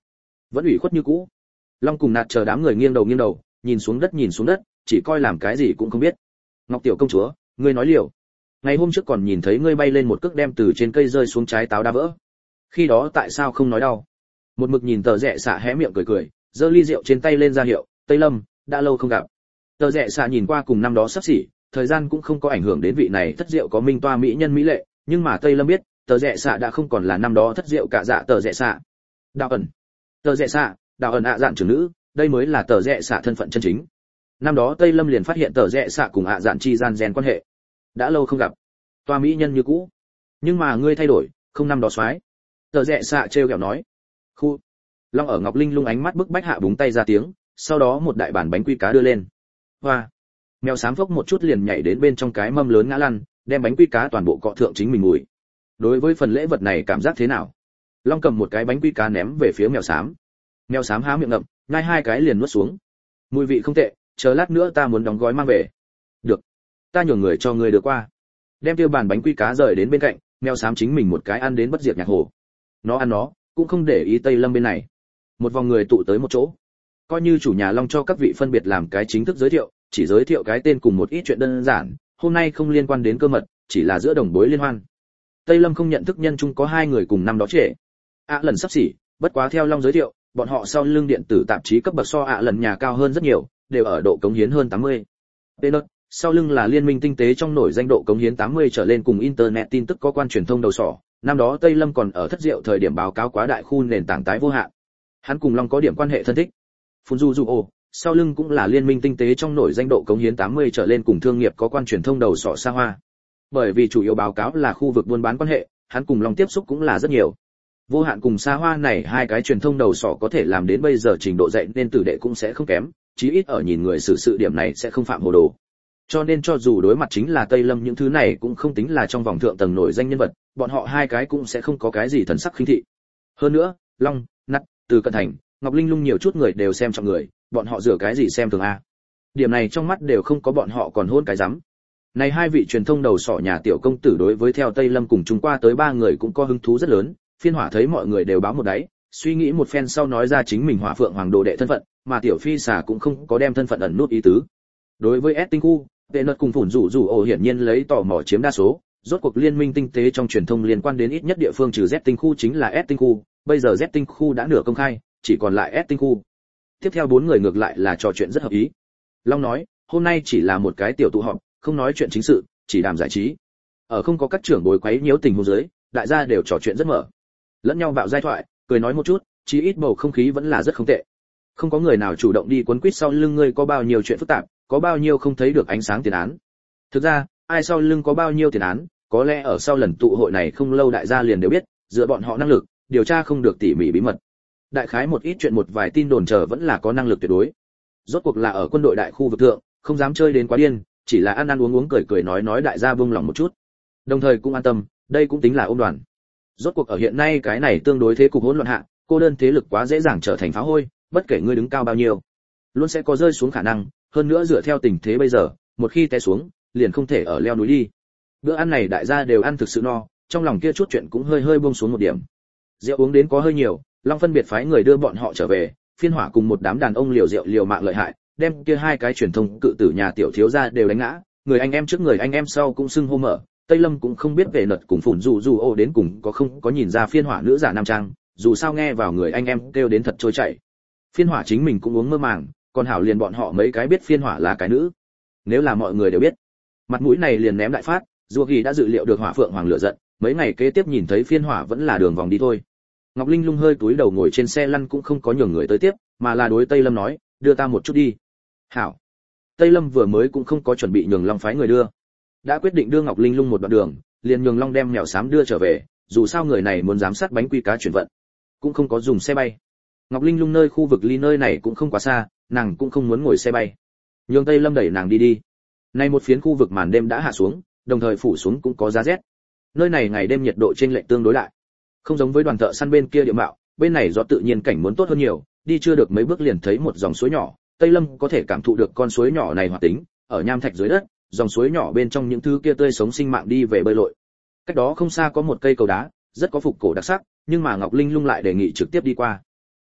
Speaker 1: vẫn ủy khuất như cũ. Long cùng Nạt chờ đám người nghiêng đầu nhìn xuống đất, chỉ coi làm cái gì cũng không biết. Ngọc tiểu công chúa, ngươi nói liều. Ngày hôm trước còn nhìn thấy ngươi bay lên một cước đem từ trên cây rơi xuống trái táo đá vỡ. Khi đó tại sao không nói đau? Một mực nhìn Tờ Rẽ Xạ hé miệng cười, giơ ly rượu trên tay lên ra hiệu, Tây Lâm, đã lâu không gặp. Tờ Rẽ Xạ nhìn qua cùng năm đó sắp xỉ, thời gian cũng không có ảnh hưởng đến vị này thất diệu có minh toa mỹ nhân mỹ lệ, nhưng mà Tây Lâm biết, Tờ Rẽ Xạ đã không còn là năm đó thất diệu cả dạ Tờ Rẽ Xạ. Đạo ẩn. Tờ Rẽ Xạ, đạo ẩn dạn trưởng nữ, đây mới là Tờ Rẽ Xạ thân phận chân chính. Năm đó Tây Lâm liền phát hiện Tờ Rẽ Xạ cùng dạn chi gian gen quan hệ. Đã lâu không gặp, toa mỹ nhân như cũ, nhưng mà ngươi thay đổi, không năm đó soái. Tờ Rẽ Xạ trêu ghẹo nói. Khu. Long ở Ngọc Linh Lung ánh mắt bức bách hạ búng tay ra tiếng, sau đó một đại bản bánh quy cá đưa lên. Hoa. Mèo xám phốc một chút liền nhảy đến bên trong cái mâm lớn ngã lăn, đem bánh quy cá toàn bộ cọ thượng chính mình mùi. Đối với phần lễ vật này cảm giác thế nào? Long cầm một cái bánh quy cá ném về phía mèo xám. Mèo xám há miệng ngậm, nhai hai cái liền nuốt xuống. Mùi vị không tệ, chờ lát nữa ta muốn đóng gói mang về. Được, ta nhường người cho ngươi đưa qua. Đem tiêu bàn bánh quy cá rời đến bên cạnh, mèo xám chính mình một cái ăn đến bất diệt nhạc hồ. Nó ăn nó, cũng không để ý Tây Lâm bên này. Một vòng người tụ tới một chỗ, coi như chủ nhà Long cho các vị phân biệt làm cái chính thức giới thiệu, chỉ giới thiệu cái tên cùng một ít chuyện đơn giản, hôm nay không liên quan đến cơ mật, chỉ là giữa đồng bối liên hoan. Tây Lâm không nhận thức nhân chung có hai người cùng năm đó trễ. Lần sắp xỉ, bất quá theo Long giới thiệu, bọn họ sau lưng điện tử tạp chí cấp bậc so lần nhà cao hơn rất nhiều, đều ở độ cống hiến hơn 80. Peanut, sau lưng là liên minh tinh tế trong nổi danh độ cống hiến 80 trở lên cùng internet tin tức có quan truyền thông đầu sỏ. Năm đó Tây Lâm còn ở thất diệu thời điểm báo cáo quá đại khu nền tảng tái vô hạn. Hắn cùng Long có điểm quan hệ thân thích. Funjujuo, sau lưng cũng là liên minh tinh tế trong nổi danh độ cống hiến 80 trở lên cùng thương nghiệp có quan truyền thông đầu sỏ xa hoa. Bởi vì chủ yếu báo cáo là khu vực buôn bán quan hệ, hắn cùng Long tiếp xúc cũng là rất nhiều. Vô hạn cùng xa hoa này hai cái truyền thông đầu sỏ có thể làm đến bây giờ trình độ dạy nên tử đệ cũng sẽ không kém, chí ít ở nhìn người xử sự điểm này sẽ không phạm hồ đồ. Cho nên cho dù đối mặt chính là Tây Lâm những thứ này cũng không tính là trong vòng thượng tầng nổi danh nhân vật, bọn họ hai cái cũng sẽ không có cái gì thần sắc khinh thị. Hơn nữa, Long, Nắt, Từ Cận Thành, Ngọc Linh Lung nhiều chút người đều xem trọng người, bọn họ rửa cái gì xem thường a. Điểm này trong mắt đều không có bọn họ còn hôn cái rắm. Này hai vị truyền thông đầu sỏ nhà tiểu công tử đối với theo Tây Lâm cùng chúng qua tới ba người cũng có hứng thú rất lớn, Phiên Hỏa thấy mọi người đều báo một đáy, suy nghĩ một phen sau nói ra chính mình Hỏa Phượng Hoàng đồ đệ thân phận, mà tiểu Phi xà cũng không có đem thân phận ẩn nút ý tứ. Đối với S tinh khu, Tệ Nợt cùng Phủn Dụ ổ hiển nhiên lấy tò mò chiếm đa số, rốt cuộc liên minh tinh tế trong truyền thông liên quan đến ít nhất địa phương trừ Z tinh khu chính là S tinh khu, bây giờ Z tinh khu đã nửa công khai, chỉ còn lại S tinh khu. Tiếp theo bốn người ngược lại là trò chuyện rất hợp ý. Long nói, hôm nay chỉ là một cái tiểu tụ họp, không nói chuyện chính sự, chỉ đàm giải trí. Ở không có các trưởng bối quấy nhiễu tình huống dưới, đại gia đều trò chuyện rất mở. Lẫn nhau bạo giai thoại, cười nói một chút, chí ít bầu không khí vẫn là rất không tệ. Không có người nào chủ động đi quấn quýt sau lưng ngươi có bao nhiêu chuyện phức tạp, có bao nhiêu không thấy được ánh sáng tiền án. Thực ra, ai sau lưng có bao nhiêu tiền án, có lẽ ở sau lần tụ hội này không lâu đại gia liền đều biết, dựa bọn họ năng lực, điều tra không được tỉ mỉ bí mật. Đại khái một ít chuyện một vài tin đồn chờ vẫn là có năng lực tuyệt đối. Rốt cuộc là ở quân đội đại khu vực thượng, không dám chơi đến quá điên, chỉ là ăn ăn uống uống cười cười nói đại gia buông lòng một chút. Đồng thời cũng an tâm, đây cũng tính là ôm đoàn. Rốt cuộc ở hiện nay cái này tương đối thế cục hỗn loạn hạ, cô đơn thế lực quá dễ dàng trở thành phá hôi, bất kể ngươi đứng cao bao nhiêu, luôn sẽ có rơi xuống khả năng, hơn nữa dựa theo tình thế bây giờ, một khi té xuống, liền không thể ở leo núi đi. Bữa ăn này đại gia đều ăn thực sự no, trong lòng kia chút chuyện cũng hơi hơi buông xuống một điểm. Rượu uống đến có hơi nhiều, Long phân biệt phái người đưa bọn họ trở về, Phiên Hỏa cùng một đám đàn ông liều rượu liều mạng lợi hại, đem kia hai cái truyền thông cự tử nhà tiểu thiếu gia đều đánh ngã, người anh em trước người anh em sau cũng xưng hô mở. Tây Lâm cũng không biết về Nợt cùng Phủn Dụ ô đến cùng có không có nhìn ra Phiên Hỏa nữ giả nam trang, dù sao nghe vào người anh em kêu đến thật trôi chảy. Phiên Hỏa chính mình cũng uống mơ màng, còn hảo liền bọn họ mấy cái biết Phiên Hỏa là cái nữ. Nếu là mọi người đều biết, mặt mũi này liền ném đại phát, Dù Kỳ đã dự liệu được Hỏa Phượng Hoàng lửa giận, mấy ngày kế tiếp nhìn thấy Phiên Hỏa vẫn là đường vòng đi thôi. Ngọc Linh Lung hơi túi đầu ngồi trên xe lăn cũng không có nhường người tới tiếp, mà là đối Tây Lâm nói, đưa ta một chút đi. Hảo. Tây Lâm vừa mới cũng không có chuẩn bị nhường Long phái người đưa, đã quyết định đưa Ngọc Linh Lung một đoạn đường, liền nhường Long đem mèo xám đưa trở về, dù sao người này muốn giám sát bánh quy cá chuyển vận, cũng không có dùng xe bay. Ngọc Linh Lung nơi khu vực ly nơi này cũng không quá xa, nàng cũng không muốn ngồi xe bay. Nhường Tây Lâm đẩy nàng đi đi. Nay một phiến khu vực màn đêm đã hạ xuống, đồng thời phủ xuống cũng có giá rét. Nơi này ngày đêm nhiệt độ chênh lệch tương đối lại. Không giống với đoàn thợ săn bên kia địa mạo, bên này do tự nhiên cảnh muốn tốt hơn nhiều, đi chưa được mấy bước liền thấy một dòng suối nhỏ, Tây Lâm có thể cảm thụ được con suối nhỏ này hoạt tính, ở nham thạch dưới đất, dòng suối nhỏ bên trong những thứ kia tươi sống sinh mạng đi về bơi lội. Cách đó không xa có một cây cầu đá, rất có phục cổ đặc sắc, nhưng mà Ngọc Linh Lung lại đề nghị trực tiếp đi qua.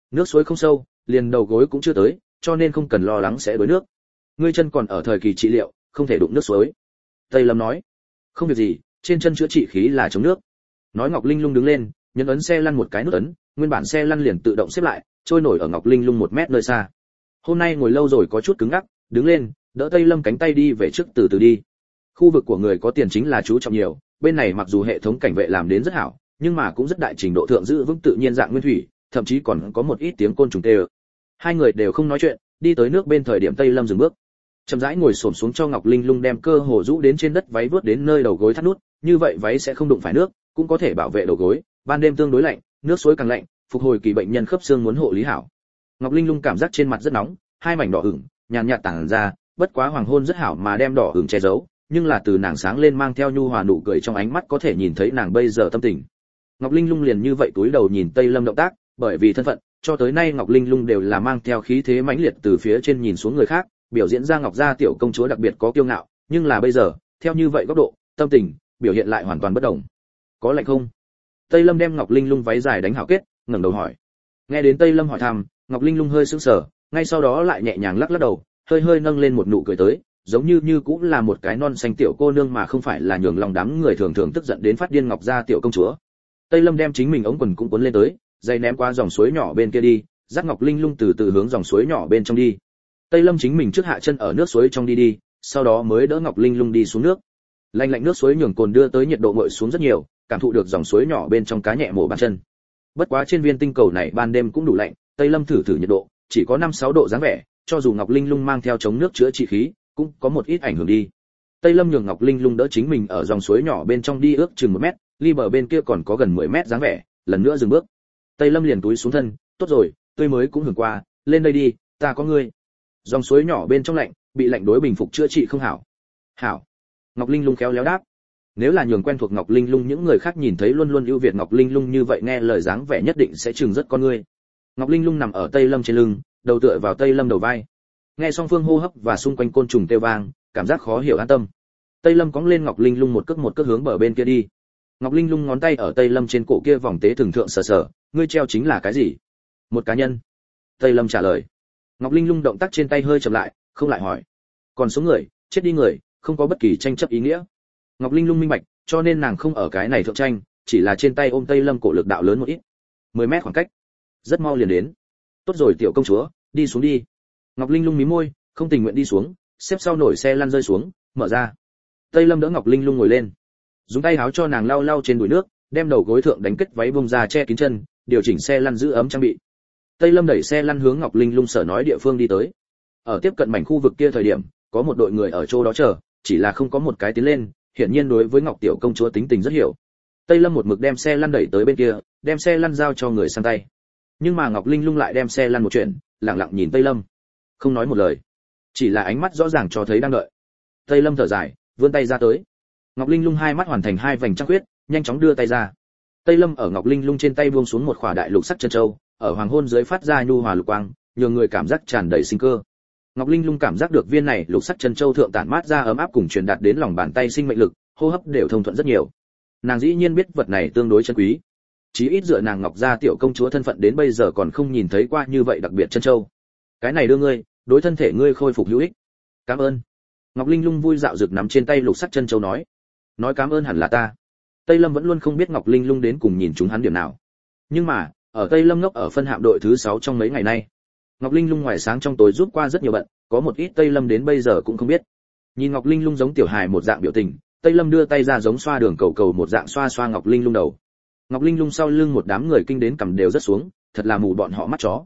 Speaker 1: Nước suối không sâu, liền đầu gối cũng chưa tới, cho nên không cần lo lắng sẽ đuối nước. Ngươi chân còn ở thời kỳ trị liệu, không thể đụng nước suối. Tây Lâm nói. Không việc gì, trên chân chữa trị khí là chống nước. Nói Ngọc Linh Lung đứng lên, nhấn ấn xe lăn một cái nút ấn, nguyên bản xe lăn liền tự động xếp lại, trôi nổi ở Ngọc Linh Lung 1 mét nơi xa. Hôm nay ngồi lâu rồi có chút cứng ngắc, đứng lên, đỡ Tây Lâm cánh tay đi về trước từ từ đi. Khu vực của người có tiền chính là chú trọng nhiều, bên này mặc dù hệ thống cảnh vệ làm đến rất hảo, nhưng mà cũng rất đại trình độ thượng giữ vững tự nhiên dạng nguyên thủy, thậm chí còn có một ít tiếng côn trùng tê. Hai người đều không nói chuyện, đi tới nước bên thời điểm Tây Lâm dừng bước. Chậm rãi ngồi xổm xuống cho Ngọc Linh Lung đem cơ hồ rũ đến trên đất váy vớt đến nơi đầu gối thắt nút, như vậy váy sẽ không đụng phải nước, cũng có thể bảo vệ đầu gối, ban đêm tương đối lạnh, nước suối càng lạnh, phục hồi kỳ bệnh nhân khớp xương muốn hộ lý hảo. Ngọc Linh Lung cảm giác trên mặt rất nóng, hai mảnh đỏ ửng, nhàn nhạt tản ra, bất quá hoàng hôn rất hảo mà đem đỏ ửng che giấu, nhưng là từ nàng sáng lên mang theo nhu hòa nụ cười trong ánh mắt có thể nhìn thấy nàng bây giờ tâm tình. Ngọc Linh Lung liền như vậy cúi đầu nhìn Tây Lâm động tác, bởi vì thân phận, cho tới nay Ngọc Linh Lung đều là mang theo khí thế mãnh liệt từ phía trên nhìn xuống người khác, biểu diễn ra Ngọc gia tiểu công chúa đặc biệt có kiêu ngạo, nhưng là bây giờ, theo như vậy góc độ, tâm tình, biểu hiện lại hoàn toàn bất đồng. Có lạnh không? Tây Lâm đem Ngọc Linh Lung váy dài đánh hảo kết, ngẩng đầu hỏi. Nghe đến Tây Lâm hỏi thăm, Ngọc Linh Lung hơi sững sờ, ngay sau đó lại nhẹ nhàng lắc lắc đầu, hơi hơi nâng lên một nụ cười tới, giống như cũng là một cái non xanh tiểu cô nương mà không phải là nhường lòng đám người thường thường tức giận đến phát điên Ngọc gia tiểu công chúa. Tây Lâm đem chính mình ống quần cũng cuốn lên tới, dây ném qua dòng suối nhỏ bên kia đi, dắt Ngọc Linh Lung từ từ hướng dòng suối nhỏ bên trong đi. Tây Lâm chính mình trước hạ chân ở nước suối trong đi, sau đó mới đỡ Ngọc Linh Lung đi xuống nước. Lạnh lạnh nước suối nhường cồn đưa tới nhiệt độ nguội xuống rất nhiều, cảm thụ được dòng suối nhỏ bên trong cá nhẹ mổ bàn chân. Bất quá trên viên tinh cầu này ban đêm cũng đủ lạnh, Tây Lâm thử nhiệt độ, chỉ có 5-6 độ dáng vẻ, cho dù Ngọc Linh Lung mang theo chống nước chữa trị khí, cũng có một ít ảnh hưởng đi. Tây Lâm nhường Ngọc Linh Lung đỡ chính mình ở dòng suối nhỏ bên trong đi ước chừng 1 mét, ly bờ bên kia còn có gần 10 mét dáng vẻ, lần nữa dừng bước. Tây Lâm liền túi xuống thân, tốt rồi, tôi mới cũng hưởng qua, lên đây đi, ta có ngươi. Dòng suối nhỏ bên trong lạnh, bị lạnh đối bình phục chữa trị không hảo. Hảo. Ngọc Linh Lung khéo léo đáp. Nếu là nhường quen thuộc Ngọc Linh Lung những người khác nhìn thấy luôn luôn ưu việt Ngọc Linh Lung như vậy nghe lời dáng vẻ nhất định sẽ chừng rất con ngươi. Ngọc Linh Lung nằm ở Tây Lâm trên lưng, đầu tựa vào Tây Lâm đầu vai. Nghe song phương hô hấp và xung quanh côn trùng kêu vang, cảm giác khó hiểu an tâm. Tây Lâm cõng lên Ngọc Linh Lung một cước hướng bờ bên kia đi. Ngọc Linh Lung ngón tay ở Tây Lâm trên cổ kia vòng tế thường thượng sờ sờ, ngươi treo chính là cái gì? Một cá nhân. Tây Lâm trả lời. Ngọc Linh Lung động tác trên tay hơi chậm lại, không lại hỏi. Còn số người, chết đi người, không có bất kỳ tranh chấp ý nghĩa. Ngọc Linh Lung minh bạch, cho nên nàng không ở cái này thượng tranh, chỉ là trên tay ôm Tây Lâm cổ lực đạo lớn một ít. 10 mét khoảng cách. Rất mau liền đến. Tốt rồi tiểu công chúa, đi xuống đi. Ngọc Linh Lung mím môi, không tình nguyện đi xuống, xếp sau nổi xe lăn rơi xuống, mở ra. Tây Lâm đỡ Ngọc Linh Lung ngồi lên, dùng tay áo cho nàng lau lau trên bụi nước, đem đầu gối thượng đánh kết váy bông ra che kín chân, điều chỉnh xe lăn giữ ấm trang bị. Tây Lâm đẩy xe lăn hướng Ngọc Linh Lung sở nói địa phương đi tới. Ở tiếp cận mảnh khu vực kia thời điểm, có một đội người ở chỗ đó chờ, chỉ là không có một cái tiến lên, hiển nhiên đối với Ngọc tiểu công chúa tính tình rất hiểu. Tây Lâm một mực đem xe lăn đẩy tới bên kia, đem xe lăn giao cho người sang tay. Nhưng mà Ngọc Linh Lung lại đem xe lăn một chuyện, lặng lặng nhìn Tây Lâm, không nói một lời, chỉ là ánh mắt rõ ràng cho thấy đang đợi. Tây Lâm thở dài, vươn tay ra tới. Ngọc Linh Lung hai mắt hoàn thành hai vành trăng khuyết, nhanh chóng đưa tay ra. Tây Lâm ở Ngọc Linh Lung trên tay buông xuống một khỏa đại lục sắc chân châu, ở hoàng hôn dưới phát ra nhu hòa lục quang, nhường người cảm giác tràn đầy sinh cơ. Ngọc Linh Lung cảm giác được viên này lục sắc chân châu thượng tản mát ra ấm áp cùng truyền đạt đến lòng bàn tay sinh mệnh lực, hô hấp đều thông thuận rất nhiều. Nàng dĩ nhiên biết vật này tương đối chân quý, chí ít dựa nàng Ngọc gia tiểu công chúa thân phận đến bây giờ còn không nhìn thấy qua như vậy đặc biệt chân châu. Cái này đưa ngươi, đối thân thể ngươi khôi phục hữu ích. Cảm ơn. Ngọc Linh Lung vui dạo rực nắm trên tay lục sắc chân châu nói cảm ơn hẳn là ta. Tây Lâm vẫn luôn không biết Ngọc Linh Lung đến cùng nhìn chúng hắn điểm nào. Nhưng mà, ở Tây Lâm ngốc ở phân hạm đội thứ 6 trong mấy ngày nay, Ngọc Linh Lung ngoài sáng trong tối giúp qua rất nhiều bận, có một ít Tây Lâm đến bây giờ cũng không biết. Nhìn Ngọc Linh Lung giống tiểu hài một dạng biểu tình, Tây Lâm đưa tay ra giống xoa đường cầu cầu một dạng xoa xoa Ngọc Linh Lung đầu. Ngọc Linh Lung sau lưng một đám người kinh đến cầm đều rất xuống, thật là mù bọn họ mắt chó.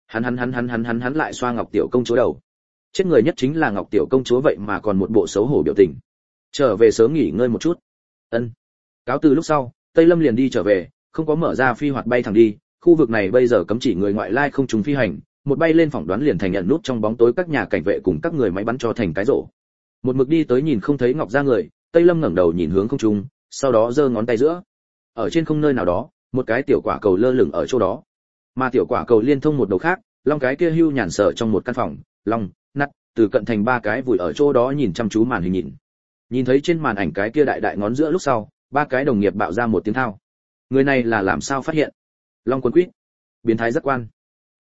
Speaker 1: Hắn lại xoa Ngọc tiểu công chúa đầu. Chết người nhất chính là Ngọc tiểu công chúa vậy mà còn một bộ xấu hổ biểu tình. Trở về sớm nghỉ ngơi một chút. Ân. Cáo từ lúc sau, Tây Lâm liền đi trở về, không có mở ra phi hoạt bay thẳng đi, khu vực này bây giờ cấm chỉ người ngoại lai không trùng phi hành, một bay lên phỏng đoán liền thành nhận nút trong bóng tối các nhà cảnh vệ cùng các người máy bắn cho thành cái rổ. Một mực đi tới nhìn không thấy Ngọc gia người, Tây Lâm ngẩng đầu nhìn hướng không trung, sau đó giơ ngón tay giữa. Ở trên không nơi nào đó, một cái tiểu quả cầu lơ lửng ở chỗ đó. Mà tiểu quả cầu liên thông một đầu khác, long cái kia hưu nhàn sở trong một căn phòng, long, nắt, từ cận thành ba cái vùi ở chỗ đó nhìn chăm chú màn hình nhìn. Nhìn thấy trên màn ảnh cái kia đại đại ngón giữa lúc sau, ba cái đồng nghiệp bạo ra một tiếng thao. Người này là làm sao phát hiện? Long Quân Quýt, biến thái giác quan.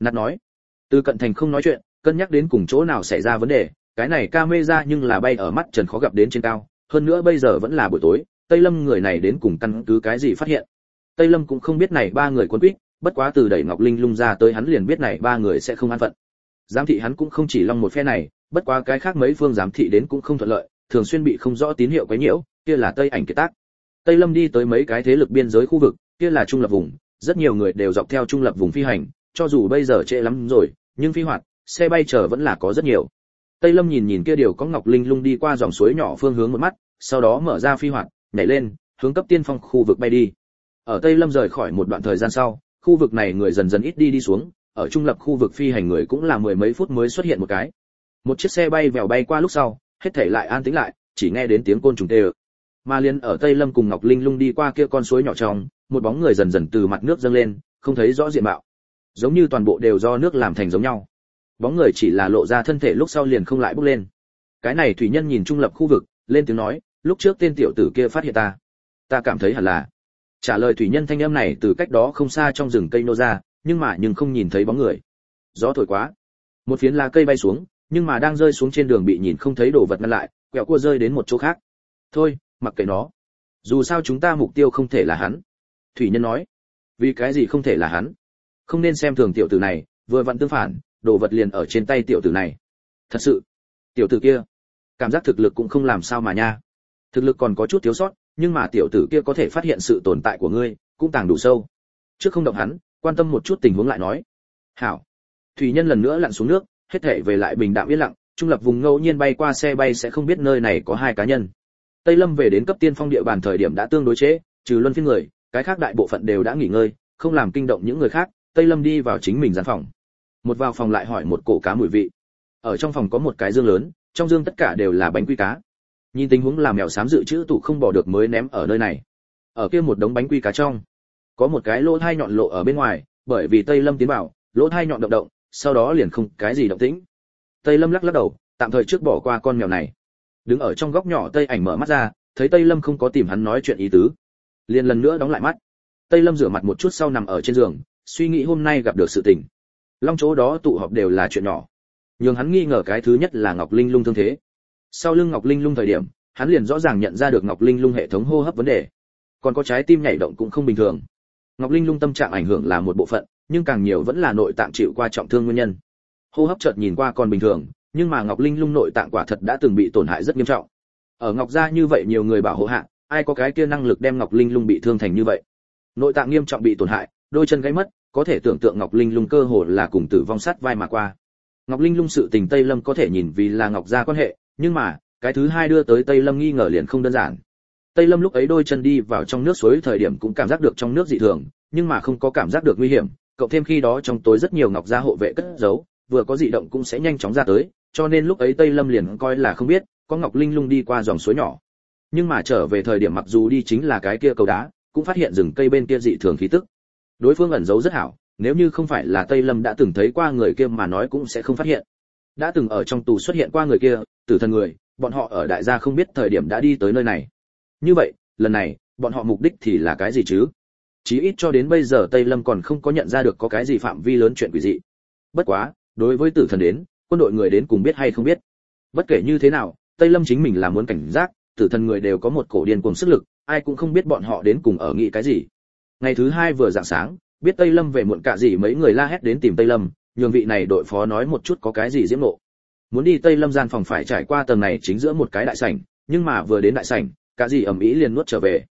Speaker 1: Nạt nói. Từ Cận Thành không nói chuyện, cân nhắc đến cùng chỗ nào xảy ra vấn đề, cái này camera nhưng là bay ở mắt Trần khó gặp đến trên cao, hơn nữa bây giờ vẫn là buổi tối, Tây Lâm người này đến cùng căn cứ cái gì phát hiện. Tây Lâm cũng không biết này ba người quân quýt, bất quá từ đẩy Ngọc Linh Lung ra tới hắn liền biết này ba người sẽ không an phận. Giám thị hắn cũng không chỉ long một phe này, bất quá cái khác mấy phương giám thị đến cũng không thuận lợi, thường xuyên bị không rõ tín hiệu quấy nhiễu, kia là Tây Ảnh kiệt tác. Tây Lâm đi tới mấy cái thế lực biên giới khu vực, kia là trung lập vùng, rất nhiều người đều dọc theo trung lập vùng phi hành, cho dù bây giờ trễ lắm rồi, nhưng phi hoạt, xe bay chở vẫn là có rất nhiều. Tây Lâm nhìn nhìn kia điều có Ngọc Linh Lung đi qua dòng suối nhỏ phương hướng một mắt, sau đó mở ra phi hoạt, nhảy lên, hướng cấp tiên phong khu vực bay đi. Ở Tây Lâm rời khỏi một đoạn thời gian sau, khu vực này người dần dần ít đi xuống, ở trung lập khu vực phi hành người cũng là mười mấy phút mới xuất hiện một cái. Một chiếc xe bay vèo bay qua lúc sau, hết thảy lại an tĩnh lại, chỉ nghe đến tiếng côn trùng tê ơ. Mà liền ở Tây Lâm cùng Ngọc Linh Lung đi qua kia con suối nhỏ trong, một bóng người dần dần từ mặt nước dâng lên, không thấy rõ diện mạo, giống như toàn bộ đều do nước làm thành giống nhau. Bóng người chỉ là lộ ra thân thể lúc sau liền không lại bốc lên. Cái này thủy nhân nhìn trung lập khu vực, lên tiếng nói, lúc trước tên tiểu tử kia phát hiện ta cảm thấy hẳn là. Trả lời thủy nhân thanh âm này từ cách đó không xa trong rừng cây nô ra, nhưng không nhìn thấy bóng người. Gió thổi quá, một phiến lá cây bay xuống, nhưng mà đang rơi xuống trên đường bị nhìn không thấy đồ vật ngăn lại, quẹo cua rơi đến một chỗ khác. Thôi, mặc kệ nó. Dù sao chúng ta mục tiêu không thể là hắn. Thủy nhân nói. Vì cái gì không thể là hắn? Không nên xem thường tiểu tử này, vừa vặn tương phản, đồ vật liền ở trên tay tiểu tử này. Thật sự, tiểu tử kia, cảm giác thực lực cũng không làm sao mà nha. Thực lực còn có chút thiếu sót, nhưng mà tiểu tử kia có thể phát hiện sự tồn tại của ngươi, cũng tàng đủ sâu. Trước không động hắn, quan tâm một chút tình huống lại nói. Hảo. Thủy nhân lần nữa lặn xuống nước, hết thảy về lại bình đạm yên lặng, trung lập vùng ngẫu nhiên bay qua xe bay sẽ không biết nơi này có hai cá nhân. Tây Lâm về đến cấp tiên phong địa bàn thời điểm đã tương đối trễ, trừ luân phiên người, cái khác đại bộ phận đều đã nghỉ ngơi, không làm kinh động những người khác. Tây Lâm đi vào chính mình gian phòng. Một vào phòng lại hỏi một cổ cá mùi vị. Ở trong phòng có một cái dương lớn, trong dương tất cả đều là bánh quy cá. Nhìn tình huống làm mèo xám dự trữ tủ không bỏ được mới ném ở nơi này. Ở kia một đống bánh quy cá trong, có một cái lỗ thai nhọn lộ ở bên ngoài, bởi vì Tây Lâm tiến vào, lỗ thai nhọn động động, sau đó liền không cái gì động tĩnh. Tây Lâm lắc lắc đầu, tạm thời trước bỏ qua con mèo này. Đứng ở trong góc nhỏ Tây Ảnh mở mắt ra, thấy Tây Lâm không có tìm hắn nói chuyện ý tứ, liền lần nữa đóng lại mắt. Tây Lâm rửa mặt một chút sau nằm ở trên giường, suy nghĩ hôm nay gặp được sự tình. Long chỗ đó tụ họp đều là chuyện nhỏ, nhưng hắn nghi ngờ cái thứ nhất là Ngọc Linh Lung thương thế. Sau lưng Ngọc Linh Lung thời điểm, hắn liền rõ ràng nhận ra được Ngọc Linh Lung hệ thống hô hấp vấn đề, còn có trái tim nhảy động cũng không bình thường. Ngọc Linh Lung tâm trạng ảnh hưởng là một bộ phận, nhưng càng nhiều vẫn là nội tạng chịu qua trọng thương nguyên nhân. Hô hấp chợt nhìn qua còn bình thường, nhưng mà Ngọc Linh Lung nội tạng quả thật đã từng bị tổn hại rất nghiêm trọng. Ở Ngọc gia như vậy nhiều người bảo hộ hạ, ai có cái kia năng lực đem Ngọc Linh Lung bị thương thành như vậy? Nội tạng nghiêm trọng bị tổn hại, đôi chân gãy mất, có thể tưởng tượng Ngọc Linh Lung cơ hồ là cùng tử vong sát vai mà qua. Ngọc Linh Lung sự tình Tây Lâm có thể nhìn vì là Ngọc gia quan hệ, nhưng mà, cái thứ hai đưa tới Tây Lâm nghi ngờ liền không đơn giản. Tây Lâm lúc ấy đôi chân đi vào trong nước suối thời điểm cũng cảm giác được trong nước dị thường, nhưng mà không có cảm giác được nguy hiểm, cộng thêm khi đó trong tối rất nhiều Ngọc gia hộ vệ cất giấu, vừa có dị động cũng sẽ nhanh chóng ra tới, cho nên lúc ấy Tây Lâm liền coi là không biết, có Ngọc Linh Lung đi qua dòng suối nhỏ. Nhưng mà trở về thời điểm mặc dù đi chính là cái kia cầu đá, cũng phát hiện rừng cây bên kia dị thường khí tức. Đối phương ẩn giấu rất hảo, nếu như không phải là Tây Lâm đã từng thấy qua người kia mà nói cũng sẽ không phát hiện. Đã từng ở trong tù xuất hiện qua người kia, tử thần người, bọn họ ở đại gia không biết thời điểm đã đi tới nơi này. Như vậy, lần này, bọn họ mục đích thì là cái gì chứ? Chí ít cho đến bây giờ Tây Lâm còn không có nhận ra được có cái gì phạm vi lớn chuyện quỷ dị. Bất quá, đối với tử thần đến, quân đội người đến cùng biết hay không biết. Bất kể như thế nào, Tây Lâm chính mình là muốn cảnh giác, tử thần người đều có một cổ điên cuồng sức lực, ai cũng không biết bọn họ đến cùng ở nghĩ cái gì. Ngày thứ hai vừa rạng sáng, biết Tây Lâm về muộn cả gì mấy người la hét đến tìm Tây Lâm, nhường vị này đội phó nói một chút có cái gì diễm nộ. Muốn đi Tây Lâm gian phòng phải trải qua tầng này chính giữa một cái đại sảnh, nhưng mà vừa đến đại sảnh, cả gì ầm ĩ liền nuốt trở về.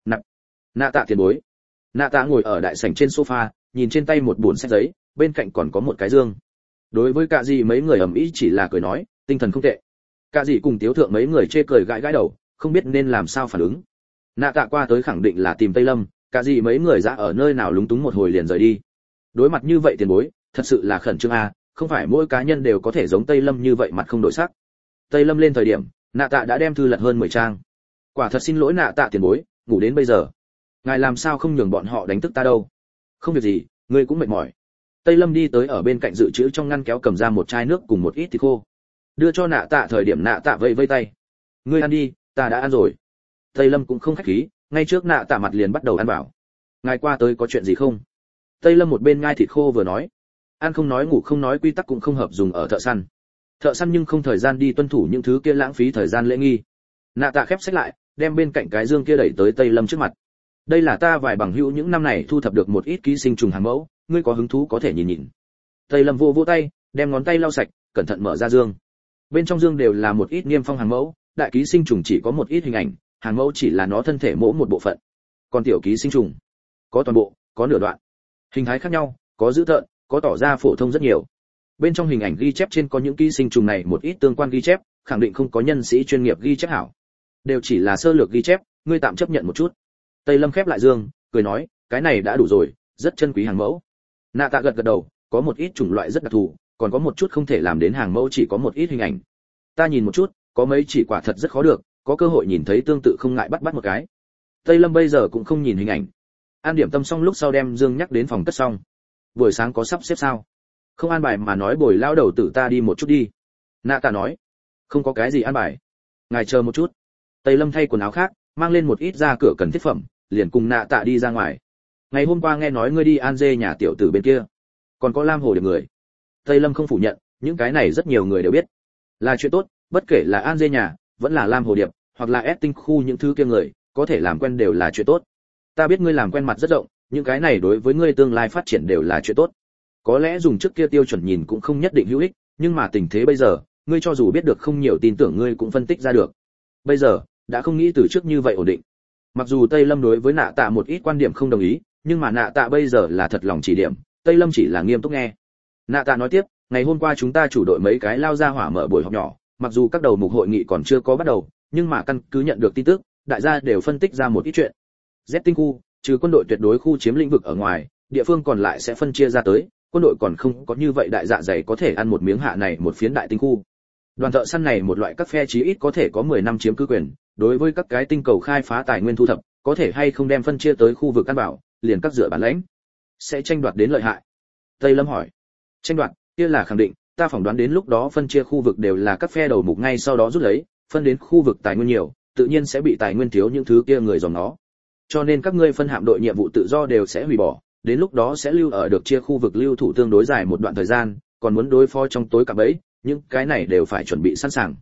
Speaker 1: Nạ Tạ tiền bối. Nạ Tạ ngồi ở đại sảnh trên sofa, nhìn trên tay một buồn sách giấy, bên cạnh còn có một cái dương. Đối với cả gì mấy người ầm ĩ chỉ là cười nói, tinh thần không tệ. Cả gì cùng Tiếu Thượng mấy người chê cười gãi gãi đầu, không biết nên làm sao phản ứng. Nạ Tạ qua tới khẳng định là tìm Tây Lâm, cả gì mấy người ra ở nơi nào lúng túng một hồi liền rời đi. Đối mặt như vậy tiền bối, thật sự là khẩn trương a, không phải mỗi cá nhân đều có thể giống Tây Lâm như vậy mặt không đổi sắc. Tây Lâm lên thời điểm, Nạ Tạ đã đem thư lật hơn 10 trang. Quả thật xin lỗi Nạ Tạ tiền bối, ngủ đến bây giờ. Ngài làm sao không nhường bọn họ đánh thức ta đâu? Không việc gì, ngươi cũng mệt mỏi. Tây Lâm đi tới ở bên cạnh dự trữ trong ngăn kéo cầm ra một chai nước cùng một ít thịt khô, đưa cho Nạ Tạ. Thời điểm Nạ Tạ vẫy vẫy tay, ngươi ăn đi, ta đã ăn rồi. Tây Lâm cũng không khách khí, ngay trước Nạ Tạ mặt liền bắt đầu ăn vào. Ngài qua tới có chuyện gì không? Tây Lâm một bên ngai thịt khô vừa nói. ăn không nói ngủ không nói quy tắc cũng không hợp dùng ở thợ săn nhưng không thời gian đi tuân thủ những thứ kia lãng phí thời gian lễ nghi. Nạ Tạ khép sách lại, đem bên cạnh cái dương kia đẩy tới Tây Lâm trước mặt. Đây là ta vài bằng hữu những năm này thu thập được một ít ký sinh trùng hàng mẫu, ngươi có hứng thú có thể nhìn nhìn. Tây Lâm vỗ vỗ tay, đem ngón tay lau sạch, cẩn thận mở ra dương. Bên trong dương đều là một ít niêm phong hàng mẫu, đại ký sinh trùng chỉ có một ít hình ảnh, hàng mẫu chỉ là nó thân thể mỗi một bộ phận. Còn tiểu ký sinh trùng, có toàn bộ, có nửa đoạn. Hình thái khác nhau, có dữ tợn, có tỏ ra phổ thông rất nhiều. Bên trong hình ảnh ghi chép trên có những ký sinh trùng này một ít tương quan ghi chép, khẳng định không có nhân sĩ chuyên nghiệp ghi chép hảo. Đều chỉ là sơ lược ghi chép, ngươi tạm chấp nhận một chút. Tây Lâm khép lại dương, cười nói, cái này đã đủ rồi, rất chân quý hàng mẫu. Nạ Tạ gật gật đầu, có một ít chủng loại rất đặc thù, còn có một chút không thể làm đến hàng mẫu chỉ có một ít hình ảnh. Ta nhìn một chút, có mấy chỉ quả thật rất khó được, có cơ hội nhìn thấy tương tự không ngại bắt một cái. Tây Lâm bây giờ cũng không nhìn hình ảnh. An điểm tâm xong lúc sau đem dương nhắc đến phòng cất xong. Buổi sáng có sắp xếp sao? Không an bài mà nói buổi lao đầu tử ta đi một chút đi. Nạ Tạ nói, không có cái gì an bài. Ngài chờ một chút. Tây Lâm thay quần áo khác, mang lên một ít ra cửa cần thiết phẩm, liền cùng Nạ Tạ đi ra ngoài. Ngày hôm qua nghe nói ngươi đi An Dê nhà tiểu tử bên kia, còn có Lam Hồ Điệp người. Tây Lâm không phủ nhận, những cái này rất nhiều người đều biết, là chuyện tốt, bất kể là An Dê nhà, vẫn là Lam Hồ Điệp, hoặc là S tinh khu những thứ kia người, có thể làm quen đều là chuyện tốt. Ta biết ngươi làm quen mặt rất rộng, những cái này đối với ngươi tương lai phát triển đều là chuyện tốt. Có lẽ dùng trước kia tiêu chuẩn nhìn cũng không nhất định hữu ích, nhưng mà tình thế bây giờ, ngươi cho dù biết được không nhiều tin tưởng ngươi cũng phân tích ra được. Bây giờ, đã không nghĩ từ trước như vậy ổn định. Mặc dù Tây Lâm đối với Nạ Tạ một ít quan điểm không đồng ý, nhưng mà Nạ Tạ bây giờ là thật lòng chỉ điểm, Tây Lâm chỉ là nghiêm túc nghe. Nạ Tạ nói tiếp, ngày hôm qua chúng ta chủ đội mấy cái lao ra hỏa mở buổi họp nhỏ, mặc dù các đầu mục hội nghị còn chưa có bắt đầu, nhưng mà căn cứ nhận được tin tức, đại gia đều phân tích ra một ít chuyện. Z tinh khu, trừ quân đội tuyệt đối khu chiếm lĩnh vực ở ngoài, địa phương còn lại sẽ phân chia ra tới, quân đội còn không có như vậy đại dạ dày có thể ăn một miếng hạ này một phiến đại tinh khu. Đoàn thợ săn này một loại các phe chí ít có thể có 10 năm chiếm cứ quyền, đối với các cái tinh cầu khai phá tài nguyên thu thập, có thể hay không đem phân chia tới khu vực căn bảo, liền các dựa bản lãnh, sẽ tranh đoạt đến lợi hại. Tây Lâm hỏi, tranh đoạt, kia là khẳng định, ta phỏng đoán đến lúc đó phân chia khu vực đều là các phe đầu mục ngay sau đó rút lấy, phân đến khu vực tài nguyên nhiều, tự nhiên sẽ bị tài nguyên thiếu những thứ kia người dòng nó. Cho nên các ngươi phân hạm đội nhiệm vụ tự do đều sẽ hủy bỏ, đến lúc đó sẽ lưu ở được chia khu vực lưu thủ tương đối dài một đoạn thời gian, còn muốn đối phó trong tối cả bẫy, những cái này đều phải chuẩn bị sẵn sàng.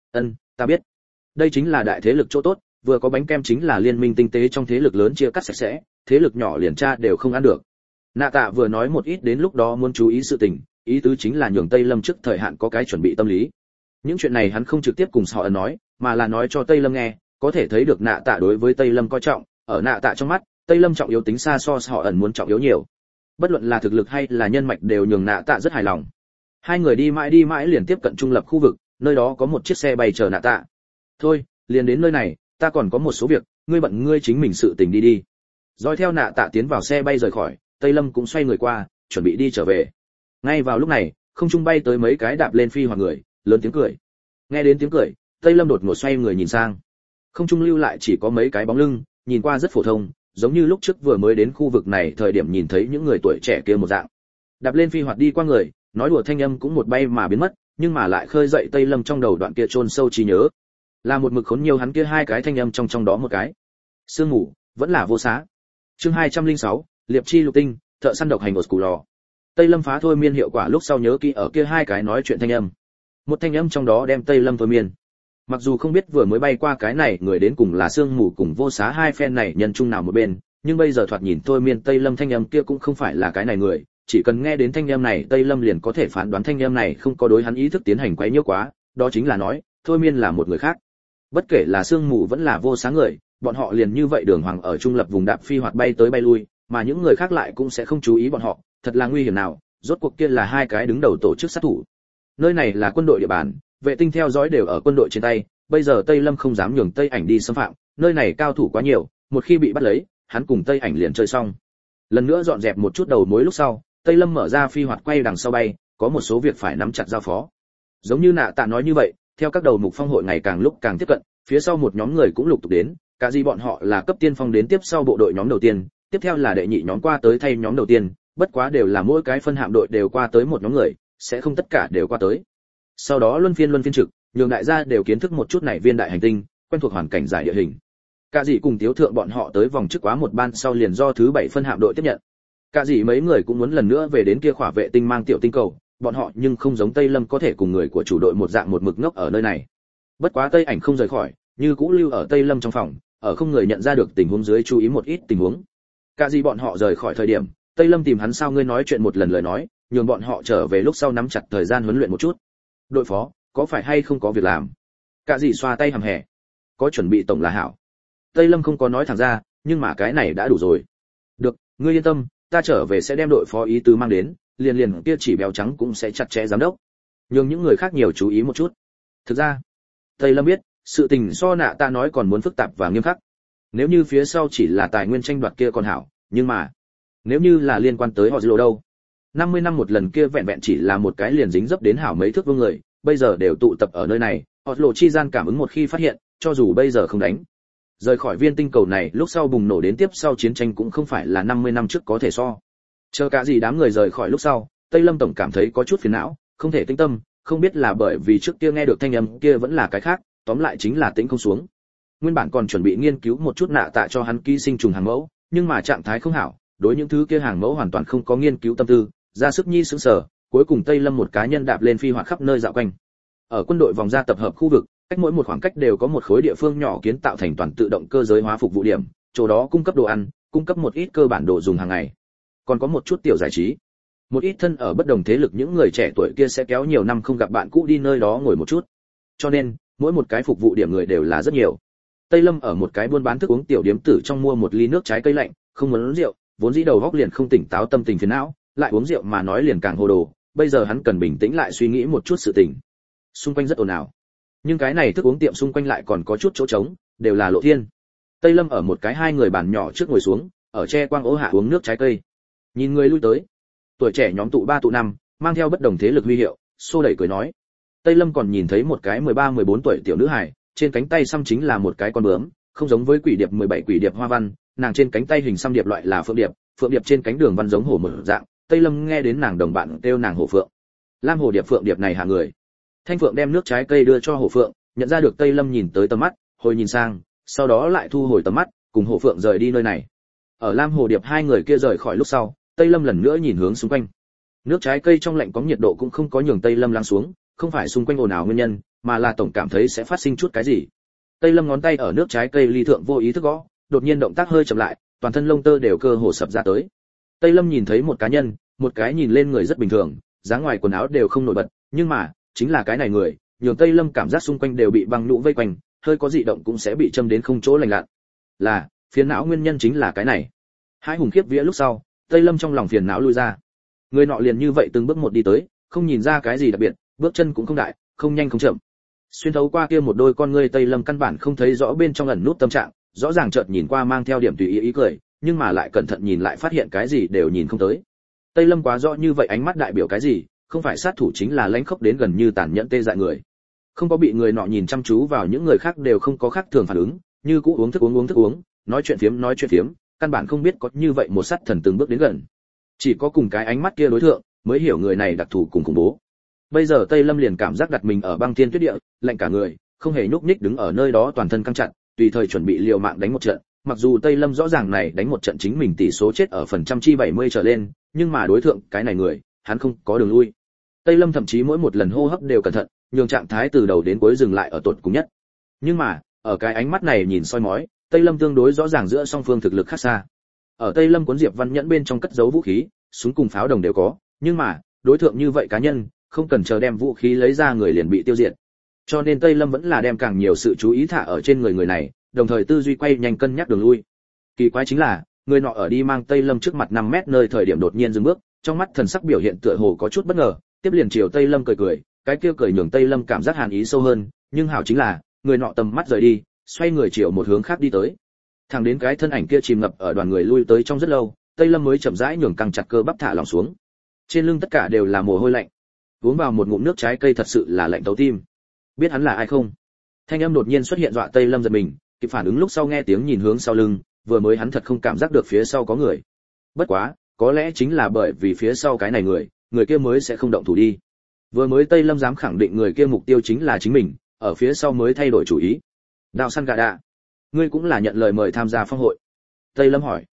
Speaker 1: Ta biết. Đây chính là đại thế lực chỗ tốt, vừa có bánh kem chính là liên minh tinh tế trong thế lực lớn chia cắt sạch sẽ, thế lực nhỏ liền tra đều không ăn được. Nạ Tạ vừa nói một ít đến lúc đó muốn chú ý sự tình, ý tứ chính là nhường Tây Lâm trước thời hạn có cái chuẩn bị tâm lý. Những chuyện này hắn không trực tiếp cùng họ nói, mà là nói cho Tây Lâm nghe, có thể thấy được Nạ Tạ đối với Tây Lâm coi trọng, ở Nạ Tạ trong mắt, Tây Lâm trọng yếu tính xa so họ ẩn muốn trọng yếu nhiều. Bất luận là thực lực hay là nhân mạch đều nhường Nạ Tạ rất hài lòng. Hai người đi mãi liền tiếp cận trung lập khu vực, nơi đó có một chiếc xe bay chờ Nạ Tạ. Thôi, liền đến nơi này, ta còn có một số việc, ngươi bận ngươi chính mình sự tình đi đi. Dõi theo Nạ Tạ tiến vào xe bay rời khỏi, Tây Lâm cũng xoay người qua, chuẩn bị đi trở về. Ngay vào lúc này, không trung bay tới mấy cái đạp lên phi hoặc người, lớn tiếng cười. Nghe đến tiếng cười, Tây Lâm đột ngột xoay người nhìn sang. Không trung lưu lại chỉ có mấy cái bóng lưng, nhìn qua rất phổ thông, giống như lúc trước vừa mới đến khu vực này thời điểm nhìn thấy những người tuổi trẻ kia một dạng. Đạp lên phi hoặc đi qua người, nói đùa thanh âm cũng một bay mà biến mất, nhưng mà lại khơi dậy Tây Lâm trong đầu đoạn kia chôn sâu trí nhớ. Là một mực khốn nhiều hắn kia hai cái thanh âm trong đó một cái. Sương mù, vẫn là vô xá. Chương 206, Liệp chi lục tinh, thợ săn độc hành ở lò. Tây Lâm phá thôi miên hiệu quả lúc sau nhớ kỹ ở kia hai cái nói chuyện thanh âm. Một thanh âm trong đó đem Tây Lâm thôi miên. Mặc dù không biết vừa mới bay qua cái này người đến cùng là sương mù cùng vô xá hai phen này nhân chung nào một bên, nhưng bây giờ thoạt nhìn thôi miên Tây Lâm thanh âm kia cũng không phải là cái này người, chỉ cần nghe đến thanh âm này Tây Lâm liền có thể phán đoán thanh âm này không có đối hắn ý thức tiến hành quấy nhiễu quá, đó chính là nói, thôi miên là một người khác. Bất kể là sương mù vẫn là vô xá người, bọn họ liền như vậy đường hoàng ở trung lập vùng đạp phi hoạt bay tới bay lui, mà những người khác lại cũng sẽ không chú ý bọn họ, thật là nguy hiểm nào, rốt cuộc kia là hai cái đứng đầu tổ chức sát thủ. Nơi này là quân đội địa bàn, vệ tinh theo dõi đều ở quân đội trên tay, bây giờ Tây Lâm không dám nhường Tây Ảnh đi xâm phạm, nơi này cao thủ quá nhiều, một khi bị bắt lấy, hắn cùng Tây Ảnh liền chơi xong. Lần nữa dọn dẹp một chút đầu mối lúc sau, Tây Lâm mở ra phi hoạt quay đằng sau bay, có một số việc phải nắm chặt giao phó. Giống như Nạ Tạ nói như vậy, theo các đầu mục phong hội ngày càng lúc càng tiếp cận, phía sau một nhóm người cũng lục tục đến, cả gì bọn họ là cấp tiên phong đến tiếp sau bộ đội nhóm đầu tiên, tiếp theo là đệ nhị nhóm qua tới thay nhóm đầu tiên, bất quá đều là mỗi cái phân hạm đội đều qua tới một nhóm người, sẽ không tất cả đều qua tới. Sau đó luân phiên trực, nhường đại gia đều kiến thức một chút này viên đại hành tinh, quen thuộc hoàn cảnh giải địa hình. Cả gì cùng Tiếu Thượng bọn họ tới vòng trước quá một ban sau liền do thứ 7 phân hạm đội tiếp nhận. Cả gì mấy người cũng muốn lần nữa về đến kia khỏa vệ tinh mang tiểu tinh cầu, bọn họ nhưng không giống Tây Lâm có thể cùng người của chủ đội một dạng một mực ngốc ở nơi này. Bất quá Tây Ảnh không rời khỏi, như cũ lưu ở Tây Lâm trong phòng, ở không người nhận ra được tình huống dưới chú ý một ít tình huống. Cả gì bọn họ rời khỏi thời điểm, Tây Lâm tìm hắn sao ngươi nói chuyện một lần lời nói, nhường bọn họ trở về lúc sau nắm chặt thời gian huấn luyện một chút. Đội phó, có phải hay không có việc làm? Cả gì xoa tay hầm hè. Có chuẩn bị tổng là hảo. Tây Lâm không có nói thẳng ra, nhưng mà cái này đã đủ rồi. Được, ngươi yên tâm, ta trở về sẽ đem đội phó ý tứ mang đến, liền liền kia chỉ béo trắng cũng sẽ chặt chẽ giám đốc. Nhưng những người khác nhiều chú ý một chút. Thực ra, Tây Lâm biết, sự tình so nạ ta nói còn muốn phức tạp và nghiêm khắc. Nếu như phía sau chỉ là tài nguyên tranh đoạt kia còn hảo, nhưng mà nếu như là liên quan tới họ Oslo đâu? 50 năm một lần kia vẹn vẹn chỉ là một cái liền dính dấp đến hảo mấy thước vương người, bây giờ đều tụ tập ở nơi này, Oslo chi gian cảm ứng một khi phát hiện, cho dù bây giờ không đánh. Rời khỏi viên tinh cầu này, lúc sau bùng nổ đến tiếp sau chiến tranh cũng không phải là 50 năm trước có thể so. Chờ cả gì đám người rời khỏi lúc sau, Tây Lâm tổng cảm thấy có chút phiền não, không thể tĩnh tâm, không biết là bởi vì trước kia nghe được thanh âm kia vẫn là cái khác, tóm lại chính là tĩnh không xuống. Nguyên bản còn chuẩn bị nghiên cứu một chút nạ tạ cho hắn ký sinh trùng hàng mẫu, nhưng mà trạng thái không hảo, đối những thứ kia hàng mẫu hoàn toàn không có nghiên cứu tâm tư, ra sức nhi sững sờ, cuối cùng Tây Lâm một cá nhân đạp lên phi hoạt khắp nơi dạo quanh. Ở quân đội vòng ra tập hợp khu vực, cách mỗi một khoảng cách đều có một khối địa phương nhỏ kiến tạo thành toàn tự động cơ giới hóa phục vụ điểm, chỗ đó cung cấp đồ ăn, cung cấp một ít cơ bản đồ dùng hàng ngày. Còn có một chút tiểu giải trí. Một ít thân ở bất đồng thế lực những người trẻ tuổi kia sẽ kéo nhiều năm không gặp bạn cũ đi nơi đó ngồi một chút. Cho nên, mỗi một cái phục vụ điểm người đều là rất nhiều. Tây Lâm ở một cái buôn bán thức uống tiểu điếm tử trong mua một ly nước trái cây lạnh, không muốn uống rượu, vốn dĩ đầu óc liền không tỉnh táo tâm tình phiền não, lại uống rượu mà nói liền càng hồ đồ, bây giờ hắn cần bình tĩnh lại suy nghĩ một chút sự tình. Xung quanh rất ồn ào, nhưng cái này thức uống tiệm xung quanh lại còn có chút chỗ trống, đều là lộ thiên. Tây Lâm ở một cái hai người bàn nhỏ trước ngồi xuống, ở che quang ố hạ uống nước trái cây. Nhìn người lui tới, tuổi trẻ nhóm tụ 3 tụ 5, mang theo bất đồng thế lực huy hiệu, xô đẩy cười nói. Tây Lâm còn nhìn thấy một cái 13-14 tuổi tiểu nữ hài, trên cánh tay xăm chính là một cái con bướm, không giống với quỷ điệp 17 quỷ điệp hoa văn, nàng trên cánh tay hình xăm điệp loại là phượng điệp trên cánh đường văn giống hổ mở dạng, Tây Lâm nghe đến nàng đồng bạn kêu nàng hổ phượng. Lam hồ điệp phượng điệp này hạ người. Thanh phượng đem nước trái cây đưa cho hổ phượng, nhận ra được Tây Lâm nhìn tới tầm mắt, hồi nhìn sang, sau đó lại thu hồi tầm mắt, cùng hổ phượng rời đi nơi này. Ở Lam hồ điệp hai người kia rời khỏi lúc sau, Tây Lâm lần nữa nhìn hướng xung quanh. Nước trái cây trong lạnh có nhiệt độ cũng không có nhường Tây Lâm lắng xuống, không phải xung quanh ồn ào nguyên nhân, mà là tổng cảm thấy sẽ phát sinh chút cái gì. Tây Lâm ngón tay ở nước trái cây ly thượng vô ý thức gõ, đột nhiên động tác hơi chậm lại, toàn thân lông tơ đều cơ hồ sập ra tới. Tây Lâm nhìn thấy một cá nhân, một cái nhìn lên người rất bình thường, dáng ngoài quần áo đều không nổi bật, nhưng mà, chính là cái này người, nhường Tây Lâm cảm giác xung quanh đều bị băng nhũ vây quanh, hơi có dị động cũng sẽ bị châm đến không chỗ lành lặn. Là, phiền não nguyên nhân chính là cái này. Hai hùng khiếp vía lúc sau, Tây Lâm trong lòng phiền não lui ra. Người nọ liền như vậy từng bước một đi tới, không nhìn ra cái gì đặc biệt, bước chân cũng không đại, không nhanh không chậm. Xuyên thấu qua kia một đôi con ngươi, Tây Lâm căn bản không thấy rõ bên trong ẩn nút tâm trạng, rõ ràng chợt nhìn qua mang theo điểm tùy ý ý cười, nhưng mà lại cẩn thận nhìn lại phát hiện cái gì đều nhìn không tới. Tây Lâm quá rõ như vậy ánh mắt đại biểu cái gì, không phải sát thủ chính là lãnh khốc đến gần như tàn nhẫn tê dại người. Không có bị người nọ nhìn chăm chú vào, những người khác đều không có khác thường phản ứng, như cũ uống thức uống, nói chuyện phiếm, căn bản không biết có như vậy một sát thần từng bước đến gần. Chỉ có cùng cái ánh mắt kia đối tượng mới hiểu người này đặc thù cùng khủng bố. Bây giờ Tây Lâm liền cảm giác đặt mình ở băng thiên tuyết địa, lạnh cả người, không hề nhúc nhích đứng ở nơi đó toàn thân căng chặt, tùy thời chuẩn bị liều mạng đánh một trận. Mặc dù Tây Lâm rõ ràng này đánh một trận chính mình tỷ số chết ở phần trăm chi 70 trở lên, nhưng mà đối tượng cái này người, hắn không có đường lui. Tây Lâm thậm chí mỗi một lần hô hấp đều cẩn thận, nhường trạng thái từ đầu đến cuối dừng lại ở tột cùng nhất. Nhưng mà, ở cái ánh mắt này nhìn soi mói, Tây Lâm tương đối rõ ràng giữa song phương thực lực khác xa. Ở Tây Lâm cuốn Diệp Văn Nhẫn bên trong cất giấu vũ khí, súng cùng pháo đồng đều có, nhưng mà, đối tượng như vậy cá nhân, không cần chờ đem vũ khí lấy ra người liền bị tiêu diệt. Cho nên Tây Lâm vẫn là đem càng nhiều sự chú ý thả ở trên người này, đồng thời tư duy quay nhanh cân nhắc đường lui. Kỳ quái chính là, người nọ ở đi mang Tây Lâm trước mặt 5 mét nơi thời điểm đột nhiên dừng bước, trong mắt thần sắc biểu hiện tựa hồ có chút bất ngờ, tiếp liền chiều Tây Lâm cười, cái kia cười nhường Tây Lâm cảm giác hàn ý sâu hơn, nhưng hảo chính là, người nọ tầm mắt rời đi, xoay người chiều một hướng khác đi tới. Thẳng đến cái thân ảnh kia chìm ngập ở đoàn người lui tới trong rất lâu, Tây Lâm mới chậm rãi nhường căng chặt cơ bắp thả lỏng xuống. Trên lưng tất cả đều là mồ hôi lạnh. Uống vào một ngụm nước trái cây thật sự là lạnh tấu tim. Biết hắn là ai không? Thanh âm đột nhiên xuất hiện dọa Tây Lâm giật mình, kịp phản ứng lúc sau nghe tiếng nhìn hướng sau lưng, vừa mới hắn thật không cảm giác được phía sau có người. Bất quá, có lẽ chính là bởi vì phía sau cái này người kia mới sẽ không động thủ đi. Vừa mới Tây Lâm dám khẳng định người kia mục tiêu chính là chính mình, ở phía sau mới thay đổi chủ ý. Đào săn gà đạ, ngươi cũng là nhận lời mời tham gia phong hội? Tây Lâm hỏi.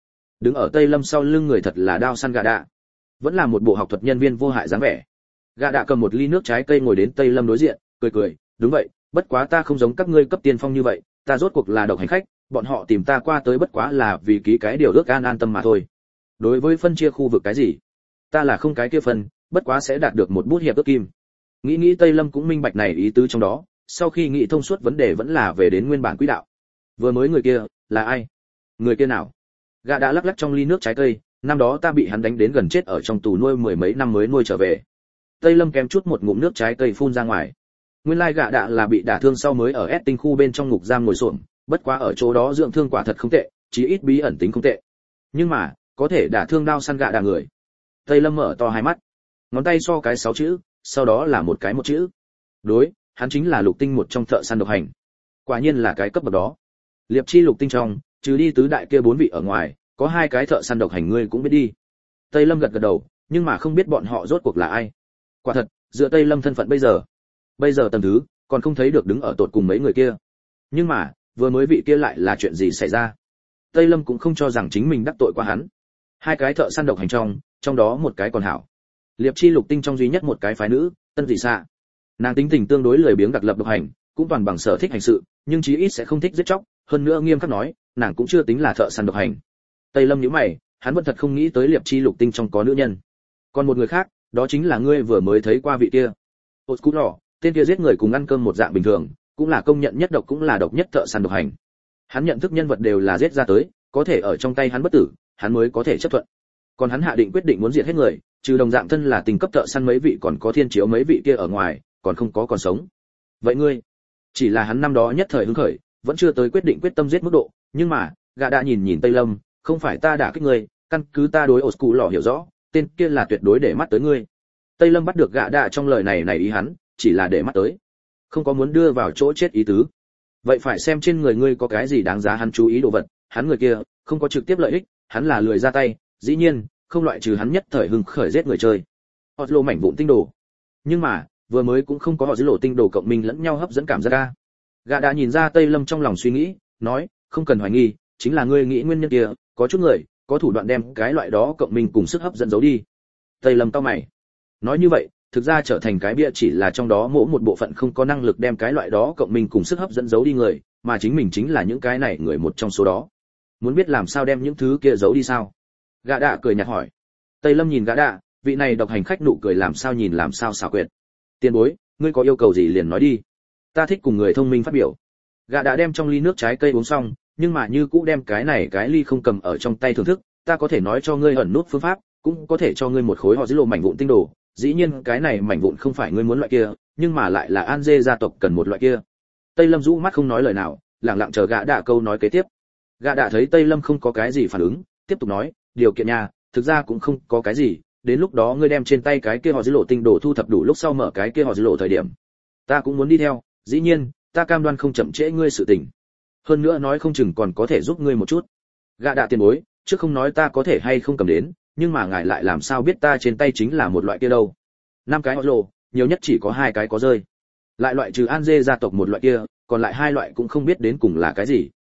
Speaker 1: đứng ở Tây Lâm sau lưng người thật là đao săn gạ đạ, vẫn là một bộ học thuật nhân viên vô hại dáng vẻ. Gạ đạ cầm một ly nước trái cây ngồi đến Tây Lâm đối diện, cười cười, đúng vậy, bất quá ta không giống các ngươi cấp tiên phong như vậy, ta rốt cuộc là độc hành khách, bọn họ tìm ta qua tới bất quá là vì ký cái điều ước an tâm mà thôi. Đối với phân chia khu vực cái gì, ta là không cái kia phân, bất quá sẽ đạt được một bút hiệp ước kim. Nghĩ Tây Lâm cũng minh bạch này ý tứ trong đó, sau khi nghĩ thông suốt vấn đề vẫn là về đến nguyên bản quỹ đạo. Vừa mới người kia là ai? Người kia nào? Gã đã lắc lắc trong ly nước trái cây, năm đó ta bị hắn đánh đến gần chết ở trong tù nuôi mười mấy năm mới nuôi trở về. Tây Lâm kém chút một ngụm nước trái cây phun ra ngoài. Nguyên lai gã đạ là bị đả thương sau mới ở S tinh khu bên trong ngục giam ngồi xổm, bất quá ở chỗ đó dưỡng thương quả thật không tệ, chí ít bí ẩn tính không tệ. Nhưng mà, có thể đả thương đao săn gã đạ người. Tây Lâm mở to hai mắt, ngón tay so cái 6 chữ, sau đó là một cái một chữ. Đối, hắn chính là lục tinh một trong thợ săn độc hành. Quả nhiên là cái cấp bậc đó. Liệp chi lục tinh trong, trừ đi tứ đại kia 4 vị ở ngoài, có 2 cái thợ săn độc hành ngươi cũng biết đi. Tây Lâm gật gật đầu, nhưng mà không biết bọn họ rốt cuộc là ai. Quả thật, dựa Tây Lâm thân phận bây giờ tầng thứ, còn không thấy được đứng ở tột cùng mấy người kia. Nhưng mà, vừa mới vị kia lại là chuyện gì xảy ra? Tây Lâm cũng không cho rằng chính mình đắc tội qua hắn. 2 cái thợ săn độc hành trong đó một cái còn hảo. Liệp chi lục tinh trong duy nhất một cái phái nữ, Tân Dị Xạ. Nàng tính tình tương đối lười biếng đặc lập độc hành, cũng toàn bằng sở thích hành sự, nhưng chí ít sẽ không thích giết chóc, hơn nữa nghiêm khắc nói, nàng cũng chưa tính là thợ săn độc hành. Tây Lâm nhíu mày, hắn vẫn thật không nghĩ tới Liệp chi lục tinh trong có nữ nhân. Còn một người khác, đó chính là ngươi vừa mới thấy qua vị kia. Osculo, tên kia giết người cùng ăn cơm một dạng bình thường, cũng là công nhận nhất độc cũng là độc nhất thợ săn độc hành. Hắn nhận thức nhân vật đều là giết ra tới, có thể ở trong tay hắn bất tử, hắn mới có thể chấp thuận. Còn hắn hạ định quyết định muốn diệt hết người, trừ đồng dạng thân là tình cấp thợ săn mấy vị còn có thiên chiếu mấy vị kia ở ngoài, còn không có còn sống. Vậy ngươi, chỉ là hắn năm đó nhất thời hứng khởi, vẫn chưa tới quyết định quyết tâm giết mức độ, nhưng mà, gã đã nhìn Tây Lâm, không phải ta đả kích ngươi, căn cứ ta đối Osculo hiểu rõ, tên kia là tuyệt đối để mắt tới ngươi. Tây Lâm bắt được gã đã trong lời này ý hắn, chỉ là để mắt tới, không có muốn đưa vào chỗ chết ý tứ. Vậy phải xem trên người ngươi có cái gì đáng giá hắn chú ý đồ vật, hắn người kia không có trực tiếp lợi ích, hắn là lười ra tay, dĩ nhiên, không loại trừ hắn nhất thời hưng khởi giết người chơi. Oslo mảnh vụn tinh đồ. Nhưng mà, vừa mới cũng không có họ dưới lộ tinh đồ cộng minh lẫn nhau hấp dẫn cảm giác ga. Gã đã nhìn ra Tây Lâm trong lòng suy nghĩ, nói, không cần hoài nghi, chính là ngươi nghĩ nguyên nhân kia, có chút người, có thủ đoạn đem cái loại đó cộng minh cùng sức hấp dẫn giấu đi. Tây Lâm cau mày. Nói như vậy, thực ra trở thành cái bia chỉ là trong đó mỗi một bộ phận không có năng lực đem cái loại đó cộng minh cùng sức hấp dẫn giấu đi người, mà chính mình chính là những cái này người một trong số đó. Muốn biết làm sao đem những thứ kia giấu đi sao? Gã đạ cười nhạt hỏi. Tây Lâm nhìn gã đạ, vị này độc hành khách nụ cười làm sao nhìn làm sao xảo quyệt. Tiền bối, ngươi có yêu cầu gì liền nói đi. Ta thích cùng người thông minh phát biểu. Gã đạ đem trong ly nước trái cây uống xong, nhưng mà như cũ đem cái ly không cầm ở trong tay thưởng thức. Ta có thể nói cho ngươi ẩn nút phương pháp, cũng có thể cho ngươi một khối họ dưới lộ mảnh vụn tinh đồ. Dĩ nhiên cái này mảnh vụn không phải ngươi muốn loại kia, nhưng mà lại là An Dê gia tộc cần một loại kia. Tây Lâm rũ mắt không nói lời nào, lặng lặng chờ gã đạ câu nói kế tiếp. Gã đạ thấy Tây Lâm không có cái gì phản ứng, tiếp tục nói, điều kiện nha, thực ra cũng không có cái gì, đến lúc đó ngươi đem trên tay cái kia họ dưới lộ tinh đồ thu thập đủ lúc sau mở cái kia họ dưới lộ thời điểm, ta cũng muốn đi theo, dĩ nhiên, ta cam đoan không chậm trễ ngươi sự tình. Hơn nữa nói không chừng còn có thể giúp ngươi một chút. Gã đạ tiền bối, trước không nói ta có thể hay không cầm đến, nhưng mà ngài lại làm sao biết ta trên tay chính là một loại kia đâu? 5 cái họ lộ, nhiều nhất chỉ có 2 cái có rơi. Lại loại trừ An Dê gia tộc một loại kia, còn lại 2 loại cũng không biết đến cùng là cái gì.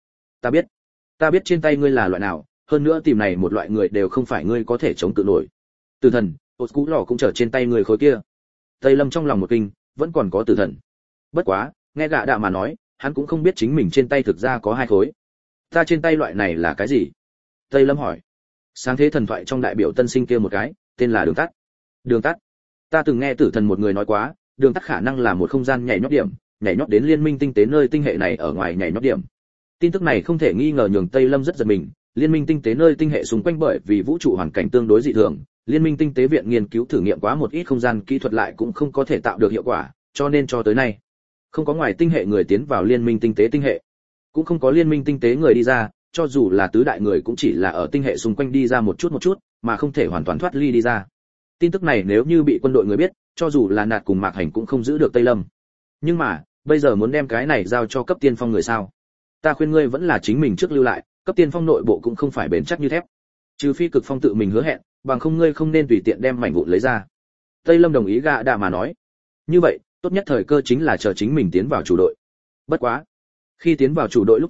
Speaker 1: Ta biết trên tay ngươi là loại nào, hơn nữa tìm này một loại người đều không phải ngươi có thể chống tự nổi. Tử thần, Osculo cũng trở trên tay người khối kia. Tây Lâm trong lòng một kinh, vẫn còn có tử thần. Bất quá, nghe gã đạ mà nói, hắn cũng không biết chính mình trên tay thực ra có 2 khối. Ta trên tay loại này là cái gì? Tây Lâm hỏi. Sáng thế thần thoại trong đại biểu tân sinh kia một cái, tên là đường tắt. Đường tắt. Ta từng nghe tử thần một người nói quá, đường tắt khả năng là một không gian nhảy nhót điểm, nhảy nhót đến liên minh tinh tế nơi tinh hệ này ở ngoài nhảy nhót điểm. Tin tức này không thể nghi ngờ nhường Tây Lâm rất giật mình, liên minh tinh tế nơi tinh hệ xung quanh bởi vì vũ trụ hoàn cảnh tương đối dị thường, liên minh tinh tế viện nghiên cứu thử nghiệm quá một ít không gian kỹ thuật lại cũng không có thể tạo được hiệu quả, cho nên cho tới nay, không có ngoài tinh hệ người tiến vào liên minh tinh tế tinh hệ, cũng không có liên minh tinh tế người đi ra, cho dù là tứ đại người cũng chỉ là ở tinh hệ xung quanh đi ra một chút, mà không thể hoàn toàn thoát ly đi ra. Tin tức này nếu như bị quân đội người biết, cho dù là Nạt cùng Mạc Hành cũng không giữ được Tây Lâm. Nhưng mà, bây giờ muốn đem cái này giao cho cấp tiên phong người sao? Ta khuyên ngươi vẫn là chính mình trước lưu lại, cấp tiên phong nội bộ cũng không phải bền chắc như thép. Trừ phi cực phong tự mình hứa hẹn, bằng không ngươi không nên tùy tiện đem mảnh vụn lấy ra. Tây Lâm đồng ý gã đạ mà nói. Như vậy, tốt nhất thời cơ chính là chờ chính mình tiến vào chủ đội. Bất quá, khi tiến vào chủ đội lúc trước,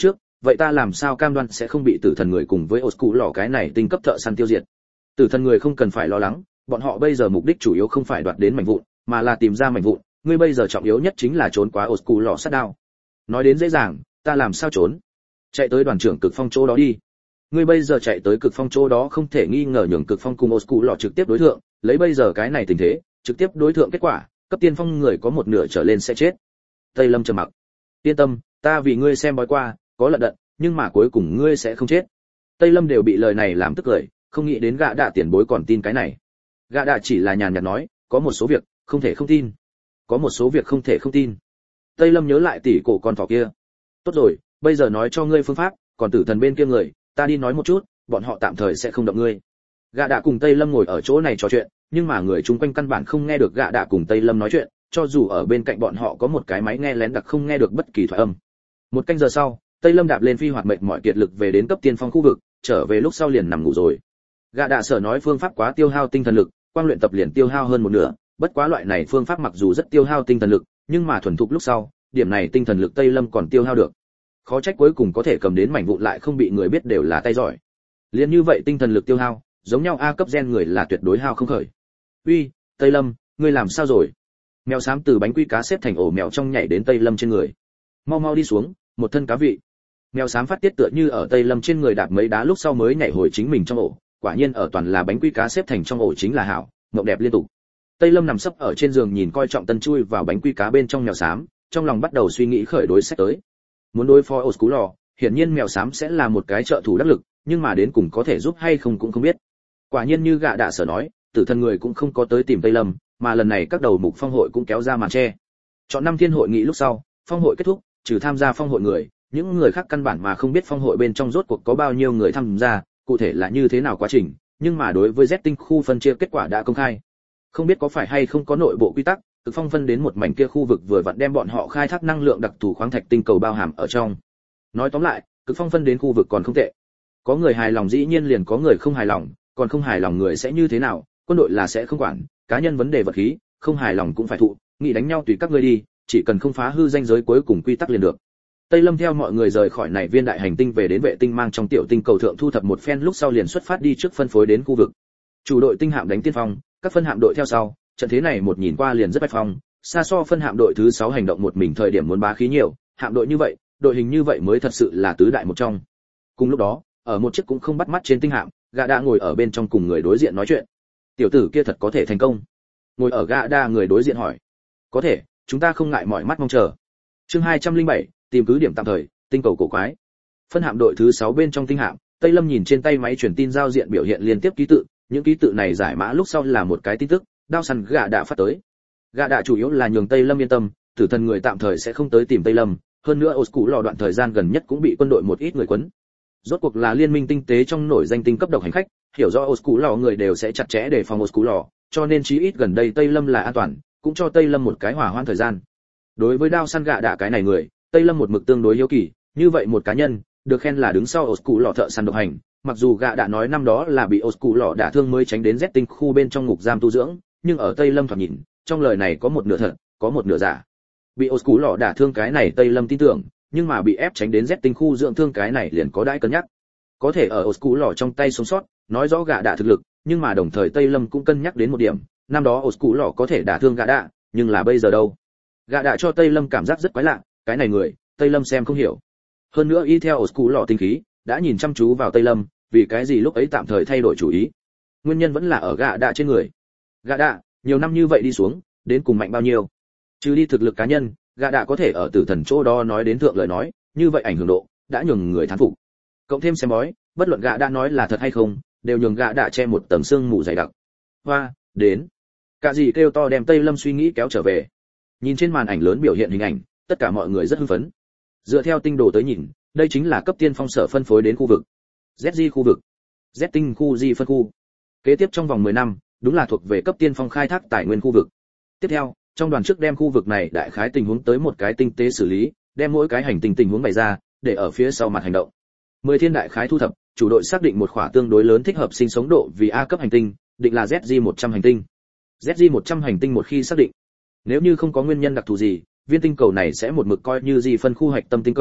Speaker 1: vậy ta làm sao cam đoan sẽ không bị tử thần người cùng với Osculo cái này tinh cấp thợ săn tiêu diệt? Tử thần người không cần phải lo lắng, bọn họ bây giờ mục đích chủ yếu không phải đoạt đến mảnh vụn, mà là tìm ra mảnh vụn, ngươi bây giờ trọng yếu nhất chính là trốn qua Osculo sát đao. Nói đến dễ dàng, ta làm sao trốn? Chạy tới đoàn trưởng cực phong chỗ đó đi. Ngươi bây giờ chạy tới cực phong chỗ đó không thể nghi ngờ nhường cực phong cùng Osculo trực tiếp đối thượng, lấy bây giờ cái này tình thế, trực tiếp đối thượng kết quả, cấp tiên phong người có một nửa trở lên sẽ chết. Tây Lâm trầm mặc. Yên tâm, ta vì ngươi xem bói qua, có lận đận, nhưng mà cuối cùng ngươi sẽ không chết. Tây Lâm đều bị lời này làm tức cười, không nghĩ đến gã đạ tiền bối còn tin cái này. Gã đạ chỉ là nhàn nhạt nói, có một số việc không thể không tin, có một số việc không thể không tin. Tây Lâm nhớ lại tỷ cổ con thỏ kia. Tốt rồi, bây giờ nói cho ngươi phương pháp, còn tử thần bên kia người, ta đi nói một chút, bọn họ tạm thời sẽ không động ngươi. Gã đạ cùng Tây Lâm ngồi ở chỗ này trò chuyện, nhưng mà người chung quanh căn bản không nghe được gã đạ cùng Tây Lâm nói chuyện, cho dù ở bên cạnh bọn họ có một cái máy nghe lén đặc không nghe được bất kỳ thoại âm. Một canh giờ sau, Tây Lâm đạp lên phi hoạt mệt mỏi kiệt lực về đến cấp tiên phong khu vực, trở về lúc sau liền nằm ngủ rồi. Gã đạ sở nói phương pháp quá tiêu hao tinh thần lực, quang luyện tập liền tiêu hao hơn một nửa, bất quá loại này phương pháp mặc dù rất tiêu hao tinh thần lực, nhưng mà thuần thục lúc sau, điểm này tinh thần lực Tây Lâm còn tiêu hao được. Khó trách cuối cùng có thể cầm đến mảnh vụn lại không bị người biết đều là tay giỏi. Liên như vậy tinh thần lực tiêu hao, giống nhau A cấp gen người là tuyệt đối hao không khởi. Uy, Tây Lâm, ngươi làm sao rồi? Mèo xám từ bánh quy cá xếp thành ổ mèo trong nhảy đến Tây Lâm trên người. Mau mau đi xuống, một thân cá vị. Mèo xám phát tiết tựa như ở Tây Lâm trên người đạp mấy đá lúc sau mới nhảy hồi chính mình trong ổ, quả nhiên ở toàn là bánh quy cá xếp thành trong ổ chính là hảo, mộng đẹp liên tục. Tây Lâm nằm sấp ở trên giường nhìn coi trọng tân chui vào bánh quy cá bên trong mèo xám, trong lòng bắt đầu suy nghĩ khởi đối sách tới. Muốn đối phó Osculo, hiển nhiên mèo xám sẽ là một cái trợ thủ đắc lực, nhưng mà đến cùng có thể giúp hay không cũng không biết. Quả nhiên như gã đạ sở nói, tử thần người cũng không có tới tìm Tây Lâm, mà lần này các đầu mục phong hội cũng kéo ra màn che. Chọn năm thiên hội nghị lúc sau, phong hội kết thúc, trừ tham gia phong hội người, những người khác căn bản mà không biết phong hội bên trong rốt cuộc có bao nhiêu người tham gia, cụ thể là như thế nào quá trình, nhưng mà đối với Z tinh khu phân chia kết quả đã công khai. Không biết có phải hay không có nội bộ quy tắc, Cực Phong phân đến một mảnh kia khu vực vừa vặn đem bọn họ khai thác năng lượng đặc thù khoáng thạch tinh cầu bao hàm ở trong. Nói tóm lại, Cực Phong phân đến khu vực còn không tệ. Có người hài lòng dĩ nhiên liền có người không hài lòng, còn không hài lòng người sẽ như thế nào, quân đội là sẽ không quản, cá nhân vấn đề vật khí, không hài lòng cũng phải thụ, nghĩ đánh nhau tùy các ngươi đi, chỉ cần không phá hư ranh giới cuối cùng quy tắc liền được. Tây Lâm theo mọi người rời khỏi này viên đại hành tinh về đến vệ tinh mang trong tiểu tinh cầu thượng thu thập một phen lúc sau liền xuất phát đi trước phân phối đến khu vực. Chủ đội tinh hạm đánh tiên phong, các phân hạm đội theo sau, trận thế này một nhìn qua liền rất bách phong, xa so phân hạm đội thứ 6 hành động một mình thời điểm muốn bá khí nhiều, hạm đội như vậy, đội hình như vậy mới thật sự là tứ đại một trong. Cùng lúc đó, ở một chiếc cũng không bắt mắt trên tinh hạm, gã đã ngồi ở bên trong cùng người đối diện nói chuyện. Tiểu tử kia thật có thể thành công? Ngồi ở gã đa người đối diện hỏi. Có thể, chúng ta không ngại mỏi mắt mong chờ. Chương 207, tìm cứ điểm tạm thời, tinh cầu cổ quái. Phân hạm đội thứ 6 bên trong tinh hạm, Tây Lâm nhìn trên tay máy truyền tin giao diện biểu hiện liên tiếp ký tự, những ký tự này giải mã lúc sau là một cái tin tức, đao săn gã đã phát tới. Gã đã chủ yếu là nhường Tây Lâm yên tâm, tử thần người tạm thời sẽ không tới tìm Tây Lâm, hơn nữa Osculo đoạn thời gian gần nhất cũng bị quân đội một ít người quấn. Rốt cuộc là liên minh tinh tế trong nổi danh tinh cấp độc hành khách, hiểu rõ Osculo người đều sẽ chặt chẽ đề phòng Osculo, cho nên chí ít gần đây Tây Lâm là an toàn, cũng cho Tây Lâm một cái hỏa hoãn thời gian. Đối với đao săn gã đã cái này người, Tây Lâm một mực tương đối hiếu kỳ, như vậy một cá nhân, được khen là đứng sau Osculo thợ săn độc hành, mặc dù gã đã nói năm đó là bị Osculo đả thương mới tránh đến Z tinh khu bên trong ngục giam tu dưỡng, nhưng ở Tây Lâm thoạt nhìn, trong lời này có một nửa thật, có một nửa giả. Bị Osculo đả thương cái này Tây Lâm tin tưởng, nhưng mà bị ép tránh đến Z tinh khu dưỡng thương cái này liền có đãi cân nhắc. Có thể ở Osculo trong tay sống sót, nói rõ gã đã thực lực, nhưng mà đồng thời Tây Lâm cũng cân nhắc đến một điểm, năm đó Osculo có thể đả thương gã đã, nhưng là bây giờ đâu? Gã đã cho Tây Lâm cảm giác rất quái lạ, cái này người, Tây Lâm xem không hiểu. Hơn nữa y theo Osculo tinh khí, đã nhìn chăm chú vào Tây Lâm, vì cái gì lúc ấy tạm thời thay đổi chủ ý? Nguyên nhân vẫn là ở gã đã trên người. Gã đã, nhiều năm như vậy đi xuống, đến cùng mạnh bao nhiêu? Trừ đi thực lực cá nhân, gã đã có thể ở tử thần chỗ đó nói đến thượng lời nói, như vậy ảnh hưởng độ đã nhường người thán phục. Cộng thêm xem bói, bất luận gã đã nói là thật hay không, đều nhường gã đã che một tầng sương mù dày đặc. Hoa, đến. Cả gì kêu to đem Tây Lâm suy nghĩ kéo trở về. Nhìn trên màn ảnh lớn biểu hiện hình ảnh, tất cả mọi người rất hưng phấn. Dựa theo tinh đồ tới nhìn, đây chính là cấp tiên phong sở phân phối đến khu vực. ZG khu vực, Z tinh khu Di phân khu. Kế tiếp trong vòng 10 năm, đúng là thuộc về cấp tiên phong khai thác tài nguyên khu vực. Tiếp theo, trong đoàn trước đem khu vực này đại khái tình huống tới một cái tinh tế xử lý, đem mỗi cái hành tinh tình huống bày ra, để ở phía sau mặt hành động. 10 thiên đại khái thu thập, chủ đội xác định một khỏa tương đối lớn thích hợp sinh sống độ vì A cấp hành tinh, định là ZG100 hành tinh. ZG100 hành tinh một khi xác định, nếu như không có nguyên nhân đặc thù gì, viên tinh cầu này sẽ một mực coi như Di phân khu hạch tâm tinh cầu,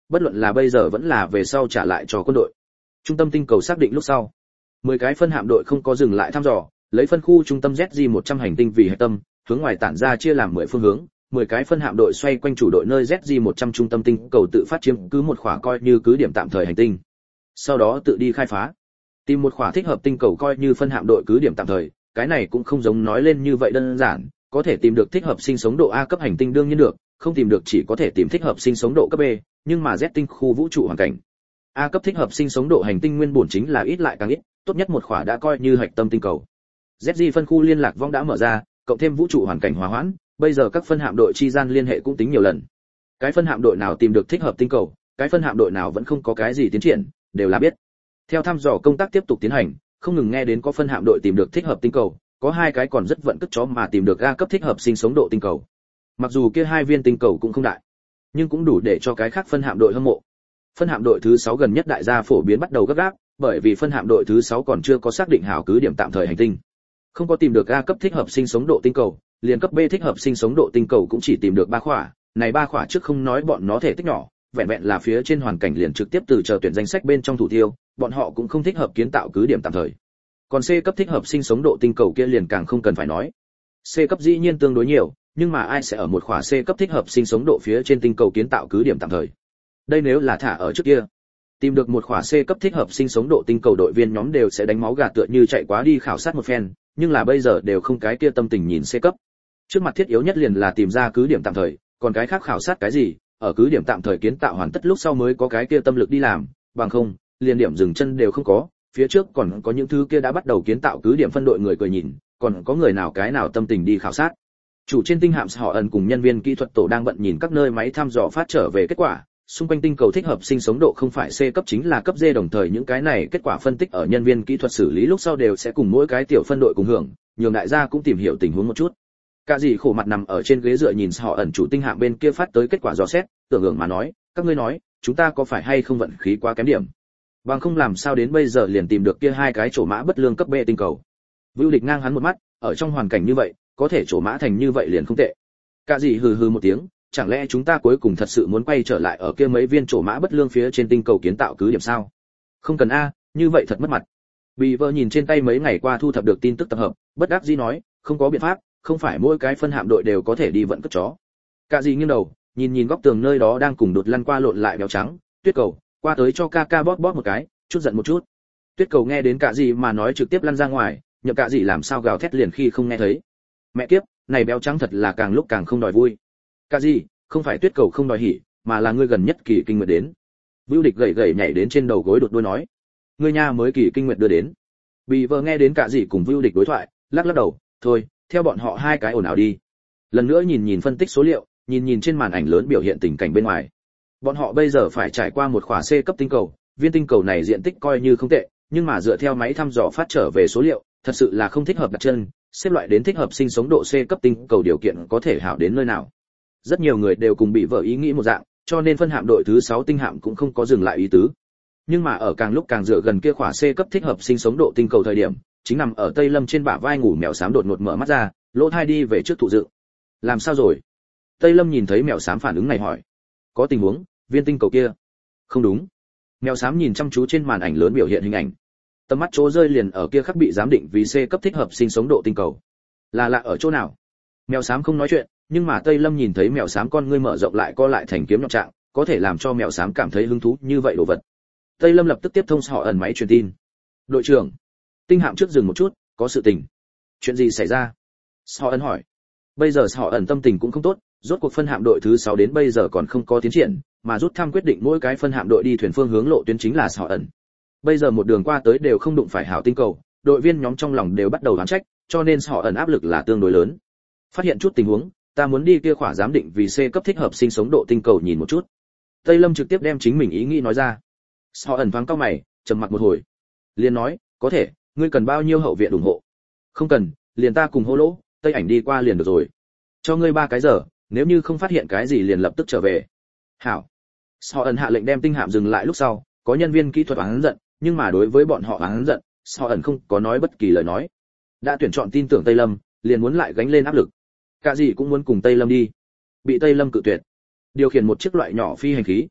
Speaker 1: bất luận là bây giờ vẫn là về sau trả lại cho quân đội. Trung tâm tinh cầu xác định lúc sau, 10 cái phân hạm đội không có dừng lại thăm dò, lấy phân khu trung tâm ZG-100 hành tinh vì hệ tâm, hướng ngoài tản ra chia làm 10 phương hướng, 10 cái phân hạm đội xoay quanh chủ đội nơi ZG-100 trung tâm tinh cầu tự phát chiếm cứ một khỏa coi như cứ điểm tạm thời hành tinh. Sau đó tự đi khai phá, tìm một khỏa thích hợp tinh cầu coi như phân hạm đội cứ điểm tạm thời, cái này cũng không giống nói lên như vậy đơn giản, có thể tìm được thích hợp sinh sống độ A cấp hành tinh đương nhiên được, không tìm được chỉ có thể tìm thích hợp sinh sống độ cấp B, nhưng mà Z tinh khu vũ trụ hoàn cảnh. A cấp thích hợp sinh sống độ hành tinh nguyên bổn chính là ít lại càng ít, tốt nhất một khỏa đã coi như hạch tâm tinh cầu. ZG phân khu liên lạc vong đã mở ra, cộng thêm vũ trụ hoàn cảnh hòa hoãn, bây giờ các phân hạm đội chi gian liên hệ cũng tính nhiều lần. Cái phân hạm đội nào tìm được thích hợp tinh cầu, cái phân hạm đội nào vẫn không có cái gì tiến triển, đều là biết. Theo thăm dò công tác tiếp tục tiến hành, không ngừng nghe đến có phân hạm đội tìm được thích hợp tinh cầu, có 2 cái còn rất vận cất chó mà tìm được A cấp thích hợp sinh sống độ tinh cầu. Mặc dù kia 2 viên tinh cầu cũng không đại, nhưng cũng đủ để cho cái khác phân hạm đội hâm mộ. Phân hạm đội thứ 6 gần nhất đại gia phổ biến bắt đầu gấp gáp, bởi vì phân hạm đội thứ 6 còn chưa có xác định hảo cứ điểm tạm thời hành tinh. Không có tìm được A cấp thích hợp sinh sống độ tinh cầu, liền cấp B thích hợp sinh sống độ tinh cầu cũng chỉ tìm được 3 khỏa, này 3 khỏa trước không nói bọn nó thể tích nhỏ, vẹn vẹn là phía trên hoàn cảnh liền trực tiếp từ chờ tuyển danh sách bên trong thủ tiêu, bọn họ cũng không thích hợp kiến tạo cứ điểm tạm thời. Còn C cấp thích hợp sinh sống độ tinh cầu kia liền càng không cần phải nói. C cấp dĩ nhiên tương đối nhiều, nhưng mà ai sẽ ở một khỏa C cấp thích hợp sinh sống độ phía trên tinh cầu kiến tạo cứ điểm tạm thời. Đây nếu là thả ở trước kia, tìm được một khỏa C cấp thích hợp sinh sống độ tinh cầu đội viên nhóm đều sẽ đánh máu gà tựa như chạy quá đi khảo sát một phen, nhưng là bây giờ đều không cái kia tâm tình nhìn C cấp. Trước mặt thiết yếu nhất liền là tìm ra cứ điểm tạm thời, còn cái khác khảo sát cái gì, ở cứ điểm tạm thời kiến tạo hoàn tất lúc sau mới có cái kia tâm lực đi làm, bằng không, liền điểm dừng chân đều không có, phía trước còn có những thứ kia đã bắt đầu kiến tạo cứ điểm phân đội người cười nhìn, còn có người nào cái nào tâm tình đi khảo sát. Chủ trên tinh hạm họ ẩn cùng nhân viên kỹ thuật tổ đang bận nhìn các nơi máy thăm dò phát trở về kết quả, xung quanh tinh cầu thích hợp sinh sống độ không phải C cấp chính là cấp D, đồng thời những cái này kết quả phân tích ở nhân viên kỹ thuật xử lý lúc sau đều sẽ cùng mỗi cái tiểu phân đội cùng hưởng, nhường đại gia cũng tìm hiểu tình huống một chút. Cả gì khổ mặt nằm ở trên ghế dựa nhìn họ ẩn chủ tinh hạm bên kia phát tới kết quả dò xét, tưởng hưởng mà nói, các ngươi nói, chúng ta có phải hay không vận khí quá kém điểm? Bằng không làm sao đến bây giờ liền tìm được kia 2 cái chỗ mã bất lương cấp B tinh cầu. Vưu Địch ngang hắn một mắt, ở trong hoàn cảnh như vậy, có thể chỗ mã thành như vậy liền không tệ. Cả gì hừ hừ một tiếng, chẳng lẽ chúng ta cuối cùng thật sự muốn quay trở lại ở kia mấy viên chỗ mã bất lương phía trên tinh cầu kiến tạo cứ điểm sao? Không cần a, như vậy thật mất mặt. Bì vợ nhìn trên tay mấy ngày qua thu thập được tin tức tập hợp, bất đắc dĩ nói, không có biện pháp, không phải mỗi cái phân hạm đội đều có thể đi vận cất chó. Cả gì nghiêng đầu, nhìn góc tường nơi đó đang cùng đột lăn qua lộn lại béo trắng, Tuyết Cầu, qua tới cho ca bóp một cái, chút giận một chút. Tuyết Cầu nghe đến cả gì mà nói trực tiếp lăn ra ngoài, nhậm cả gì làm sao gào thét liền khi không nghe thấy. Mẹ kiếp, này béo trắng thật là càng lúc càng không đòi vui. Cả gì, không phải Tuyết Cầu không đòi hỉ, mà là ngươi gần nhất kỳ kinh nguyệt đến. Vưu Địch gầy nhảy đến trên đầu gối đột đôi nói, ngươi nha mới kỳ kinh nguyệt đưa đến. Bì vợ nghe đến cả gì cùng Vưu Địch đối thoại, lắc đầu, thôi, theo bọn họ 2 cái ồn ào đi. Lần nữa nhìn phân tích số liệu, nhìn trên màn ảnh lớn biểu hiện tình cảnh bên ngoài. Bọn họ bây giờ phải trải qua một khỏa C cấp tinh cầu, viên tinh cầu này diện tích coi như không tệ, nhưng mà dựa theo máy thăm dò phát trở về số liệu, thật sự là không thích hợp đặt chân, xếp loại đến thích hợp sinh sống độ C cấp tinh cầu điều kiện có thể hảo đến nơi nào. Rất nhiều người đều cùng bị vợ ý nghĩ một dạng, cho nên phân hạm đội thứ 6 tinh hạm cũng không có dừng lại ý tứ. Nhưng mà ở càng lúc càng dựa gần kia khỏa C cấp thích hợp sinh sống độ tinh cầu thời điểm, chính nằm ở Tây Lâm trên bả vai ngủ mèo xám đột ngột mở mắt ra, lỗ tai đi về trước thụ dự. Làm sao rồi? Tây Lâm nhìn thấy mèo xám phản ứng này hỏi. Có tình huống, viên tinh cầu kia. Không đúng. Mèo xám nhìn chăm chú trên màn ảnh lớn biểu hiện hình ảnh. Tầm mắt chỗ rơi liền ở kia khắc bị giám định vì C cấp thích hợp sinh sống độ tinh cầu. Là lạ ở chỗ nào? Mèo xám không nói chuyện, nhưng mà Tây Lâm nhìn thấy mèo xám con ngươi mở rộng lại co lại thành kiếm nhọn trạng, có thể làm cho mèo xám cảm thấy hứng thú như vậy đồ vật. Tây Lâm lập tức tiếp thông họ ẩn máy truyền tin. Đội trưởng, tinh hạm trước dừng một chút, có sự tình. Chuyện gì xảy ra? Họ ẩn hỏi. Bây giờ họ ẩn tâm tình cũng không tốt, rốt cuộc phân hạm đội thứ 6 đến bây giờ còn không có tiến triển, mà rút thăm quyết định mỗi cái phân hạm đội đi thuyền phương hướng lộ tuyến chính là họ ẩn. Bây giờ một đường qua tới đều không đụng phải hảo tinh cầu, đội viên nhóm trong lòng đều bắt đầu oán trách, cho nên họ ẩn áp lực là tương đối lớn. Phát hiện chút tình huống, ta muốn đi kia khỏa giám định vì C cấp thích hợp sinh sống độ tinh cầu nhìn một chút. Tây Lâm trực tiếp đem chính mình ý nghĩ nói ra. Họ ẩn thoáng cau mày, trầm mặc một hồi, liền nói, có thể, ngươi cần bao nhiêu hậu viện ủng hộ? Không cần, liền ta cùng hô lỗ, Tây ảnh đi qua liền được rồi. Cho ngươi 3 cái giờ, nếu như không phát hiện cái gì liền lập tức trở về. Hảo. Họ ẩn hạ lệnh đem tinh hạm dừng lại lúc sau, có nhân viên kỹ thuật oán giận, nhưng mà đối với bọn họ oán giận, họ ẩn không có nói bất kỳ lời nói. Đã tuyển chọn tin tưởng Tây Lâm, liền muốn lại gánh lên áp lực. Cả gì cũng muốn cùng Tây Lâm đi, bị Tây Lâm cự tuyệt. Điều khiển một chiếc loại nhỏ phi hành khí.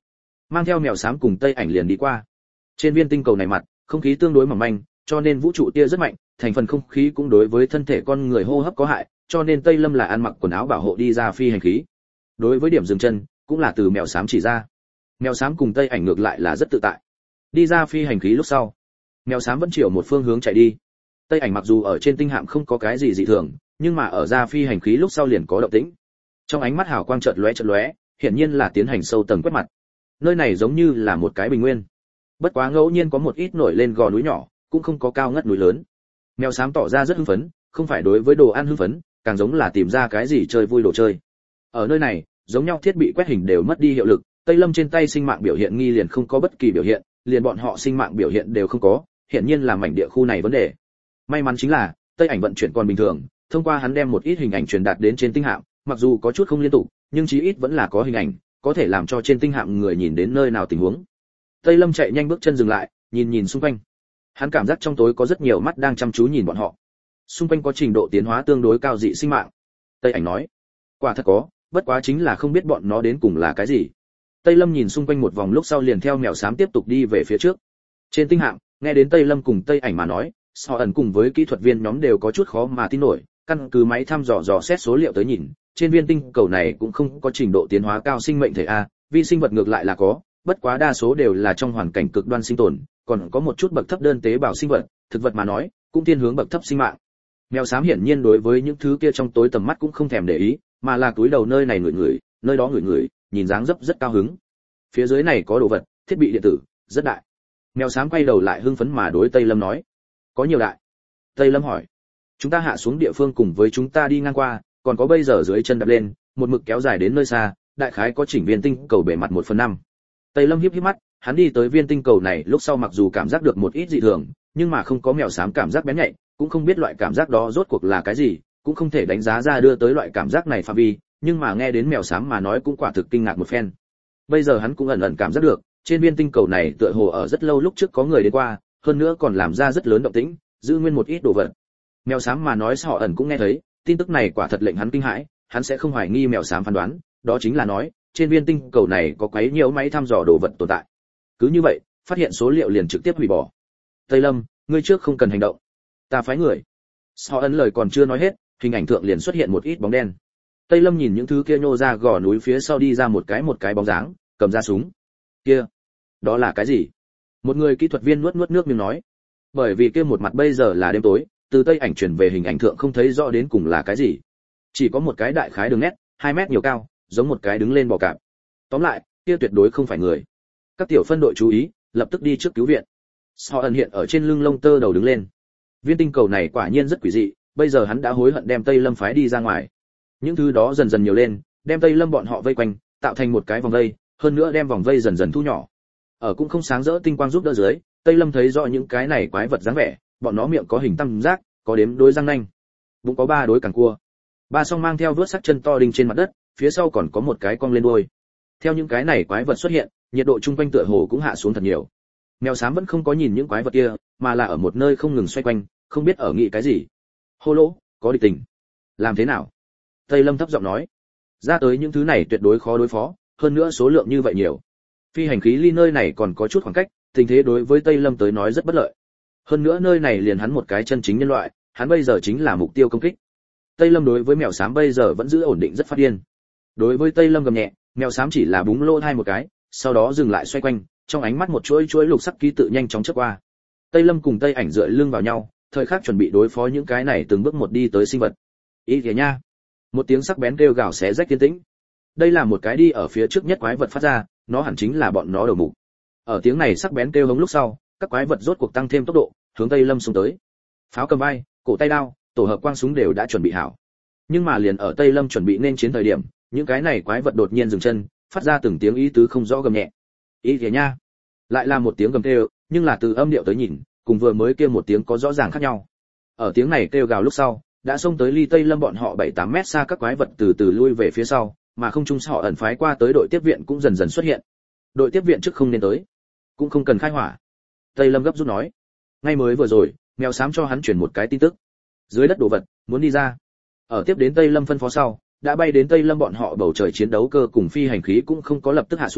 Speaker 1: mang theo mèo xám cùng Tây Ảnh liền đi qua. Trên viên tinh cầu này mặt, không khí tương đối mỏng manh, cho nên vũ trụ tia rất mạnh, thành phần không khí cũng đối với thân thể con người hô hấp có hại, cho nên Tây Lâm là ăn mặc quần áo bảo hộ đi ra phi hành khí. Đối với điểm dừng chân, cũng là từ mèo xám chỉ ra. Mèo xám cùng Tây Ảnh ngược lại là rất tự tại. Đi ra phi hành khí lúc sau, mèo xám vẫn chiều một phương hướng chạy đi. Tây Ảnh mặc dù ở trên tinh hạm không có cái gì dị thường, nhưng mà ở ra phi hành khí lúc sau liền có động tĩnh. Trong ánh mắt hào quang chợt lóe, hiển nhiên là tiến hành sâu tầng quét mặt. Nơi này giống như là một cái bình nguyên. Bất quá ngẫu nhiên có một ít nổi lên gò núi nhỏ, cũng không có cao ngất núi lớn. Mèo xám tỏ ra rất hưng phấn, không phải đối với đồ ăn hưng phấn, càng giống là tìm ra cái gì chơi vui đồ chơi. Ở nơi này, giống nhau thiết bị quét hình đều mất đi hiệu lực, Tây Lâm trên tay sinh mạng biểu hiện nghi liền không có bất kỳ biểu hiện, liền bọn họ sinh mạng biểu hiện đều không có, hiển nhiên là mảnh địa khu này vấn đề. May mắn chính là, Tây Ảnh vận chuyển còn bình thường, thông qua hắn đem một ít hình ảnh truyền đạt đến trên tinh hạm, mặc dù có chút không liên tục, nhưng chí ít vẫn là có hình ảnh, có thể làm cho trên tinh hạm người nhìn đến nơi nào tình huống. Tây Lâm chạy nhanh bước chân dừng lại, nhìn xung quanh. Hắn cảm giác trong tối có rất nhiều mắt đang chăm chú nhìn bọn họ. Xung quanh có trình độ tiến hóa tương đối cao dị sinh mạng. Tây Ảnh nói, quả thật có, bất quá chính là không biết bọn nó đến cùng là cái gì. Tây Lâm nhìn xung quanh một vòng lúc sau liền theo mèo xám tiếp tục đi về phía trước. Trên tinh hạm, nghe đến Tây Lâm cùng Tây Ảnh mà nói, Sọ ẩn cùng với kỹ thuật viên nhóm đều có chút khó mà tin nổi, căn cứ máy thăm dò xét số liệu tới nhìn, trên viên tinh cầu này cũng không có trình độ tiến hóa cao sinh mệnh thể a, vi sinh vật ngược lại là có, bất quá đa số đều là trong hoàn cảnh cực đoan sinh tồn, còn có một chút bậc thấp đơn tế bào sinh vật, thực vật mà nói, cũng thiên hướng bậc thấp sinh mạng. Mèo xám hiển nhiên đối với những thứ kia trong tối tầm mắt cũng không thèm để ý, mà là túi đầu nơi này ngửi, nơi đó ngửi, nhìn dáng dấp rất cao hứng. Phía dưới này có đồ vật, thiết bị điện tử, rất đại. Mèo xám quay đầu lại hưng phấn mà đối Tây Lâm nói, có nhiều đại. Tây Lâm hỏi, chúng ta hạ xuống địa phương cùng với chúng ta đi ngang qua, còn có bây giờ dưới chân đạp lên, một mực kéo dài đến nơi xa, đại khái có chỉnh viên tinh cầu bề mặt 1/5. Tây Lâm híp mắt, hắn đi tới viên tinh cầu này lúc sau mặc dù cảm giác được một ít dị thường, nhưng mà không có mèo xám cảm giác bén nhạy, cũng không biết loại cảm giác đó rốt cuộc là cái gì, cũng không thể đánh giá ra đưa tới loại cảm giác này phạm vi, nhưng mà nghe đến mèo xám mà nói cũng quả thực kinh ngạc một phen. Bây giờ hắn cũng ẩn ẩn cảm giác được, trên viên tinh cầu này tựa hồ ở rất lâu lúc trước có người đến qua, hơn nữa còn làm ra rất lớn động tĩnh, giữ nguyên một ít đồ vật. Mèo xám mà nói họ ẩn cũng nghe thấy, tin tức này quả thật lệnh hắn kinh hãi, hắn sẽ không hoài nghi mèo xám phán đoán, đó chính là nói, trên viên tinh cầu này có quấy nhiều máy thăm dò đồ vật tồn tại. Cứ như vậy, phát hiện số liệu liền trực tiếp hủy bỏ. Tây Lâm, ngươi trước không cần hành động, ta phái người. Họ ẩn lời còn chưa nói hết, hình ảnh thượng liền xuất hiện một ít bóng đen. Tây Lâm nhìn những thứ kia nhô ra gò núi phía sau đi ra một cái bóng dáng, cầm ra súng. Kia, đó là cái gì? Một người kỹ thuật viên nuốt nước miếng nói. Bởi vì kia một mặt bây giờ là đêm tối, từ Tây Ảnh chuyển về hình ảnh thượng không thấy rõ đến cùng là cái gì. Chỉ có một cái đại khái đường nét, 2 mét nhiều cao, giống một cái đứng lên bò cạp. Tóm lại, kia tuyệt đối không phải người. Các tiểu phân đội chú ý, lập tức đi trước cứu viện. Họ ẩn hiện ở trên lưng lông tơ đầu đứng lên. Viên tinh cầu này quả nhiên rất quỷ dị, bây giờ hắn đã hối hận đem Tây Lâm phái đi ra ngoài. Những thứ đó dần dần nhiều lên, đem Tây Lâm bọn họ vây quanh, tạo thành một cái vòng vây, hơn nữa đem vòng vây dần dần thu nhỏ. Ở cũng không sáng rỡ tinh quang giúp đỡ dưới, Tây Lâm thấy rõ những cái này quái vật dáng vẻ, bọn nó miệng có hình tam giác, có đếm đối răng nanh, bụng có 3 đối cẳng cua, 3 song mang theo vớt sắc chân to đinh trên mặt đất, phía sau còn có một cái cong lên đuôi. Theo những cái này quái vật xuất hiện, nhiệt độ chung quanh tựa hồ cũng hạ xuống thật nhiều. Mèo xám vẫn không có nhìn những quái vật kia, mà là ở một nơi không ngừng xoay quanh, không biết ở nghĩ cái gì. Hô lỗ, có địch tình. Làm thế nào? Tây Lâm thấp giọng nói. Ra tới những thứ này tuyệt đối khó đối phó, hơn nữa số lượng như vậy nhiều. Phi hành khí ly nơi này còn có chút khoảng cách, tình thế đối với Tây Lâm tới nói rất bất lợi. Hơn nữa nơi này liền hắn một cái chân chính nhân loại, hắn bây giờ chính là mục tiêu công kích. Tây Lâm đối với mèo xám bây giờ vẫn giữ ổn định rất phát điên. Đối với Tây Lâm gầm nhẹ, mèo xám chỉ là búng lỗ hai một cái, sau đó dừng lại xoay quanh, trong ánh mắt một chuỗi lục sắc ký tự nhanh chóng chớp qua. Tây Lâm cùng Tây Ảnh dựa lưng vào nhau, thời khắc chuẩn bị đối phó những cái này từng bước một đi tới sinh vật. Ý kìa nha. Một tiếng sắc bén kêu gào xé rách yên tĩnh. Đây là một cái đi ở phía trước nhất quái vật phát ra, nó hẳn chính là bọn nó đầu mục. Ở tiếng này sắc bén kêu hống lúc sau, các quái vật rốt cuộc tăng thêm tốc độ, hướng Tây Lâm xông tới. Pháo cầm vai, cổ tay đao, tổ hợp quang súng đều đã chuẩn bị hảo. Nhưng mà liền ở Tây Lâm chuẩn bị nên chiến thời điểm, những cái này quái vật đột nhiên dừng chân, phát ra từng tiếng ý tứ không rõ gầm nhẹ. Ý kìa nha. Lại là một tiếng gầm kêu, nhưng là từ âm điệu tới nhìn, cùng vừa mới kia một tiếng có rõ ràng khác nhau. Ở tiếng này kêu gào lúc sau, đã xông tới ly Tây Lâm bọn họ 7-8 mét xa các quái vật từ từ lui về phía sau, mà không trung họ ẩn phái qua tới đội tiếp viện cũng dần dần xuất hiện. Đội tiếp viện trước không nên tới, cũng không cần khai hỏa. Tây Lâm gấp rút nói. Ngay mới vừa rồi, mèo xám cho hắn chuyển một cái tin tức. Dưới đất đồ vật, muốn đi ra. Ở tiếp đến Tây Lâm phân phó sau, đã bay đến Tây Lâm bọn họ bầu trời chiến đấu cơ cùng phi hành khí cũng không có lập tức hạ xuống,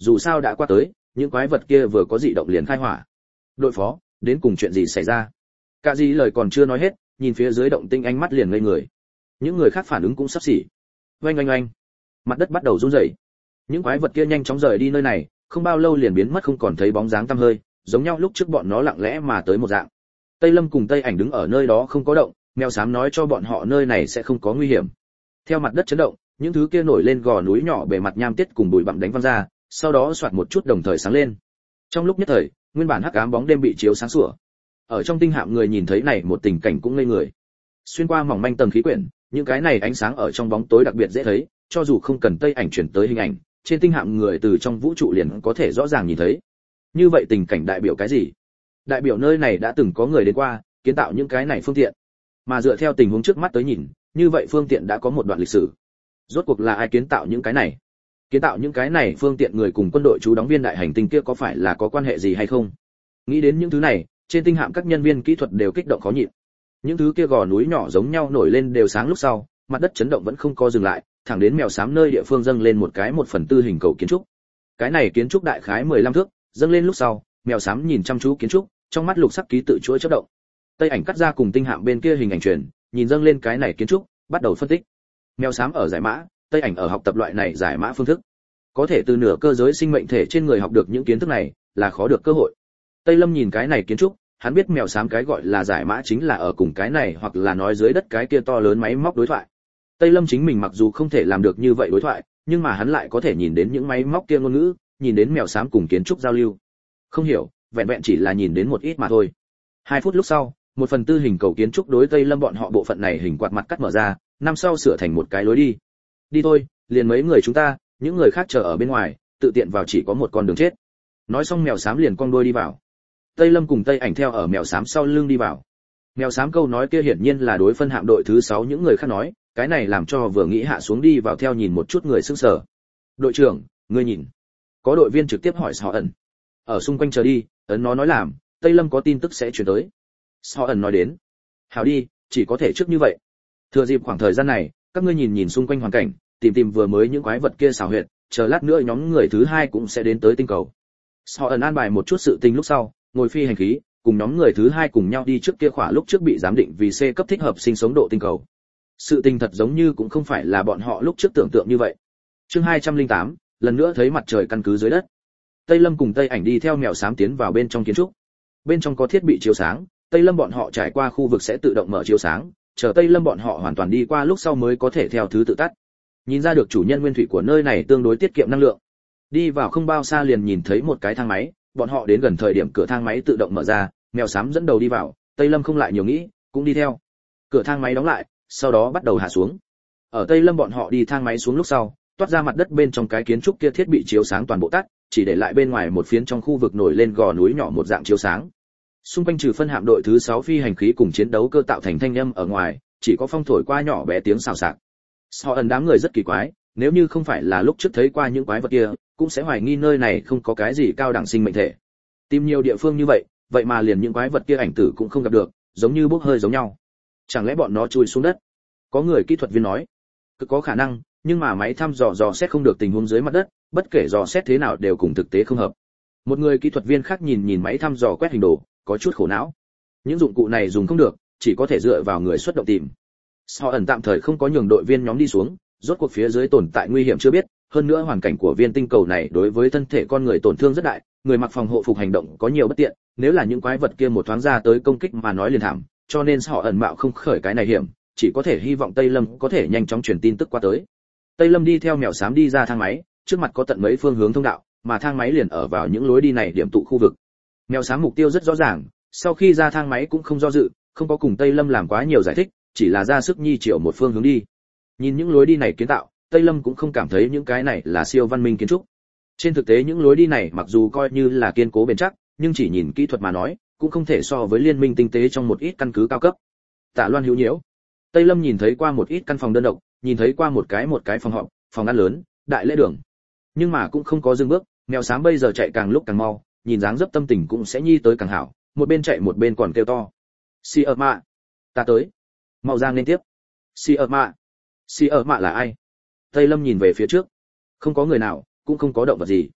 Speaker 1: dù sao đã qua tới, những quái vật kia vừa có dị động liền khai hỏa. Đội phó, đến cùng chuyện gì xảy ra? Cả gì lời còn chưa nói hết, nhìn phía dưới động tinh ánh mắt liền ngây người. Những người khác phản ứng cũng sắp xỉ. Oanh oanh oanh, mặt đất bắt đầu rung rẩy. Những quái vật kia nhanh chóng rời đi nơi này, không bao lâu liền biến mất không còn thấy bóng dáng tăm hơi, giống nhau lúc trước bọn nó lặng lẽ mà tới một dạng. Tây Lâm cùng Tây Ảnh đứng ở nơi đó không có động, mèo xám nói cho bọn họ nơi này sẽ không có nguy hiểm. Theo mặt đất chấn động, những thứ kia nổi lên gò núi nhỏ bề mặt nham tiết cùng bụi bặm đánh văng ra, sau đó xoạt một chút đồng thời sáng lên. Trong lúc nhất thời, nguyên bản hắc ám bóng đêm bị chiếu sáng sủa. Ở trong tinh hạm người nhìn thấy này một tình cảnh cũng ngây người. Xuyên qua mỏng manh tầng khí quyển, những cái này ánh sáng ở trong bóng tối đặc biệt dễ thấy, cho dù không cần Tây Ảnh chuyển tới hình ảnh, trên tinh hạm người từ trong vũ trụ liền có thể rõ ràng nhìn thấy. Như vậy tình cảnh đại biểu cái gì? Đại biểu nơi này đã từng có người đến qua, kiến tạo những cái này phương tiện. Mà dựa theo tình huống trước mắt tới nhìn, như vậy phương tiện đã có một đoạn lịch sử. Rốt cuộc là ai kiến tạo những cái này? Kiến tạo những cái này phương tiện người cùng quân đội trú đóng viên đại hành tinh kia có phải là có quan hệ gì hay không? Nghĩ đến những thứ này, trên tinh hạm các nhân viên kỹ thuật đều kích động khó nhịn. Những thứ kia gò núi nhỏ giống nhau nổi lên đều sáng lúc sau, mặt đất chấn động vẫn không co dừng lại, thẳng đến mèo xám nơi địa phương dâng lên một cái 1/4 hình cầu kiến trúc. Cái này kiến trúc đại khái 15 thước, dâng lên lúc sau, mèo xám nhìn chăm chú kiến trúc, trong mắt lục sắc ký tự chuỗi chớp động. Tây Ảnh cắt ra cùng tinh hạm bên kia hình ảnh truyền, nhìn dâng lên cái này kiến trúc, bắt đầu phân tích. Mèo xám ở giải mã, Tây Ảnh ở học tập loại này giải mã phương thức. Có thể từ nửa cơ giới sinh mệnh thể trên người học được những kiến thức này, là khó được cơ hội. Tây Lâm nhìn cái này kiến trúc, hắn biết mèo xám cái gọi là giải mã chính là ở cùng cái này hoặc là nói dưới đất cái kia to lớn máy móc đối thoại. Tây Lâm chính mình mặc dù không thể làm được như vậy đối thoại, nhưng mà hắn lại có thể nhìn đến những máy móc kia ngôn ngữ, nhìn đến mèo xám cùng kiến trúc giao lưu. Không hiểu, vẹn vẹn chỉ là nhìn đến một ít mà thôi. 2 phút lúc sau, 1/4 hình cầu kiến trúc đối Tây Lâm bọn họ bộ phận này hình quạt mặt cắt mở ra, năm sau sửa thành một cái lối đi. Đi thôi, liền mấy người chúng ta, những người khác chờ ở bên ngoài, tự tiện vào chỉ có một con đường chết. Nói xong mèo xám liền cong đuôi đi vào. Tây Lâm cùng Tây Ảnh theo ở mèo xám sau lưng đi vào. Mèo xám câu nói kia hiển nhiên là đối phân hạm đội thứ 6 những người khác nói, cái này làm cho vừa nghĩ hạ xuống đi vào theo nhìn một chút người sững sờ. Đội trưởng, ngươi nhìn. Có đội viên trực tiếp hỏi Sọ ẩn. Ở xung quanh chờ đi, ấn nó nói làm, Tây Lâm có tin tức sẽ truyền tới. Sọ ẩn nói đến. Hảo đi, chỉ có thể trước như vậy. Thừa dịp khoảng thời gian này, các ngươi nhìn nhìn xung quanh hoàn cảnh, tìm vừa mới những quái vật kia xảo huyệt, chờ lát nữa nhóm người thứ 2 cũng sẽ đến tới tinh cầu. Sọ ẩn an bài một chút sự tình lúc sau, ngồi phi hành khí, cùng nhóm người thứ 2 cùng nhau đi trước kia khỏa lúc trước bị giám định vì C cấp thích hợp sinh sống độ tinh cầu. Sự tình thật giống như cũng không phải là bọn họ lúc trước tưởng tượng như vậy. Chương 208, lần nữa thấy mặt trời căn cứ dưới đất. Tây Lâm cùng Tây Ảnh đi theo mèo xám tiến vào bên trong kiến trúc. Bên trong có thiết bị chiếu sáng, Tây Lâm bọn họ trải qua khu vực sẽ tự động mở chiếu sáng, chờ Tây Lâm bọn họ hoàn toàn đi qua lúc sau mới có thể theo thứ tự tắt. Nhìn ra được chủ nhân nguyên thủy của nơi này tương đối tiết kiệm năng lượng. Đi vào không bao xa liền nhìn thấy một cái thang máy, bọn họ đến gần thời điểm cửa thang máy tự động mở ra, mèo xám dẫn đầu đi vào, Tây Lâm không lại nhiều nghĩ, cũng đi theo. Cửa thang máy đóng lại, sau đó bắt đầu hạ xuống. Ở Tây Lâm bọn họ đi thang máy xuống lúc sau, toát ra mặt đất bên trong cái kiến trúc kia thiết bị chiếu sáng toàn bộ tắt, chỉ để lại bên ngoài một phiến trong khu vực nổi lên gò núi nhỏ một dạng chiếu sáng. Xung quanh trừ phân hạm đội thứ 6 phi hành khí cùng chiến đấu cơ tạo thành thanh âm ở ngoài, chỉ có phong thổi qua nhỏ bé tiếng xào xạc. Họ ẩn đám người rất kỳ quái, nếu như không phải là lúc trước thấy qua những quái vật kia, cũng sẽ hoài nghi nơi này không có cái gì cao đẳng sinh mệnh thể. Tìm nhiều địa phương như vậy, vậy mà liền những quái vật kia ảnh tử cũng không gặp được, giống như bốc hơi giống nhau. Chẳng lẽ bọn nó chui xuống đất? Có người kỹ thuật viên nói, cực có khả năng, nhưng mà máy thăm dò xét không được tình huống dưới mặt đất, bất kể dò xét thế nào đều cùng thực tế không hợp. Một người kỹ thuật viên khác nhìn máy thăm dò quét hình đồ, có chút khổ não. Những dụng cụ này dùng không được, chỉ có thể dựa vào người xuất động tìm. Họ ẩn tạm thời không có nhường đội viên nhóm đi xuống, rốt cuộc phía dưới tồn tại nguy hiểm chưa biết, hơn nữa hoàn cảnh của viên tinh cầu này đối với thân thể con người tổn thương rất đại, người mặc phòng hộ phục hành động có nhiều bất tiện, nếu là những quái vật kia một thoáng ra tới công kích mà nói liền thảm, cho nên họ ẩn mạo không khởi cái này hiểm, chỉ có thể hy vọng Tây Lâm có thể nhanh chóng truyền tin tức qua tới. Tây Lâm đi theo mèo xám đi ra thang máy, trước mặt có tận mấy phương hướng thông đạo, mà thang máy liền ở vào những lối đi này điểm tụ khu vực. Mèo xám mục tiêu rất rõ ràng, sau khi ra thang máy cũng không do dự, không có cùng Tây Lâm làm quá nhiều giải thích, chỉ là ra sức nhi chiều một phương hướng đi. Nhìn những lối đi này kiến tạo, Tây Lâm cũng không cảm thấy những cái này là siêu văn minh kiến trúc. Trên thực tế những lối đi này mặc dù coi như là kiên cố bền chắc, nhưng chỉ nhìn kỹ thuật mà nói, cũng không thể so với liên minh tinh tế trong một ít căn cứ cao cấp. Tạ Loan hữu nhiễu. Tây Lâm nhìn thấy qua một ít căn phòng đơn độc, nhìn thấy qua một cái phòng họp, phòng ăn lớn, đại lễ đường. Nhưng mà cũng không có dừng bước, mèo xám bây giờ chạy càng lúc càng mau, nhìn dáng dấp tâm tình cũng sẽ nhi tới càng hảo, một bên chạy một bên còn kêu to. Si ở mạ, ta tới. Mau ra lên tiếp. Si ở mạ là ai? Tây Lâm nhìn về phía trước, không có người nào, cũng không có động vật gì.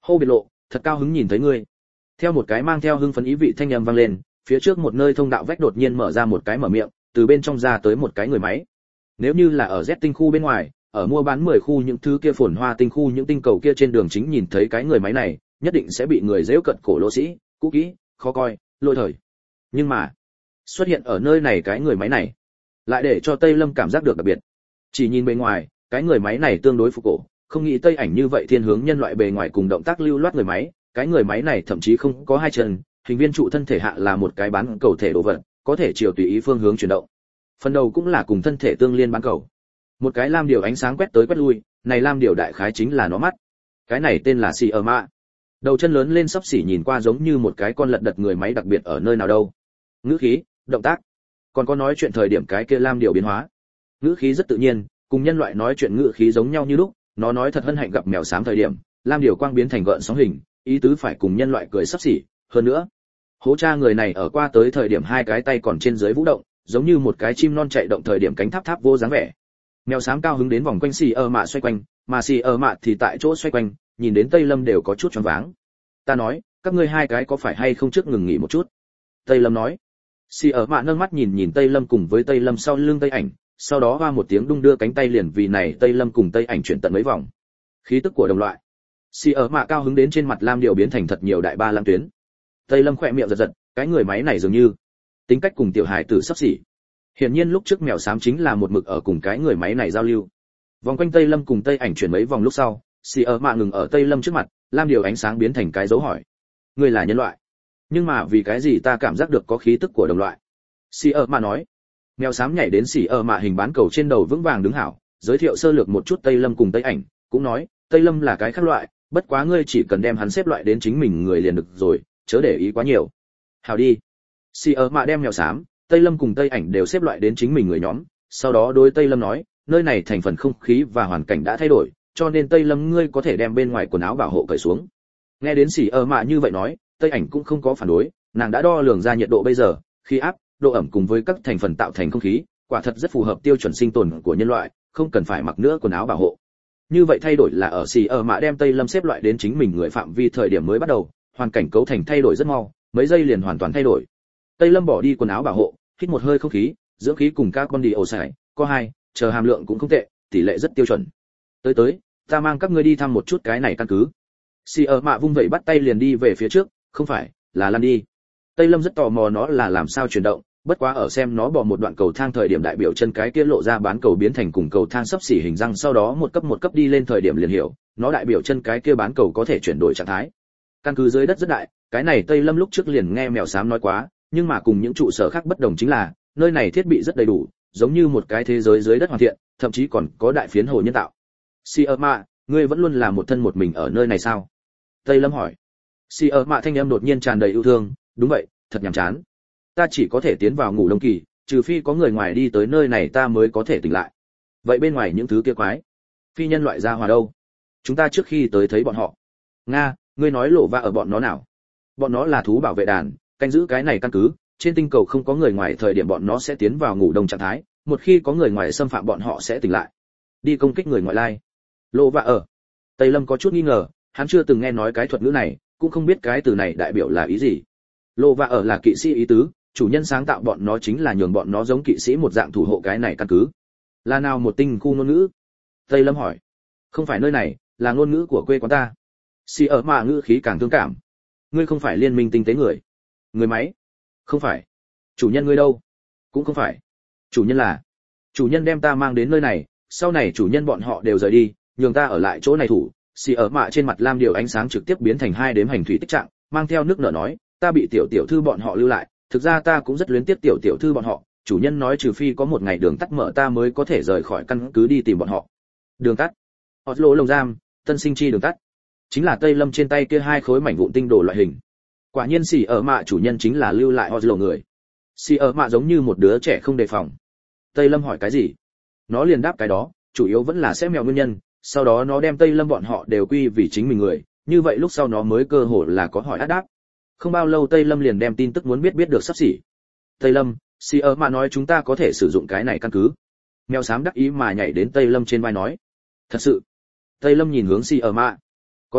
Speaker 1: Hô biệt lộ, thật cao hứng nhìn thấy ngươi. Theo một cái mang theo hưng phấn ý vị thanh âm vang lên, phía trước một nơi thông đạo vách đột nhiên mở ra một cái mở miệng, từ bên trong ra tới một cái người máy. Nếu như là ở Z tinh khu bên ngoài, ở mua bán 10 khu những thứ kia phồn hoa tinh khu những tinh cầu kia trên đường chính nhìn thấy cái người máy này, nhất định sẽ bị người giễu cận cổ lỗ sĩ, cũ kỹ, khó coi, lôi thời. Nhưng mà, xuất hiện ở nơi này cái người máy này, lại để cho Tây Lâm cảm giác được đặc biệt. Chỉ nhìn bề ngoài, cái người máy này tương đối phục cổ, không nghĩ Tây Ảnh như vậy thiên hướng nhân loại bề ngoài cùng động tác lưu loát người máy, cái người máy này thậm chí không có hai chân, hình viên trụ thân thể hạ là một cái bán cầu thể đồ vật, có thể chiều tùy ý phương hướng chuyển động. Phần đầu cũng là cùng thân thể tương liên bán cầu. Một cái lam điều ánh sáng quét tới quét lui, này lam điều đại khái chính là nó mắt. Cái này tên là Siama. Đầu chân lớn lên sắp xỉ nhìn qua giống như một cái con lật đật người máy đặc biệt ở nơi nào đâu. Ngữ khí, động tác, còn có nói chuyện thời điểm cái kia lam điều biến hóa. Ngữ khí rất tự nhiên, cùng nhân loại nói chuyện ngữ khí giống nhau như lúc, nó nói thật hân hạnh gặp mèo xám thời điểm, lam điều quang biến thành gợn sóng hình, ý tứ phải cùng nhân loại cười sắp xỉ, hơn nữa, hố cha người này ở qua tới thời điểm hai cái tay còn trên dưới vũ động, giống như một cái chim non chạy động thời điểm cánh tháp tháp vô dáng vẻ. Mèo xám cao hứng đến vòng quanh xì ơ mạ xoay quanh, mà xì ơ mạ thì tại chỗ xoay quanh, nhìn đến Tây Lâm đều có chút choáng váng. Ta nói, các ngươi hai cái có phải hay không trước ngừng nghỉ một chút? Tây Lâm nói. Xì ơ mạ nâng mắt nhìn Tây Lâm cùng với Tây Lâm sau lưng Tây Ảnh, sau đó hoa một tiếng đung đưa cánh tay liền vì này Tây Lâm cùng Tây Ảnh chuyển tận mấy vòng. Khí tức của đồng loại. Xì ơ mạ cao hứng đến trên mặt lam điều biến thành thật nhiều đại ba lam tuyến. Tây Lâm khỏe miệng giật giật, cái người máy này dường như tính cách cùng tiểu hài tử sắp xỉ. Hiển nhiên lúc trước mèo xám chính là một mực ở cùng cái người máy này giao lưu. Vòng quanh Tây Lâm cùng Tây Ảnh chuyển mấy vòng lúc sau, xì ơ mạ ngừng ở Tây Lâm trước mặt, lam điều ánh sáng biến thành cái dấu hỏi. Ngươi là nhân loại, nhưng mà vì cái gì ta cảm giác được có khí tức của đồng loại? Xì ơ mạ nói. Mèo xám nhảy đến xì ơ mạ hình bán cầu trên đầu vững vàng đứng hảo, giới thiệu sơ lược một chút Tây Lâm cùng Tây Ảnh, cũng nói, Tây Lâm là cái khác loại, bất quá ngươi chỉ cần đem hắn xếp loại đến chính mình người liền được rồi, chớ để ý quá nhiều. Hảo đi. Xì ơ mạ đem mèo xám, Tây Lâm cùng Tây Ảnh đều xếp loại đến chính mình người nhóm, sau đó đối Tây Lâm nói, nơi này thành phần không khí và hoàn cảnh đã thay đổi, cho nên Tây Lâm ngươi có thể đem bên ngoài quần áo bảo hộ cởi xuống. Nghe đến xì ơ mạ như vậy nói, Tây Ảnh cũng không có phản đối, nàng đã đo lường ra nhiệt độ bây giờ, khí áp, độ ẩm cùng với các thành phần tạo thành không khí, quả thật rất phù hợp tiêu chuẩn sinh tồn của nhân loại, không cần phải mặc nữa quần áo bảo hộ. Như vậy thay đổi là ở xì ơ mạ đem Tây Lâm xếp loại đến chính mình người phạm vi thời điểm mới bắt đầu, hoàn cảnh cấu thành thay đổi rất mau, mấy giây liền hoàn toàn thay đổi. Tây Lâm bỏ đi quần áo bảo hộ, hít một hơi không khí, dưỡng khí cùng carbon dioxide, có hai, chờ hàm lượng cũng không tệ, tỷ lệ rất tiêu chuẩn. Tới, ta mang các ngươi đi thăm một chút cái này căn cứ. Xì ơ mạ vung vẩy bắt tay liền đi về phía trước, không phải, là lăn đi. Tây Lâm rất tò mò nó là làm sao chuyển động, bất quá ở xem nó bỏ một đoạn cầu thang thời điểm đại biểu chân cái kia lộ ra bán cầu biến thành cùng cầu thang sấp xỉ hình răng, sau đó một cấp đi lên thời điểm liền hiểu, nó đại biểu chân cái kia bán cầu có thể chuyển đổi trạng thái. Căn cứ dưới đất rất đại, cái này Tây Lâm lúc trước liền nghe mèo xám nói quá, nhưng mà cùng những trụ sở khác bất đồng chính là, nơi này thiết bị rất đầy đủ, giống như một cái thế giới dưới đất hoàn thiện, thậm chí còn có đại phiến hồ nhân tạo. Siama, ngươi vẫn luôn là một thân một mình ở nơi này sao? Tây Lâm hỏi. Siama thanh âm đột nhiên tràn đầy yêu thương, đúng vậy, thật nhàm chán. Ta chỉ có thể tiến vào ngủ đông kỳ, trừ phi có người ngoài đi tới nơi này ta mới có thể tỉnh lại. Vậy bên ngoài những thứ kia quái, phi nhân loại ra hòa đâu? Chúng ta trước khi tới thấy bọn họ. Nga, ngươi nói lộ va ở bọn nó nào? Bọn nó là thú bảo vệ đàn, canh giữ cái này căn cứ, trên tinh cầu không có người ngoài thời điểm bọn nó sẽ tiến vào ngủ đông trạng thái, một khi có người ngoài xâm phạm bọn họ sẽ tỉnh lại, đi công kích người ngoại lai. Lộ va ở. Tây Lâm có chút nghi ngờ, hắn chưa từng nghe nói cái thuật ngữ này, cũng không biết cái từ này đại biểu là ý gì. Lộ va ở là kỵ sĩ ý tứ, chủ nhân sáng tạo bọn nó chính là nhường bọn nó giống kỵ sĩ một dạng thủ hộ cái này căn cứ. Là nào một tinh khu ngôn ngữ? Tây Lâm hỏi. Không phải nơi này, là ngôn ngữ của quê quán ta. Si ở mà ngữ khí càng thương cảm. Ngươi không phải liên minh tinh tế người. Người máy? Không phải. Chủ nhân ngươi đâu? Cũng không phải. Chủ nhân là? Chủ nhân đem ta mang đến nơi này, sau này chủ nhân bọn họ đều rời đi, nhường ta ở lại chỗ này thủ. Si ở mạ trên mặt lam điều ánh sáng trực tiếp biến thành hai đếm hành thủy tích trạng, mang theo nước nở nói, ta bị tiểu thư bọn họ lưu lại, thực ra ta cũng rất luyến tiếc tiểu thư bọn họ, chủ nhân nói trừ phi có một ngày đường tắt mở ta mới có thể rời khỏi căn cứ đi tìm bọn họ. Đường tắt? Oslo lồng giam, tân sinh chi đường tắt. Chính là Tây Lâm trên tay kia hai khối mảnh vụn tinh đồ loại hình. Quả nhiên xì ở mạ chủ nhân chính là lưu lại Oslo người. Xì ở mạ giống như một đứa trẻ không đề phòng. Tây Lâm hỏi cái gì? Nó liền đáp cái đó, chủ yếu vẫn là sẽ mèo nguyên nhân, sau đó nó đem Tây Lâm bọn họ đều quy vì chính mình người, như vậy lúc sau nó mới cơ hội là có hỏi đáp. Không bao lâu Tây Lâm liền đem tin tức muốn biết được sắp xỉ. Tây Lâm, xì ở mạ nói chúng ta có thể sử dụng cái này căn cứ. Mèo xám đắc ý mà nhảy đến Tây Lâm trên vai nói. Thật sự? Tây Lâm nhìn hướng xì ở mạ. Có thể,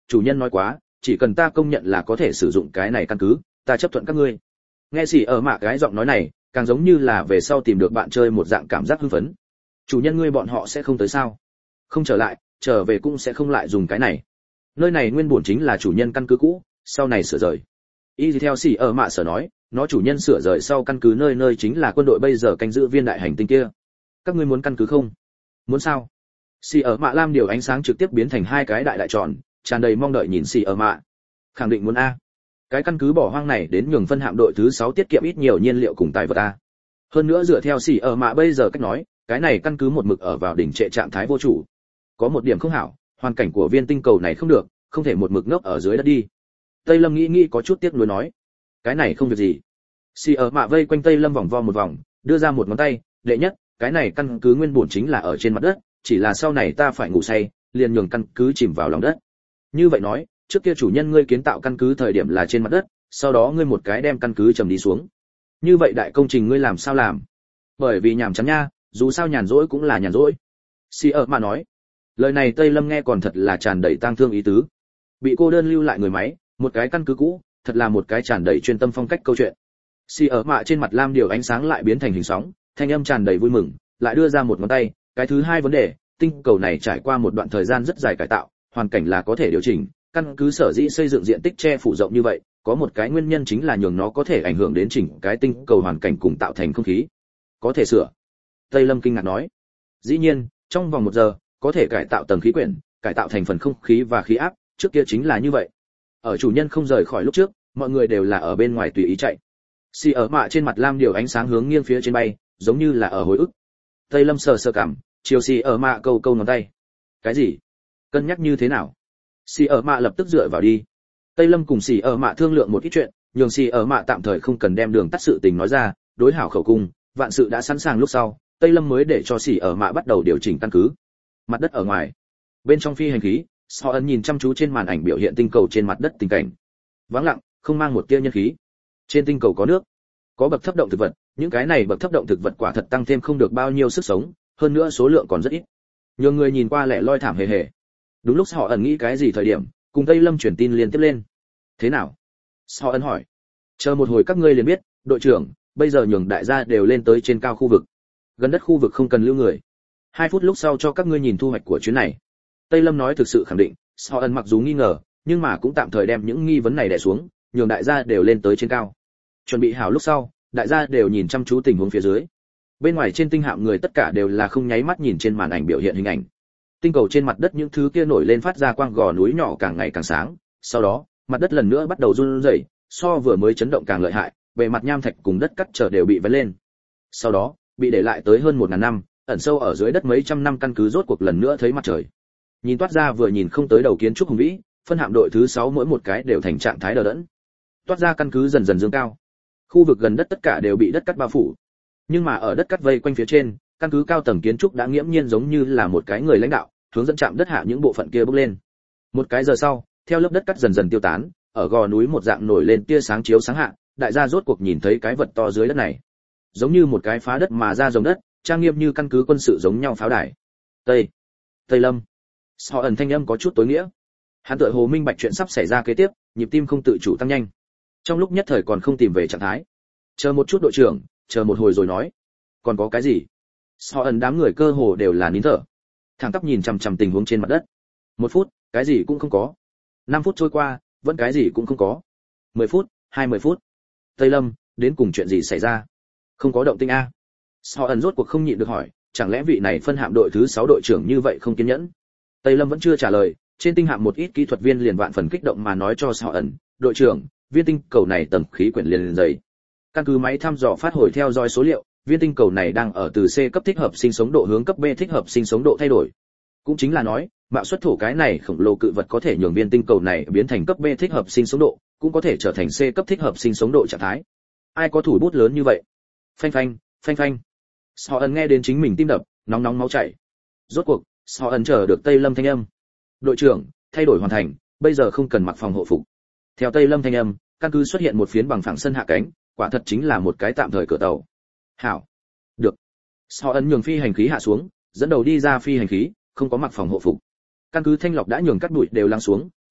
Speaker 1: chủ nhân nói quá, chỉ cần ta công nhận là có thể sử dụng cái này căn cứ, ta chấp thuận các ngươi. Nghe xì ở mạ cái giọng nói này, càng giống như là về sau tìm được bạn chơi một dạng cảm giác hưng phấn. Chủ nhân ngươi bọn họ sẽ không tới sao? Không trở lại, trở về cũng sẽ không lại dùng cái này. Nơi này nguyên bổn chính là chủ nhân căn cứ cũ, sau này sửa rời. Y theo xì ở mạ sở nói, nó chủ nhân sửa rời sau căn cứ nơi nơi chính là quân đội bây giờ canh giữ viên đại hành tinh kia. Các ngươi muốn căn cứ không? Muốn sao? Xì ở mạ lam điều ánh sáng trực tiếp biến thành hai cái đại đại tròn, tràn đầy mong đợi nhìn xì ở mạ. Khẳng định muốn a. Cái căn cứ bỏ hoang này đến nhường phân hạm đội thứ 6 tiết kiệm ít nhiều nhiên liệu cùng tài vật a. Hơn nữa dựa theo xì ở mạ bây giờ cách nói, cái này căn cứ một mực ở vào đỉnh trệ trạng thái vô chủ. Có một điểm không hảo, hoàn cảnh của viên tinh cầu này không được, không thể một mực ngốc ở dưới đất đi. Tây Lâm nghĩ có chút tiếc nuối nói, cái này không việc gì. Xì ở mạ vây quanh Tây Lâm vòng vo một vòng, đưa ra một ngón tay, đệ nhất, cái này căn cứ nguyên bổn chính là ở trên mặt đất, chỉ là sau này ta phải ngủ say, liền nhường căn cứ chìm vào lòng đất. Như vậy nói, trước kia chủ nhân ngươi kiến tạo căn cứ thời điểm là trên mặt đất, sau đó ngươi một cái đem căn cứ trầm đi xuống. Như vậy đại công trình ngươi làm sao làm? Bởi vì nhàm chán nha, dù sao nhàn rỗi cũng là nhàn rỗi. Xì ở mạ nói. Lời này Tây Lâm nghe còn thật là tràn đầy tang thương ý tứ. Bị cô đơn lưu lại người máy, một cái căn cứ cũ, thật là một cái tràn đầy chuyên tâm phong cách câu chuyện. Xì ở mạ trên mặt lam điều ánh sáng lại biến thành hình sóng, thanh âm tràn đầy vui mừng, lại đưa ra một ngón tay. Cái thứ hai vấn đề, tinh cầu này trải qua một đoạn thời gian rất dài cải tạo, hoàn cảnh là có thể điều chỉnh, căn cứ sở dĩ xây dựng diện tích che phủ rộng như vậy, có một cái nguyên nhân chính là nhường nó có thể ảnh hưởng đến chỉnh cái tinh cầu hoàn cảnh cùng tạo thành không khí. Có thể sửa. Tây Lâm kinh ngạc nói. Dĩ nhiên, trong vòng 1 giờ, có thể cải tạo tầng khí quyển, cải tạo thành phần không khí và khí áp, trước kia chính là như vậy. Ở chủ nhân không rời khỏi lúc trước, mọi người đều là ở bên ngoài tùy ý chạy. Xì ở mạ trên mặt lam điều ánh sáng hướng nghiêng phía trên bay, giống như là ở hồi ức. Tây Lâm sờ cảm, chiều xì ở mạ câu ngón tay. Cái gì? Cân nhắc như thế nào? Xì ở mạ lập tức dựa vào đi. Tây Lâm cùng xì ở mạ thương lượng một ít chuyện, nhường xì ở mạ tạm thời không cần đem đường tắt sự tình nói ra, đối hảo khẩu cung, vạn sự đã sẵn sàng lúc sau, Tây Lâm mới để cho xì ở mạ bắt đầu điều chỉnh căn cứ. Mặt đất ở ngoài, bên trong phi hành khí, Sở Ân nhìn chăm chú trên màn ảnh biểu hiện tinh cầu trên mặt đất tình cảnh. Vắng lặng, không mang một tia nhân khí. Trên tinh cầu có nước, có bậc thấp động thực vật, những cái này bậc thấp động thực vật quả thật tăng thêm không được bao nhiêu sức sống, hơn nữa số lượng còn rất ít. Nhiều người nhìn qua lẻ loi thảm hề hề. Đúng lúc Sở Ân nghĩ cái gì thời điểm, cùng Tây Lâm truyền tin liên tiếp lên. Thế nào? Sở Ân hỏi. Chờ một hồi các ngươi liền biết, đội trưởng, bây giờ nhường đại gia đều lên tới trên cao khu vực. Gần đất khu vực không cần lưu người. 2 phút lúc sau cho các ngươi nhìn thu hoạch của chuyến này. Tây Lâm nói thực sự khẳng định, Sở Ân mặc dù nghi ngờ, nhưng mà cũng tạm thời đem những nghi vấn này đè xuống, nhường đại gia đều lên tới trên cao. Chuẩn bị hảo lúc sau, đại gia đều nhìn chăm chú tình huống phía dưới. Bên ngoài trên tinh hạm người tất cả đều là không nháy mắt nhìn trên màn ảnh biểu hiện hình ảnh. Tinh cầu trên mặt đất những thứ kia nổi lên phát ra quang gò núi nhỏ càng ngày càng sáng, sau đó, mặt đất lần nữa bắt đầu run rẩy, so vừa mới chấn động càng lợi hại, bề mặt nham thạch cùng đất cắt trở đều bị vén lên. Sau đó, bị để lại tới hơn 1000 năm, ẩn sâu ở dưới đất mấy trăm năm căn cứ rốt cuộc lần nữa thấy mặt trời. Nhìn toát ra vừa nhìn không tới đầu kiến trúc hùng vĩ, phân hạm đội thứ 6 mỗi một cái đều thành trạng thái đờ đẫn. Toát ra căn cứ dần dần dương cao. Khu vực gần đất tất cả đều bị đất cắt bao phủ. Nhưng mà ở đất cắt vây quanh phía trên, căn cứ cao tầng kiến trúc đã nghiễm nhiên giống như là một cái người lãnh đạo, hướng dẫn chạm đất hạ những bộ phận kia bốc lên. Một cái giờ sau, theo lớp đất cắt dần dần tiêu tán, ở gò núi một dạng nổi lên tia sáng chiếu sáng hạ, đại gia rốt cuộc nhìn thấy cái vật to dưới đất này. Giống như một cái phá đất mà ra rồng đất, trang nghiêm như căn cứ quân sự giống nhau pháo đài. Tây Lâm. Sở Ân thanh âm có chút tối nghĩa. Hắn tựa hồ minh bạch chuyện sắp xảy ra kế tiếp, nhịp tim không tự chủ tăng nhanh. Trong lúc nhất thời còn không tìm về trạng thái. Chờ một chút đội trưởng, chờ một hồi rồi nói. Còn có cái gì? Sở Ân đám người cơ hồ đều là nín thở. Thẳng tắp nhìn chằm chằm tình huống trên mặt đất. 1 phút, cái gì cũng không có. 5 phút trôi qua, vẫn cái gì cũng không có. 10 phút, 20 phút. Tây Lâm, đến cùng chuyện gì xảy ra? Không có động tĩnh a. Sở Ân rốt cuộc không nhịn được hỏi, chẳng lẽ vị này phân hạm đội thứ 6 đội trưởng như vậy không kiên nhẫn? Tây Lâm vẫn chưa trả lời, trên tinh hạm một ít kỹ thuật viên liền vạn phần kích động mà nói cho Sở Ân, đội trưởng, viên tinh cầu này tầng khí quyển liền dày. Căn cứ máy thăm dò phát hồi theo dõi số liệu, viên tinh cầu này đang ở từ C cấp thích hợp sinh sống độ hướng cấp B thích hợp sinh sống độ thay đổi. Cũng chính là nói, mạo xuất thổ cái này khổng lồ cự vật có thể nhường viên tinh cầu này biến thành cấp B thích hợp sinh sống độ, cũng có thể trở thành C cấp thích hợp sinh sống độ trạng thái. Ai có thủ bút lớn như vậy? Phanh phanh, phanh phanh. Sở Ân nghe đến chính mình tim đập, nóng nóng máu chảy. Rốt cuộc, Sở Ân chờ được Tây Lâm thanh âm. Đội trưởng, thay đổi hoàn thành, bây giờ không cần mặc phòng hộ phục. Theo Tây Lâm thanh âm, căn cứ xuất hiện một phiến bằng phẳng sân hạ cánh, quả thật chính là một cái tạm thời cửa tàu. Hảo. Được. Sở Ân nhường phi hành khí hạ xuống, dẫn đầu đi ra phi hành khí, không có mặc phòng hộ phục. Căn cứ thanh lọc đã nhường cắt bụi đều lắng xuống,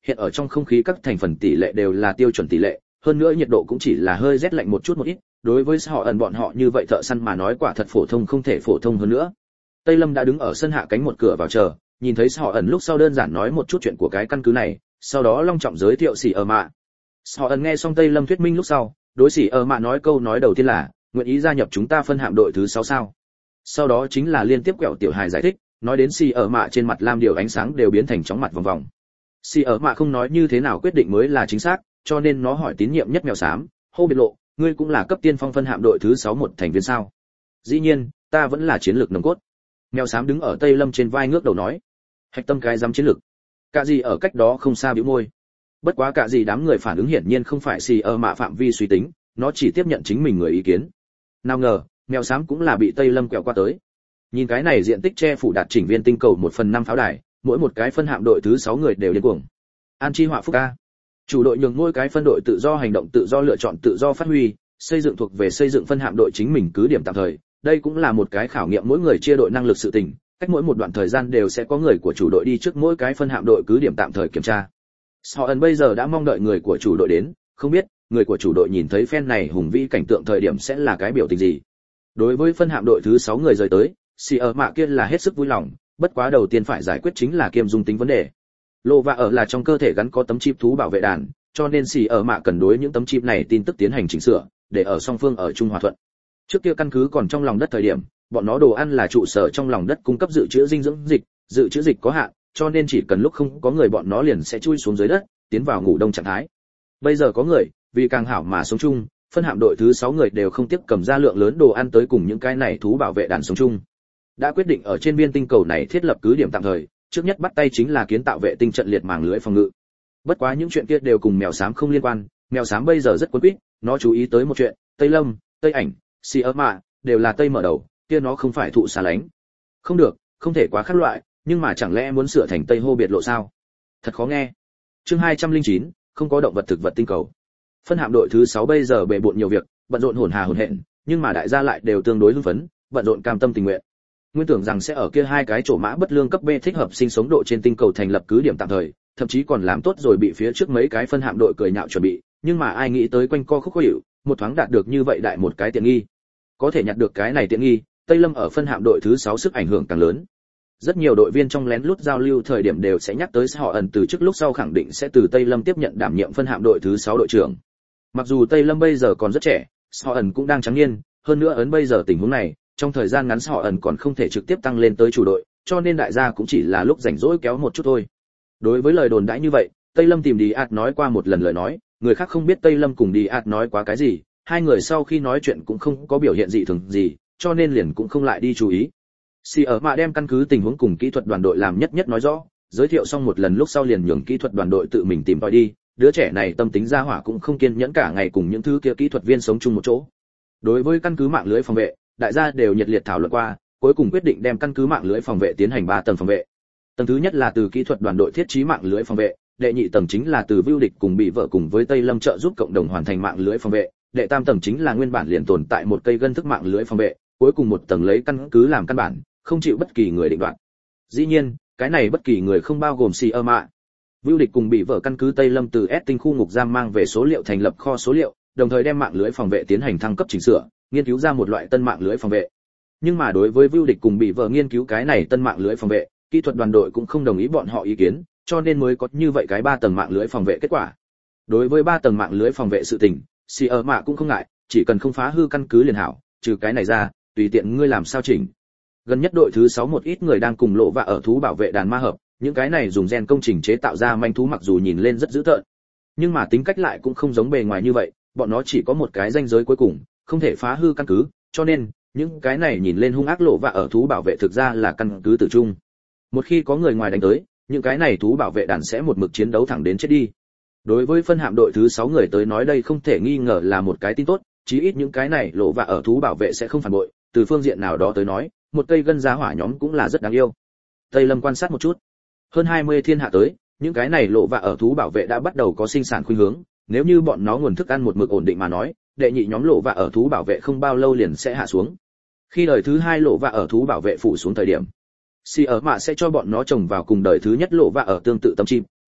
Speaker 1: hiện ở trong không khí các thành phần tỷ lệ đều là tiêu chuẩn tỷ lệ, hơn nữa nhiệt độ cũng chỉ là hơi rét lạnh một chút một ít, đối với họ ẩn bọn họ như vậy thợ săn mà nói quả thật phổ thông không thể phổ thông hơn nữa. Tây Lâm đã đứng ở sân hạ cánh một cửa vào chờ, nhìn thấy họ ẩn lúc sau đơn giản nói một chút chuyện của cái căn cứ này, sau đó long trọng giới thiệu xỉ ở mạ. Họ ẩn nghe xong Tây Lâm thuyết minh lúc sau, đối xỉ ở mạ nói câu nói đầu tiên là, nguyện ý gia nhập chúng ta phân hạm đội thứ 6 sao? Sau đó chính là liên tiếp quẹo tiểu hài giải thích, nói đến xỉ ở mạ trên mặt lam điều ánh sáng đều biến thành chóng mặt vòng vòng. Xỉ ở mạ không nói như thế nào quyết định mới là chính xác, cho nên nó hỏi tín nhiệm nhất mèo xám, hô biệt lộ, ngươi cũng là cấp tiên phong phân hạm đội thứ 6 một thành viên sao? Dĩ nhiên, ta vẫn là chiến lược nòng cốt. Mèo xám đứng ở Tây Lâm trên vai ngước đầu nói, hạch tâm cái dám chiến lược. Cả gì ở cách đó không xa bĩu môi. Bất quá cả gì đám người phản ứng hiển nhiên không phải xì ở mạ phạm vi suy tính, nó chỉ tiếp nhận chính mình người ý kiến. Nào ngờ, mèo xám cũng là bị Tây Lâm quẹo qua tới. Nhìn cái này diện tích che phủ đạt chỉnh viên tinh cầu 1/5 pháo đài, mỗi một cái phân hạm đội thứ 6 người đều điên cuồng. An chi họa phúc ca. Chủ đội nhường mỗi cái phân đội tự do hành động, tự do lựa chọn, tự do phát huy, xây dựng thuộc về xây dựng phân hạm đội chính mình cứ điểm tạm thời. Đây cũng là một cái khảo nghiệm mỗi người chia đội năng lực sự tình, cách mỗi một đoạn thời gian đều sẽ có người của chủ đội đi trước mỗi cái phân hạm đội cứ điểm tạm thời kiểm tra. Họ ẩn bây giờ đã mong đợi người của chủ đội đến, không biết người của chủ đội nhìn thấy phen này hùng vĩ cảnh tượng thời điểm sẽ là cái biểu tình gì. Đối với phân hạm đội thứ 6 người rời tới, xì ở mạ kia là hết sức vui lòng, bất quá đầu tiên phải giải quyết chính là kiêm dung tính vấn đề. Lô và ở là trong cơ thể gắn có tấm chip thú bảo vệ đàn, cho nên xì ở mạ cần đối những tấm chip này tin tức tiến hành chỉnh sửa, để ở song phương ở chung hòa thuận. Trước kia căn cứ còn trong lòng đất thời điểm, bọn nó đồ ăn là trụ sở trong lòng đất cung cấp dự trữ dinh dưỡng dịch, dự trữ dịch có hạn, cho nên chỉ cần lúc không có người bọn nó liền sẽ chui xuống dưới đất, tiến vào ngủ đông trạng thái. Bây giờ có người, vì càng hảo mà sống chung, phân hạm đội thứ 6 người đều không tiếc cầm ra lượng lớn đồ ăn tới cùng những cái này thú bảo vệ đàn sống chung. Đã quyết định ở trên biên tinh cầu này thiết lập cứ điểm tạm thời, trước nhất bắt tay chính là kiến tạo vệ tinh trận liệt màng lưới phòng ngự. Bất quá những chuyện kia đều cùng mèo xám không liên quan, mèo xám bây giờ rất cuốn quýt, nó chú ý tới một chuyện, Tây Lâm, Tây Ảnh, Si ơ mạ đều là Tây mở đầu, kia nó không phải thụ xa lánh. Không được, không thể quá khác loại, nhưng mà chẳng lẽ muốn sửa thành Tây hô biệt lộ sao? Thật khó nghe. Chương 209, không có động vật thực vật tinh cầu. Phân hạm đội thứ 6 bây giờ bề bộn nhiều việc, bận rộn hỗn hà hỗn hện, nhưng mà đại gia lại đều tương đối hưng phấn, bận rộn cam tâm tình nguyện. Nguyên tưởng rằng sẽ ở kia hai cái chỗ mã bất lương cấp B thích hợp sinh sống độ trên tinh cầu thành lập cứ điểm tạm thời, thậm chí còn làm tốt rồi bị phía trước mấy cái phân hạm đội cười nhạo chuẩn bị, nhưng mà ai nghĩ tới quanh co khúc khó hiểu, một thoáng đạt được như vậy đại một cái tiện nghi. Có thể nhặt được cái này tiện nghi, Tây Lâm ở phân hạm đội thứ 6 sức ảnh hưởng càng lớn. Rất nhiều đội viên trong lén lút giao lưu thời điểm đều sẽ nhắc tới họ ẩn từ trước lúc sau khẳng định sẽ từ Tây Lâm tiếp nhận đảm nhiệm phân hạm đội thứ 6 đội trưởng. Mặc dù Tây Lâm bây giờ còn rất trẻ, họ ẩn cũng đang trắng niên, hơn nữa ấn bây giờ tình huống này, trong thời gian ngắn họ ẩn còn không thể trực tiếp tăng lên tới chủ đội, cho nên đại gia cũng chỉ là lúc rảnh rỗi kéo một chút thôi. Đối với lời đồn đãi như vậy, Tây Lâm tìm Đi Át nói qua một lần lời nói, người khác không biết Tây Lâm cùng Đi Át nói quá cái gì, hai người sau khi nói chuyện cũng không có biểu hiện dị thường gì, cho nên liền cũng không lại đi chú ý. Si ở mạ đem căn cứ tình huống cùng kỹ thuật đoàn đội làm nhất nhất nói rõ, giới thiệu xong một lần lúc sau liền nhường kỹ thuật đoàn đội tự mình tìm tòi đi, đứa trẻ này tâm tính ra hỏa cũng không kiên nhẫn cả ngày cùng những thứ kia kỹ thuật viên sống chung một chỗ. Đối với căn cứ mạng lưới phòng vệ, đại gia đều nhiệt liệt thảo luận qua, cuối cùng quyết định đem căn cứ mạng lưới phòng vệ tiến hành 3 tầng phòng vệ. Tầng thứ nhất là từ kỹ thuật đoàn đội thiết trí mạng lưới phòng vệ, đệ nhị tầng chính là từ Vưu Địch cùng bị vợ cùng với Tây Lâm trợ giúp cộng đồng hoàn thành mạng lưới phòng vệ, đệ tam tầng chính là nguyên bản liền tồn tại một cây gân thức mạng lưới phòng vệ, cuối cùng một tầng lấy căn cứ làm căn bản, không chịu bất kỳ người định đoạt. Dĩ nhiên, cái này bất kỳ người không bao gồm Si ơ mạ. Vưu Địch cùng bị vợ căn cứ Tây Lâm từ S tinh khu ngục giam mang về số liệu thành lập kho số liệu, đồng thời đem mạng lưới phòng vệ tiến hành thăng cấp chỉnh sửa, nghiên cứu ra một loại tân mạng lưới phòng vệ. Nhưng mà đối với Vưu Địch cùng bị vợ nghiên cứu cái này tân mạng lưới phòng vệ, kỹ thuật đoàn đội cũng không đồng ý bọn họ ý kiến, cho nên mới có như vậy cái 3 tầng mạng lưới phòng vệ kết quả. Đối với 3 tầng mạng lưới phòng vệ sự tình, Si ơ mạ cũng không ngại, chỉ cần không phá hư căn cứ liền hảo, trừ cái này ra, tùy tiện ngươi làm sao chỉnh. Gần nhất đội thứ 6 một ít người đang cùng lộ và ở thú bảo vệ đàn ma hợp, những cái này dùng gen công trình chế tạo ra manh thú mặc dù nhìn lên rất dữ tợn, nhưng mà tính cách lại cũng không giống bề ngoài như vậy, bọn nó chỉ có một cái ranh giới cuối cùng, không thể phá hư căn cứ, cho nên những cái này nhìn lên hung ác lộ và ở thú bảo vệ thực ra là căn cứ tử trung. Một khi có người ngoài đánh tới, những cái này thú bảo vệ đàn sẽ một mực chiến đấu thẳng đến chết đi. Đối với phân hạm đội thứ 6 người tới nói đây không thể nghi ngờ là một cái tin tốt, chí ít những cái này lộ và ở thú bảo vệ sẽ không phản bội, từ phương diện nào đó tới nói, một cây gân giá hỏa nhóm cũng là rất đáng yêu. Tây Lâm quan sát một chút, hơn 20 thiên hạ tới, những cái này lộ và ở thú bảo vệ đã bắt đầu có sinh sản khuynh hướng, nếu như bọn nó nguồn thức ăn một mực ổn định mà nói, đệ nhị nhóm lộ và ở thú bảo vệ không bao lâu liền sẽ hạ xuống. Khi đời thứ 2 lộ và ở thú bảo vệ phủ xuống thời điểm, Si ở mạ sẽ cho bọn nó trồng vào cùng đời thứ nhất lộ và ở tương tự tâm chim,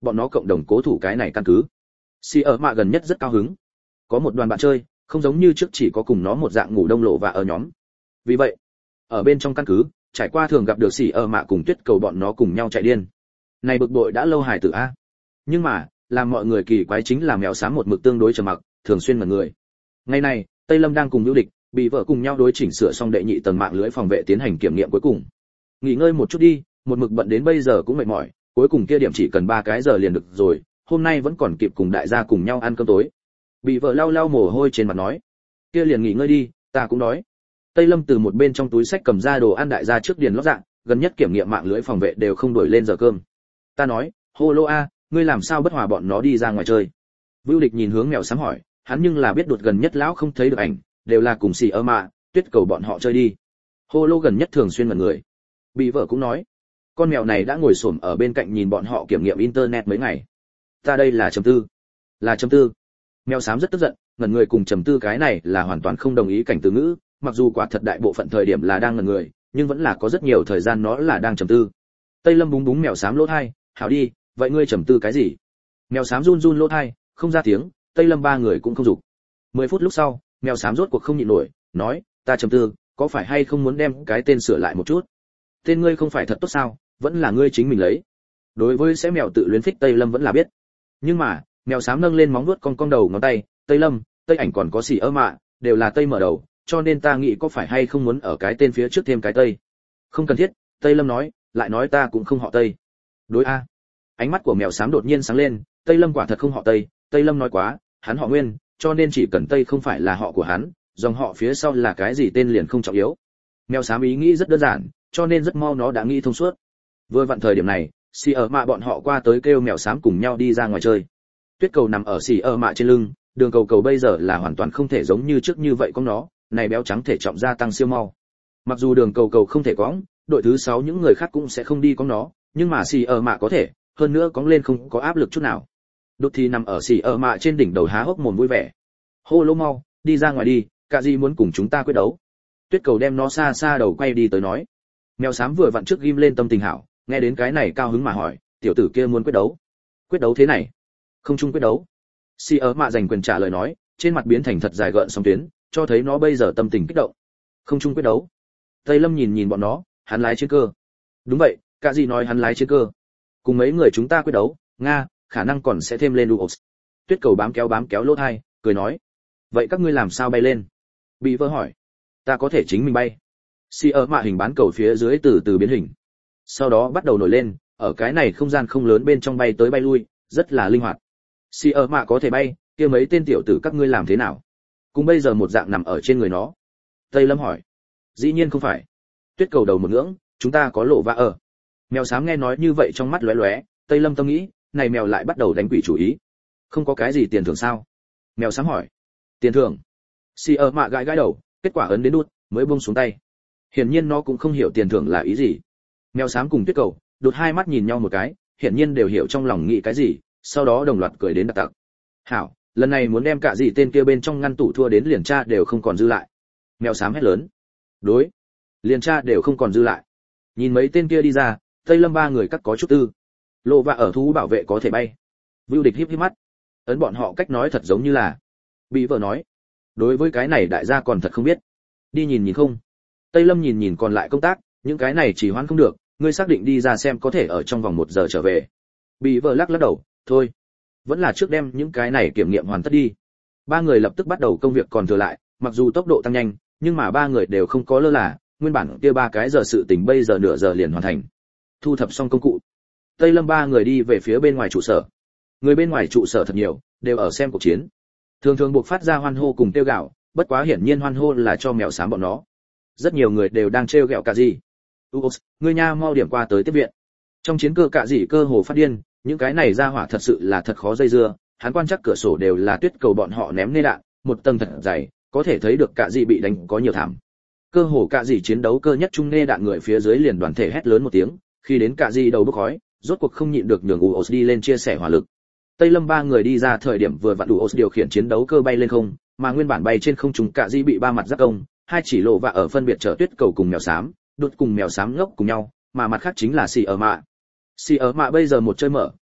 Speaker 1: bọn nó cộng đồng cố thủ cái này căn cứ. Si ở mạ gần nhất rất cao hứng, có một đoàn bạn chơi, không giống như trước chỉ có cùng nó một dạng ngủ đông lộ và ở nhóm. Vì vậy, ở bên trong căn cứ, trải qua thường gặp được Si ở mạ cùng Tuyết Cầu bọn nó cùng nhau chạy điên. Này bực bội đã lâu hài tử a. Nhưng mà, làm mọi người kỳ quái chính là mèo xám một mực tương đối trầm mặc, thường xuyên mật người. Ngày này, Tây Lâm đang cùng Nưu Địch, bị vợ cùng nhau đối chỉnh sửa xong đệ nhị tầng mạng lưới phòng vệ tiến hành kiểm nghiệm cuối cùng. Nghỉ ngơi một chút đi, một mực bận đến bây giờ cũng mệt mỏi, cuối cùng kia điểm chỉ cần 3 cái giờ liền được rồi, hôm nay vẫn còn kịp cùng đại gia cùng nhau ăn cơm tối. Bị vợ lau lau mồ hôi trên mặt nói, kia liền nghỉ ngơi đi, ta cũng đói. Tây Lâm từ một bên trong túi sách cầm ra đồ ăn đại gia trước điền lót dạng, gần nhất kiểm nghiệm mạng lưới phòng vệ đều không đổi lên giờ cơm. Ta nói, hô lô a, ngươi làm sao bất hòa bọn nó đi ra ngoài chơi? Vưu Địch nhìn hướng mèo xám hỏi, hắn nhưng là biết đột gần nhất lão không thấy được ảnh, đều là cùng xì ở mạ, Tuyết Cầu bọn họ chơi đi. Hô lô gần nhất thường xuyên mật người. Bị vợ cũng nói, con mèo này đã ngồi xổm ở bên cạnh nhìn bọn họ kiểm nghiệm internet mấy ngày. Ta đây là chấm tư. Mèo xám rất tức giận, ngẩn người cùng trầm tư cái này là hoàn toàn không đồng ý cảnh từ ngữ, mặc dù quả thật đại bộ phận thời điểm là đang ngẩn người, nhưng vẫn là có rất nhiều thời gian nó là đang trầm tư. Tây Lâm búng búng mèo xám lỗ tai, hảo đi, vậy ngươi trầm tư cái gì? Mèo xám run run lỗ tai, không ra tiếng, Tây Lâm ba người cũng không dục. 10 phút lúc sau, mèo xám rốt cuộc không nhịn nổi, nói, ta trầm tư, có phải hay không muốn đem cái tên sửa lại một chút? Tên ngươi không phải thật tốt sao, vẫn là ngươi chính mình lấy. Đối với sẽ mèo tự luyến phích Tây Lâm vẫn là biết. Nhưng mà, mèo xám nâng lên móng vuốt cong đầu ngón tay, Tây Lâm, Tây ảnh còn có xì ơ mạ, đều là Tây mở đầu, cho nên ta nghĩ có phải hay không muốn ở cái tên phía trước thêm cái Tây. Không cần thiết, Tây Lâm nói, lại nói ta cũng không họ Tây. Đối a. Ánh mắt của mèo xám đột nhiên sáng lên, Tây Lâm quả thật không họ Tây, Tây Lâm nói quá, hắn họ Nguyên, cho nên chỉ cần Tây không phải là họ của hắn, dòng họ phía sau là cái gì tên liền không trọng yếu. Mèo xám ý nghĩ rất đơn giản, cho nên rất mau nó đã nghĩ thông suốt. Vừa vặn thời điểm này, xì ở mạ bọn họ qua tới kêu mèo xám cùng nhau đi ra ngoài chơi. Tuyết Cầu nằm ở xì ở mạ trên lưng, đường cầu bây giờ là hoàn toàn không thể giống như trước như vậy con nó, này béo trắng thể trọng gia tăng siêu mau. Mặc dù đường cầu không thể cõng, đội thứ 6 những người khác cũng sẽ không đi con nó, nhưng mà xì ở mạ có thể, hơn nữa cõng lên không có áp lực chút nào. Đột thì nằm ở xì ở mạ trên đỉnh đầu há hốc mồm vui vẻ. Hô lô mau, đi ra ngoài đi, cả gì muốn cùng chúng ta quyết đấu. Tuyết Cầu đem nó xa xa đầu quay đi tới nói. Mèo xám vừa vặn trước ghim lên tâm tình hảo, nghe đến cái này cao hứng mà hỏi, tiểu tử kia muốn quyết đấu. Quyết đấu thế này? Không chung quyết đấu. Si ở mạ giành quyền trả lời nói, trên mặt biến thành thật dài gợn sóng tuyến, cho thấy nó bây giờ tâm tình kích động. Không chung quyết đấu. Tây Lâm nhìn bọn nó, hắn lái chiến cơ. Đúng vậy, cả gì nói hắn lái chiến cơ. Cùng mấy người chúng ta quyết đấu, nga, khả năng còn sẽ thêm lên Duos. Tuyết Cầu bám kéo lỗ tai, cười nói, vậy các ngươi làm sao bay lên? Bị vợ hỏi. Ta có thể chính mình bay. Si ở mạ hình bán cầu phía dưới từ từ biến hình, sau đó bắt đầu nổi lên, ở cái này không gian không lớn bên trong bay tới bay lui, rất là linh hoạt. Si ở mạ có thể bay, kia mấy tên tiểu tử các ngươi làm thế nào? Cùng bây giờ một dạng nằm ở trên người nó. Tây Lâm hỏi. Dĩ nhiên không phải. Tuyết Cầu đầu một ngưỡng, chúng ta có lộ vạ ở. Mèo xám nghe nói như vậy trong mắt lóe lóe, Tây Lâm tâm nghĩ, này mèo lại bắt đầu đánh quỷ chủ ý. Không có cái gì tiền thưởng sao? Mèo xám hỏi. Tiền thưởng? Si ở mạ gãi đầu, kết quả ấn đến đút, mới buông xuống tay. Hiển nhiên nó cũng không hiểu tiền thưởng là ý gì. Mèo xám cùng Tuyết Cầu đột hai mắt nhìn nhau một cái, hiển nhiên đều hiểu trong lòng nghĩ cái gì, sau đó đồng loạt cười đến đặc tặc. Hảo, lần này muốn đem cả gì tên kia bên trong ngăn tủ thua đến liền tra đều không còn dư lại. Mèo xám hét lớn. Đối, liền tra đều không còn dư lại. Nhìn mấy tên kia đi ra, Tây Lâm ba người cắt có chút tư. Lộ vạ ở thú bảo vệ có thể bay. Vưu Địch híp híp mắt, ấn bọn họ cách nói thật giống như là. Bị vợ nói, đối với cái này đại gia còn thật không biết. Đi nhìn không. Tây Lâm nhìn còn lại công tác, những cái này chỉ hoãn không được, ngươi xác định đi ra xem có thể ở trong vòng 1 giờ trở về. Bị vợ lắc đầu, thôi, vẫn là trước đem những cái này kiểm nghiệm hoàn tất đi. Ba người lập tức bắt đầu công việc còn thừa lại, mặc dù tốc độ tăng nhanh, nhưng mà ba người đều không có lơ là, nguyên bản kia 3 cái giờ sự tình bây giờ nửa giờ liền hoàn thành. Thu thập xong công cụ, Tây Lâm ba người đi về phía bên ngoài trụ sở. Người bên ngoài trụ sở thật nhiều, đều ở xem cuộc chiến. Thường thường buộc phát ra hoan hô cùng tiêu gạo, bất quá hiển nhiên hoan hô là cho mèo xám bọn nó. Rất nhiều người đều đang trêu ghẹo cả gì. Ngươi nha mau điểm qua tới tiếp viện. Trong chiến cơ cả gì cơ hồ phát điên, những cái này ra hỏa thật sự là thật khó dây dưa, hắn quan chắc cửa sổ đều là Tuyết Cầu bọn họ ném nê đạn, một tầng thật dày, có thể thấy được cả gì bị đánh có nhiều thảm. Cơ hồ cả gì chiến đấu cơ nhất trung nê đạn người phía dưới liền đoàn thể hét lớn một tiếng, khi đến cả gì đầu bốc khói, rốt cuộc không nhịn được nhường Uos đi lên chia sẻ hỏa lực. Tây Lâm ba người đi ra thời điểm vừa vặn Uos điều khiển chiến đấu cơ bay lên không, mà nguyên bản bay trên không trung cả gì bị ba mặt giáp công, hai chỉ lộ vạ ở phân biệt chở Tuyết Cầu cùng mèo xám, đột cùng mèo xám ngốc cùng nhau, mà mặt khác chính là xì ở mạ. Xì ở mạ bây giờ một chơi mở,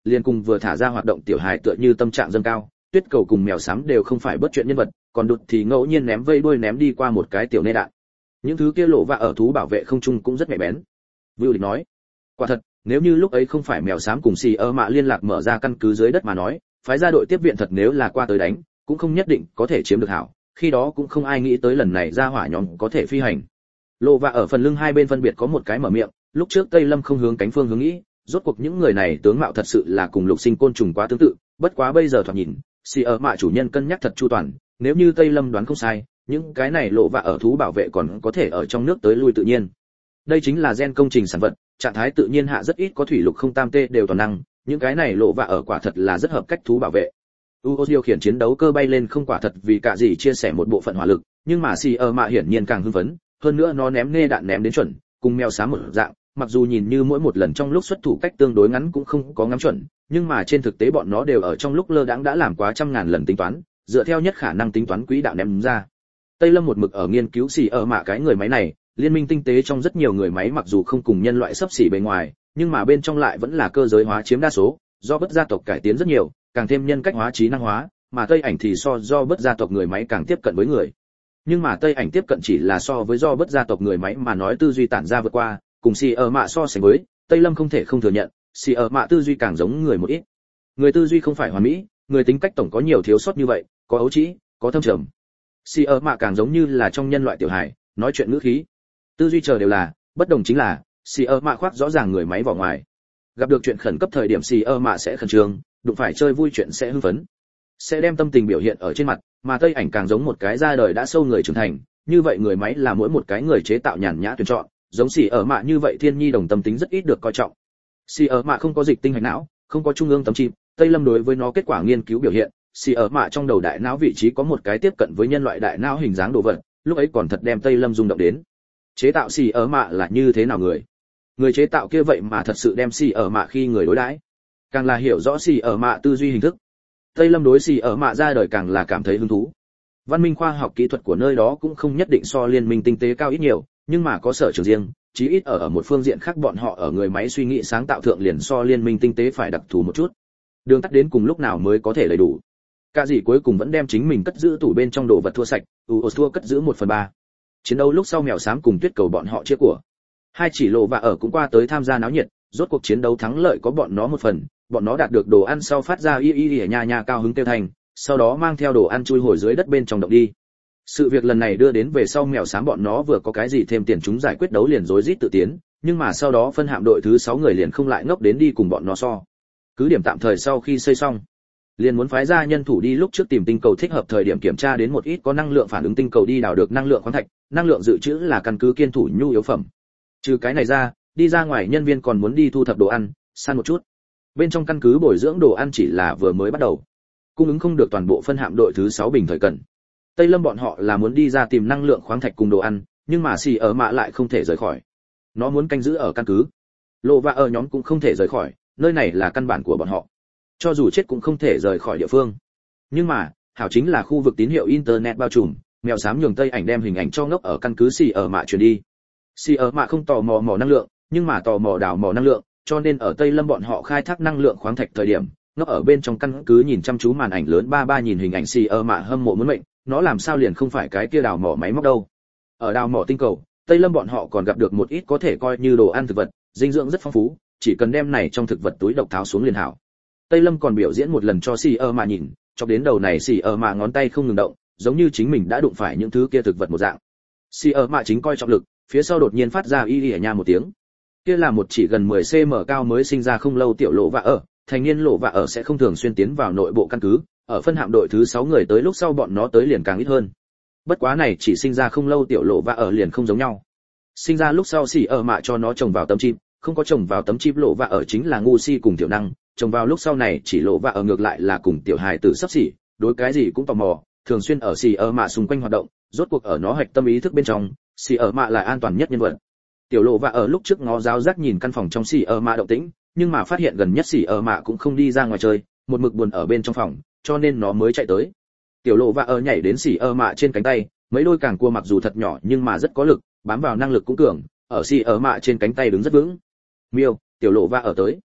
Speaker 1: liền cùng vừa thả ra hoạt động tiểu hài tựa như tâm trạng dâng cao, tuyết cầu cùng mèo xám đều không phải bất chuyện nhân vật, còn đụt thì ngẫu nhiên ném vây đuôi ném đi qua một cái tiểu nê đạn. Những thứ kia lộ và ở thú bảo vệ không trung cũng rất nhạy bén. Vưu Địch nói, quả thật, nếu như lúc ấy không phải mèo xám cùng xì ơ mạ liên lạc mở ra căn cứ dưới đất mà nói, phái ra đội tiếp viện thật nếu là qua tới đánh, cũng không nhất định có thể chiếm được hảo, khi đó cũng không ai nghĩ tới lần này ra hỏa nhóm có thể phi hành. Lộ và ở phần lưng hai bên phân biệt có một cái mở miệng, lúc trước Tây Lâm không hướng cánh phương hướng nghĩ, rốt cuộc những người này tướng mạo thật sự là cùng lục sinh côn trùng quá tương tự, bất quá bây giờ thoạt nhìn, xì ở mạ chủ nhân cân nhắc thật chu toàn, nếu như Tây Lâm đoán không sai, những cái này lộ và ở thú bảo vệ còn có thể ở trong nước tới lui tự nhiên. Đây chính là gen công trình sản vật, trạng thái tự nhiên hạ rất ít có thủy lục không tam tê đều toàn năng, những cái này lộ và ở quả thật là rất hợp cách thú bảo vệ. Uo điều khiển chiến đấu cơ bay lên không quả thật vì cả gì chia sẻ một bộ phận hỏa lực, nhưng mà xì ở mạ hiển nhiên càng hưng phấn, hơn nữa nó ném nê đạn ném đến chuẩn, cùng mèo xám một dạng, mặc dù nhìn như mỗi một lần trong lúc xuất thủ cách tương đối ngắn cũng không có ngắm chuẩn, nhưng mà trên thực tế bọn nó đều ở trong lúc lơ đãng đã làm quá trăm ngàn lần tính toán, dựa theo nhất khả năng tính toán quỹ đạo ném ra. Tây Lâm một mực ở nghiên cứu xì ở mạ cái người máy này, liên minh tinh tế trong rất nhiều người máy mặc dù không cùng nhân loại xấp xỉ bề ngoài, nhưng mà bên trong lại vẫn là cơ giới hóa chiếm đa số, do bất gia tộc cải tiến rất nhiều, càng thêm nhân cách hóa trí năng hóa, mà Tây Ảnh thì do bất gia tộc người máy càng tiếp cận với người. Nhưng mà Tây Ảnh tiếp cận chỉ là so với do bất gia tộc người máy mà nói tư duy tản ra vượt qua, cùng xì ở mạ so sánh với, Tây Lâm không thể không thừa nhận, xì ở mạ tư duy càng giống người một ít. Người tư duy không phải hoàn mỹ, người tính cách tổng có nhiều thiếu sót như vậy, có ấu trĩ, có thâm trầm. Xì ở mạ càng giống như là trong nhân loại tiểu hài, nói chuyện ngữ khí, tư duy chờ đều là, bất đồng chính là, xì ở mạ khoác rõ ràng người máy vỏ ngoài. Gặp được chuyện khẩn cấp thời điểm xì ở mạ sẽ khẩn trương, đụng phải chơi vui chuyện sẽ hưng phấn, sẽ đem tâm tình biểu hiện ở trên mặt, mà Tây Ảnh càng giống một cái ra đời đã sâu người trưởng thành, như vậy người máy là mỗi một cái người chế tạo nhàn nhã tuyển chọn, giống xì ở mạ như vậy thiên nhi đồng tâm tính rất ít được coi trọng. Xì ở mạ không có dịch tinh hạch não, không có trung ương tấm chip, Tây Lâm đối với nó kết quả nghiên cứu biểu hiện, xì ở mạ trong đầu đại não vị trí có một cái tiếp cận với nhân loại đại não hình dáng đồ vật, lúc ấy còn thật đem Tây Lâm rung động đến. Chế tạo xì ở mạ là như thế nào người chế tạo kia vậy mà thật sự đem xì ở mạ khi người đối đãi, càng là hiểu rõ xì ở mạ tư duy hình thức, Tây Lâm đối xì ở mạ ra đời càng là cảm thấy hứng thú. Văn minh khoa học kỹ thuật của nơi đó cũng không nhất định so liên minh tinh tế cao ít nhiều, nhưng mà có sở trường riêng, chí ít ở một phương diện khác bọn họ ở người máy suy nghĩ sáng tạo thượng liền so liên minh tinh tế phải đặc thù một chút. Đường tắt đến cùng lúc nào mới có thể đầy đủ. Cả gì cuối cùng vẫn đem chính mình cất giữ tủ bên trong đồ vật thua sạch, thua cất giữ 1/3. Chiến đấu lúc sau mèo xám cùng tuyết cầu bọn họ chia của. Hai chỉ lộ và ở cũng qua tới tham gia náo nhiệt, rốt cuộc chiến đấu thắng lợi có bọn nó một phần, bọn nó đạt được đồ ăn sau phát ra y nha nha cao hứng kêu thành, sau đó mang theo đồ ăn chui hồi dưới đất bên trong động đi. Sự việc lần này đưa đến về sau mèo xám bọn nó vừa có cái gì thêm tiền chúng giải quyết đấu liền rối rít tự tiến, nhưng mà sau đó phân hạm đội thứ 6 người liền không lại ngốc đến đi cùng bọn nó so. Cứ điểm tạm thời sau khi xây xong, liền muốn phái ra nhân thủ đi lúc trước tìm tinh cầu thích hợp thời điểm kiểm tra đến một ít có năng lượng phản ứng tinh cầu đi đào được năng lượng khoáng thạch, năng lượng dự trữ là căn cứ kiên thủ nhu yếu phẩm. Trừ cái này ra, đi ra ngoài nhân viên còn muốn đi thu thập đồ ăn, săn một chút. Bên trong căn cứ bồi dưỡng đồ ăn chỉ là vừa mới bắt đầu, cung ứng không được toàn bộ phân hạm đội thứ 6 bình thời cần. Tây Lâm bọn họ là muốn đi ra tìm năng lượng khoáng thạch cùng đồ ăn, nhưng mà xì ở mạ lại không thể rời khỏi. Nó muốn canh giữ ở căn cứ. Lộ và ở nhóm cũng không thể rời khỏi, nơi này là căn bản của bọn họ. Cho dù chết cũng không thể rời khỏi địa phương. Nhưng mà, hảo chính là khu vực tín hiệu internet bao trùm, mèo xám nhường Tây Ảnh đem hình ảnh cho ngốc ở căn cứ xì ở mạ truyền đi. Xì ở mạ không tò mò năng lượng, nhưng mà tò mò đào mỏ năng lượng, cho nên ở Tây Lâm bọn họ khai thác năng lượng khoáng thạch thời điểm, ngốc ở bên trong căn cứ nhìn chăm chú màn ảnh lớn ba nhìn hình ảnh xì ở mạ hâm mộ muốn mệnh, nó làm sao liền không phải cái kia đào mỏ máy móc đâu. Ở đào mỏ tinh cầu, Tây Lâm bọn họ còn gặp được một ít có thể coi như đồ ăn thực vật, dinh dưỡng rất phong phú, chỉ cần đem này trong thực vật túi độc tháo xuống liền hảo. Tây Lâm còn biểu diễn một lần cho xì ở mạ nhìn, chọc đến đầu này xì ở mạ ngón tay không ngừng động, giống như chính mình đã đụng phải những thứ kia thực vật một dạng. Xì ở mạ chính coi trọng lực, phía sau đột nhiên phát ra y nha một tiếng. Kia là một chỉ gần 10 cm cao mới sinh ra không lâu tiểu lộ và ở, thành niên lộ và ở sẽ không thường xuyên tiến vào nội bộ căn cứ, ở phân hạm đội thứ 6 người tới lúc sau bọn nó tới liền càng ít hơn. Bất quá này chỉ sinh ra không lâu tiểu lộ và ở liền không giống nhau. Sinh ra lúc sau xì ở mạ cho nó trồng vào tấm chip, không có trồng vào tấm chip lộ và ở chính là ngu si cùng tiểu năng, trồng vào lúc sau này chỉ lộ và ở ngược lại là cùng tiểu hài tử sắp xỉ, đối cái gì cũng tò mò, thường xuyên ở xì ở mạ xung quanh hoạt động, rốt cuộc ở nó hạch tâm ý thức bên trong, xì ở mạ là an toàn nhất nhân vật. Tiểu lộ và ở lúc trước ngó giáo giác nhìn căn phòng trong xì ở mạ động tĩnh, nhưng mà phát hiện gần nhất xì ở mạ cũng không đi ra ngoài chơi, một mực buồn ở bên trong phòng, cho nên nó mới chạy tới. Tiểu lộ và ở nhảy đến xì ở mạ trên cánh tay, mấy đôi càng cua mặc dù thật nhỏ nhưng mà rất có lực, bám vào năng lực cũng cường, ở xì ở mạ trên cánh tay đứng rất vững. Miêu, tiểu lộ và ở tới.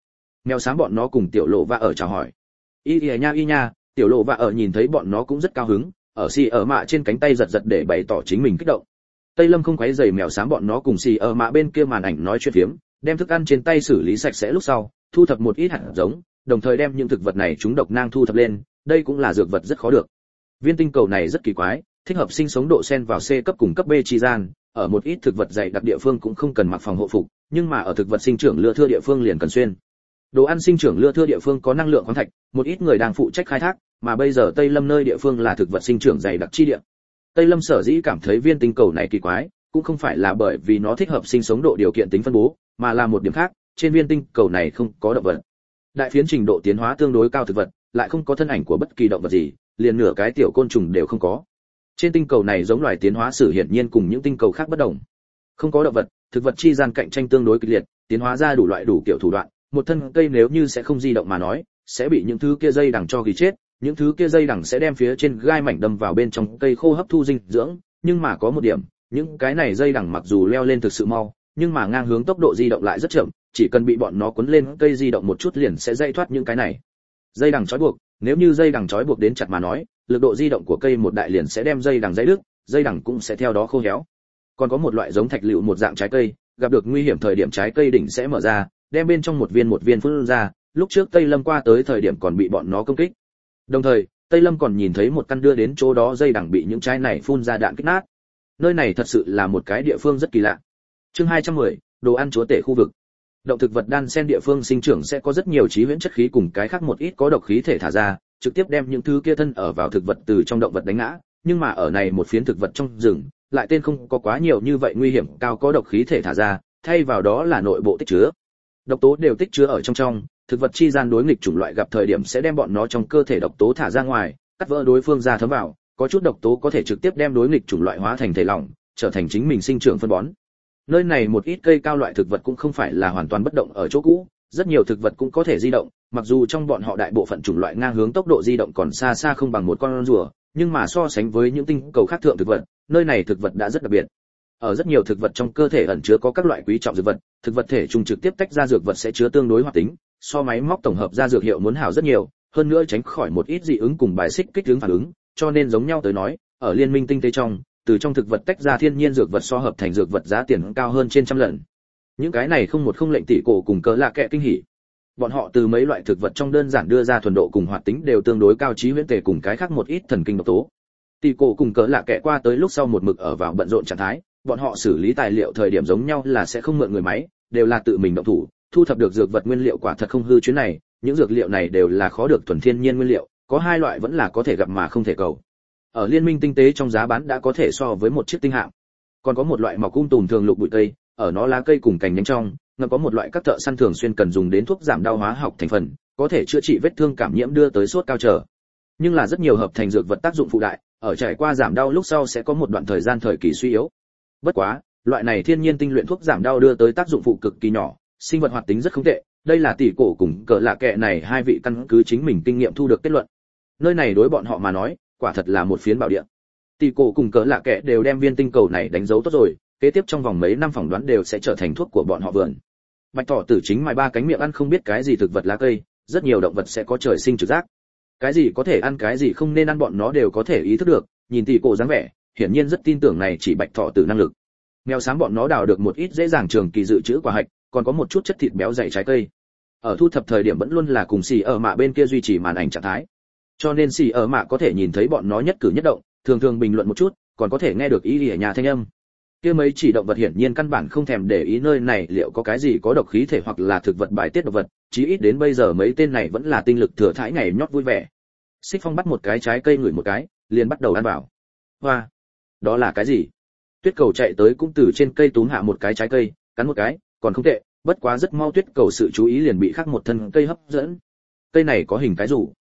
Speaker 1: Mèo xám bọn nó cùng tiểu lộ và ở chào hỏi. Y nha, tiểu lộ và ở nhìn thấy bọn nó cũng rất cao hứng, ở xì ở mạ trên cánh tay giật giật để bày tỏ chính mình kích động. Tây Lâm không quấy rầy mèo xám bọn nó cùng xì ở mạ bên kia màn ảnh nói chuyện phiếm, đem thức ăn trên tay xử lý sạch sẽ lúc sau, thu thập một ít hạt giống, đồng thời đem những thực vật này chúng độc nang thu thập lên, đây cũng là dược vật rất khó được. Viên tinh cầu này rất kỳ quái, thích hợp sinh sống độ sen vào C cấp cùng cấp B chi gian, ở một ít thực vật dày đặc địa phương cũng không cần mặc phòng hộ phục, nhưng mà ở thực vật sinh trưởng lưa thưa địa phương liền cần xuyên. Đồ ăn sinh trưởng lưa thưa địa phương có năng lượng khoáng thạch, một ít người đang phụ trách khai thác, mà bây giờ Tây Lâm nơi địa phương là thực vật sinh trưởng dày đặc chi địa. Tây Lâm sở dĩ cảm thấy viên tinh cầu này kỳ quái, cũng không phải là bởi vì nó thích hợp sinh sống độ điều kiện tính phân bố, mà là một điểm khác, trên viên tinh cầu này không có động vật. Đại phiến trình độ tiến hóa tương đối cao thực vật, lại không có thân ảnh của bất kỳ động vật gì, liền nửa cái tiểu côn trùng đều không có. Trên tinh cầu này giống loài tiến hóa sử hiển nhiên cùng những tinh cầu khác bất đồng. Không có động vật, thực vật chi gian cạnh tranh tương đối kịch liệt, tiến hóa ra đủ loại đủ kiểu thủ đoạn, một thân cây nếu như sẽ không di động mà nói, sẽ bị những thứ kia dây đằng cho gỉ chết, những thứ kia dây đằng sẽ đem phía trên gai mảnh đâm vào bên trong cây khô hấp thu dinh dưỡng, nhưng mà có một điểm, những cái này dây đằng mặc dù leo lên thực sự mau, nhưng mà ngang hướng tốc độ di động lại rất chậm, chỉ cần bị bọn nó cuốn lên cây di động một chút liền sẽ dây thoát những cái này. Dây đằng trói buộc, nếu như dây đằng trói buộc đến chặt mà nói, lực độ di động của cây một đại liền sẽ đem dây đằng dây đứt, dây đằng cũng sẽ theo đó khô héo. Còn có một loại giống thạch lựu một dạng trái cây, gặp được nguy hiểm thời điểm trái cây đỉnh sẽ mở ra, đem bên trong một viên phun ra, lúc trước Tây Lâm qua tới thời điểm còn bị bọn nó công kích. Đồng thời, Tây Lâm còn nhìn thấy một căn đưa đến chỗ đó dây đằng bị những trái này phun ra đạn kích nát. Nơi này thật sự là một cái địa phương rất kỳ lạ. Chương 210, đồ ăn chúa tể khu vực. Động thực vật đan xen địa phương sinh trưởng sẽ có rất nhiều chí huyễn chất khí cùng cái khác một ít có độc khí thể thả ra, trực tiếp đem những thứ kia thân ở vào thực vật từ trong động vật đánh ngã, nhưng mà ở này một phiến thực vật trong rừng, lại tên không có quá nhiều như vậy nguy hiểm cao có độc khí thể thả ra, thay vào đó là nội bộ tích chứa. Độc tố đều tích chứa ở trong, thực vật chi gian đối nghịch chủng loại gặp thời điểm sẽ đem bọn nó trong cơ thể độc tố thả ra ngoài, cắt vỡ đối phương ra thấm vào, có chút độc tố có thể trực tiếp đem đối nghịch chủng loại hóa thành thể lỏng, trở thành chính mình sinh trưởng phân bón. Nơi này một ít cây cao loại thực vật cũng không phải là hoàn toàn bất động ở chỗ cũ, rất nhiều thực vật cũng có thể di động, mặc dù trong bọn họ đại bộ phận chủng loại ngang hướng tốc độ di động còn xa xa không bằng một con rùa, nhưng mà so sánh với những tinh cầu khác thượng thực vật, nơi này thực vật đã rất đặc biệt. Ở rất nhiều thực vật trong cơ thể ẩn chứa có các loại quý trọng dược vật, thực vật thể trùng trực tiếp tách ra dược vật sẽ chứa tương đối hoạt tính, so máy móc tổng hợp ra dược hiệu muốn hảo rất nhiều, hơn nữa tránh khỏi một ít dị ứng cùng bài xích kích ứng phản ứng, cho nên giống nhau tới nói, ở liên minh tinh tế trong, từ trong thực vật tách ra thiên nhiên dược vật so hợp thành dược vật giá tiền cao hơn trên trăm lần. Những cái này không lệnh tỷ cổ cùng cỡ lạ kệ kinh hỉ. Bọn họ từ mấy loại thực vật trong đơn giản đưa ra thuần độ cùng hoạt tính đều tương đối cao, trí huyễn tề cùng cái khác một ít thần kinh độc tố. Tỷ cổ cùng cỡ lạ kệ qua tới lúc sau một mực ở vào bận rộn trạng thái, bọn họ xử lý tài liệu thời điểm giống nhau là sẽ không mượn người máy, đều là tự mình động thủ, thu thập được dược vật nguyên liệu quả thật không hư chuyến này, những dược liệu này đều là khó được thuần thiên nhiên nguyên liệu, có hai loại vẫn là có thể gặp mà không thể cầu. Ở liên minh tinh tế trong giá bán đã có thể so với một chiếc tinh hạm. Còn có một loại mọc tùm thường lục bụi cây, ở nó lá cây cùng cành nhánh trong, ngầm có một loại các thợ săn thường xuyên cần dùng đến thuốc giảm đau hóa học thành phần, có thể chữa trị vết thương cảm nhiễm đưa tới sốt cao trở. Nhưng là rất nhiều hợp thành dược vật tác dụng phụ đại, ở trải qua giảm đau lúc sau sẽ có một đoạn thời gian thời kỳ suy yếu. Bất quá, loại này thiên nhiên tinh luyện thuốc giảm đau đưa tới tác dụng phụ cực kỳ nhỏ, sinh vật hoạt tính rất không tệ, đây là tỷ cổ cùng cỡ lạ kệ này hai vị căn cứ chính mình kinh nghiệm thu được kết luận. Nơi này đối bọn họ mà nói, quả thật là một phiến bảo địa. Tỷ cổ cùng cỡ lạ kệ đều đem viên tinh cầu này đánh dấu tốt rồi, kế tiếp trong vòng mấy năm phỏng đoán đều sẽ trở thành thuốc của bọn họ vườn. Bạch thỏ tử chính mài ba cánh miệng ăn không biết cái gì thực vật lá cây, rất nhiều động vật sẽ có trời sinh trực giác. Cái gì có thể ăn cái gì không nên ăn bọn nó đều có thể ý thức được, nhìn tỷ cổ dáng vẻ, hiển nhiên rất tin tưởng này chỉ bạch thỏ tử năng lực. Mèo xám bọn nó đào được một ít dễ dàng trường kỳ dự trữ quả hạch, còn có một chút chất thịt béo dày trái cây. Ở thu thập thời điểm vẫn luôn là cùng xì ở mạ bên kia duy trì màn ảnh trạng thái, cho nên xì ở mạ có thể nhìn thấy bọn nó nhất cử nhất động, thường thường bình luận một chút, còn có thể nghe được ý ở nhà thanh âm. Kia mấy chỉ động vật hiển nhiên căn bản không thèm để ý nơi này liệu có cái gì có độc khí thể hoặc là thực vật bài tiết độc vật, chí ít đến bây giờ mấy tên này vẫn là tinh lực thừa thãi ngày nhót vui vẻ. Xích Phong bắt một cái trái cây ngửi một cái, liền bắt đầu ăn vào. Hoa, đó là cái gì? Tuyết cầu chạy tới cũng từ trên cây túm hạ một cái trái cây, cắn một cái, còn không tệ, bất quá rất mau Tuyết cầu sự chú ý liền bị khác một thân cây hấp dẫn. Cây này có hình cái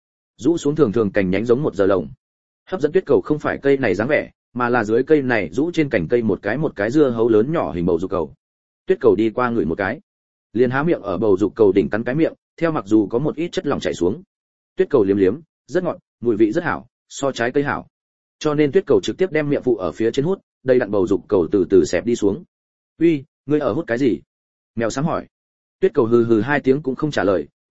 Speaker 1: rũ xuống thường thường cành nhánh giống một giờ lồng. Hấp dẫn Tuyết cầu không phải cây này dáng vẻ, mà là dưới cây này rũ trên cành cây một cái dưa hấu lớn nhỏ hình bầu dục cầu. Tuyết cầu đi qua ngửi một cái, liền há miệng ở bầu dục cầu đỉnh cắn cái miệng, theo mặc dù có một ít chất lỏng chảy xuống. Tuyết cầu liếm liếm, rất ngọt, mùi vị rất hảo, so trái cây hảo. Cho nên Tuyết cầu trực tiếp đem miệng phụ ở phía trên hút, đây đặn bầu dục cầu từ từ xẹp đi xuống. "Uy, ngươi ở hút cái gì?" Mèo xám hỏi. Tuyết cầu hừ hừ hai tiếng cũng không trả lời,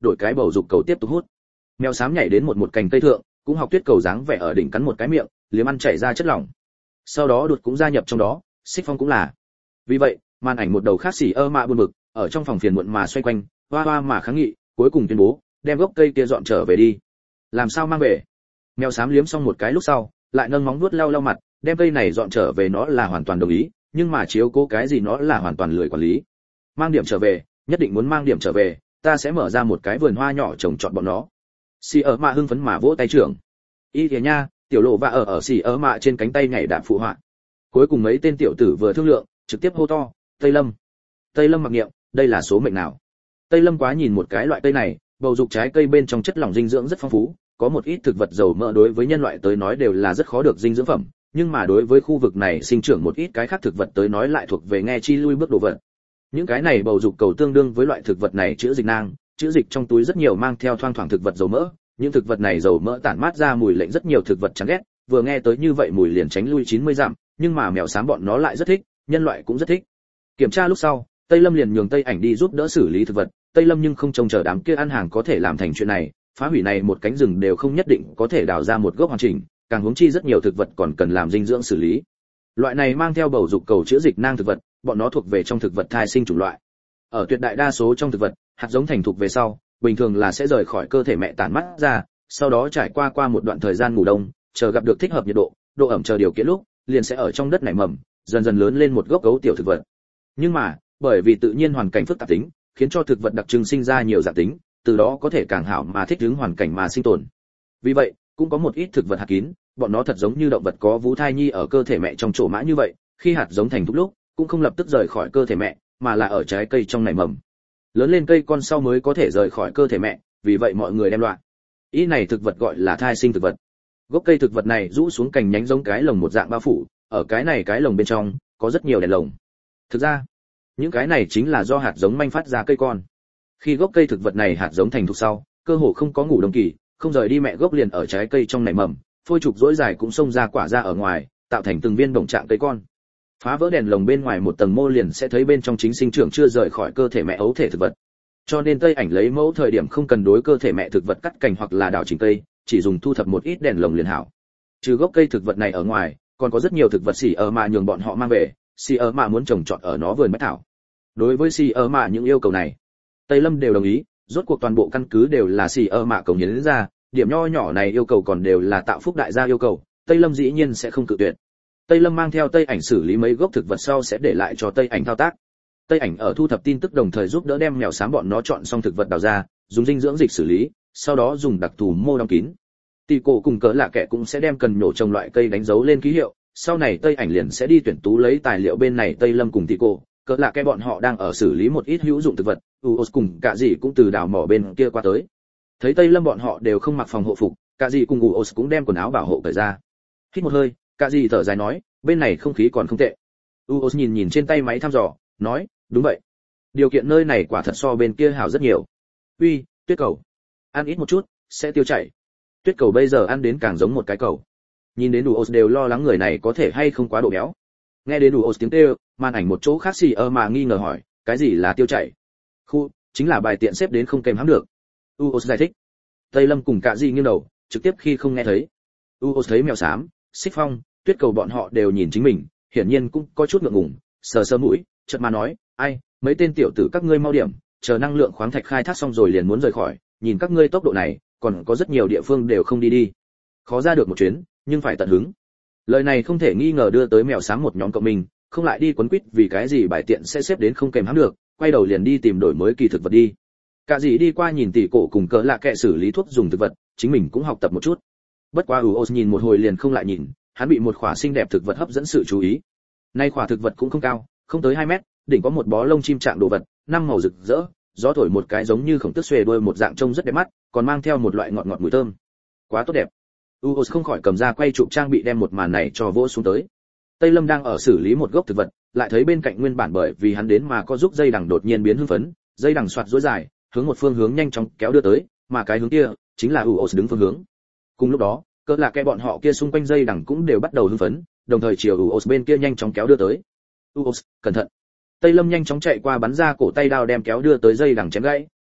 Speaker 1: đổi cái bầu dục cầu tiếp tục hút. Mèo xám nhảy đến một cành cây thượng, cũng học tuyết cầu dáng vẻ ở đỉnh cắn một cái miệng, liếm ăn chảy ra chất lỏng. Sau đó đột cũng gia nhập trong đó, Xích Phong cũng là. Vì vậy, màn ảnh một đầu khác xỉ ơ mạ buồn bực, ở trong phòng phiền muộn mà xoay quanh, hoa hoa mà kháng nghị, cuối cùng tuyên bố, đem gốc cây kia dọn trở về đi. Làm sao mang về? Mèo xám liếm xong một cái lúc sau, lại nâng móng vuốt lau lau mặt, đem cây này dọn trở về nó là hoàn toàn đồng ý, nhưng mà chiếu cố cái gì nó là hoàn toàn lười quản lý. Mang điểm trở về, nhất định muốn mang điểm trở về, ta sẽ mở ra một cái vườn hoa nhỏ trồng trọt bọn nó. Xỉ ơ mạ hưng phấn mà vỗ tay trưởng. Y kìa nha, tiểu lộ vạ ở xỉ ơ mạ trên cánh tay nhảy đạp phụ họa. Cuối cùng mấy tên tiểu tử vừa thương lượng, trực tiếp hô to, Tây Lâm. Tây Lâm mặc niệm, đây là số mệnh nào? Tây Lâm quá nhìn một cái loại cây này, bầu dục trái cây bên trong chất lỏng dinh dưỡng rất phong phú, có một ít thực vật dầu mỡ đối với nhân loại tới nói đều là rất khó được dinh dưỡng phẩm, nhưng mà đối với khu vực này sinh trưởng một ít cái khác thực vật tới nói lại thuộc về nghe chi lui bước đồ vật. Những cái này bầu dục cầu tương đương với loại thực vật này chữa dịch nang, chữa dịch trong túi rất nhiều mang theo thoang thoảng thực vật dầu mỡ, những thực vật này dầu mỡ tản mát ra mùi lệnh rất nhiều thực vật chán ghét, vừa nghe tới như vậy mùi liền tránh lui 90 dặm, nhưng mà mèo xám bọn nó lại rất thích, nhân loại cũng rất thích. Kiểm tra lúc sau, Tây Lâm liền nhường Tây Ảnh đi giúp đỡ xử lý thực vật, Tây Lâm nhưng không trông chờ đám kia ăn hàng có thể làm thành chuyện này, phá hủy này một cánh rừng đều không nhất định có thể đào ra một gốc hoàn chỉnh, càng huống chi rất nhiều thực vật còn cần làm dinh dưỡng xử lý. Loại này mang theo bầu dục cầu chữa dịch nang thực vật, bọn nó thuộc về trong thực vật thai sinh chủng loại. Ở tuyệt đại đa số trong thực vật, hạt giống thành thục về sau, bình thường là sẽ rời khỏi cơ thể mẹ tản mát ra, sau đó trải qua một đoạn thời gian ngủ đông, chờ gặp được thích hợp nhiệt độ, độ ẩm chờ điều kiện lúc, liền sẽ ở trong đất nảy mầm, dần dần lớn lên một gốc gấu tiểu thực vật. Nhưng mà, bởi vì tự nhiên hoàn cảnh phức tạp tính, khiến cho thực vật đặc trưng sinh ra nhiều dạng tính, từ đó có thể càng hảo mà thích ứng hoàn cảnh mà sinh tồn. Vì vậy, cũng có một ít thực vật hạt kín, bọn nó thật giống như động vật có vú thai nhi ở cơ thể mẹ trong chỗ mã như vậy, khi hạt giống thành thục lúc, cũng không lập tức rời khỏi cơ thể mẹ, mà là ở trái cây trong nảy mầm. Lớn lên cây con sau mới có thể rời khỏi cơ thể mẹ, vì vậy mọi người đem loại ý này thực vật gọi là thai sinh thực vật. Gốc cây thực vật này rũ xuống cành nhánh giống cái lồng một dạng bao phủ, ở cái này cái lồng bên trong có rất nhiều đèn lồng. Thực ra, những cái này chính là do hạt giống manh phát ra cây con. Khi gốc cây thực vật này hạt giống thành thục sau, cơ hồ không có ngủ đông kỳ, không rời đi mẹ gốc liền ở trái cây trong nảy mầm, phôi trục rỗi dài cũng xông ra quả ra ở ngoài, tạo thành từng viên bổng trạng cây con. Phá vỡ đèn lồng bên ngoài một tầng mô liền sẽ thấy bên trong chính sinh trưởng chưa rời khỏi cơ thể mẹ ấu thể thực vật. Cho nên Tây Ảnh lấy mẫu thời điểm không cần đối cơ thể mẹ thực vật cắt cành hoặc là đào chỉnh cây, chỉ dùng thu thập một ít đèn lồng liền hảo. Trừ gốc cây thực vật này ở ngoài, còn có rất nhiều thực vật xỉ ở mà nhường bọn họ mang về, xỉ ở mà muốn trồng trọt ở nó vườn bách thảo. Đối với xỉ ở mà những yêu cầu này, Tây Lâm đều đồng ý, rốt cuộc toàn bộ căn cứ đều là xỉ ở mà cống hiến ra, điểm nho nhỏ này yêu cầu còn đều là tạo phúc đại gia yêu cầu, Tây Lâm dĩ nhiên sẽ không cự tuyệt. Tây Lâm mang theo Tây Ảnh xử lý mấy gốc thực vật sau sẽ để lại cho Tây Ảnh thao tác. Tây Ảnh ở thu thập tin tức đồng thời giúp đỡ đem mèo xám bọn nó chọn xong thực vật đào ra, dùng dinh dưỡng dịch xử lý, sau đó dùng đặc thù mô đóng kín. Tỷ cổ cùng cỡ lạ kẻ cũng sẽ đem cần nhổ trồng loại cây đánh dấu lên ký hiệu, sau này Tây Ảnh liền sẽ đi tuyển tú lấy tài liệu bên này Tây Lâm cùng tỷ cổ, cỡ lạ kẻ bọn họ đang ở xử lý một ít hữu dụng thực vật, Uos cùng cả gì cũng từ đào mỏ bên kia qua tới. Thấy Tây Lâm bọn họ đều không mặc phòng hộ phục, cả gì cùng Uos cũng đem quần áo bảo hộ cởi ra. Hít một hơi, cả gì thở dài nói, bên này không khí còn không tệ. Uos nhìn nhìn trên tay máy thăm dò, nói, đúng vậy. Điều kiện nơi này quả thật so bên kia hảo rất nhiều. Uy, tuyết cầu, ăn ít một chút, sẽ tiêu chảy. Tuyết cầu bây giờ ăn đến càng giống một cái cầu. Nhìn đến Uos đều lo lắng người này có thể hay không quá độ béo. Nghe đến Uos tiếng kêu, màn ảnh một chỗ khác xì ơ mà nghi ngờ hỏi, cái gì là tiêu chảy? Khu, chính là bài tiện xếp đến không kèm hãm được. Uos giải thích. Tây Lâm cùng cả gì nghiêng đầu, trực tiếp khi không nghe thấy. Uos thấy mèo xám, Xích Phong, tuyết cầu bọn họ đều nhìn chính mình, hiển nhiên cũng có chút ngượng ngùng, sờ sờ mũi, chợt mà nói, ai, mấy tên tiểu tử các ngươi mau điểm, chờ năng lượng khoáng thạch khai thác xong rồi liền muốn rời khỏi, nhìn các ngươi tốc độ này, còn có rất nhiều địa phương đều không đi. Khó ra được một chuyến, nhưng phải tận hứng. Lời này không thể nghi ngờ đưa tới mèo xám một nhóm cộng mình, không lại đi quấn quýt vì cái gì bài tiện sẽ xếp đến không kèm hãm được, quay đầu liền đi tìm đổi mới kỳ thực vật đi. Cả gì đi qua nhìn tỷ cổ cùng cỡ lạ kệ xử lý thuốc dùng thực vật, chính mình cũng học tập một chút. Bất quá Uos nhìn một hồi liền không lại nhìn, hắn bị một khỏa xinh đẹp thực vật hấp dẫn sự chú ý. Nay khỏa thực vật cũng không cao, không tới 2 mét, đỉnh có một bó lông chim trạng đồ vật, 5 màu rực rỡ, gió thổi một cái giống như khổng tước xuề đuôi một dạng trông rất đẹp mắt, còn mang theo một loại ngọt ngọt mùi thơm. Quá tốt đẹp. Uos không khỏi cầm ra quay chụp trang bị đem một màn này cho vỗ xuống tới. Tây Lâm đang ở xử lý một gốc thực vật, lại thấy bên cạnh nguyên bản bởi vì hắn đến mà có giúp dây đằng đột nhiên biến hưng phấn, dây đằng xoạt rối dài, hướng một phương hướng nhanh chóng kéo đưa tới, mà cái hướng kia chính là Uos đứng phương hướng. Cùng lúc đó, cỡ là cái bọn họ kia xung quanh dây đằng cũng đều bắt đầu hưng phấn, đồng thời chiều Uos bên kia nhanh chóng kéo đưa tới. Uos, cẩn thận. Tây Lâm nhanh chóng chạy qua bắn ra cổ tay đao đem kéo đưa tới dây đằng chém gãy,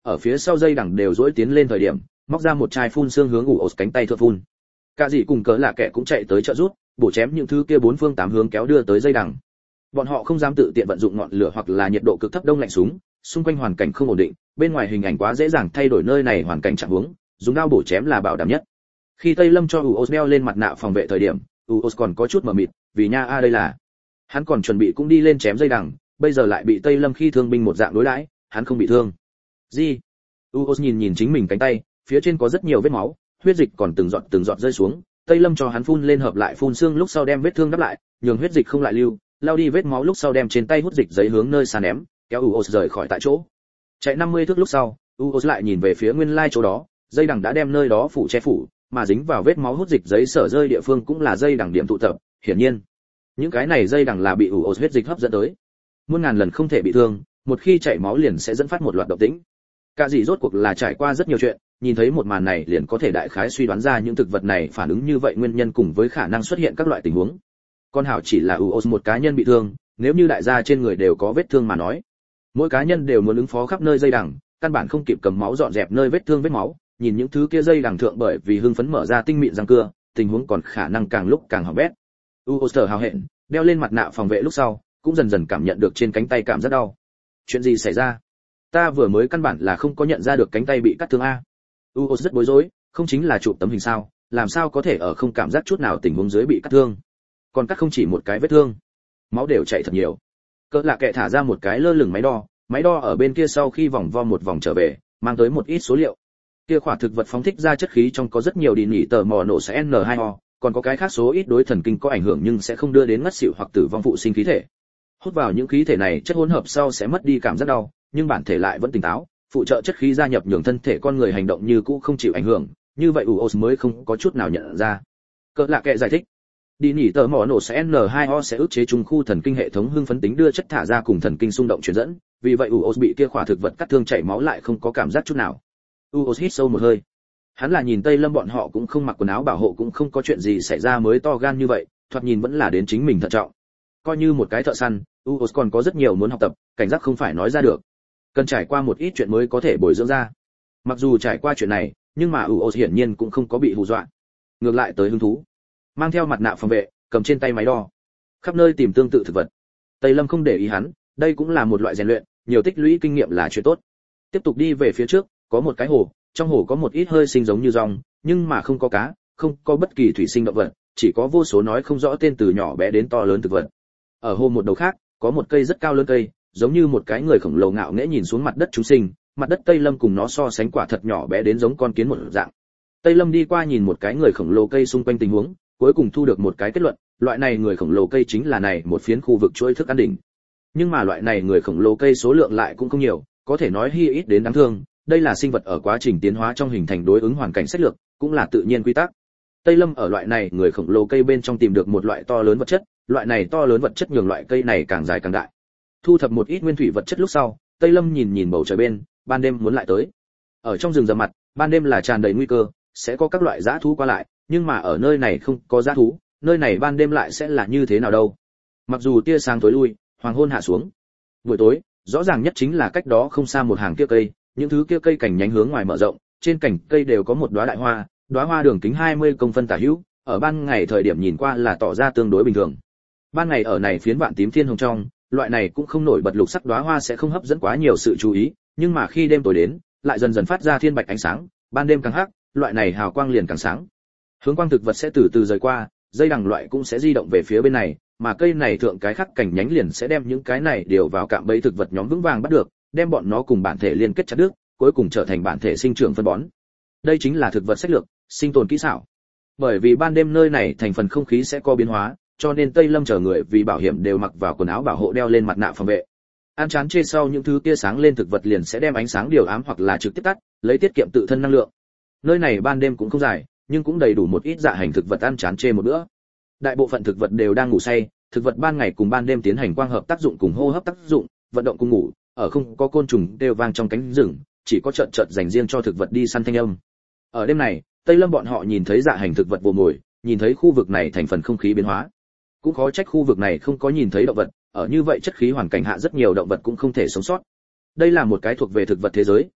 Speaker 1: ở phía sau dây đằng đều dỗi tiến lên thời điểm, móc ra một chai phun xương hướng ủ cánh tay thượng phun. Cả gì cùng cỡ lạ kẻ cũng chạy tới trợ giúp, bổ chém những thứ kia bốn phương tám hướng kéo đưa tới dây đằng. Bọn họ không dám tự tiện vận dụng ngọn lửa hoặc là nhiệt độ cực thấp đông lạnh súng, xung quanh hoàn cảnh không ổn định, bên ngoài hình ảnh quá dễ dàng thay đổi nơi này hoàn cảnh trạng huống, dùng dao bổ chém là bảo đảm nhất. Khi Tây Lâm cho Uos đeo lên mặt nạ phòng vệ thời điểm, Uos còn có chút mờ mịt, vì nha đây là. Hắn còn chuẩn bị cũng đi lên chém dây đằng, bây giờ lại bị Tây Lâm khi thương binh một dạng đối đãi, hắn không bị thương. Gì? Uos nhìn chính mình cánh tay, phía trên có rất nhiều vết máu, huyết dịch còn từng giọt rơi xuống. Tây Lâm cho hắn phun lên hợp lại phun xương lúc sau đem vết thương đắp lại, nhường huyết dịch không lại lưu, lao đi vết máu lúc sau đem trên tay hút dịch giấy hướng nơi xa ném, kéo Uos rời khỏi tại chỗ. Chạy 50 thước lúc sau, Uos lại nhìn về phía nguyên lai chỗ đó, dây đằng đã đem nơi đó phủ che phủ, mà dính vào vết máu hút dịch giấy sở rơi địa phương cũng là dây đằng điểm tụ tập, hiển nhiên, những cái này dây đằng là bị Uos huyết dịch hấp dẫn tới. Muôn ngàn lần không thể bị thương, một khi chảy máu liền sẽ dẫn phát một loạt động tĩnh. Cả gì rốt cuộc là trải qua rất nhiều chuyện, nhìn thấy một màn này liền có thể đại khái suy đoán ra những thực vật này phản ứng như vậy nguyên nhân cùng với khả năng xuất hiện các loại tình huống. Con hảo chỉ là Uos một cá nhân bị thương, nếu như đại gia trên người đều có vết thương mà nói, mỗi cá nhân đều muốn ứng phó khắp nơi dây đằng, căn bản không kịp cầm máu dọn dẹp nơi vết thương vết máu, nhìn những thứ kia dây đằng thượng bởi vì hưng phấn mở ra tinh mịn răng cưa, tình huống còn khả năng càng lúc càng hỏng bét. Uos hào hẹn, đeo lên mặt nạ phòng vệ lúc sau, cũng dần dần cảm nhận được trên cánh tay cảm rất đau. Chuyện gì xảy ra? Ta vừa mới căn bản là không có nhận ra được cánh tay bị cắt thương a. Uos rất bối rối, không chính là chụp tấm hình sao, làm sao có thể ở không cảm giác chút nào tình huống dưới bị cắt thương? Còn cắt không chỉ một cái vết thương, máu đều chảy thật nhiều. Cỡ lạ kệ thả ra một cái lơ lửng máy đo ở bên kia sau khi vòng vo một vòng trở về, mang tới một ít số liệu. Kia khỏa thực vật phóng thích ra chất khí trong có rất nhiều đi nhỉ tờ mò nổ sẽ N2O, còn có cái khác số ít đối thần kinh có ảnh hưởng nhưng sẽ không đưa đến ngất xỉu hoặc tử vong phụ sinh khí thể. Hút vào những khí thể này chất hỗn hợp sau sẽ mất đi cảm giác đau, nhưng bản thể lại vẫn tỉnh táo, phụ trợ chất khí gia nhập nhường thân thể con người hành động như cũ không chịu ảnh hưởng, như vậy Uos mới không có chút nào nhận ra. Cỡ lạ kệ giải thích. Đi nhỉ tờ mỏ nổ sẽ N2O sẽ ức chế trung khu thần kinh hệ thống hưng phấn tính đưa chất thả ra cùng thần kinh xung động truyền dẫn, vì vậy Uos bị kia khỏa thực vật cắt thương chảy máu lại không có cảm giác chút nào. Uos hít sâu một hơi. Hắn là nhìn Tây Lâm bọn họ cũng không mặc quần áo bảo hộ cũng không có chuyện gì xảy ra mới to gan như vậy, thoạt nhìn vẫn là đến chính mình thận trọng. Coi như một cái thợ săn, Uos còn có rất nhiều muốn học tập, cảnh giác không phải nói ra được. Cần trải qua một ít chuyện mới có thể bồi dưỡng ra. Mặc dù trải qua chuyện này, nhưng mà Uos hiển nhiên cũng không có bị hù dọa. Ngược lại tới hứng thú. Mang theo mặt nạ phòng vệ, cầm trên tay máy đo, khắp nơi tìm tương tự thực vật. Tây Lâm không để ý hắn, đây cũng là một loại rèn luyện, nhiều tích lũy kinh nghiệm là chuyện tốt. Tiếp tục đi về phía trước, có một cái hồ, trong hồ có một ít hơi sinh giống như rong, nhưng mà không có cá, không có bất kỳ thủy sinh động vật, chỉ có vô số nói không rõ tên từ nhỏ bé đến to lớn thực vật. Ở hồ một đầu khác, có một cây rất cao lớn cây, giống như một cái người khổng lồ ngạo nghễ nhìn xuống mặt đất chúng sinh, mặt đất Tây Lâm cùng nó so sánh quả thật nhỏ bé đến giống con kiến một dạng. Tây Lâm đi qua nhìn một cái người khổng lồ cây xung quanh tình huống, cuối cùng thu được một cái kết luận, loại này người khổng lồ cây chính là này một phiến khu vực chuỗi thức ăn đỉnh. Nhưng mà loại này người khổng lồ cây số lượng lại cũng không nhiều, có thể nói hi ít đến đáng thương, đây là sinh vật ở quá trình tiến hóa trong hình thành đối ứng hoàn cảnh sách lược, cũng là tự nhiên quy tắc. Tây Lâm ở loại này người khổng lồ cây bên trong tìm được một loại to lớn vật chất, loại này to lớn vật chất nhường loại cây này càng dài càng đại. Thu thập một ít nguyên thủy vật chất lúc sau, Tây Lâm nhìn bầu trời bên, ban đêm muốn lại tới. Ở trong rừng rậm mặt, ban đêm là tràn đầy nguy cơ, sẽ có các loại dã thú qua lại, nhưng mà ở nơi này không có dã thú, nơi này ban đêm lại sẽ là như thế nào đâu? Mặc dù tia sáng tối lui, hoàng hôn hạ xuống. Buổi tối, rõ ràng nhất chính là cách đó không xa một hàng kia cây, những thứ kia cây cành nhánh hướng ngoài mở rộng, trên cành cây đều có một đóa đại hoa, đóa hoa đường kính 20 công phân tả hữu, ở ban ngày thời điểm nhìn qua là tỏ ra tương đối bình thường. Ban ngày ở này phiến vạn tím thiên hồng trong, loại này cũng không nổi bật lục sắc đóa hoa sẽ không hấp dẫn quá nhiều sự chú ý, nhưng mà khi đêm tối đến, lại dần dần phát ra thiên bạch ánh sáng, ban đêm càng hắc, loại này hào quang liền càng sáng. Hướng quang thực vật sẽ từ từ rời qua, dây đằng loại cũng sẽ di động về phía bên này, mà cây này thượng cái khắc cành nhánh liền sẽ đem những cái này điều vào cạm bẫy thực vật nhóm vững vàng bắt được, đem bọn nó cùng bản thể liên kết chặt đứt, cuối cùng trở thành bản thể sinh trưởng phân bón. Đây chính là thực vật sách lược, sinh tồn kỹ xảo. Bởi vì ban đêm nơi này thành phần không khí sẽ có biến hóa, cho nên Tây Lâm chờ người vì bảo hiểm đều mặc vào quần áo bảo hộ đeo lên mặt nạ phòng vệ. Ăn chán chê sau những thứ kia sáng lên thực vật liền sẽ đem ánh sáng điều ám hoặc là trực tiếp tắt, lấy tiết kiệm tự thân năng lượng. Nơi này ban đêm cũng không dài, nhưng cũng đầy đủ một ít dạ hành thực vật ăn chán chê một bữa. Đại bộ phận thực vật đều đang ngủ say, thực vật ban ngày cùng ban đêm tiến hành quang hợp tác dụng cùng hô hấp tác dụng, vận động cùng ngủ, ở không có côn trùng đều vang trong cánh rừng, chỉ có chợt dành riêng cho thực vật đi săn thanh âm. Ở đêm này, Tây Lâm bọn họ nhìn thấy dạ hành thực vật vồ mồi, nhìn thấy khu vực này thành phần không khí biến hóa. Cũng khó trách khu vực này không có nhìn thấy động vật, ở như vậy chất khí hoàn cảnh hạ rất nhiều động vật cũng không thể sống sót. Đây là một cái thuộc về thực vật thế giới,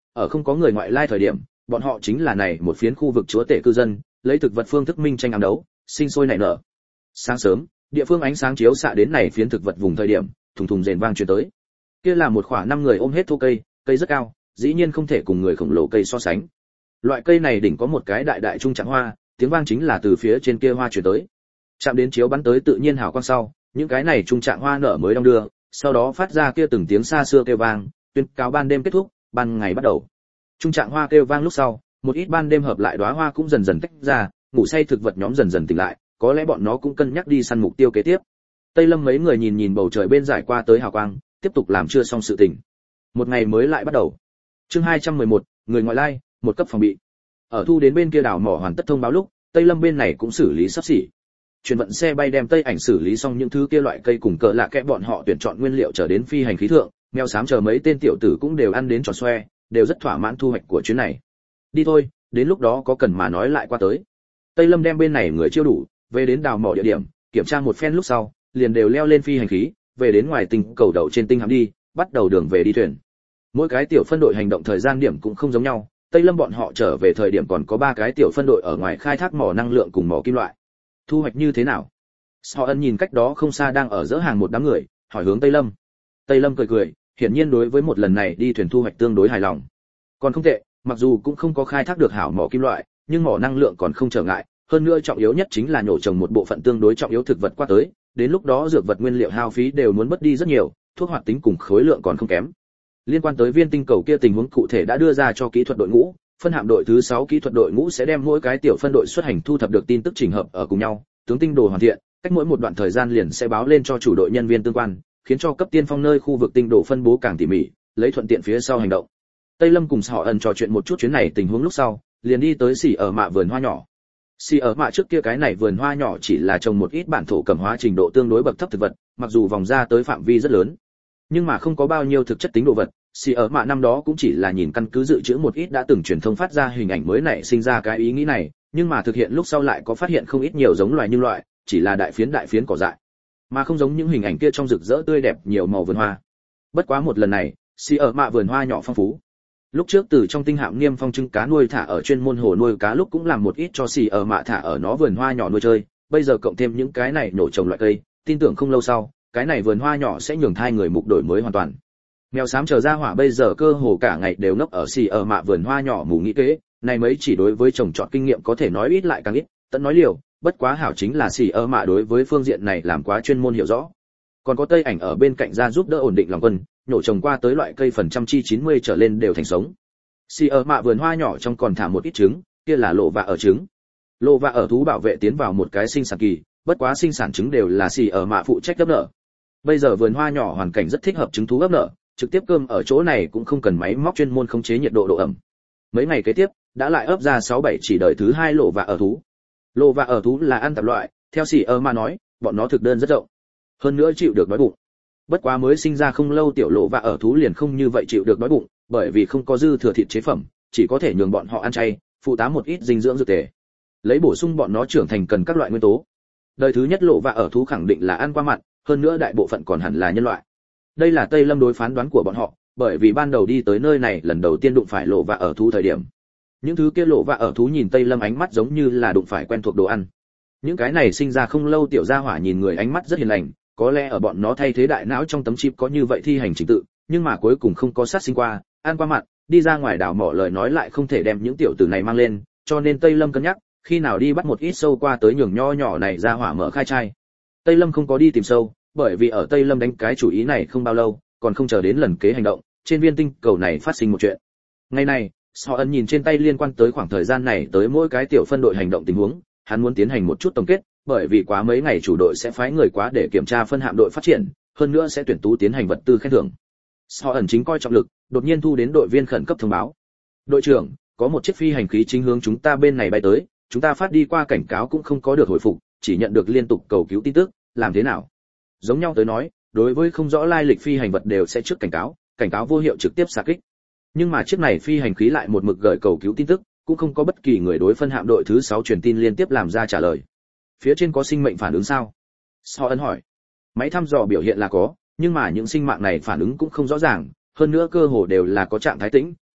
Speaker 1: ở không có người ngoại lai thời điểm, bọn họ chính là này một phiến khu vực chúa tể cư dân, lấy thực vật phương thức minh tranh ám đấu, sinh sôi nảy nở. Sáng sớm, địa phương ánh sáng chiếu xạ đến này phiến thực vật vùng thời điểm, thùng thùng rền vang truyền tới. Kia là một khoảng 5 người ôm hết thô cây, cây rất cao, dĩ nhiên không thể cùng người khổng lồ cây so sánh. Loại cây này đỉnh có một cái đại đại trung trạng hoa, tiếng vang chính là từ phía trên kia hoa truyền tới. Chạm đến chiếu bắn tới tự nhiên hào quang sau, những cái này trung trạng hoa nở mới đong đưa, sau đó phát ra kia từng tiếng xa xưa kêu vang, tuyên cáo ban đêm kết thúc, ban ngày bắt đầu. Trung trạng hoa kêu vang lúc sau, một ít ban đêm hợp lại đóa hoa cũng dần dần tách ra, ngủ say thực vật nhóm dần dần tỉnh lại, có lẽ bọn nó cũng cân nhắc đi săn mục tiêu kế tiếp. Tây Lâm mấy người nhìn nhìn bầu trời bên giải qua tới hào quang, tiếp tục làm chưa xong sự tình. Một ngày mới lại bắt đầu. Chương 211, người ngoại lai, một cấp phòng bị. Ở thu đến bên kia đảo mỏ hoàn tất thông báo lúc, Tây Lâm bên này cũng xử lý sắp xỉ. Chuyển vận xe bay đem Tây Ảnh xử lý xong những thứ kia loại cây cùng cỡ lạ kẽ bọn họ tuyển chọn nguyên liệu trở đến phi hành khí thượng, mèo xám chờ mấy tên tiểu tử cũng đều ăn đến tròn xoe, đều rất thỏa mãn thu hoạch của chuyến này. Đi thôi, đến lúc đó có cần mà nói lại qua tới. Tây Lâm đem bên này người chiêu đủ, về đến đào mỏ địa điểm, kiểm tra một phen lúc sau, liền đều leo lên phi hành khí, về đến ngoài tinh cầu đậu trên tinh hạm đi, bắt đầu đường về đi thuyền. Mỗi cái tiểu phân đội hành động thời gian điểm cũng không giống nhau, Tây Lâm bọn họ trở về thời điểm còn có 3 cái tiểu phân đội ở ngoài khai thác mỏ năng lượng cùng mỏ kim loại. Thu hoạch như thế nào? Sở Ân nhìn cách đó không xa đang ở giữa hàng một đám người, hỏi hướng Tây Lâm. Tây Lâm cười cười, hiển nhiên đối với một lần này đi thuyền thu hoạch tương đối hài lòng. Còn không tệ, mặc dù cũng không có khai thác được hảo mỏ kim loại, nhưng mỏ năng lượng còn không trở ngại, hơn nữa trọng yếu nhất chính là nhổ trồng một bộ phận tương đối trọng yếu thực vật qua tới, đến lúc đó dược vật nguyên liệu hao phí đều muốn mất đi rất nhiều, thuốc hoạt tính cùng khối lượng còn không kém. Liên quan tới viên tinh cầu kia tình huống cụ thể đã đưa ra cho kỹ thuật đội ngũ, phân hạm đội thứ 6 kỹ thuật đội ngũ sẽ đem mỗi cái tiểu phân đội xuất hành thu thập được tin tức chỉnh hợp ở cùng nhau, tướng tinh đồ hoàn thiện, cách mỗi một đoạn thời gian liền sẽ báo lên cho chủ đội nhân viên tương quan, khiến cho cấp tiên phong nơi khu vực tinh đồ phân bố càng tỉ mỉ, lấy thuận tiện phía sau hành động. Tây Lâm cùng Sở Ân trò chuyện một chút chuyến này tình huống lúc sau, liền đi tới xỉ ở mạ vườn hoa nhỏ. Xỉ ở mạ trước kia cái này vườn hoa nhỏ chỉ là trồng một ít bản thổ cẩm hóa trình độ tương đối bậc thấp thực vật, mặc dù vòng ra tới phạm vi rất lớn, nhưng mà không có bao nhiêu thực chất tính đồ vật. Xỉ ở mạ năm đó cũng chỉ là nhìn căn cứ dự trữ một ít đã từng truyền thông phát ra hình ảnh mới nảy sinh ra cái ý nghĩ này, nhưng mà thực hiện lúc sau lại có phát hiện không ít nhiều giống loài nhân loại, chỉ là đại phiến cỏ dại, mà không giống những hình ảnh kia trong rực rỡ tươi đẹp nhiều màu vườn hoa. Bất quá một lần này, xỉ ở mạ vườn hoa nhỏ phong phú. Lúc trước từ trong tinh hạm Niêm Phong trứng cá nuôi thả ở chuyên môn hồ nuôi cá lúc cũng làm một ít cho xỉ ở mạ thả ở nó vườn hoa nhỏ nuôi chơi, bây giờ cộng thêm những cái này nổ trồng loại cây, tin tưởng không lâu sau, cái này vườn hoa nhỏ sẽ nhường hai người mục đổi mới hoàn toàn. Mèo xám chờ ra hỏa bây giờ cơ hồ cả ngày đều nấp ở xỉ ở mạ vườn hoa nhỏ mù nghĩ kế, này mấy chỉ đối với trồng trọt kinh nghiệm có thể nói ít lại càng ít, tận nói liều, bất quá hảo chính là xỉ ở mạ đối với phương diện này làm quá chuyên môn hiểu rõ. Còn có Tây Ảnh ở bên cạnh ra giúp đỡ ổn định lòng quân, nhổ trồng qua tới loại cây phần trăm chi 90 trở lên đều thành sống. Xỉ ở mạ vườn hoa nhỏ trong còn thả một ít trứng, kia là lộ và ở trứng. Lộ và ở thú bảo vệ tiến vào một cái sinh sản kỳ, bất quá sinh sản trứng đều là xỉ ở mạ phụ trách ấp nở. Bây giờ vườn hoa nhỏ hoàn cảnh rất thích hợp trứng thú ấp nở, trực tiếp cơm ở chỗ này cũng không cần máy móc chuyên môn khống chế nhiệt độ độ ẩm. Mấy ngày kế tiếp, đã lại ấp ra 6-7 chỉ đời thứ 2 lộ và ở thú. Lộ và ở thú là ăn tạp loại, theo xỉ ở mạ nói, bọn nó thực đơn rất rộng. Hơn nữa chịu được đói bụng. Bất quá mới sinh ra không lâu tiểu lộ và ở thú liền không như vậy chịu được đói bụng, bởi vì không có dư thừa thịt chế phẩm, chỉ có thể nhường bọn họ ăn chay, phụ tá một ít dinh dưỡng dược tề. Lấy bổ sung bọn nó trưởng thành cần các loại nguyên tố. Đời thứ nhất lộ và ở thú khẳng định là ăn qua mặn, hơn nữa đại bộ phận còn hẳn là nhân loại. Đây là Tây Lâm đối phán đoán của bọn họ, bởi vì ban đầu đi tới nơi này lần đầu tiên đụng phải lộ và ở thú thời điểm. Những thứ kia lộ và ở thú nhìn Tây Lâm ánh mắt giống như là đụng phải quen thuộc đồ ăn. Những cái này sinh ra không lâu tiểu gia hỏa nhìn người ánh mắt rất hiền lành, có lẽ ở bọn nó thay thế đại não trong tấm chip có như vậy thi hành trình tự, nhưng mà cuối cùng không có sát sinh qua, ăn qua mặn, đi ra ngoài đảo mỏ lời nói lại không thể đem những tiểu tử này mang lên, cho nên Tây Lâm cân nhắc, khi nào đi bắt một ít sâu qua tới nhường nho nhỏ này ra hỏa mở khai trai. Tây Lâm không có đi tìm sâu, bởi vì ở Tây Lâm đánh cái chủ ý này không bao lâu, còn không chờ đến lần kế hành động, trên viên tinh cầu này phát sinh một chuyện. Ngày này, Sở Ân nhìn trên tay liên quan tới khoảng thời gian này tới mỗi cái tiểu phân đội hành động tình huống, hắn muốn tiến hành một chút tổng kết, bởi vì quá mấy ngày chủ đội sẽ phái người quá để kiểm tra phân hạm đội phát triển, hơn nữa sẽ tuyển tú tiến hành vật tư khen thưởng. Sở Ân chính coi trọng lực, đột nhiên thu đến đội viên khẩn cấp thông báo. Đội trưởng, có một chiếc phi hành khí chính hướng chúng ta bên này bay tới, chúng ta phát đi qua cảnh cáo cũng không có được hồi phục, chỉ nhận được liên tục cầu cứu tin tức, làm thế nào? Giống nhau tới nói, đối với không rõ lai lịch phi hành vật đều sẽ trước cảnh cáo vô hiệu trực tiếp xạ kích. Nhưng mà chiếc này phi hành khí lại một mực gửi cầu cứu tin tức, cũng không có bất kỳ người đối phân hạm đội thứ 6 truyền tin liên tiếp làm ra trả lời. Phía trên có sinh mệnh phản ứng sao? Sở Ân hỏi. Máy thăm dò biểu hiện là có, nhưng mà những sinh mạng này phản ứng cũng không rõ ràng, hơn nữa cơ hồ đều là có trạng thái tĩnh,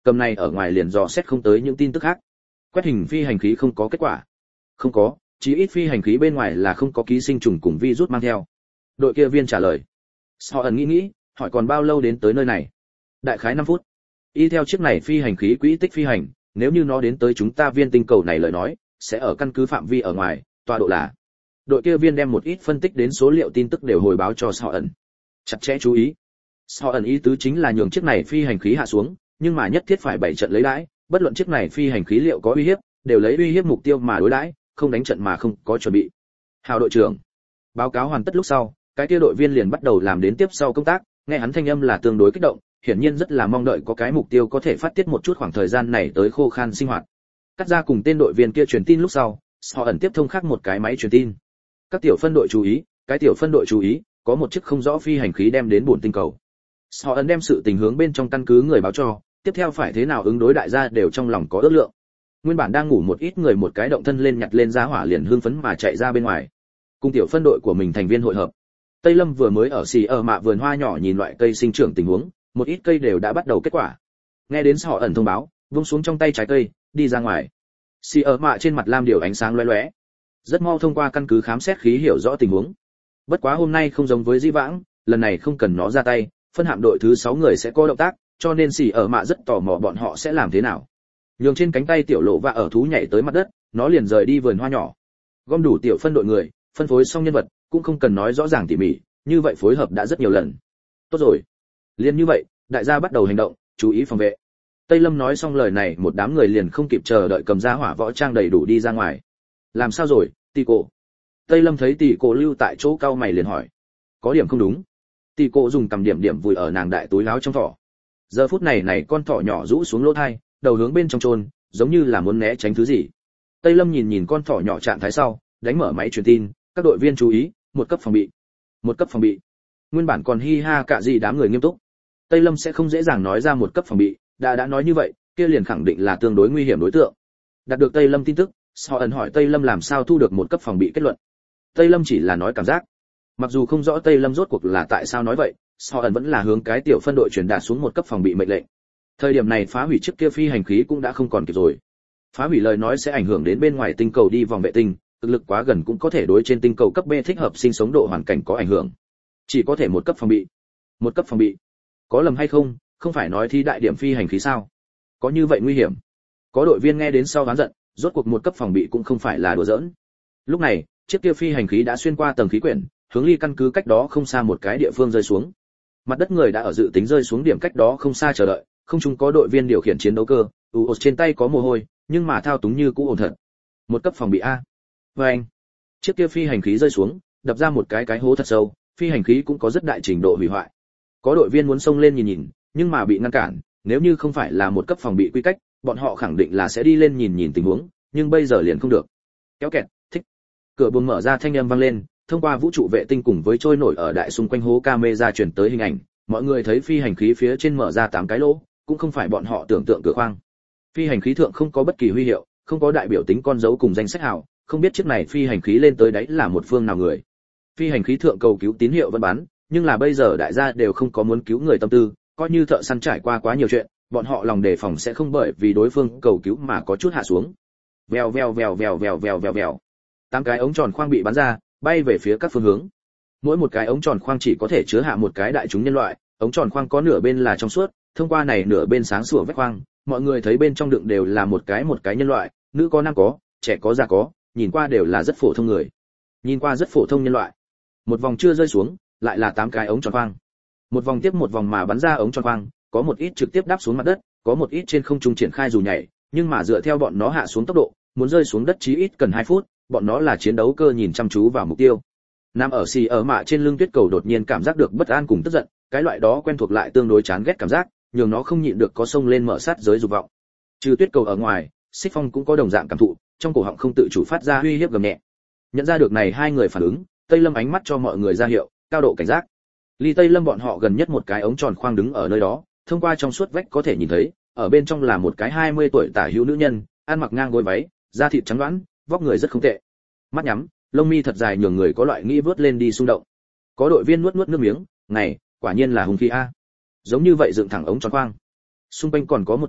Speaker 1: cầm này ở ngoài liền dò xét không tới những tin tức khác. Quét hình phi hành khí không có kết quả. Không có, chí ít phi hành khí bên ngoài là không có ký sinh trùng cùng virus mang theo. Đội kia viên trả lời. Họ ẩn nghĩ, hỏi còn bao lâu đến tới nơi này? Đại khái 5 phút. Y theo chiếc này phi hành khí quỹ tích phi hành, nếu như nó đến tới chúng ta viên tinh cầu này lời nói, sẽ ở căn cứ phạm vi ở ngoài, tọa độ là. Đội kia viên đem một ít phân tích đến số liệu tin tức đều hồi báo cho Họ ẩn. Chặt chẽ chú ý. Họ ẩn ý tứ chính là nhường chiếc này phi hành khí hạ xuống, nhưng mà nhất thiết phải bảy trận lấy đãi, bất luận chiếc này phi hành khí liệu có uy hiếp, đều lấy uy hiếp mục tiêu mà đối đãi, không đánh trận mà không có chuẩn bị. Hào đội trưởng. Báo cáo hoàn tất lúc sau, cái kia đội viên liền bắt đầu làm đến tiếp sau công tác, nghe hắn thanh âm là tương đối kích động, hiển nhiên rất là mong đợi có cái mục tiêu có thể phát tiết một chút khoảng thời gian này tới khô khan sinh hoạt. Cắt ra cùng tên đội viên kia truyền tin lúc sau, Họ ẩn tiếp thông khác một cái máy truyền tin. Các tiểu phân đội chú ý, cái tiểu phân đội chú ý, có một chiếc không rõ phi hành khí đem đến bổn tinh cầu. Họ ẩn đem sự tình hướng bên trong căn cứ người báo cho, tiếp theo phải thế nào ứng đối đại gia đều trong lòng có ước lượng. Nguyên bản đang ngủ một ít người một cái động thân lên nhặt lên giá hỏa liền hưng phấn mà chạy ra bên ngoài. Cùng tiểu phân đội của mình thành viên hội hợp. Tây Lâm vừa mới ở xì ở mạ vườn hoa nhỏ nhìn loại cây sinh trưởng tình huống, một ít cây đều đã bắt đầu kết quả. Nghe đến Họ ẩn thông báo, vung xuống trong tay trái cây, đi ra ngoài. Xì ở mạ trên mặt lam điều ánh sáng lóe lóe. Rất mau thông qua căn cứ khám xét khí hiểu rõ tình huống. Bất quá hôm nay không giống với dĩ vãng, lần này không cần nó ra tay, phân hạm đội thứ 6 người sẽ có động tác, cho nên xì ở mạ rất tò mò bọn họ sẽ làm thế nào. Nhường trên cánh tay tiểu lộ và ở thú nhảy tới mặt đất, nó liền rời đi vườn hoa nhỏ. Gom đủ tiểu phân đội người, phân phối xong nhân vật, cũng không cần nói rõ ràng tỉ mỉ, như vậy phối hợp đã rất nhiều lần. Tốt rồi. Liền như vậy, đại gia bắt đầu hành động, chú ý phòng vệ. Tây Lâm nói xong lời này, một đám người liền không kịp chờ đợi cầm ra hỏa võ trang đầy đủ đi ra ngoài. Làm sao rồi, Tỷ Cổ? Tây Lâm thấy Tỷ Cổ lưu tại chỗ cao mày liền hỏi. Có điểm không đúng. Tỷ Cổ dùng cầm điểm vùi ở nàng đại túi áo trong thỏ. Giờ phút này con thỏ nhỏ rũ xuống lỗ tai, đầu hướng bên trong chôn, giống như là muốn né tránh thứ gì. Tây Lâm nhìn con thỏ nhỏ trạng thái sau, đánh mở máy truyền tin, các đội viên chú ý, một cấp phòng bị. Một cấp phòng bị. Nguyên bản còn hi ha cả gì đám người nghiêm túc. Tây Lâm sẽ không dễ dàng nói ra một cấp phòng bị, đã nói như vậy, kia liền khẳng định là tương đối nguy hiểm đối tượng. Đạt được Tây Lâm tin tức, Họ ẩn hỏi Tây Lâm làm sao thu được một cấp phòng bị kết luận. Tây Lâm chỉ là nói cảm giác. Mặc dù không rõ Tây Lâm rốt cuộc là tại sao nói vậy, Họ ẩn vẫn là hướng cái tiểu phân đội truyền đạt xuống một cấp phòng bị mệnh lệnh. Thời điểm này phá hủy chiếc kia phi hành khí cũng đã không còn kịp rồi. Phá hủy lời nói sẽ ảnh hưởng đến bên ngoài tinh cầu đi vòng vệ tinh, thực lực quá gần cũng có thể đối trên tinh cầu cấp B thích hợp sinh sống độ hoàn cảnh có ảnh hưởng. Chỉ có thể một cấp phòng bị. Một cấp phòng bị. Có lầm hay không, không phải nói thi đại điểm phi hành khí sao? Có như vậy nguy hiểm? Có đội viên nghe đến sau oán giận, rốt cuộc một cấp phòng bị cũng không phải là đùa giỡn. Lúc này, chiếc kia phi hành khí đã xuyên qua tầng khí quyển, hướng ly căn cứ cách đó không xa một cái địa phương rơi xuống. Mặt đất người đã ở dự tính rơi xuống điểm cách đó không xa chờ đợi, không chung có đội viên điều khiển chiến đấu cơ, trên tay có mồ hôi, nhưng mà thao túng như cũ ổn thật. Một cấp phòng bị a. Và anh, chiếc kia phi hành khí rơi xuống, đập ra một cái hố thật sâu, phi hành khí cũng có rất đại trình độ hủy hoại. Có đội viên muốn xông lên nhìn, nhưng mà bị ngăn cản, nếu như không phải là một cấp phòng bị quy cách, bọn họ khẳng định là sẽ đi lên nhìn tình huống, nhưng bây giờ liền không được. Kéo kẹt, thích. Cửa buồng mở ra thanh âm vang lên, thông qua vũ trụ vệ tinh cùng với trôi nổi ở đại xung quanh hố camera truyền tới hình ảnh, mọi người thấy phi hành khí phía trên mở ra 8 cái lỗ, cũng không phải bọn họ tưởng tượng cửa khoang. Phi hành khí thượng không có bất kỳ huy hiệu, không có đại biểu tính con dấu cùng danh sách hào, không biết chiếc này phi hành khí lên tới đấy là một phương nào người. Phi hành khí thượng cầu cứu tín hiệu vẫn bắn, nhưng là bây giờ đại gia đều không có muốn cứu người tâm tư, coi như thợ săn trải qua quá nhiều chuyện, bọn họ lòng đề phòng sẽ không bởi vì đối phương cầu cứu mà có chút hạ xuống. Vèo vèo vèo vèo vèo vèo vèo vèo. 8 cái ống tròn khoang bị bắn ra, bay về phía các phương hướng. Mỗi một cái ống tròn khoang chỉ có thể chứa hạ một cái đại chúng nhân loại, ống tròn khoang có nửa bên là trong suốt, thông qua này nửa bên sáng sủa vách khoang, mọi người thấy bên trong đựng đều là một cái nhân loại, nữ có nam có, trẻ có già có, nhìn qua đều là rất phổ thông người. Nhìn qua rất phổ thông nhân loại. Một vòng chưa rơi xuống, lại là 8 cái ống tròn khoang. Một vòng tiếp một vòng mà bắn ra ống tròn khoang, có một ít trực tiếp đáp xuống mặt đất, có một ít trên không trung triển khai dù nhảy, nhưng mà dựa theo bọn nó hạ xuống tốc độ, muốn rơi xuống đất chí ít cần 2 phút, bọn nó là chiến đấu cơ nhìn chăm chú vào mục tiêu. Nam ở xì ở mạ trên lưng tuyết cầu đột nhiên cảm giác được bất an cùng tức giận, cái loại đó quen thuộc lại tương đối chán ghét cảm giác, nhường nó không nhịn được có sông lên mở sát giới dục vọng. Trừ tuyết cầu ở ngoài, Xích Phong cũng có đồng dạng cảm thụ, trong cổ họng không tự chủ phát ra uy hiếp gầm nhẹ. Nhận ra được này hai người phản ứng, Tây Lâm ánh mắt cho mọi người ra hiệu, cao độ cảnh giác. Ly Tây Lâm bọn họ gần nhất một cái ống tròn khoang đứng ở nơi đó, thông qua trong suốt vách có thể nhìn thấy, ở bên trong là một cái 20 tuổi tả hữu nữ nhân, ăn mặc ngang gối váy, da thịt trắng đoán, vóc người rất không tệ. Mắt nhắm, lông mi thật dài nhường người có loại nghĩ vớt lên đi xung động. Có đội viên nuốt nước miếng, này, quả nhiên là hung khí a. Giống như vậy dựng thẳng ống tròn khoang. Xung quanh còn có một chút,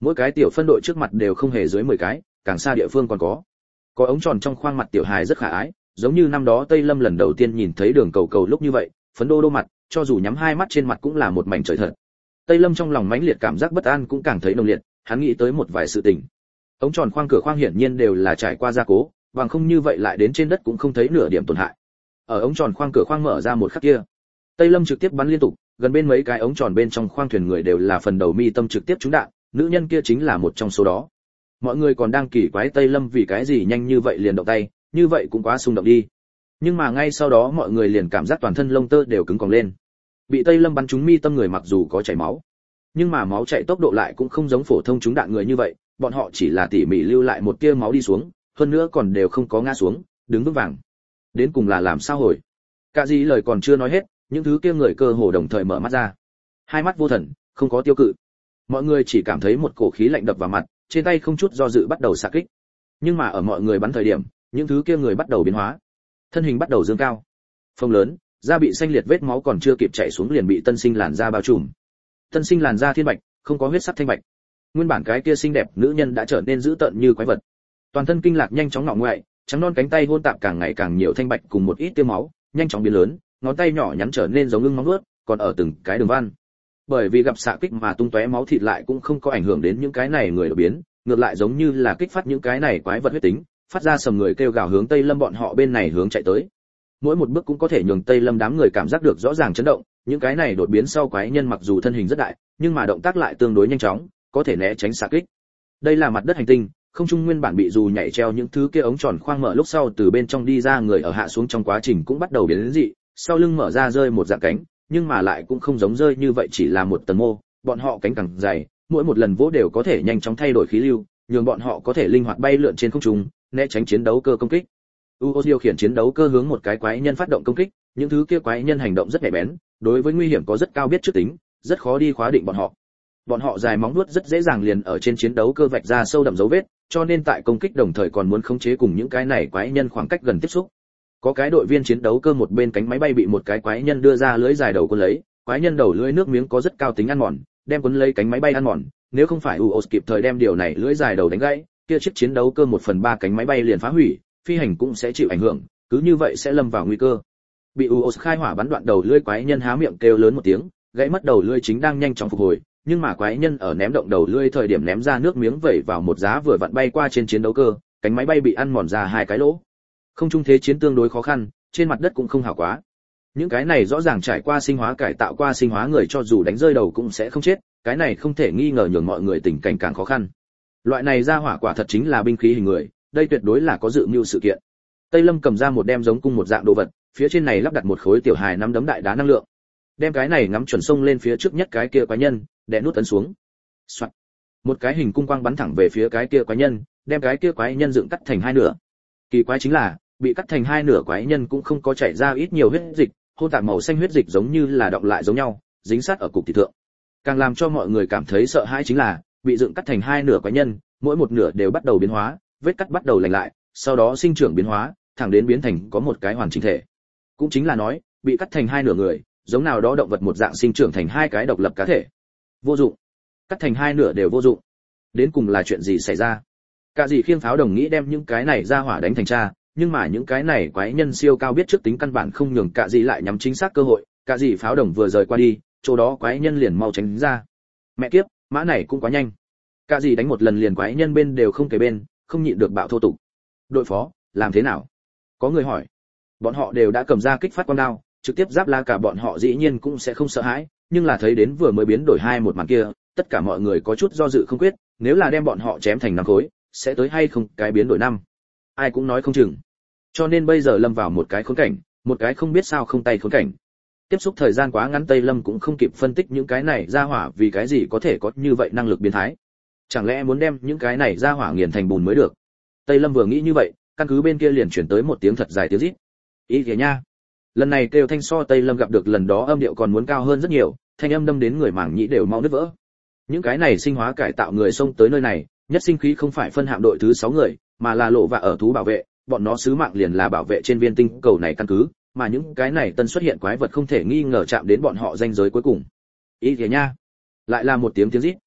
Speaker 1: mỗi cái tiểu phân đội trước mặt đều không hề dưới 10 cái, càng xa địa phương còn có ống tròn trong khoang mặt tiểu hài rất khả ái, giống như năm đó Tây Lâm lần đầu tiên nhìn thấy Đường Cầu Cầu lúc như vậy, phấn đô đô mặt, cho dù nhắm hai mắt trên mặt cũng là một mảnh trời thật. Tây Lâm trong lòng mãnh liệt cảm giác bất an cũng càng thấy nồng liệt, hắn nghĩ tới một vài sự tình. Ống tròn khoang cửa khoang hiển nhiên đều là trải qua gia cố, bằng không như vậy lại đến trên đất cũng không thấy nửa điểm tổn hại. Ở ống tròn khoang cửa khoang mở ra một khắc kia, Tây Lâm trực tiếp bắn liên tục, gần bên mấy cái ống tròn bên trong khoang thuyền người đều là phần đầu mi tâm trực tiếp trúng đạn, nữ nhân kia chính là một trong số đó. Mọi người còn đang kỳ quái Tây Lâm vì cái gì nhanh như vậy liền động tay, như vậy cũng quá xung động đi. Nhưng mà ngay sau đó mọi người liền cảm giác toàn thân lông tơ đều cứng còng lên. Bị Tây Lâm bắn trúng mi tâm người mặc dù có chảy máu, nhưng mà máu chảy tốc độ lại cũng không giống phổ thông trúng đạn người như vậy, bọn họ chỉ là tỉ mỉ lưu lại một tia máu đi xuống, hơn nữa còn đều không có ngã xuống, đứng vững vàng. Đến cùng là làm sao hồi? Cả gì lời còn chưa nói hết, những thứ kia người cơ hồ đồng thời mở mắt ra. Hai mắt vô thần, không có tiêu cự. Mọi người chỉ cảm thấy một cổ khí lạnh đập vào mặt, trên tay không chút do dự bắt đầu xạ kích. Nhưng mà ở mọi người bắn thời điểm, những thứ kia người bắt đầu biến hóa. Thân hình bắt đầu dương cao. Phồng lớn, da bị xanh liệt vết máu còn chưa kịp chảy xuống liền bị tân sinh làn da bao trùm. Tân sinh làn da thiên bạch, không có huyết sắc thanh bạch. Nguyên bản cái kia xinh đẹp nữ nhân đã trở nên dữ tợn như quái vật. Toàn thân kinh lạc nhanh chóng ngọ ngoại, trắng non cánh tay hôn tạp càng ngày càng nhiều thanh bạch cùng một ít tiêu máu, nhanh chóng biến lớn, ngón tay nhỏ nhắn trở nên giống ưng móng vuốt, còn ở từng cái đường văn. Bởi vì gặp xạ kích mà tung tóe máu thịt lại cũng không có ảnh hưởng đến những cái này người đột biến, ngược lại giống như là kích phát những cái này quái vật huyết tính, phát ra sầm người kêu gào hướng Tây Lâm bọn họ bên này hướng chạy tới. Mỗi một bước cũng có thể nhường Tây Lâm đám người cảm giác được rõ ràng chấn động, những cái này đột biến sau quái nhân mặc dù thân hình rất đại, nhưng mà động tác lại tương đối nhanh chóng, có thể né tránh xạ kích. Đây là mặt đất hành tinh, không trung nguyên bản bị dù nhảy treo những thứ kia ống tròn khoang mở lúc sau từ bên trong đi ra người ở hạ xuống trong quá trình cũng bắt đầu biến dị, sau lưng mở ra rơi một dạng cánh, nhưng mà lại cũng không giống rơi như vậy chỉ là một tầng mô, bọn họ cánh càng dày, mỗi một lần vỗ đều có thể nhanh chóng thay đổi khí lưu, nhường bọn họ có thể linh hoạt bay lượn trên không trung, né tránh chiến đấu cơ công kích. UOS điều khiển chiến đấu cơ hướng một cái quái nhân phát động công kích, những thứ kia quái nhân hành động rất nhạy bén, đối với nguy hiểm có rất cao biết trước tính, rất khó đi khóa định bọn họ. Bọn họ dài móng vuốt rất dễ dàng liền ở trên chiến đấu cơ vạch ra sâu đậm dấu vết, cho nên tại công kích đồng thời còn muốn khống chế cùng những cái này quái nhân khoảng cách gần tiếp xúc. Có cái đội viên chiến đấu cơ một bên cánh máy bay bị một cái quái nhân đưa ra lưới dài đầu cuốn lấy, quái nhân đầu lưỡi nước miếng có rất cao tính ăn mòn, đem cuốn lấy cánh máy bay ăn mòn, nếu không phải UOS kịp thời đem điều này lưỡi dài đầu đánh gãy, kia chiếc chiến đấu cơ 1/3 cánh máy bay liền phá hủy, phi hành cũng sẽ chịu ảnh hưởng, cứ như vậy sẽ lâm vào nguy cơ. Bị UOS khai hỏa bắn đoạn đầu lưỡi quái nhân há miệng kêu lớn một tiếng, gãy mất đầu lưỡi chính đang nhanh chóng phục hồi, nhưng mà quái nhân ở ném động đầu lưỡi thời điểm ném ra nước miếng vẩy vào một giá vừa vặn bay qua trên chiến đấu cơ, cánh máy bay bị ăn mòn ra hai cái lỗ. Không trung thế chiến tương đối khó khăn, trên mặt đất cũng không hảo quá. Những cái này rõ ràng trải qua sinh hóa cải tạo qua sinh hóa người cho dù đánh rơi đầu cũng sẽ không chết, cái này không thể nghi ngờ nhường mọi người tình cảnh càng khó khăn. Loại này ra hỏa quả thật chính là binh khí hình người, đây tuyệt đối là có dự mưu sự kiện. Tây Lâm cầm ra một đem giống cung một dạng đồ vật, phía trên này lắp đặt một khối tiểu hài nắm đấm đại đá năng lượng. Đem cái này ngắm chuẩn sông lên phía trước nhất cái kia quái nhân, đè nút ấn xuống. Soạt. Một cái hình cung quang bắn thẳng về phía cái kia quái nhân, đem cái kia quái nhân dựng cắt thành hai nửa. Kỳ quái chính là, bị cắt thành hai nửa quái nhân cũng không có chảy ra ít nhiều huyết dịch, hôn tạp màu xanh huyết dịch giống như là đọng lại giống nhau, dính sát ở cục thịt thượng. Càng làm cho mọi người cảm thấy sợ hãi chính là, bị dựng cắt thành hai nửa quái nhân, mỗi một nửa đều bắt đầu biến hóa, vết cắt bắt đầu lành lại, sau đó sinh trưởng biến hóa, thẳng đến biến thành có một cái hoàn chỉnh thể. Cũng chính là nói, bị cắt thành hai nửa người, giống nào đó động vật một dạng sinh trưởng thành hai cái độc lập cá thể. Vô dụng. Cắt thành hai nửa đều vô dụng. Đến cùng là chuyện gì xảy ra? Cả gì khiêng pháo đồng nghĩ đem những cái này ra hỏa đánh thành cha, nhưng mà những cái này quái nhân siêu cao biết trước tính căn bản không nhường cả gì lại nhắm chính xác cơ hội, cả gì pháo đồng vừa rời qua đi, chỗ đó quái nhân liền mau tránh ra. Mẹ kiếp, mã này cũng quá nhanh. Cả gì đánh một lần liền quái nhân bên đều không kề bên, không nhịn được bạo thô tục. Đội phó, làm thế nào? Có người hỏi. Bọn họ đều đã cầm ra kích phát quang đao, trực tiếp giáp la cả bọn họ dĩ nhiên cũng sẽ không sợ hãi, nhưng là thấy đến vừa mới biến đổi hai một màn kia, tất cả mọi người có chút do dự không quyết, nếu là đem bọn họ chém thành năm khối, sẽ tới hay không cái biến đổi năm. Ai cũng nói không chừng. Cho nên bây giờ lâm vào một cái khốn cảnh, một cái không biết sao không tay khốn cảnh. Tiếp xúc thời gian quá ngắn Tây Lâm cũng không kịp phân tích những cái này ra hỏa vì cái gì có thể có như vậy năng lực biến thái. Chẳng lẽ muốn đem những cái này ra hỏa nghiền thành bùn mới được? Tây Lâm vừa nghĩ như vậy, căn cứ bên kia liền chuyển tới một tiếng thật dài tiếng rít. Ý kìa nha. Lần này kêu thanh so Tây Lâm gặp được lần đó âm điệu còn muốn cao hơn rất nhiều, thanh âm đâm đến người mảng nhĩ đều mau nứt vỡ. Những cái này sinh hóa cải tạo người xông tới nơi này, nhất sinh khí không phải phân hạm đội thứ 6 người, mà là lộ và ở thú bảo vệ, bọn nó sứ mạng liền là bảo vệ trên viên tinh cầu này căn cứ, mà những cái này tân xuất hiện quái vật không thể nghi ngờ chạm đến bọn họ ranh giới cuối cùng. Ý kìa nha. Lại là một tiếng rít.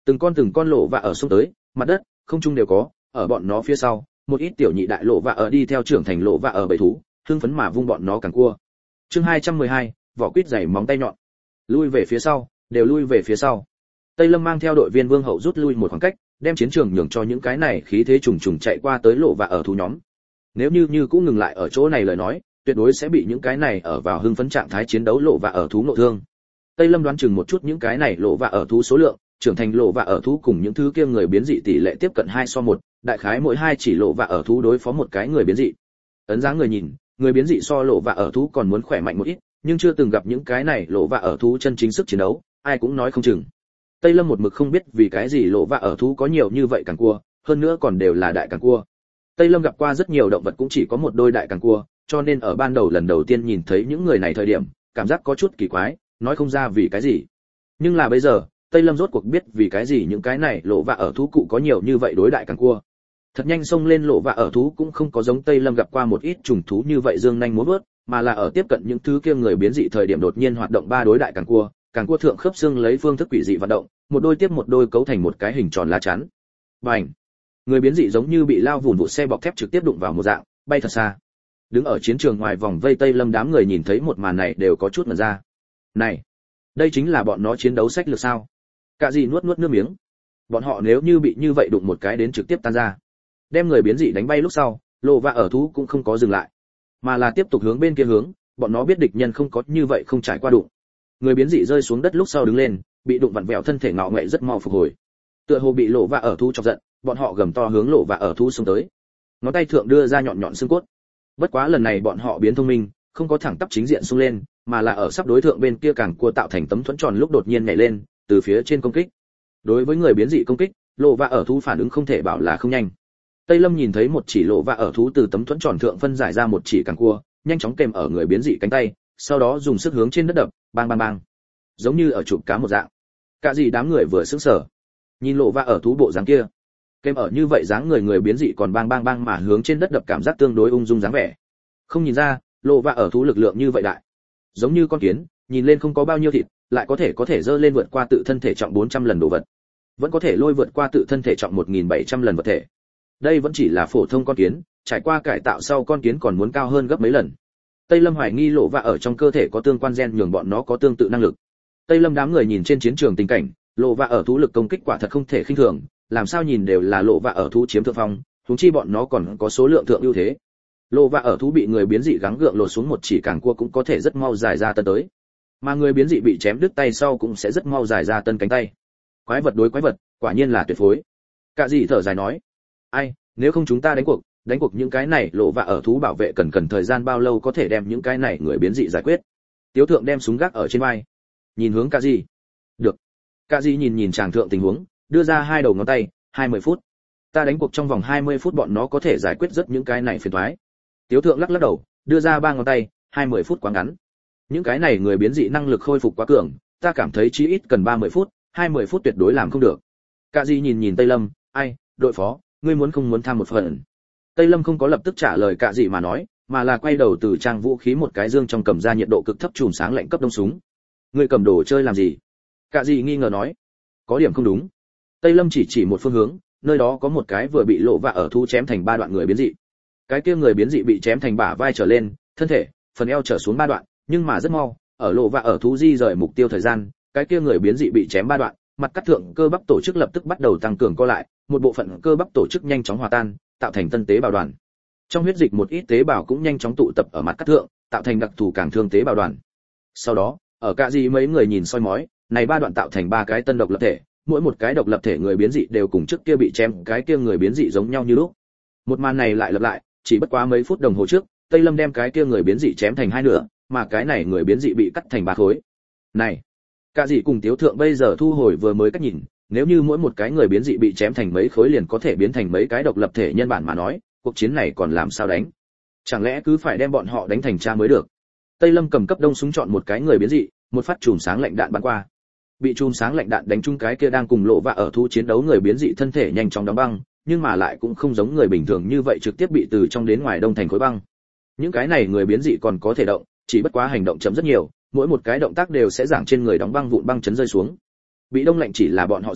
Speaker 1: Từng con lộ vạ ở xông tới, mặt đất, không trung đều có, ở bọn nó phía sau, một ít tiểu nhị đại lộ vạ ở đi theo trưởng thành lộ vạ ở bầy thú, hưng phấn mà vung bọn nó càng cua. Chương 212, vỏ quýt dày móng tay nhọn. Lui về phía sau, đều lui về phía sau. Tây Lâm mang theo đội viên Vương Hậu rút lui một khoảng cách, đem chiến trường nhường cho những cái này khí thế trùng trùng chạy qua tới lộ vạ ở thú nhóm. Nếu như cũng ngừng lại ở chỗ này lời nói, tuyệt đối sẽ bị những cái này ở vào hưng phấn trạng thái chiến đấu lộ vạ ở thú nội thương. Tây Lâm đoán chừng một chút những cái này lộ vạ ở thú số lượng, trưởng thành lộ vạ ở thú cùng những thứ kia người biến dị tỷ lệ tiếp cận 2:1, đại khái mỗi 2 chỉ lộ vạ ở thú đối phó một cái người biến dị. Ấn dáng người nhìn, người biến dị so lộ vạ ở thú còn muốn khỏe mạnh một ít, nhưng chưa từng gặp những cái này lộ vạ ở thú chân chính sức chiến đấu, ai cũng nói không chừng. Tây Lâm một mực không biết vì cái gì lộ vạ ở thú có nhiều như vậy càng cua, hơn nữa còn đều là đại càng cua. Tây Lâm gặp qua rất nhiều động vật cũng chỉ có một đôi đại càng cua, cho nên ở ban đầu lần đầu tiên nhìn thấy những người này thời điểm, cảm giác có chút kỳ quái, nói không ra vì cái gì. Nhưng là bây giờ, Tây Lâm rốt cuộc biết vì cái gì những cái này lộ vạ ở thú cụ có nhiều như vậy đối đại càng cua. Thật nhanh xông lên lộ vạ ở thú cũng không có giống Tây Lâm gặp qua một ít trùng thú như vậy dương nhanh múa vớt, mà là ở tiếp cận những thứ kia người biến dị thời điểm đột nhiên hoạt động ba đối đại càng cua thượng khớp xương lấy phương thức quỷ dị vận động, một đôi tiếp một đôi cấu thành một cái hình tròn lá chắn. Bành! Người biến dị giống như bị lao vụn vụt xe bọc thép trực tiếp đụng vào một dạng, bay thật xa. Đứng ở chiến trường ngoài vòng vây Tây Lâm đám người nhìn thấy một màn này đều có chút ngẩn ra. Này, đây chính là bọn nó chiến đấu sách lược sao? Cả gì nuốt nước miếng. Bọn họ nếu như bị như vậy đụng một cái đến trực tiếp tan ra. Đem người biến dị đánh bay lúc sau, lộ vạ ở thú cũng không có dừng lại, mà là tiếp tục hướng bên kia hướng, bọn nó biết địch nhân không có như vậy không trải qua đụng. Người biến dị rơi xuống đất lúc sau đứng lên, bị đụng vặn vẹo thân thể ngọ nghệ rất mau phục hồi. Tựa hồ bị lộ vạ ở thú chọc giận, bọn họ gầm to hướng lộ vạ ở thú xông tới. Ngón tay thượng đưa ra nhọn nhọn xương cốt. Bất quá lần này bọn họ biến thông minh, không có thẳng tắp chính diện xông lên, mà là ở sắp đối thượng bên kia càng cua tạo thành tấm thuẫn tròn lúc đột nhiên nhảy lên, từ phía trên công kích. Đối với người biến dị công kích, lộ vạ ở thú phản ứng không thể bảo là không nhanh. Tây Lâm nhìn thấy một chỉ lộ vạ ở thú từ tấm thuẫn tròn thượng phân giải ra một chỉ càng cua, nhanh chóng kèm ở người biến dị cánh tay, sau đó dùng sức hướng trên đất đập, bang bang bang, giống như ở chụp cá một dạng. Cả gì đám người vừa sững sờ, nhìn lộ vạ ở thú bộ dáng kia, kèm ở như vậy dáng người biến dị còn bang bang bang mà hướng trên đất đập cảm giác tương đối ung dung dáng vẻ. Không nhìn ra, lộ vạ ở thú lực lượng như vậy đại, giống như con kiến, nhìn lên không có bao nhiêu thịt, lại có thể dơ lên vượt qua tự thân thể trọng 400 lần đồ vật, vẫn có thể lôi vượt qua tự thân thể trọng 1700 lần vật thể. Đây vẫn chỉ là phổ thông con kiến, trải qua cải tạo sau con kiến còn muốn cao hơn gấp mấy lần. Tây Lâm hoài nghi lộ vạ ở trong cơ thể có tương quan gen nhường bọn nó có tương tự năng lực. Tây Lâm đám người nhìn trên chiến trường tình cảnh, lộ vạ ở thú lực công kích quả thật không thể khinh thường, làm sao nhìn đều là lộ vạ ở thú chiếm thượng phong, huống chi bọn nó còn có số lượng thượng ưu thế. Lộ vạ ở thú bị người biến dị gắng gượng lột xuống một chỉ càng cua cũng có thể rất mau dài ra tân tới, mà người biến dị bị chém đứt tay sau cũng sẽ rất mau dài ra tân cánh tay. Quái vật đối quái vật, quả nhiên là tuyệt phối. Cả gì thở dài nói, ai, nếu không chúng ta đánh cuộc những cái này lộ vạ ở thú bảo vệ cần thời gian bao lâu có thể đem những cái này người biến dị giải quyết. Tiếu thượng đem súng gác ở trên vai, nhìn hướng cả gì. Được. Cả gì nhìn chàng thượng tình huống, đưa ra hai đầu ngón tay, 20 phút. Ta đánh cuộc trong vòng 20 phút bọn nó có thể giải quyết rất những cái này phiền toái. Tiếu thượng lắc đầu, đưa ra ba ngón tay, 20 phút quá ngắn. Những cái này người biến dị năng lực khôi phục quá cường, ta cảm thấy chí ít cần 30 phút, 20 phút tuyệt đối làm không được. Cả gì nhìn Tây Lâm, ai, đội phó, ngươi muốn không muốn tham một phần? Tây Lâm không có lập tức trả lời cả gì mà nói, mà là quay đầu từ trang vũ khí một cái dương trong cầm ra nhiệt độ cực thấp chùm sáng lạnh cấp đông súng. Ngươi cầm đồ chơi làm gì? Cả gì nghi ngờ nói. Có điểm không đúng. Tây Lâm chỉ một phương hướng, nơi đó có một cái vừa bị lộ vạ ở thú chém thành ba đoạn người biến dị. Cái kia người biến dị bị chém thành bả vai trở lên, thân thể, phần eo trở xuống ba đoạn, nhưng mà rất mau, ở lộ vạ ở thú di rời mục tiêu thời gian, cái kia người biến dị bị chém ba đoạn, mặt cắt thượng cơ bắp tổ chức lập tức bắt đầu tăng cường co lại, một bộ phận cơ bắp tổ chức nhanh chóng hòa tan, tạo thành tân tế bào đoàn. Trong huyết dịch một ít tế bào cũng nhanh chóng tụ tập ở mặt cắt thượng, tạo thành đặc thù càng thương tế bào đoàn. Sau đó, ở cả gì mấy người nhìn soi mói, này ba đoạn tạo thành ba cái tân độc lập thể, mỗi một cái độc lập thể người biến dị đều cùng trước kia bị chém cái kia người biến dị giống nhau như lúc. Một màn này lại lặp lại, chỉ bất quá mấy phút đồng hồ trước, Tây Lâm đem cái kia người biến dị chém thành hai nửa, mà cái này người biến dị bị cắt thành ba khối. Này, cả dị cùng Tiếu thượng bây giờ thu hồi vừa mới cách nhìn, nếu như mỗi một cái người biến dị bị chém thành mấy khối liền có thể biến thành mấy cái độc lập thể nhân bản mà nói, cuộc chiến này còn làm sao đánh? Chẳng lẽ cứ phải đem bọn họ đánh thành cha mới được? Tây Lâm cầm cấp đông súng chọn một cái người biến dị, một phát chùm sáng lạnh đạn bắn qua. Bị chùm sáng lạnh đạn đánh trúng cái kia đang cùng lộ vạ ở thú chiến đấu người biến dị thân thể nhanh chóng đóng băng, nhưng mà lại cũng không giống người bình thường như vậy trực tiếp bị từ trong đến ngoài đông thành khối băng. Những cái này người biến dị còn có thể động, chỉ bất quá hành động chậm rất nhiều, mỗi một cái động tác đều sẽ giảng trên người đóng băng vụn băng chấn rơi xuống. Bị đông lạnh chỉ là bọn họ ra,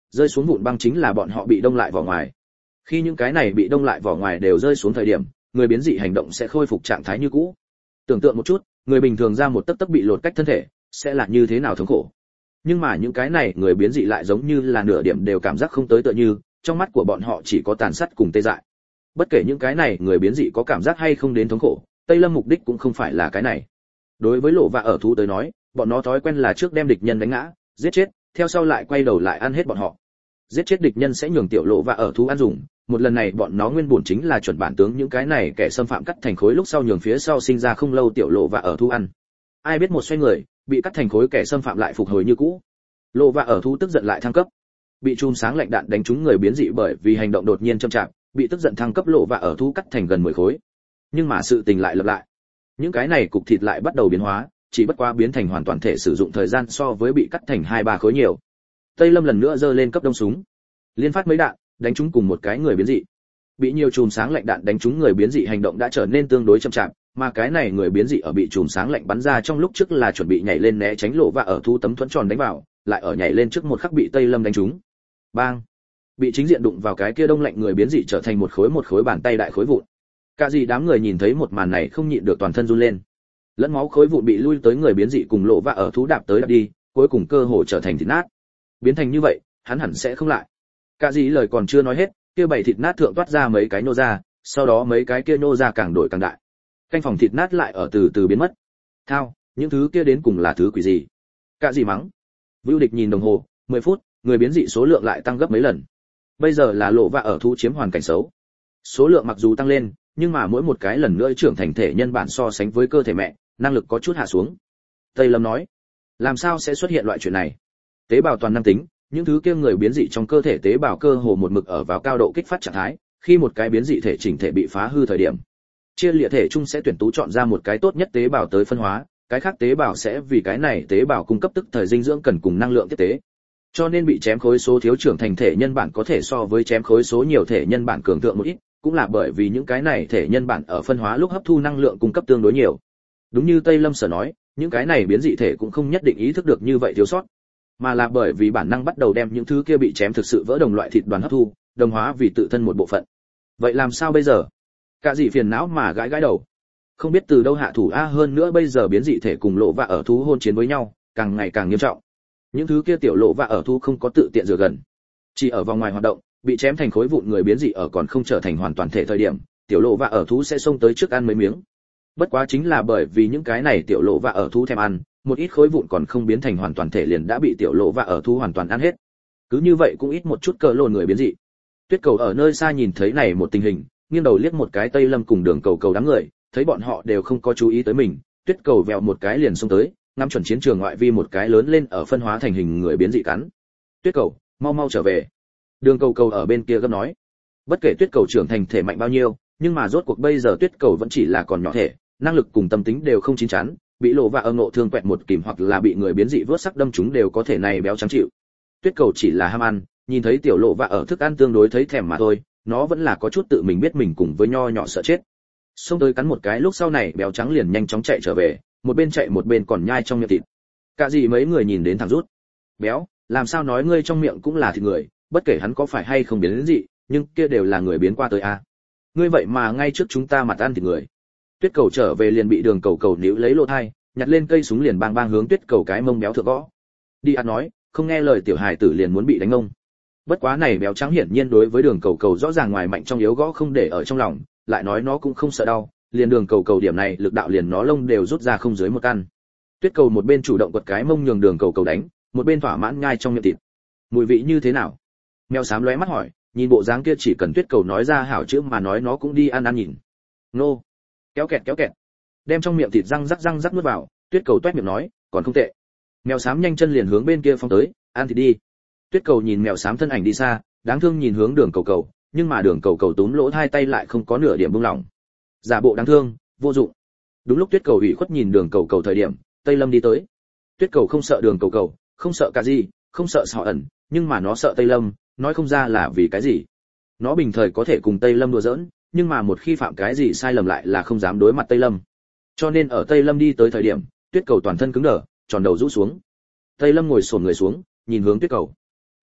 Speaker 1: rơi xuống vụn băng chính là bọn họ bị đông lại vỏ ngoài. Khi những cái này bị đông lại vỏ ngoài đều rơi xuống thời điểm, người biến dị hành động sẽ khôi phục trạng thái như cũ. Tưởng tượng một chút, người bình thường ra một tấc tấc bị lột cách thân thể, sẽ là như thế nào thống khổ. Nhưng mà những cái này người biến dị lại giống như là nửa điểm đều cảm giác không tới tựa như, trong mắt của bọn họ chỉ có tàn sát cùng tê dại. Bất kể những cái này người biến dị có cảm giác hay không đến thống khổ, Tây Lâm mục đích cũng không phải là cái này. Đối với lộ và ở thú tới nói, bọn nó thói quen là trước đem địch nhân đánh ngã, giết chết, theo sau lại quay đầu lại ăn hết bọn họ. Giết chết địch nhân sẽ nhường tiểu lộ và ở thú ăn dùng, một lần này bọn nó nguyên bổn chính là chuẩn bản tướng những cái này kẻ xâm phạm cắt thành khối lúc sau nhường phía sau sinh ra không lâu tiểu lộ và ở thú ăn. Ai biết một xoay người, bị cắt thành khối kẻ xâm phạm lại phục hồi như cũ. Lộ và ở thú tức giận lại thăng cấp. Bị chùm sáng lạnh đạn đánh trúng người biến dị bởi vì hành động đột nhiên chậm chạp, bị tức giận thăng cấp lộ và ở thú cắt thành gần 10 khối. Nhưng mà sự tình lại lặp lại. Những cái này cục thịt lại bắt đầu biến hóa, chỉ bất quá biến thành hoàn toàn thể sử dụng thời gian so với bị cắt thành 2-3 khối nhiều. Tây Lâm lần nữa giơ lên cấp đông súng, liên phát mấy đạn, đánh trúng cùng một cái người biến dị. Bị nhiều chùm sáng lạnh đạn đánh trúng người biến dị hành động đã trở nên tương đối chậm chạp, mà cái này người biến dị ở bị chùm sáng lạnh bắn ra trong lúc trước là chuẩn bị nhảy lên né tránh lộ và ở thú tấm thuẫn tròn đánh vào, lại ở nhảy lên trước một khắc bị Tây Lâm đánh trúng. Bang! Bị chính diện đụng vào cái kia đông lạnh người biến dị trở thành một khối bàn tay đại khối vụn. Cả gì đám người nhìn thấy một màn này không nhịn được toàn thân run lên. Lẫn máu khối vụn bị lui tới người biến dị cùng lộ và ở thú đạp tới đạp đi, cuối cùng cơ hồ trở thành thịt nát. Biến thành như vậy, hắn hẳn sẽ không lại. Cả gì lời còn chưa nói hết, kia bảy thịt nát thượng toát ra mấy cái nô ra, sau đó mấy cái kia nô ra càng đổi càng đại. Canh phòng thịt nát lại ở từ từ biến mất. Thao, những thứ kia đến cùng là thứ quỷ gì? Cả gì mắng. Vưu Địch nhìn đồng hồ, 10 phút, người biến dị số lượng lại tăng gấp mấy lần. Bây giờ là lộ và ở thú chiếm hoàn cảnh xấu. Số lượng mặc dù tăng lên, nhưng mà mỗi một cái lần nữa trưởng thành thể nhân bản so sánh với cơ thể mẹ, năng lực có chút hạ xuống. Tây Lâm nói, làm sao sẽ xuất hiện loại chuyện này? Tế bào toàn năng tính, những thứ kia người biến dị trong cơ thể tế bào cơ hồ một mực ở vào cao độ kích phát trạng thái, khi một cái biến dị thể chỉnh thể bị phá hư thời điểm, chia liệt thể chung sẽ tuyển tú chọn ra một cái tốt nhất tế bào tới phân hóa, cái khác tế bào sẽ vì cái này tế bào cung cấp tức thời dinh dưỡng cần cùng năng lượng tiếp tế. Cho nên bị chém khối số thiếu trưởng thành thể nhân bản có thể so với chém khối số nhiều thể nhân bản cường thượng một ít, cũng là bởi vì những cái này thể nhân bản ở phân hóa lúc hấp thu năng lượng cung cấp tương đối nhiều. Đúng như Tây Lâm sở nói, những cái này biến dị thể cũng không nhất định ý thức được như vậy thiếu sót, mà là bởi vì bản năng bắt đầu đem những thứ kia bị chém thực sự vỡ đồng loại thịt đoàn hấp thu, đồng hóa vì tự thân một bộ phận. Vậy làm sao bây giờ? Cả dị phiền não mà gãi đầu. Không biết từ đâu hạ thủ a, hơn nữa bây giờ biến dị thể cùng lộ và ở thú hôn chiến với nhau, càng ngày càng nghiêm trọng. Những thứ kia tiểu lộ và ở thú không có tự tiện rửa gần, chỉ ở vòng ngoài hoạt động, bị chém thành khối vụn người biến dị ở còn không trở thành hoàn toàn thể thời điểm, tiểu lộ và ở thú sẽ xông tới trước ăn mấy miếng. Bất quá chính là bởi vì những cái này tiểu lộ và ở thú thèm ăn, một ít khối vụn còn không biến thành hoàn toàn thể liền đã bị tiểu lộ và ở thú hoàn toàn ăn hết. Cứ như vậy cũng ít một chút cờ lồn người biến dị. Tuyết Cầu ở nơi xa nhìn thấy này một tình hình, nghiêng đầu liếc một cái Tây Lâm cùng Đường Cầu Cầu đám người, thấy bọn họ đều không có chú ý tới mình, Tuyết Cầu vèo một cái liền xông tới, ngắm chuẩn chiến trường ngoại vi một cái lớn lên ở phân hóa thành hình người biến dị cắn. Tuyết Cầu, mau mau trở về. Đường Cầu Cầu ở bên kia gấp nói. Bất kể Tuyết Cầu trưởng thành thể mạnh bao nhiêu, nhưng mà rốt cuộc bây giờ Tuyết Cầu vẫn chỉ là còn nhỏ thể, năng lực cùng tâm tính đều không chín chắn, bị lộ và ngộ thương quẹt một kìm hoặc là bị người biến dị vớt sắc đâm chúng đều có thể này béo trắng chịu. Tuyết Cầu chỉ là ham ăn, nhìn thấy tiểu lộ và ở thức ăn tương đối thấy thèm mà thôi, nó vẫn là có chút tự mình biết mình cùng với nho nhỏ sợ chết. Xông tới cắn một cái lúc sau này béo trắng liền nhanh chóng chạy trở về, một bên chạy một bên còn nhai trong miệng thịt. Cả gì mấy người nhìn đến thằng rút. Béo, làm sao nói ngươi trong miệng cũng là thịt người, bất kể hắn có phải hay không biến đến dị, nhưng kia đều là người biến qua tới a. Ngươi vậy mà ngay trước chúng ta mặt ăn thịt người. Tuyết Cầu trở về liền bị Đường Cầu Cầu níu lấy lỗ thai, nhặt lên cây súng liền bang bang hướng Tuyết Cầu cái mông béo thượng gõ. Đi ăn nói, không nghe lời tiểu hài tử liền muốn bị đánh ông. Bất quá này béo trắng hiển nhiên đối với Đường Cầu Cầu rõ ràng ngoài mạnh trong yếu gõ không để ở trong lòng, lại nói nó cũng không sợ đau, liền Đường Cầu Cầu điểm này lực đạo liền nó lông đều rút ra không dưới một căn. Tuyết Cầu một bên chủ động quật cái mông nhường Đường Cầu Cầu đánh, một bên thỏa mãn nhai trong miệng thịt. Mùi vị như thế nào? Mèo xám lóe mắt hỏi, nhìn bộ dáng kia chỉ cần Tuyết Cầu nói ra hảo chữ mà nói nó cũng đi ăn ăn nhìn. Nô. Kéo kẹt. Đem trong miệng thịt răng rắc nuốt vào, Tuyết Cầu toét miệng nói, còn không tệ. Mèo xám nhanh chân liền hướng bên kia phong tới, ăn thịt đi. Tuyết Cầu nhìn mèo xám thân ảnh đi xa, đáng thương nhìn hướng Đường Cầu Cầu, nhưng mà Đường Cầu Cầu túm lỗ hai tay lại không có nửa điểm buông lỏng. Giả bộ đáng thương, vô dụng. Đúng lúc Tuyết Cầu ủy khuất nhìn Đường Cầu Cầu thời điểm, Tây Lâm đi tới. Tuyết Cầu không sợ Đường Cầu Cầu, không sợ cả gì, không sợ Sọ ẩn, nhưng mà nó sợ Tây Lâm, nói không ra là vì cái gì. Nó bình thời có thể cùng Tây Lâm đùa giỡn, nhưng mà một khi phạm cái gì sai lầm lại là không dám đối mặt Tây Lâm. Cho nên ở Tây Lâm đi tới thời điểm, Tuyết Cầu toàn thân cứng đờ, tròn đầu rũ xuống. Tây Lâm ngồi xổm người xuống, nhìn hướng Tuyết Cầu.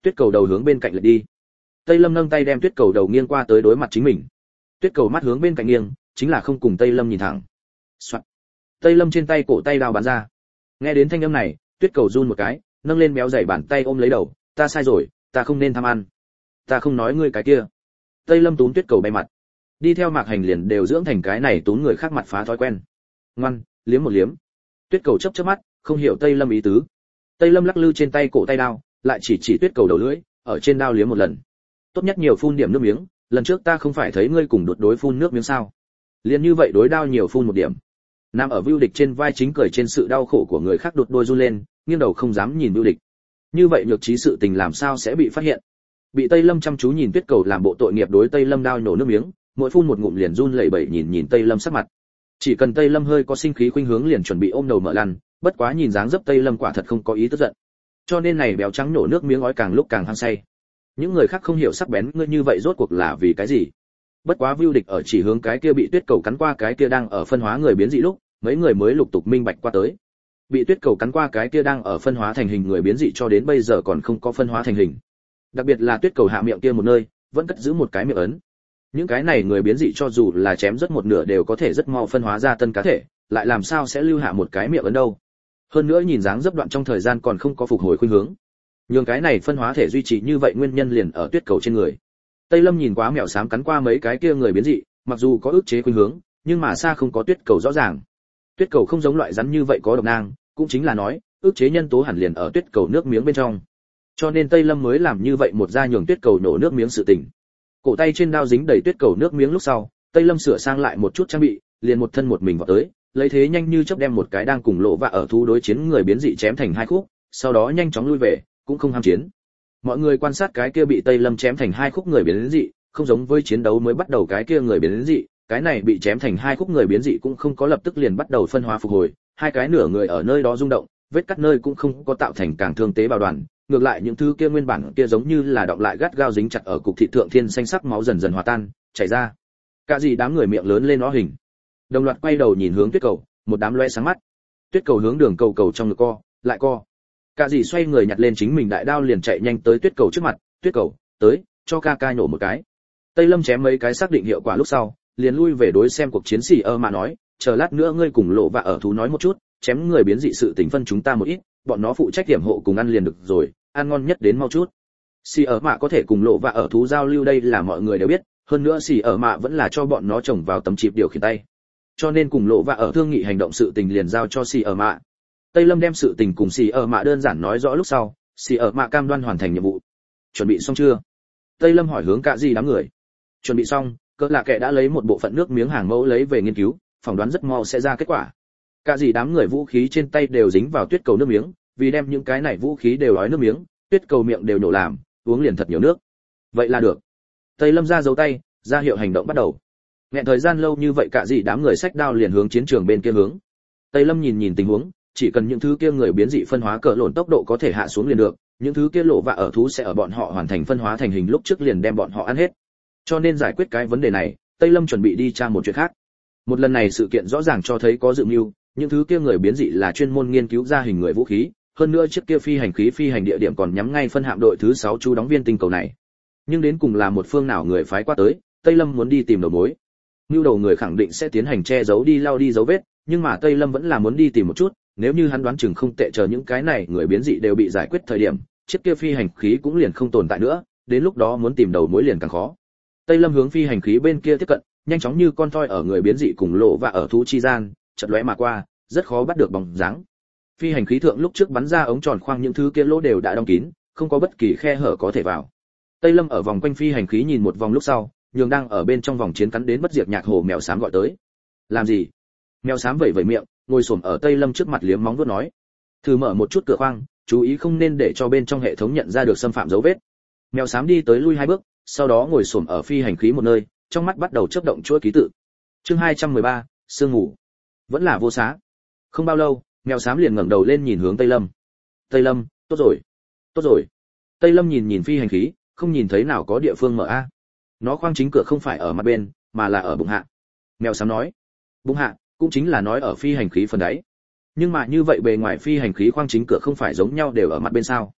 Speaker 1: tuyết cầu đầu hướng bên cạnh lệch đi. Tây Lâm nâng tay đem tuyết cầu đầu nghiêng qua tới đối mặt chính mình. Tuyết cầu mắt hướng bên cạnh nghiêng, chính là không cùng Tây Lâm nhìn thẳng. Soạt. Tây Lâm trên tay cổ tay đao bắn ra. Nghe đến thanh âm này, tuyết cầu run một cái, nâng lên béo dày bàn tay ôm lấy đầu, ta sai rồi, ta không nên tham ăn. Ta không nói ngươi cái kia. Tây Lâm túm tuyết cầu bay mặt. Đi theo Mạc Hành liền đều dưỡng thành cái này túm người khác mặt phá thói quen. Ngoan, liếm một liếm. Tuyết cầu chớp chớp mắt, không hiểu Tây Lâm ý tứ. Tây Lâm lắc lư trên tay cổ tay đao, lại chỉ tuyết cầu đầu lưỡi, ở trên đao liếm một lần. Tốt nhất nhiều phun điểm nước miếng, lần trước ta không phải thấy ngươi cùng đột đối phun nước miếng sao? Liên như vậy đối đao nhiều phun một điểm. Nam ở Vưu Địch trên vai chính cười trên sự đau khổ của người khác đột đôi run lên, nghiêng đầu không dám nhìn Vưu Địch. Như vậy nhược trí sự tình làm sao sẽ bị phát hiện? Bị Tây Lâm chăm chú nhìn tuyết cầu làm bộ tội nghiệp đối Tây Lâm đao nổ nước miếng, mỗi phun một ngụm liền run lẩy bẩy nhìn Tây Lâm sắc mặt. Chỉ cần Tây Lâm hơi có sinh khí khuynh hướng liền chuẩn bị ôm đầu mở lăn, bất quá nhìn dáng dấp Tây Lâm quả thật không có ý tức giận. Cho nên này béo trắng nổ nước miếng ói càng lúc càng hăng say. Những người khác không hiểu sắc bén ngươi như vậy rốt cuộc là vì cái gì. Bất quá Vưu Địch ở chỉ hướng cái kia bị tuyết cầu cắn qua cái kia đang ở phân hóa người biến dị lúc, mấy người mới lục tục minh bạch qua tới. Bị tuyết cầu cắn qua cái kia đang ở phân hóa thành hình người biến dị cho đến bây giờ còn không có phân hóa thành hình. Đặc biệt là tuyết cầu hạ miệng kia một nơi, vẫn cất giữ một cái miệng ấn. Những cái này người biến dị cho dù là chém rất một nửa đều có thể rất mau phân hóa ra tân cá thể, lại làm sao sẽ lưu hạ một cái miệng ấn đâu. Hơn nữa nhìn dáng dấp đoạn trong thời gian còn không có phục hồi khuynh hướng. Nhưng cái này phân hóa thể duy trì như vậy nguyên nhân liền ở tuyết cầu trên người. Tây Lâm nhìn quá mèo xám cắn qua mấy cái kia người biến dị, mặc dù có ức chế khuynh hướng, nhưng mà xa không có tuyết cầu rõ ràng. Tuyết cầu không giống loại rắn như vậy có độc nang, cũng chính là nói, ức chế nhân tố hẳn liền ở tuyết cầu nước miếng bên trong. Cho nên Tây Lâm mới làm như vậy một gia nhường tuyết cầu nổ nước miếng sự tình. Cổ tay trên đao dính đầy tuyết cầu nước miếng lúc sau, Tây Lâm sửa sang lại một chút trang bị, liền một thân một mình vào tới, lấy thế nhanh như chớp đem một cái đang cùng lộ vạ ở thú đối chiến người biến dị chém thành hai khúc, sau đó nhanh chóng lui về, cũng không ham chiến. Mọi người quan sát cái kia bị Tây Lâm chém thành hai khúc người biến dị, không giống với chiến đấu mới bắt đầu cái kia người biến dị, cái này bị chém thành hai khúc người biến dị cũng không có lập tức liền bắt đầu phân hóa phục hồi, hai cái nửa người ở nơi đó rung động, vết cắt nơi cũng không có tạo thành càng thương tế bào đoàn, ngược lại những thứ kia nguyên bản kia giống như là đọng lại gắt gao dính chặt ở cục thịt thượng thiên xanh sắc máu dần dần hòa tan, chảy ra. Cả gì đám người miệng lớn lên nó hình. Đồng loạt quay đầu nhìn hướng tuyết cầu, một đám loe sáng mắt. Tuyết cầu hướng đường cầu cầu trong ngực co, lại co. Cả gì xoay người nhặt lên chính mình đại đao liền chạy nhanh tới tuyết cầu trước mặt, tuyết cầu, tới, cho ca ca nhổ một cái. Tây Lâm chém mấy cái xác định hiệu quả lúc sau, liền lui về đối xem cuộc chiến sĩ mà nói, chờ lát nữa ngươi cùng lộ vạ ở thú nói một chút, chém người biến dị sự tình phân chúng ta một ít, bọn nó phụ trách điểm hộ cùng ăn liền được rồi, ăn ngon nhất đến mau chút. Xì ở mạ có thể cùng lộ vạ ở thú giao lưu đây là mọi người đều biết, hơn nữa xì ở mạ vẫn là cho bọn nó trồng vào tấm chip điều khiển tay. Cho nên cùng lộ vạ ở thương nghị hành động sự tình liền giao cho xì ở mạ. Tây Lâm đem sự tình cùng xì ở mạ đơn giản nói rõ lúc sau, xì ở mạ cam đoan hoàn thành nhiệm vụ. Chuẩn bị xong chưa? Tây Lâm hỏi hướng cả gì đám người. Chuẩn bị xong, cỡ lạ kệ đã lấy một bộ phận nước miếng hàng mẫu lấy về nghiên cứu, phỏng đoán rất mau sẽ ra kết quả. Cả gì đám người vũ khí trên tay đều dính vào tuyết cầu nước miếng, vì đem những cái này vũ khí đều ói nước miếng, tuyết cầu miệng đều nổ làm, uống liền thật nhiều nước. Vậy là được. Tây Lâm ra dấu tay, ra hiệu hành động bắt đầu. Nghẹn thời gian lâu như vậy cả gì đám người xách đao liền hướng chiến trường bên kia hướng. Tây Lâm nhìn tình huống, chỉ cần những thứ kia người biến dị phân hóa cỡ lộn tốc độ có thể hạ xuống liền được, những thứ kia lộ vạ ở thú sẽ ở bọn họ hoàn thành phân hóa thành hình lúc trước liền đem bọn họ ăn hết. Cho nên giải quyết cái vấn đề này, Tây Lâm chuẩn bị đi tra một chuyện khác. Một lần này sự kiện rõ ràng cho thấy có dự mưu, những thứ kia người biến dị là chuyên môn nghiên cứu ra hình người vũ khí, hơn nữa chiếc kia phi hành khí phi hành địa điểm còn nhắm ngay phân hạm đội thứ 6 chú đóng viên tinh cầu này. Nhưng đến cùng là một phương nào người phái qua tới, Tây Lâm muốn đi tìm đầu mối. Nưu đầu người khẳng định sẽ tiến hành che giấu đi lau đi dấu vết, nhưng mà Tây Lâm vẫn là muốn đi tìm một chút, nếu như hắn đoán chừng không tệ chờ những cái này người biến dị đều bị giải quyết thời điểm, chiếc kia phi hành khí cũng liền không tồn tại nữa, đến lúc đó muốn tìm đầu mối liền càng khó. Tây Lâm hướng phi hành khí bên kia tiếp cận, nhanh chóng như con thoi ở người biến dị cùng lộ và ở thú chi gian, chợt lóe mà qua, rất khó bắt được bóng dáng. Phi hành khí thượng lúc trước bắn ra ống tròn khoang những thứ kia lỗ đều đã đóng kín, không có bất kỳ khe hở có thể vào. Tây Lâm ở vòng quanh phi hành khí nhìn một vòng lúc sau, nhường đang ở bên trong vòng chiến cắn đến bất diệt nhạc hồ mèo xám gọi tới. Làm gì? Mèo xám vẩy vẩy miệng, ngồi xổm ở Tây Lâm trước mặt liếm móng vuốt nói. Thử mở một chút cửa khoang, chú ý không nên để cho bên trong hệ thống nhận ra được xâm phạm dấu vết. Mèo xám đi tới lui 2 bước, sau đó ngồi xổm ở phi hành khí một nơi, trong mắt bắt đầu chớp động chuỗi ký tự. Chương 213, sương ngủ. Vẫn là vô xá. Không bao lâu, mèo xám liền ngẩng đầu lên nhìn hướng Tây Lâm. Tây Lâm, tốt rồi. Tốt rồi. Tây Lâm nhìn phi hành khí, không nhìn thấy nào có địa phương mở a. Nó khoang chính cửa không phải ở mặt bên, mà là ở bụng hạ. Mèo xám nói. Bụng hạ, cũng chính là nói ở phi hành khí phần đáy. Nhưng mà như vậy bề ngoài phi hành khí khoang chính cửa không phải giống nhau đều ở mặt bên sao?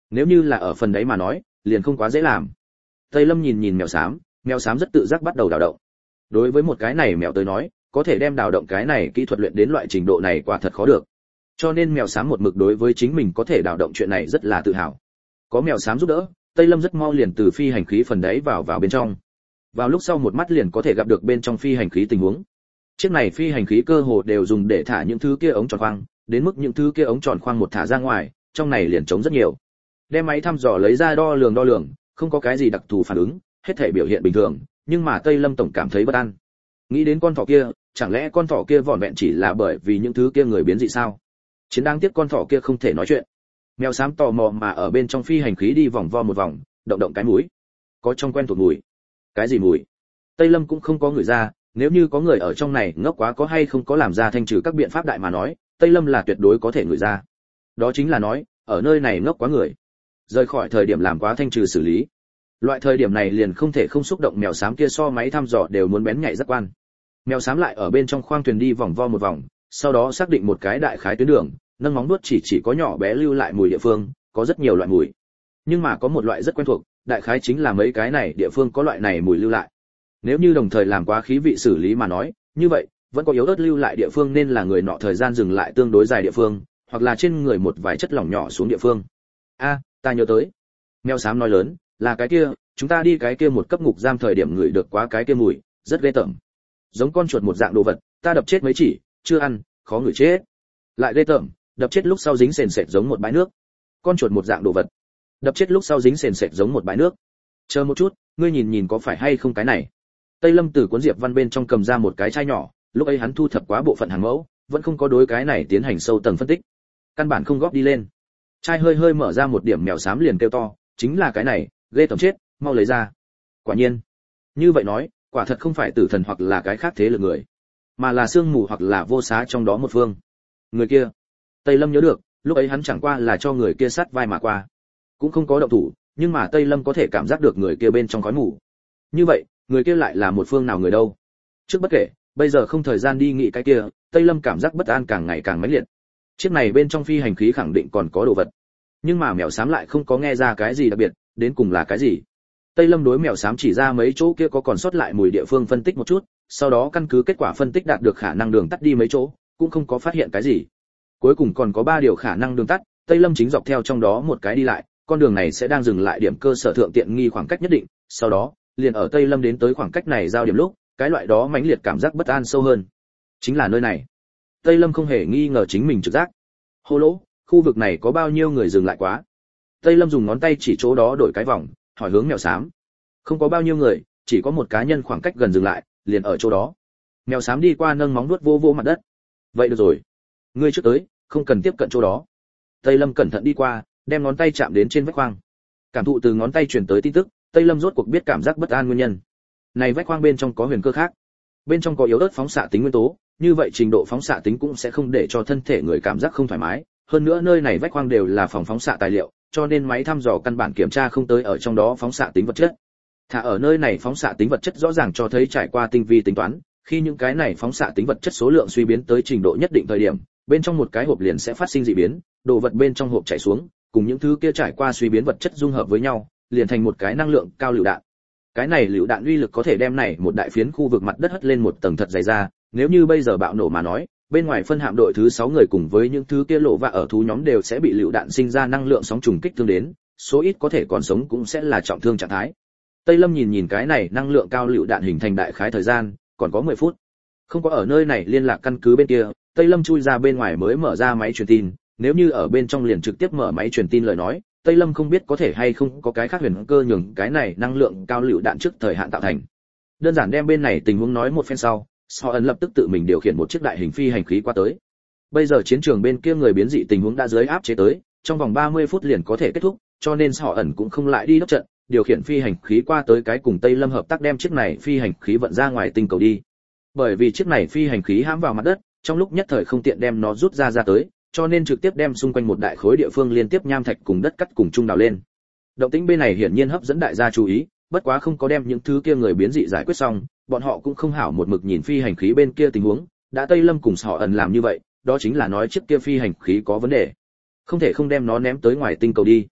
Speaker 1: Nếu như là ở phần đấy mà nói, liền không quá dễ làm. Tây Lâm nhìn nhìn mèo xám rất tự giác bắt đầu đào động. Đối với một cái này mèo tới nói, có thể đem đào động cái này kỹ thuật luyện đến loại trình độ này quả thật khó được. Cho nên mèo xám một mực đối với chính mình có thể đào động chuyện này rất là tự hào. Có mèo xám giúp đỡ, Tây Lâm rất mau liền từ phi hành khí phần đấy vào bên trong. Vào lúc sau một mắt liền có thể gặp được bên trong phi hành khí tình huống. Chiếc này phi hành khí cơ hồ đều dùng để thả những thứ kia ống tròn khoang, đến mức những thứ kia ống tròn khoang một thả ra ngoài, trong này liền trống rất nhiều. Đem máy thăm dò lấy ra đo lường, không có cái gì đặc thù phản ứng, hết thể biểu hiện bình thường, nhưng mà Tây Lâm tổng cảm thấy bất an. Nghĩ đến con thỏ kia, chẳng lẽ con thỏ kia vỏn vẹn chỉ là bởi vì những thứ kia người biến dị sao? Chiến đáng tiếc con thỏ kia không thể nói chuyện. Mèo xám tò mò mà ở bên trong phi hành khí đi vòng vo một vòng, động cái mũi. Có trong quen thuộc mùi. Cái gì mùi? Tây Lâm cũng không có người ra, nếu như có người ở trong này ngốc quá có hay không có làm ra thanh trừ các biện pháp đại mà nói, Tây Lâm là tuyệt đối có thể người ra. Đó chính là nói, ở nơi này ngốc quá người. Rời khỏi thời điểm làm quá thanh trừ xử lý. Loại thời điểm này liền không thể không xúc động mèo xám kia so máy thăm dò đều muốn bén nhạy giác quan. Mèo xám lại ở bên trong khoang thuyền đi vòng vo một vòng, sau đó xác định một cái đại khái tuyến đường, nâng móng vuốt chỉ có nhỏ bé lưu lại mùi địa phương, có rất nhiều loại mùi. Nhưng mà có một loại rất quen thuộc, đại khái chính là mấy cái này địa phương có loại này mùi lưu lại. Nếu như đồng thời làm quá khí vị xử lý mà nói, như vậy, vẫn có yếu ớt lưu lại địa phương nên là người nọ thời gian dừng lại tương đối dài địa phương, hoặc là trên người một vài chất lỏng nhỏ xuống địa phương. A, ta nhớ tới. Mèo xám nói lớn, là cái kia, chúng ta đi cái kia một cấp ngục giam thời điểm ngửi được quá cái kia mùi, rất ghê tởm. Giống con chuột một dạng đồ vật, ta đập chết mấy chỉ, chưa ăn, khó ngửi chết. Lại ghê tởm, đập chết lúc sau dính sền sệt giống một bãi nước. Con chuột một dạng đồ vật, đập chết lúc sau dính sền sệt giống một bãi nước. Chờ một chút, ngươi nhìn có phải hay không cái này? Tây Lâm từ cuốn diệp văn bên trong cầm ra một cái chai nhỏ, lúc ấy hắn thu thập quá bộ phận hàng mẫu, vẫn không có đối cái này tiến hành sâu tầng phân tích, căn bản không góp đi lên. Chai hơi mở ra một điểm, mèo xám liền kêu to, chính là cái này, ghê tởm chết, mau lấy ra. Quả nhiên, như vậy nói, quả thật không phải tử thần hoặc là cái khác thế lực người, mà là sương mù hoặc là vô xá trong đó một phương. Người kia, Tây Lâm nhớ được, lúc ấy hắn chẳng qua là cho người kia sát vai mà qua, cũng không có động thủ, nhưng mà Tây Lâm có thể cảm giác được người kia bên trong khói mù. Như vậy, người kia lại là một phương nào người đâu? Trước bất kể, bây giờ không thời gian đi nghĩ cái kia, Tây Lâm cảm giác bất an càng ngày càng mãnh liệt. Chiếc này bên trong phi hành khí khẳng định còn có đồ vật, nhưng mà mèo xám lại không có nghe ra cái gì đặc biệt, đến cùng là cái gì? Tây Lâm đối mèo xám chỉ ra mấy chỗ kia có còn sót lại mùi địa phương phân tích một chút, sau đó căn cứ kết quả phân tích đạt được khả năng đường tắt đi mấy chỗ, cũng không có phát hiện cái gì. Cuối cùng còn có 3 điều khả năng đường tắt, Tây Lâm chính dọc theo trong đó một cái đi lại, con đường này sẽ đang dừng lại điểm cơ sở thượng tiện nghi khoảng cách nhất định, sau đó, liền ở Tây Lâm đến tới khoảng cách này giao điểm lúc, cái loại đó mãnh liệt cảm giác bất an sâu hơn. Chính là nơi này. Tây Lâm không hề nghi ngờ chính mình trực giác. Hô lỗ, khu vực này có bao nhiêu người dừng lại quá? Tây Lâm dùng ngón tay chỉ chỗ đó đổi cái vòng, hỏi hướng mèo xám. Không có bao nhiêu người, chỉ có một cá nhân khoảng cách gần dừng lại, liền ở chỗ đó. Mèo xám đi qua nâng móng vuốt vô mặt đất. Vậy được rồi, ngươi trước tới, không cần tiếp cận chỗ đó. Tây Lâm cẩn thận đi qua, đem ngón tay chạm đến trên vách khoang. Cảm thụ từ ngón tay truyền tới tin tức, Tây Lâm rốt cuộc biết cảm giác bất an nguyên nhân. Này vách khoang bên trong có huyền cơ khác, bên trong có yếu ớt phóng xạ tính nguyên tố, như vậy trình độ phóng xạ tính cũng sẽ không để cho thân thể người cảm giác không thoải mái. Hơn nữa nơi này vách khoang đều là phòng phóng xạ tài liệu, cho nên máy thăm dò căn bản kiểm tra không tới ở trong đó phóng xạ tính vật chất. Thả ở nơi này phóng xạ tính vật chất rõ ràng cho thấy trải qua tinh vi tính toán, khi những cái này phóng xạ tính vật chất số lượng suy biến tới trình độ nhất định thời điểm, bên trong một cái hộp liền sẽ phát sinh dị biến, đồ vật bên trong hộp chảy xuống, cùng những thứ kia trải qua suy biến vật chất dung hợp với nhau, liền thành một cái năng lượng cao lựu đạn. Cái này lựu đạn uy lực có thể đem này một đại phiến khu vực mặt đất hất lên một tầng thật dày ra, nếu như bây giờ bạo nổ mà nói, bên ngoài phân hạm đội thứ 6 người cùng với những thứ kia lộ và ở thú nhóm đều sẽ bị lựu đạn sinh ra năng lượng sóng trùng kích thương đến, số ít có thể còn sống cũng sẽ là trọng thương trạng thái. Tây Lâm nhìn cái này năng lượng cao lựu đạn hình thành đại khái thời gian, còn có 10 phút. Không có ở nơi này liên lạc căn cứ bên kia, Tây Lâm chui ra bên ngoài mới mở ra máy truyền tin, nếu như ở bên trong liền trực tiếp mở máy truyền tin lời nói, Tây Lâm không biết có thể hay không có cái khác huyền cơ nhường cái này năng lượng cao lựu đạn trước thời hạn tạo thành. Đơn giản đem bên này tình huống nói một phen sau, Sở ẩn lập tức tự mình điều khiển một chiếc đại hình phi hành khí qua tới. Bây giờ chiến trường bên kia người biến dị tình huống đã dưới áp chế tới, trong vòng 30 phút liền có thể kết thúc, cho nên Sở ẩn cũng không lại đi đốc trận, điều khiển phi hành khí qua tới cái cùng Tây Lâm hợp tác đem chiếc này phi hành khí vận ra ngoài tinh cầu đi. Bởi vì chiếc này phi hành khí hãm vào mặt đất, trong lúc nhất thời không tiện đem nó rút ra tới, cho nên trực tiếp đem xung quanh một đại khối địa phương liên tiếp nham thạch cùng đất cắt cùng chung đào lên. Động tĩnh bên này hiển nhiên hấp dẫn đại gia chú ý, bất quá không có đem những thứ kia người biến dị giải quyết xong, bọn họ cũng không hảo một mực nhìn phi hành khí bên kia tình huống, đã Tây Lâm cùng Sở ẩn làm như vậy, đó chính là nói chiếc kia phi hành khí có vấn đề, không thể không đem nó ném tới ngoài tinh cầu đi.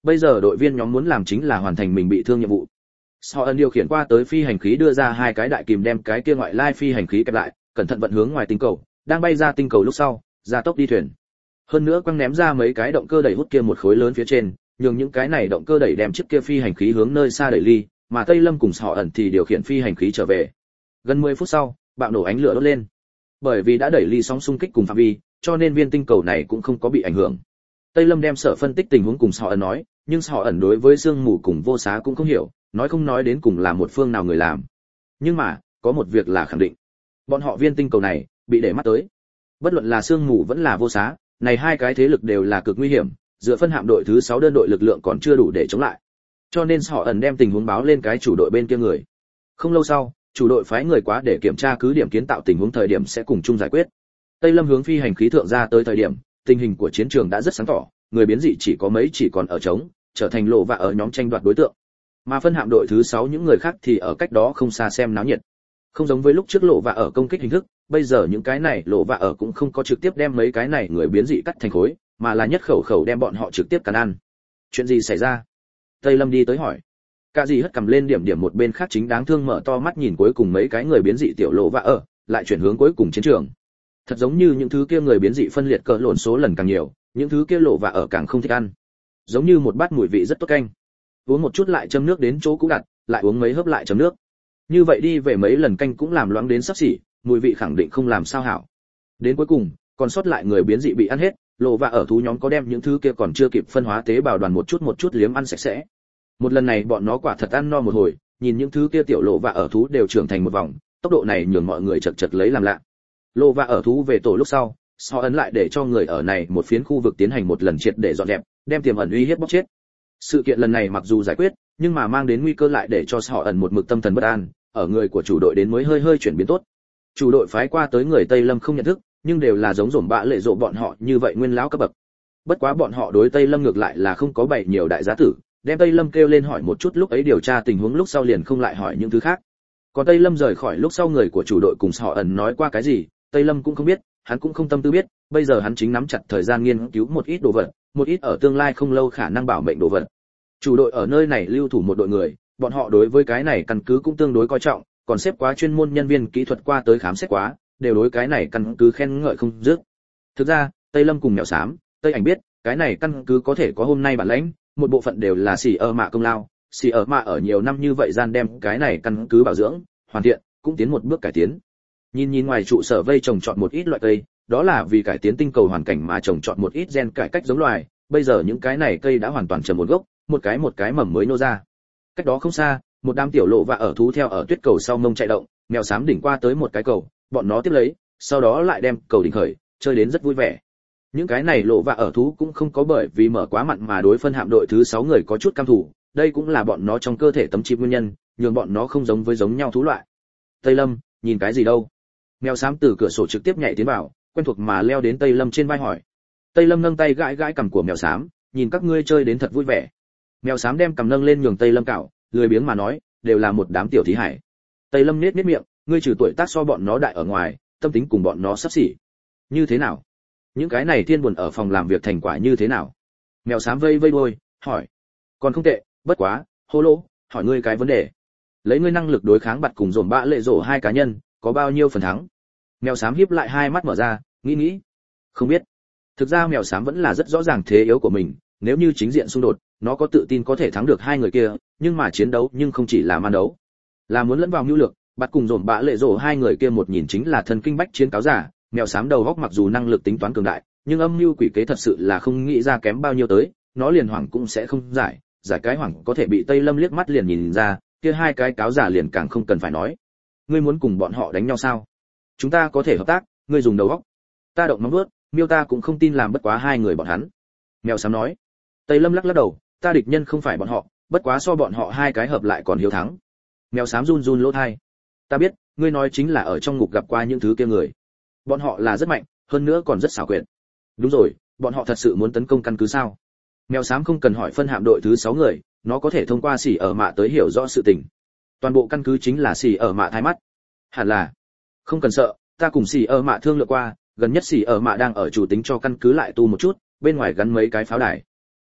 Speaker 1: bây giờ đội viên nhóm muốn làm chính là hoàn thành mình bị thương nhiệm vụ. Họ ẩn điều khiển qua tới phi hành khí đưa ra hai cái đại kìm đem cái kia ngoại lai phi hành khí kẹp lại, cẩn thận vận hướng ngoài tinh cầu, đang bay ra tinh cầu lúc sau, ra tốc đi thuyền. Hơn nữa quăng ném ra mấy cái động cơ đẩy hút kia một khối lớn phía trên, nhường những cái này động cơ đẩy đem chiếc kia phi hành khí hướng nơi xa đẩy ly, mà Tây Lâm cùng họ ẩn thì điều khiển phi hành khí trở về. Gần 10 phút sau, bạo nổ ánh lửa đốt lên. Bởi vì đã đẩy ly sóng xung kích cùng phạm vi, cho nên viên tinh cầu này cũng không có bị ảnh hưởng. Tây Lâm đem sở phân tích tình huống cùng họ ẩn nói, nhưng họ ẩn đối với sương mù cùng vô xá cũng không hiểu, nói không nói đến cùng là một phương nào người làm. Nhưng mà, có một việc là khẳng định, bọn họ viên tinh cầu này bị để mắt tới. Bất luận là sương mù vẫn là vô xá, này hai cái thế lực đều là cực nguy hiểm, dựa phân hạm đội thứ 6 đơn đội lực lượng còn chưa đủ để chống lại. Cho nên họ ẩn đem tình huống báo lên cái chủ đội bên kia người. Không lâu sau, chủ đội phái người quá để kiểm tra cứ điểm kiến tạo tình huống thời điểm sẽ cùng chung giải quyết. Tây Lâm hướng phi hành khí thượng ra tới thời điểm, tình hình của chiến trường đã rất sáng tỏ, người biến dị chỉ có mấy chỉ còn ở trống, trở thành lộ và ở nhóm tranh đoạt đối tượng. Mà phân hạm đội thứ 6 những người khác thì ở cách đó không xa xem náo nhiệt. Không giống với lúc trước lộ và ở công kích hình thức, bây giờ những cái này lộ và ở cũng không có trực tiếp đem mấy cái này người biến dị cắt thành khối, mà là nhất khẩu khẩu đem bọn họ trực tiếp cắn ăn. Chuyện gì xảy ra? Tây Lâm đi tới hỏi. Cả gì hất cầm lên điểm điểm một bên khác chính đáng thương mở to mắt nhìn cuối cùng mấy cái người biến dị tiểu lộ và ở, lại chuyển hướng cuối cùng chiến trường. Thật giống như những thứ kia người biến dị phân liệt cỡ lộn số lần càng nhiều, những thứ kia lộ và ở càng không thích ăn. Giống như một bát mùi vị rất tốt canh. Uống một chút lại châm nước đến chỗ cũ đặt, lại uống mấy hớp lại châm nước. Như vậy đi về mấy lần canh cũng làm loãng đến sắp xỉ, mùi vị khẳng định không làm sao hảo. Đến cuối cùng, còn sót lại người biến dị bị ăn hết, lộ và ở thú nhóm có đem những thứ kia còn chưa kịp phân hóa tế bào đoàn một chút liếm ăn sạch sẽ. Một lần này bọn nó quả thật ăn no một hồi, nhìn những thứ kia tiểu lộ và ở thú đều trưởng thành một vòng, tốc độ này nhường mọi người chật chật lấy làm lạ. Lộ và ở thú về tổ lúc sau, họ ấn lại để cho người ở này một phiến khu vực tiến hành một lần triệt để dọn dẹp, đem tiềm ẩn uy hiếp bóc chết. Sự kiện lần này mặc dù giải quyết, nhưng mà mang đến nguy cơ lại để cho họ ẩn một mực tâm thần bất an, ở người của chủ đội đến mới hơi chuyển biến tốt. Chủ đội phái qua tới người Tây Lâm không nhận thức, nhưng đều là giống rổm bạ lệ rộ bọn họ như vậy nguyên lão cấp bậc. Bất quá bọn họ đối Tây Lâm ngược lại là không có bày nhiều đại giá tử, đem Tây Lâm kêu lên hỏi một chút lúc ấy điều tra tình huống lúc sau liền không lại hỏi những thứ khác. Còn Tây Lâm rời khỏi lúc sau người của chủ đội cùng họ ẩn nói qua cái gì, Tây Lâm cũng không biết, hắn cũng không tâm tư biết, bây giờ hắn chính nắm chặt thời gian nghiên cứu một ít đồ vật, một ít ở tương lai không lâu khả năng bảo mệnh đồ vật. Chủ đội ở nơi này lưu thủ một đội người, bọn họ đối với cái này căn cứ cũng tương đối coi trọng, còn xếp quá chuyên môn nhân viên kỹ thuật qua tới khám xét quá, đều đối cái này căn cứ khen ngợi không dứt. Thực ra, Tây Lâm cùng Mèo Xám, Tây Ảnh biết, cái này căn cứ có thể có hôm nay bản lãnh, một bộ phận đều là xì ở mạ công lao, xì ở mạ ở nhiều năm như vậy gian đem cái này căn cứ bảo dưỡng, hoàn thiện, cũng tiến một bước cải tiến. Nhìn ngoài trụ sở vây trồng trọt một ít loại cây, đó là vì cải tiến tinh cầu hoàn cảnh mà trồng trọt một ít gen cải cách giống loài, bây giờ những cái này cây đã hoàn toàn trầm một gốc, một cái mầm mới nô ra. Cách đó không xa, một đám tiểu lộ và ở thú theo ở tuyết cầu sau mông chạy động, Mèo Xám đỉnh qua tới một cái cầu, bọn nó tiếp lấy, sau đó lại đem cầu đỉnh khởi, chơi đến rất vui vẻ. Những cái này lộ và ở thú cũng không có bởi vì mở quá mặn mà đối phân hạm đội thứ 6 người có chút cam thủ, đây cũng là bọn nó trong cơ thể tấm chip nguyên nhân, nhường bọn nó không giống với giống nhau thú loại. Tây Lâm, nhìn cái gì đâu? Mèo Xám từ cửa sổ trực tiếp nhảy tiến vào, quen thuộc mà leo đến Tây Lâm trên vai hỏi. Tây Lâm nâng tay gãi gãi cằm của Mèo Xám, nhìn các ngươi chơi đến thật vui vẻ. Mèo Xám đem cằm nâng lên nhường Tây Lâm cạo, lười biếng mà nói, đều là một đám tiểu thí hải. Tây Lâm nhếch miệng, ngươi trừ tuổi tác so bọn nó đại ở ngoài, tâm tính cùng bọn nó sắp xỉ. Như thế nào? Những cái này thiên buồn ở phòng làm việc thành quả như thế nào? Mèo Xám vây vây đuôi, hỏi. Còn không tệ, bất quá, hô lỗ, hỏi ngươi cái vấn đề. Lấy ngươi năng lực đối kháng bạt cùng dồn bạ lệ rổ hai cá nhân, có bao nhiêu phần thắng? Mèo Xám híp lại hai mắt mở ra, nghĩ. Không biết. Thực ra Mèo Xám vẫn là rất rõ ràng thế yếu của mình, nếu như chính diện xung đột, nó có tự tin có thể thắng được hai người kia, nhưng mà chiến đấu nhưng không chỉ là man đấu, là muốn lẫn vào mưu lược. Bạt cùng dồn bạ lệ rổ hai người kia một nhìn chính là thần kinh bách chiến cáo giả. Mèo Xám đầu góc mặc dù năng lực tính toán cường đại, nhưng âm mưu quỷ kế thật sự là không nghĩ ra kém bao nhiêu tới, nó liền hoảng cũng sẽ không giải cái hoảng có thể bị Tây Lâm liếc mắt liền nhìn ra, kia hai cái cáo giả liền càng không cần phải nói. Ngươi muốn cùng bọn họ đánh nhau sao? Chúng ta có thể hợp tác, ngươi dùng đầu óc. Ta động móng vuốt, miêu ta cũng không tin làm bất quá hai người bọn hắn. Mèo Xám nói. Tây Lâm lắc đầu, ta địch nhân không phải bọn họ, bất quá so bọn họ hai cái hợp lại còn hiếu thắng. Mèo Xám run run lỗ tai. Ta biết, ngươi nói chính là ở trong ngục gặp qua những thứ kia người. Bọn họ là rất mạnh, hơn nữa còn rất xảo quyệt. Đúng rồi, bọn họ thật sự muốn tấn công căn cứ sao? Mèo Xám không cần hỏi phân hạm đội thứ 6 người, nó có thể thông qua xỉ ở mạ tới hiểu rõ sự tình. Toàn bộ căn cứ chính là xỉ ở mạ thay mắt. Hẳn là. Không cần sợ, ta cùng xỉ ở mạ thương lượng qua, gần nhất xỉ ở mạ đang ở chủ tính cho căn cứ lại tu một chút, bên ngoài gắn mấy cái pháo đài.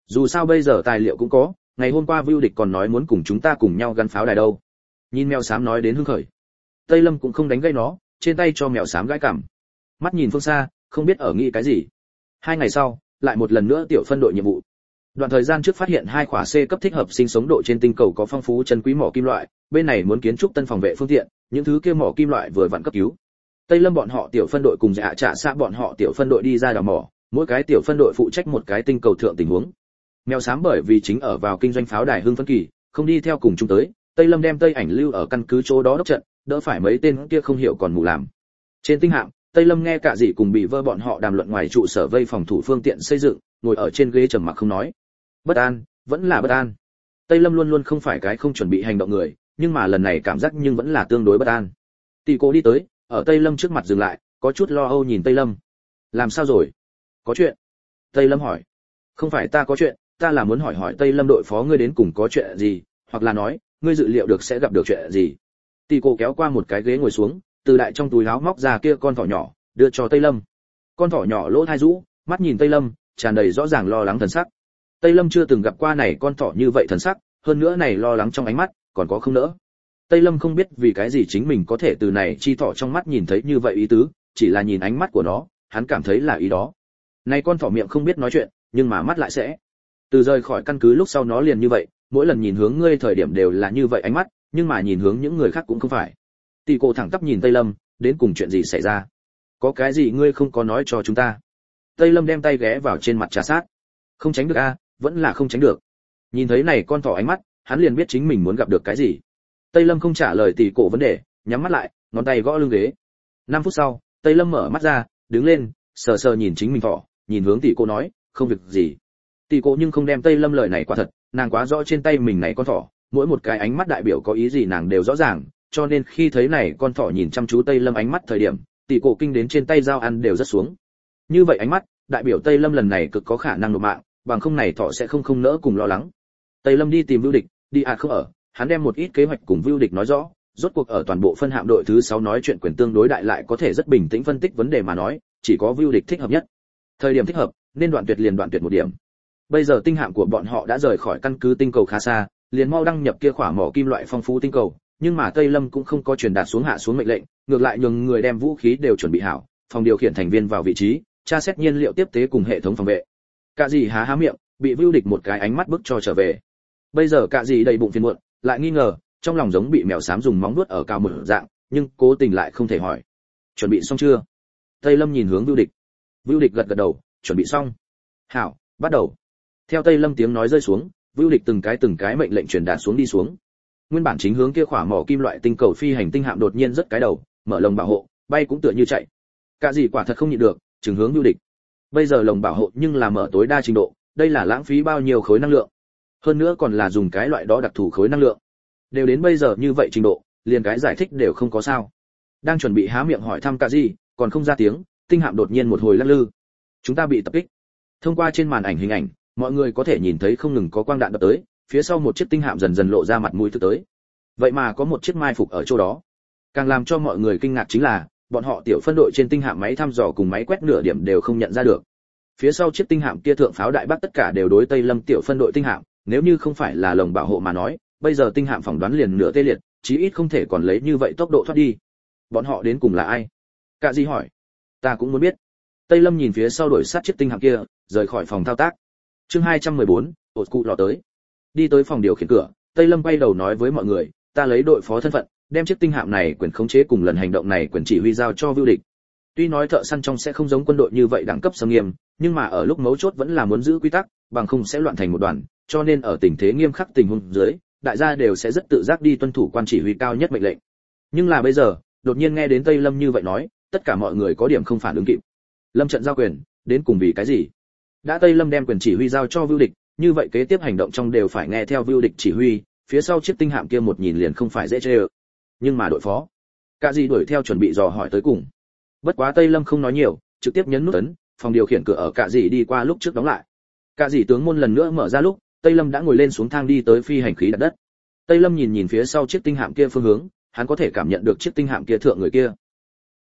Speaker 1: Dù sao bây giờ tài liệu cũng có, ngày hôm qua Vưu Địch còn nói muốn cùng chúng ta cùng nhau gắn pháo đài đâu. Nhìn mèo xám nói đến hưng khởi, Tây Lâm cũng không đánh gây nó, trên tay cho mèo xám gãi cằm. Mắt nhìn phương xa, không biết ở nghĩ cái gì. 2 ngày sau, lại một lần nữa tiểu phân đội nhiệm vụ. Đoạn thời gian trước phát hiện 2 khỏa C cấp thích hợp sinh sống độ trên tinh cầu có phong phú chân quý mỏ kim loại, bên này muốn kiến trúc tân phòng vệ phương tiện, những thứ kia mỏ kim loại vừa vặn cấp cứu. Tây Lâm bọn họ tiểu phân đội cùng Dạ Trạ Xạ bọn họ tiểu phân đội đi ra đào mỏ, mỗi cái tiểu phân đội phụ trách một cái tinh cầu thượng tình huống. Mèo xám bởi vì chính ở vào kinh doanh pháo đài hưng phấn kỳ, không đi theo cùng chúng tới, Tây Lâm đem Tây Ảnh lưu ở căn cứ chỗ đó đốc trận, đỡ phải mấy tên kia không hiểu còn mù làm. Trên tinh hạm, Tây Lâm nghe cả gì cùng bị vơ bọn họ đàm luận ngoài trụ sở vây phòng thủ phương tiện xây dựng, ngồi ở trên ghế trầm mặc không nói. Bất an, vẫn là bất an. Tây Lâm luôn luôn không phải cái không chuẩn bị hành động người, nhưng mà lần này cảm giác nhưng vẫn là tương đối bất an. Tỷ Cố đi tới, ở Tây Lâm trước mặt dừng lại, có chút lo âu nhìn Tây Lâm. Làm sao rồi? Có chuyện? Tây Lâm hỏi. Không phải ta có chuyện, ta là muốn hỏi hỏi Tây Lâm đội phó ngươi đến cùng có chuyện gì, hoặc là nói, ngươi dự liệu được sẽ gặp được chuyện gì. Tỷ Cố kéo qua một cái ghế ngồi xuống, từ đại trong túi áo móc ra kia con thỏ nhỏ, đưa cho Tây Lâm. Con thỏ nhỏ lỗ tai rũ, mắt nhìn Tây Lâm, tràn đầy rõ ràng lo lắng thần sắc. Tây Lâm chưa từng gặp qua này con thỏ như vậy thần sắc, hơn nữa này lo lắng trong ánh mắt, còn có không nỡ. Tây Lâm không biết vì cái gì chính mình có thể từ này chi thỏ trong mắt nhìn thấy như vậy ý tứ, chỉ là nhìn ánh mắt của nó, hắn cảm thấy là ý đó. Này con thỏ miệng không biết nói chuyện, nhưng mà mắt lại sẽ. Từ rời khỏi căn cứ lúc sau nó liền như vậy, mỗi lần nhìn hướng ngươi thời điểm đều là như vậy ánh mắt, nhưng mà nhìn hướng những người khác cũng không phải. Tỷ Cô thẳng tắp nhìn Tây Lâm, đến cùng chuyện gì xảy ra? Có cái gì ngươi không có nói cho chúng ta? Tây Lâm đem tay ghé vào trên mặt trà sát. Không tránh được a, vẫn là không tránh được. Nhìn thấy này con thỏ ánh mắt, hắn liền biết chính mình muốn gặp được cái gì. Tây Lâm không trả lời Tỷ Cổ vấn đề, nhắm mắt lại, ngón tay gõ lưng ghế. 5 phút sau, Tây Lâm mở mắt ra, đứng lên, sờ sờ nhìn chính mình thỏ, nhìn hướng Tỷ Cổ nói, không việc gì. Tỷ Cổ nhưng không đem Tây Lâm lời này quả thật, nàng quá rõ trên tay mình này con thỏ, mỗi một cái ánh mắt đại biểu có ý gì nàng đều rõ ràng, cho nên khi thấy này con thỏ nhìn chăm chú Tây Lâm ánh mắt thời điểm, Tỷ Cổ kinh đến trên tay dao ăn đều rất xuống. Như vậy ánh mắt, đại biểu Tây Lâm lần này cực có khả năng nộp mạng, bằng không này thỏ sẽ không nỡ cùng lo lắng. Tây Lâm đi tìm Vưu Địch, đi không ở, hắn đem một ít kế hoạch cùng Vưu Địch nói rõ, rốt cuộc ở toàn bộ phân hạm đội thứ 6 nói chuyện quyền tương đối đại lại có thể rất bình tĩnh phân tích vấn đề mà nói, chỉ có Vưu Địch thích hợp nhất. Thời điểm thích hợp, nên đoạn tuyệt liền đoạn tuyệt một điểm. Bây giờ tinh hạm của bọn họ đã rời khỏi căn cứ tinh cầu khá xa, liền mau đăng nhập kia khỏa mỏ kim loại phong phú tinh cầu, nhưng mà Tây Lâm cũng không có truyền đạt xuống hạ xuống mệnh lệnh, ngược lại nhường người đem vũ khí đều chuẩn bị hảo, phòng điều khiển thành viên vào vị trí, tra xét nhiên liệu tiếp tế cùng hệ thống phòng vệ. Cả gì há miệng, bị Vưu Địch một cái ánh mắt bức cho trở về. Bây giờ cả gì đầy bụng phiền muộn, lại nghi ngờ, trong lòng giống bị mèo xám dùng móng vuốt ở cao một dạng, nhưng cố tình lại không thể hỏi. Chuẩn bị xong chưa? Tây Lâm nhìn hướng Vưu Địch. Vưu Địch gật gật đầu, chuẩn bị xong. Hảo, bắt đầu. Theo Tây Lâm tiếng nói rơi xuống, Vưu Địch từng cái mệnh lệnh truyền đạt xuống đi xuống. Nguyên bản chính hướng kia khỏa mỏ kim loại tinh cầu phi hành tinh hạm đột nhiên rất cái đầu, mở lồng bảo hộ, bay cũng tựa như chạy. Cả gì quả thật không nhịn được, chừng hướng Vưu Địch. Bây giờ lồng bảo hộ nhưng là mở tối đa trình độ, đây là lãng phí bao nhiêu khối năng lượng. Hơn nữa còn là dùng cái loại đó đặc thù khối năng lượng. Đều đến bây giờ như vậy trình độ, liền cái giải thích đều không có sao. Đang chuẩn bị há miệng hỏi thăm cả gì, còn không ra tiếng, tinh hạm đột nhiên một hồi lắc lư. Chúng ta bị tập kích. Thông qua trên màn ảnh hình ảnh, mọi người có thể nhìn thấy không ngừng có quang đạn đập tới, phía sau một chiếc tinh hạm dần dần lộ ra mặt mũi thực tới. Vậy mà có một chiếc mai phục ở chỗ đó. Càng làm cho mọi người kinh ngạc chính là, bọn họ tiểu phân đội trên tinh hạm máy thăm dò cùng máy quét nửa điểm đều không nhận ra được. Phía sau chiếc tinh hạm kia thượng pháo đại bác tất cả đều đối Tây Lâm tiểu phân đội tinh hạm, nếu như không phải là lồng bảo hộ mà nói, bây giờ tinh hạm phỏng đoán liền nửa tê liệt, chí ít không thể còn lấy như vậy tốc độ thoát đi. Bọn họ đến cùng là ai? Cả gì hỏi. Ta cũng muốn biết. Tây Lâm nhìn phía sau đuổi sát chiếc tinh hạm kia, rời khỏi phòng thao tác. Chương 214, ột cụ lọ tới. Đi tới phòng điều khiển cửa, Tây Lâm quay đầu nói với mọi người, ta lấy đội phó thân phận, đem chiếc tinh hạm này quyền khống chế cùng lần hành động này quyền chỉ huy giao cho Vưu Địch. Tuy nói thợ săn trong sẽ không giống quân đội như vậy đẳng cấp sâm nghiêm, nhưng mà ở lúc mấu chốt vẫn là muốn giữ quy tắc, bằng không sẽ loạn thành một đoàn, cho nên ở tình thế nghiêm khắc tình huống dưới, đại gia đều sẽ rất tự giác đi tuân thủ quan chỉ huy cao nhất mệnh lệnh. Nhưng là bây giờ, đột nhiên nghe đến Tây Lâm như vậy nói, tất cả mọi người có điểm không phản ứng kịp. Lâm trận giao quyền, đến cùng vì cái gì? Đã Tây Lâm đem quyền chỉ huy giao cho Vưu Địch, như vậy kế tiếp hành động trong đều phải nghe theo Vưu Địch chỉ huy, phía sau chiếc tinh hạm kia một nhìn liền không phải dễ chơi. Nhưng mà đội phó, cả gì đuổi theo chuẩn bị dò hỏi tới cùng. Bất quá Tây Lâm không nói nhiều, trực tiếp nhấn nút ấn, phòng điều khiển cửa ở cả gì đi qua lúc trước đóng lại. Cả gì tướng môn lần nữa mở ra lúc, Tây Lâm đã ngồi lên xuống thang đi tới phi hành khí đặt đất. Tây Lâm nhìn phía sau chiếc tinh hạm kia phương hướng, hắn có thể cảm nhận được chiếc tinh hạm kia thượng người kia.